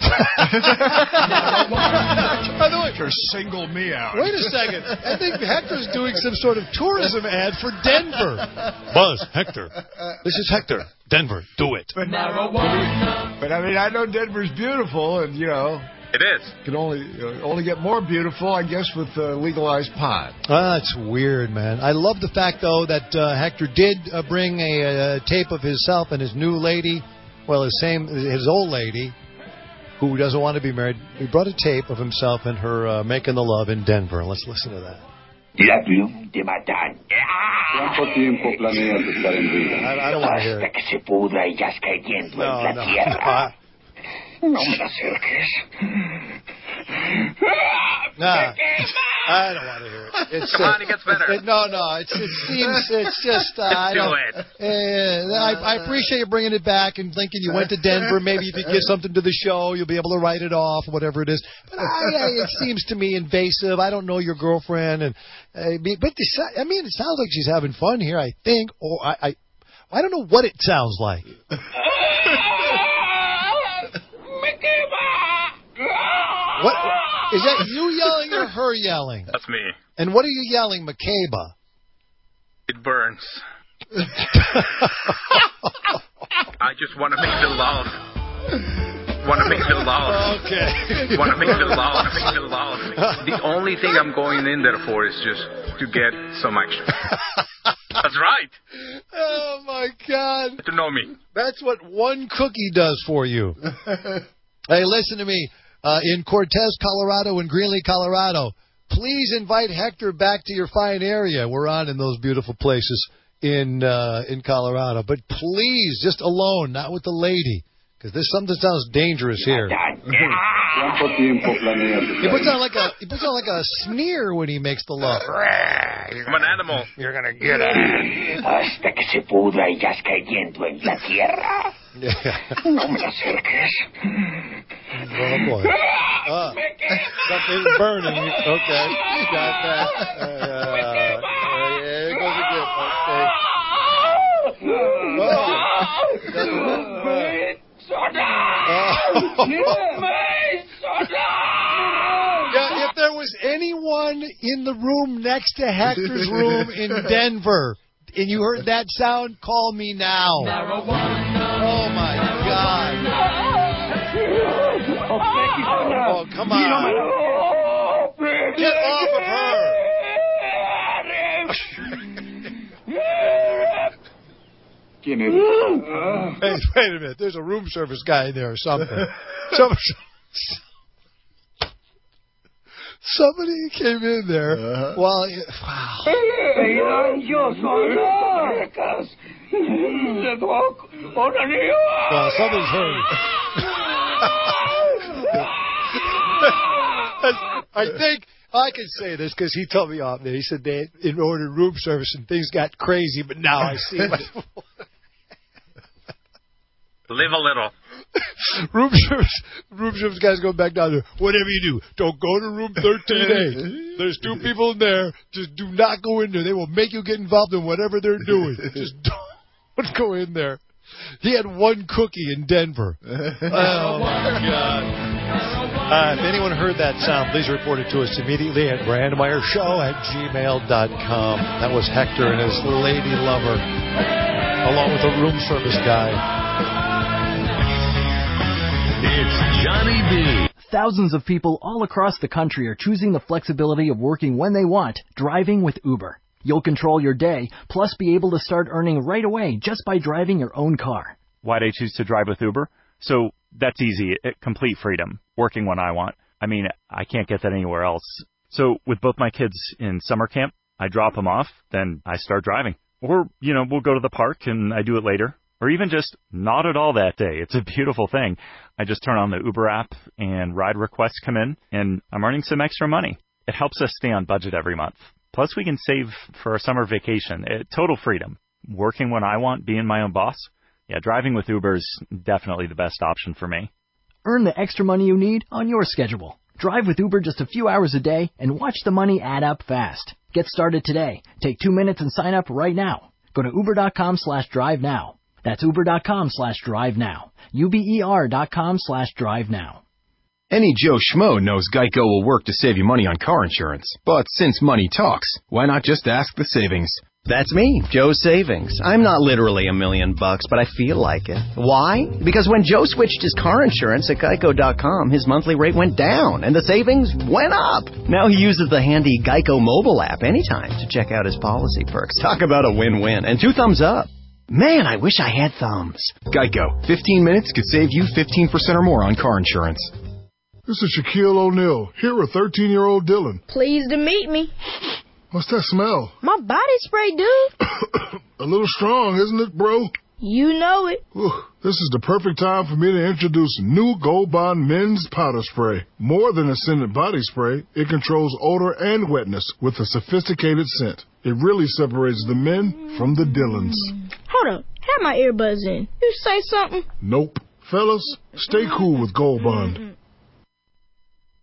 By the way, for single me out. Wait a second. I think Hector's doing some sort of tourism ad for Denver. Buzz, Hector. This is Hector. Denver, do it. But, but I mean, I know Denver's beautiful, and you know. It is. Can only uh, only get more beautiful, I guess, with uh, legalized pot. Ah, that's weird, man. I love the fact, though, that uh, Hector did uh, bring a, a tape of himself and his new lady, well, his same his old lady, who doesn't want to be married. He brought a tape of himself and her uh, making the love in Denver. Let's listen to that. La plume de matar. ¿Cuánto tiempo planeas estar en vida? I, I don't want to hear Hasta it. que se pudra y yazca hirviendo No, en la no. tierra. No me acerques. Nah, I don't want to hear it. It's, Come uh, on, it gets better. It, no, no, it's, it seems, it's just, uh, I do don't, it. Uh, I, I appreciate you bringing it back and thinking you went to Denver. Maybe if you give something to the show, you'll be able to write it off, whatever it is. But I, I, it seems to me invasive. I don't know your girlfriend, and uh, but this, I mean, it sounds like she's having fun here. I think, or I, I, I don't know what it sounds like. What is that? You yelling or her yelling? That's me. And what are you yelling, McCabe? It burns. I just want to make the love. Want to make the love. Okay. Want to make the love. Make the love. The only thing I'm going in there for is just to get some action. That's right. Oh, my God. To know me. That's what one cookie does for you. Hey, listen to me. Uh, in Cortez, Colorado, and Greeley, Colorado, please invite Hector back to your fine area. We're on in those beautiful places in uh, in Colorado. But please, just alone, not with the lady. Because there's something that sounds dangerous here. He puts on like a he puts on like a sneer when he makes the love. I'm an animal. You're gonna get it. Hasta que se pudra y ya cayendo en la tierra. No me acerques. Oh boy. Uh, something's burning. Okay, got that. Uh, uh, there goes again. Okay. Oh. Yeah, if there was anyone in the room next to Hector's room in Denver and you heard that sound, call me now. Oh, my God. Oh, come on. Get off of her. Hey, wait a minute. There's a room service guy in there or something. Some, somebody came in there uh-huh. while... Wow. Well, something's hurting. I think... I can say this because he told me off there. He said they in ordered room service and things got crazy, but now I see my... Live a little. room service, room service guys go back down there. Whatever you do, don't go to room thirteen A. There's two people in there. Just do not go in there. They will make you get involved in whatever they're doing. Just don't go in there. He had one cookie in Denver. Oh, my God. Uh, if anyone heard that sound, please report it to us immediately at brandmeyershow at gmail dot com. That was Hector and his lady lover, along with the room service guy. It's Johnny B. Thousands of people all across the country are choosing the flexibility of working when they want, driving with Uber. You'll control your day, plus be able to start earning right away just by driving your own car. Why'd I choose to drive with Uber? So that's easy. It, complete freedom. Working when I want. I mean, I can't get that anywhere else. So with both my kids in summer camp, I drop them off, then I start driving. Or, you know, we'll go to the park and I do it later. Or even just not at all that day. It's a beautiful thing. I just turn on the Uber app and ride requests come in, and I'm earning some extra money. It helps us stay on budget every month. Plus, we can save for our summer vacation. It, total freedom. Working when I want, being my own boss. Yeah, driving with Uber is definitely the best option for me. Earn the extra money you need on your schedule. Drive with Uber just a few hours a day and watch the money add up fast. Get started today. Take two minutes and sign up right now. Go to uber.com slash drive now. That's uber.com slash drive now. U-B-E-R dot com slash drive now. Any Joe Schmo knows Geico will work to save you money on car insurance. But since money talks, why not just ask the savings? That's me, Joe Savings. I'm not literally a million bucks, but I feel like it. Why? Because when Joe switched his car insurance at geico dot com, his monthly rate went down and the savings went up. Now he uses the handy Geico mobile app anytime to check out his policy perks. Talk about a win-win. And two thumbs up. Man, I wish I had thumbs. Geico. fifteen minutes could save you fifteen percent or more on car insurance. This is Shaquille O'Neal, here with thirteen-year-old Dylan. Pleased to meet me. What's that smell? My body spray, dude. A little strong, isn't it, bro? You know it. Whew. This is the perfect time for me to introduce new Gold Bond Men's Powder Spray. More than a scented body spray, it controls odor and wetness with a sophisticated scent. It really separates the men from the Dylans. Hold up. Have my earbuds in. You say something? Nope. Fellas, stay cool with Gold Bond.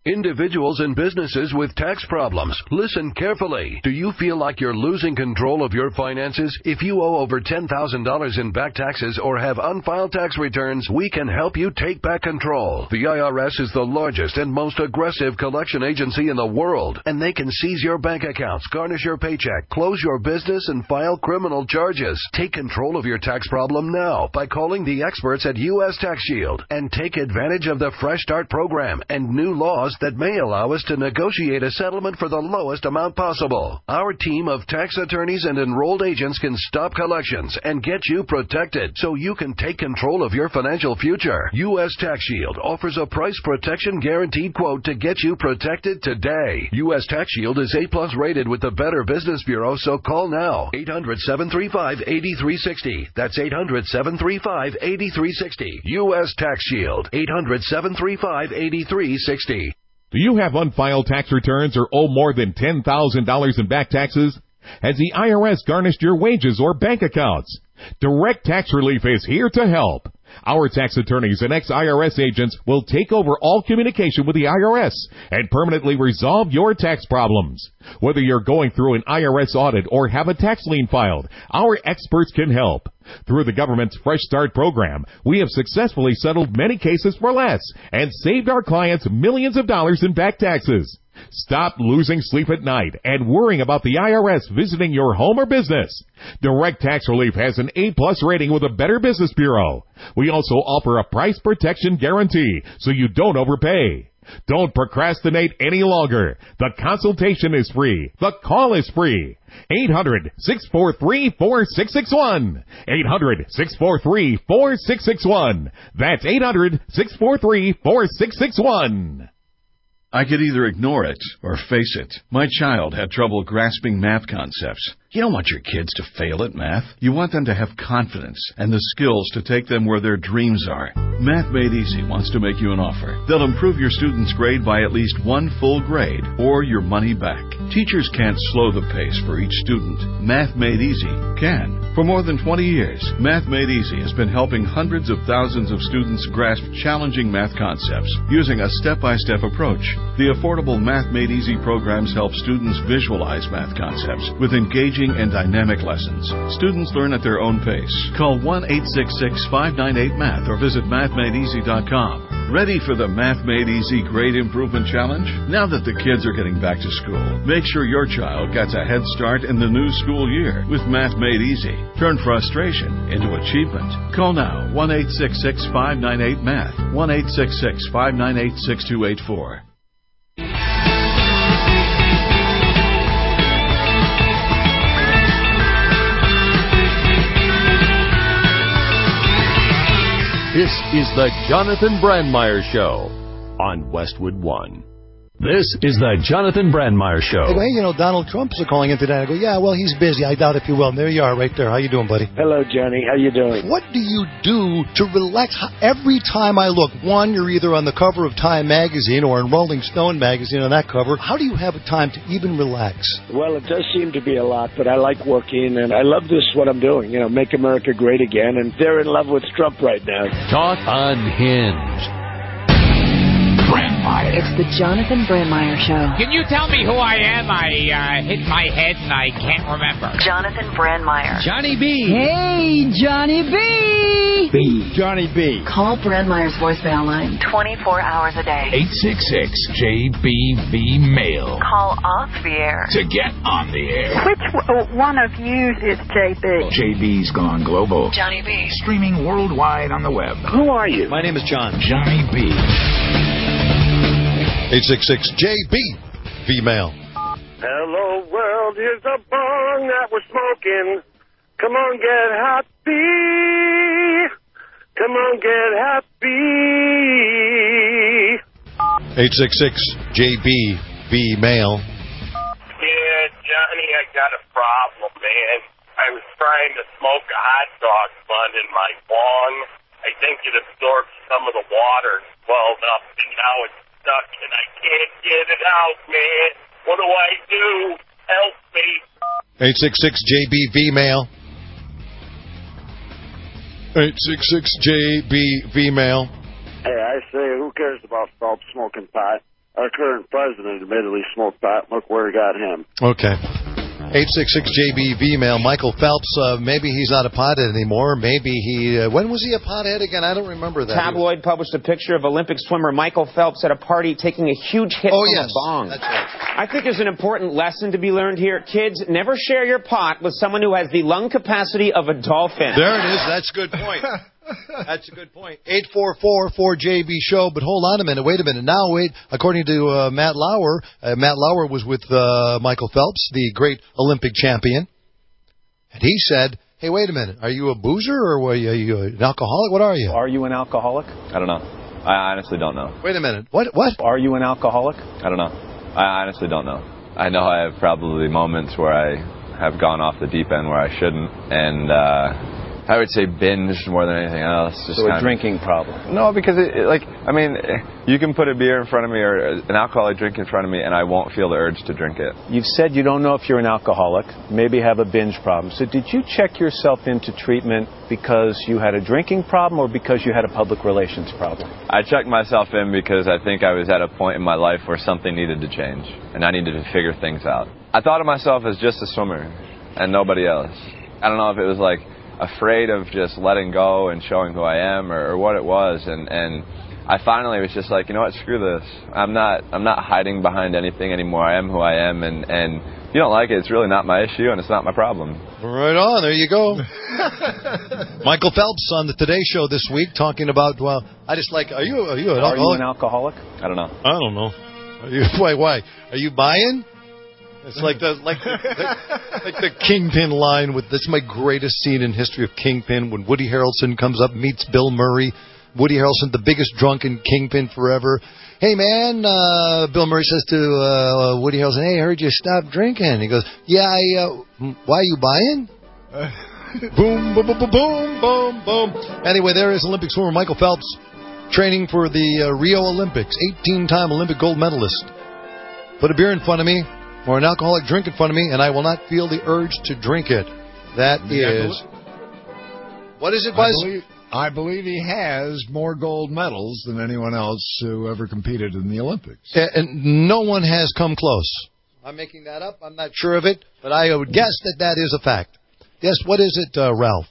Individuals and businesses with tax problems, listen carefully. Do you feel like you're losing control of your finances? If you owe over ten thousand dollars in back taxes or have unfiled tax returns, we can help you take back control. The I R S is the largest and most aggressive collection agency in the world, and they can seize your bank accounts, garnish your paycheck, close your business, and file criminal charges. Take control of your tax problem now by calling the experts at U S Tax Shield and take advantage of the Fresh Start program and new laws that may allow us to negotiate a settlement for the lowest amount possible. Our team of tax attorneys and enrolled agents can stop collections and get you protected so you can take control of your financial future. U S Tax Shield offers a price protection guaranteed quote to get you protected today. U S Tax Shield is A plus rated with the Better Business Bureau, so call now. eight hundred, seven three five, eight three six zero. That's eight hundred, seven three five, eight three six zero. U S Tax Shield. eight hundred, seven three five, eight three six zero. Do you have unfiled tax returns or owe more than ten thousand dollars in back taxes? Has the I R S garnished your wages or bank accounts? Direct Tax Relief is here to help. Our tax attorneys and ex-I R S agents will take over all communication with the I R S and permanently resolve your tax problems. Whether you're going through an I R S audit or have a tax lien filed, our experts can help. Through the government's Fresh Start program, we have successfully settled many cases for less and saved our clients millions of dollars in back taxes. Stop losing sleep at night and worrying about the I R S visiting your home or business. Direct Tax Relief has an A plus rating with a Better Business Bureau. We also offer a price protection guarantee so you don't overpay. Don't procrastinate any longer. The consultation is free. The call is free. eight hundred, six four three, four six six one. eight hundred, six four three, four six six one. That's eight hundred, six four three, four six six one. I could either ignore it or face it. My child had trouble grasping math concepts. You don't want your kids to fail at math. You want them to have confidence and the skills to take them where their dreams are. Math Made Easy wants to make you an offer. They'll improve your student's grade by at least one full grade or your money back. Teachers can't slow the pace for each student. Math Made Easy can. For more than twenty years, Math Made Easy has been helping hundreds of thousands of students grasp challenging math concepts using a step-by-step approach. The affordable Math Made Easy programs help students visualize math concepts with engaging and dynamic lessons. Students learn at their own pace. Call one eight six six, five nine eight, math or visit math made easy dot com. Ready for the Math Made Easy Grade Improvement Challenge? Now that the kids are getting back to school, make sure your child gets a head start in the new school year with Math Made Easy. Turn frustration into achievement. Call now, one eight six six, five nine eight, math, one eight six six, five nine eight, six two eight four. This is the Jonathan Brandmeier Show on Westwood One. This is the Jonathan Brandmeier Show. I go, hey, you know, Donald Trump's calling in today. I go, yeah, well, he's busy. I doubt if you will. And there you are right there. How you doing, buddy? Hello, Johnny. How you doing? What do you do to relax? Every time I look, one, you're either on the cover of Time magazine or in Rolling Stone magazine on that cover. How do you have a time to even relax? Well, it does seem to be a lot, but I like working, and I love this, what I'm doing. You know, make America great again, and they're in love with Trump right now. Talk Unhinged. Brandmeier. It's the Jonathan Brandmeier Show. Can you tell me who I am? I uh, hit my head and I can't remember. Jonathan Brandmeier. Johnny B. Hey, Johnny B. B. Johnny B. Call Brandmeier's voicemail line twenty-four hours a day. eight six six, J B V, mail. Call off the air to get on the air. Which w- one of you is J B? J B's gone global. Johnny B. Streaming worldwide on the web. Who are you? My name is John. Johnny B. eight six six, J B, V-mail. Hello, world, here's a bong that we're smoking. Come on, get happy. Come on, get happy. eight six six, J B, V-mail. Yeah, Johnny, I got a problem, man. I was trying to smoke a hot dog bun in my bong. I think it absorbed some of the water, swelled up, and now it's stuck, and I can't get it out, man. What do I do? Help me. eight six six, J B, V-mail. eight six six, J B, V-mail. Hey, I say, who cares about stop smoking pot? our current president admittedly smoked pot. Look where it got him. Okay. eight six six J B V mail. Michael Phelps, uh, maybe he's not a pothead anymore. Maybe he... Uh, when was he a pothead again? I don't remember that. Tabloid published a picture of Olympic swimmer Michael Phelps at a party taking a huge hit oh, from yes. a bong. That's right. I think there's an important lesson to be learned here. Kids, never share your pot with someone who has the lung capacity of a dolphin. There it is. That's a good point. That's a good point. eight four four four J B show. But hold on a minute. Wait a minute. Now, wait. According to uh, Matt Lauer, uh, Matt Lauer was with uh, Michael Phelps, the great Olympic champion. And he said, hey, wait a minute. Are you a boozer or are you, are you an alcoholic? What are you? Are you an alcoholic? I don't know. I honestly don't know. Wait a minute. What? What? Are you an alcoholic? I don't know. I honestly don't know. I know I have probably moments where I have gone off the deep end where I shouldn't. And, uh... I would say binge more than anything else. Just so a kind drinking of, problem? No, because, it, it, like, I mean, you can put a beer in front of me or an alcoholic drink in front of me, and I won't feel the urge to drink it. You've said you don't know if you're an alcoholic, maybe have a binge problem. So did you check yourself into treatment because you had a drinking problem or because you had a public relations problem? I checked myself in because I think I was at a point in my life where something needed to change, and I needed to figure things out. I thought of myself as just a swimmer and nobody else. I don't know if it was like afraid of just letting go and showing who I am or, or what it was, and and I finally was just like, you know what, screw this. I'm not I'm not hiding behind anything anymore. I am who I am, and and if you don't like it, it's really not my issue and it's not my problem. Right on, there you go. Michael Phelps on the Today Show this week talking about, well, I just like, are you are you an Are alcoholic? you an alcoholic? I don't know. I don't know. Are you, why why? Are you buying? It's like the like the, the, like the Kingpin line with that's my greatest scene in history of Kingpin when Woody Harrelson comes up, meets Bill Murray. Woody Harrelson, the biggest drunken Kingpin forever. Hey man, uh, Bill Murray says to uh, Woody Harrelson, "Hey, I heard you stopped drinking." He goes, "Yeah, I. Uh, why are you buying?" Boom, boom, boom, boom, boom, boom. Anyway, there is Olympic swimmer Michael Phelps training for the uh, Rio Olympics, eighteen-time Olympic gold medalist. Put a beer in front of me or an alcoholic drink in front of me, and I will not feel the urge to drink it. That is... What is it, Buzz? I believe, I believe he has more gold medals than anyone else who ever competed in the Olympics. And no one has come close. I'm making that up. I'm not sure of it, but I would guess that that is a fact. Yes, what is it, uh, Ralph?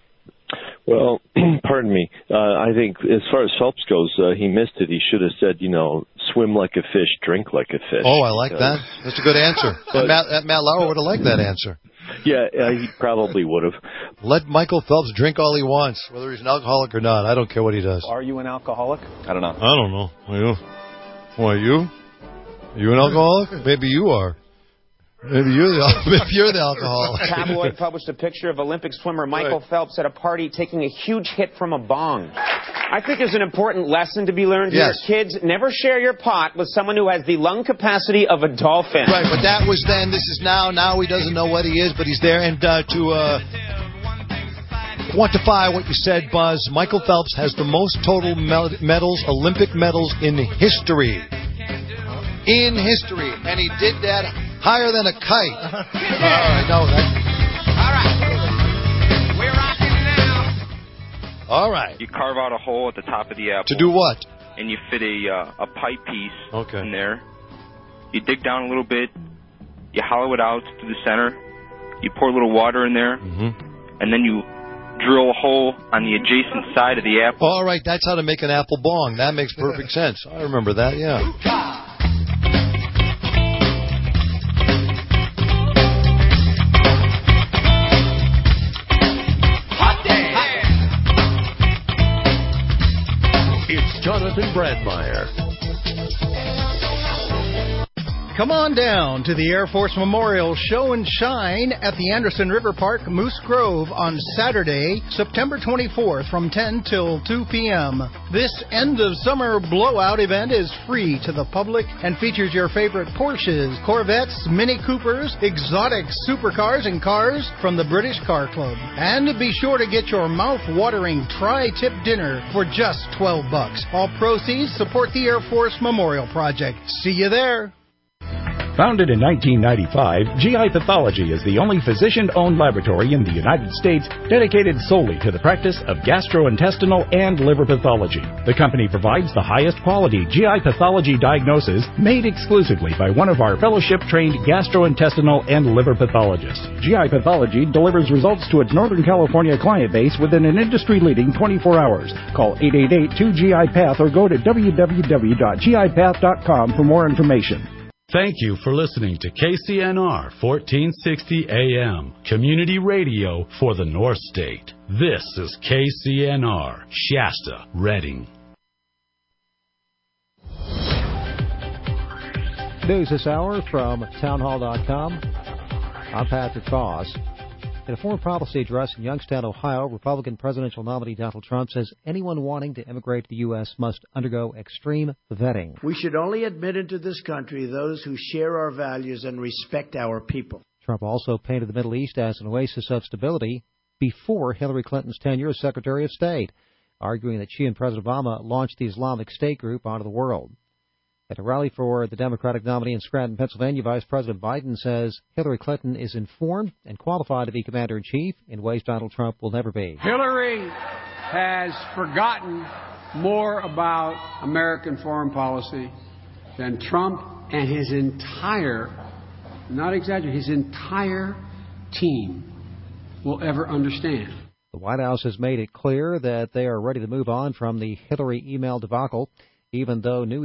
Well, pardon me. Uh, I think as far as Phelps goes, uh, he missed it. He should have said, you know, swim like a fish, drink like a fish. Oh, I like because... that. That's a good answer. but, Matt, Matt Lauer would have liked that answer. Yeah, uh, he probably would have. Let Michael Phelps drink all he wants, whether he's an alcoholic or not. I don't care what he does. Are you an alcoholic? I don't know. I don't know. Are you? Why, you? Are you an alcoholic? Maybe you are. Maybe you're the, maybe you're the alcoholic. Tabloid published a picture of Olympic swimmer Michael right. Phelps at a party taking a huge hit from a bong. I think there's an important lesson to be learned yes. here. Kids, never share your pot with someone who has the lung capacity of a dolphin. Right, but that was then. This is now. Now he doesn't know what he is, but he's there. And uh, to uh, quantify what you said, Buzz, Michael Phelps has the most total medals, Olympic medals in history. In history. And he did that higher than a kite. All right, no, that. All right. We're rocking now. All right. You carve out a hole at the top of the apple. To do what? And you fit a uh, a pipe piece okay. in there. You dig down a little bit. You hollow it out to the center. You pour a little water in there. Mm-hmm. And then you drill a hole on the adjacent side of the apple. All right, that's how to make an apple bong. That makes perfect sense. I remember that, yeah. Jonathan Brandmeier. Come on down to the Air Force Memorial Show and Shine at the Anderson River Park, Moose Grove on Saturday, September twenty-fourth from ten till two p.m. This end-of-summer blowout event is free to the public and features your favorite Porsches, Corvettes, Mini Coopers, exotic supercars, and cars from the British Car Club. And be sure to get your mouth-watering tri-tip dinner for just twelve bucks. All proceeds support the Air Force Memorial Project. See you there. Founded in nineteen ninety-five, G I Pathology is the only physician-owned laboratory in the United States dedicated solely to the practice of gastrointestinal and liver pathology. The company provides the highest quality G I pathology diagnosis made exclusively by one of our fellowship-trained gastrointestinal and liver pathologists. G I Pathology delivers results to its Northern California client base within an industry-leading twenty-four hours. Call eight eight eight, two G I Path or go to w w w dot g i path dot com for more information. Thank you for listening to K C N R fourteen sixty A M, community radio for the North State. This is K C N R, Shasta, Redding. News this hour from townhall dot com. I'm Patrick Foss. In a foreign policy address in Youngstown, Ohio, Republican presidential nominee Donald Trump says anyone wanting to immigrate to the U S must undergo extreme vetting. We should only admit into this country those who share our values and respect our people. Trump also painted the Middle East as an oasis of stability before Hillary Clinton's tenure as Secretary of State, arguing that she and President Obama launched the Islamic State group onto the world. At a rally for the Democratic nominee in Scranton, Pennsylvania, Vice President Biden says Hillary Clinton is informed and qualified to be commander-in-chief in ways Donald Trump will never be. Hillary has forgotten more about American foreign policy than Trump and his entire, not exaggerating, his entire team will ever understand. The White House has made it clear that they are ready to move on from the Hillary email debacle, even though news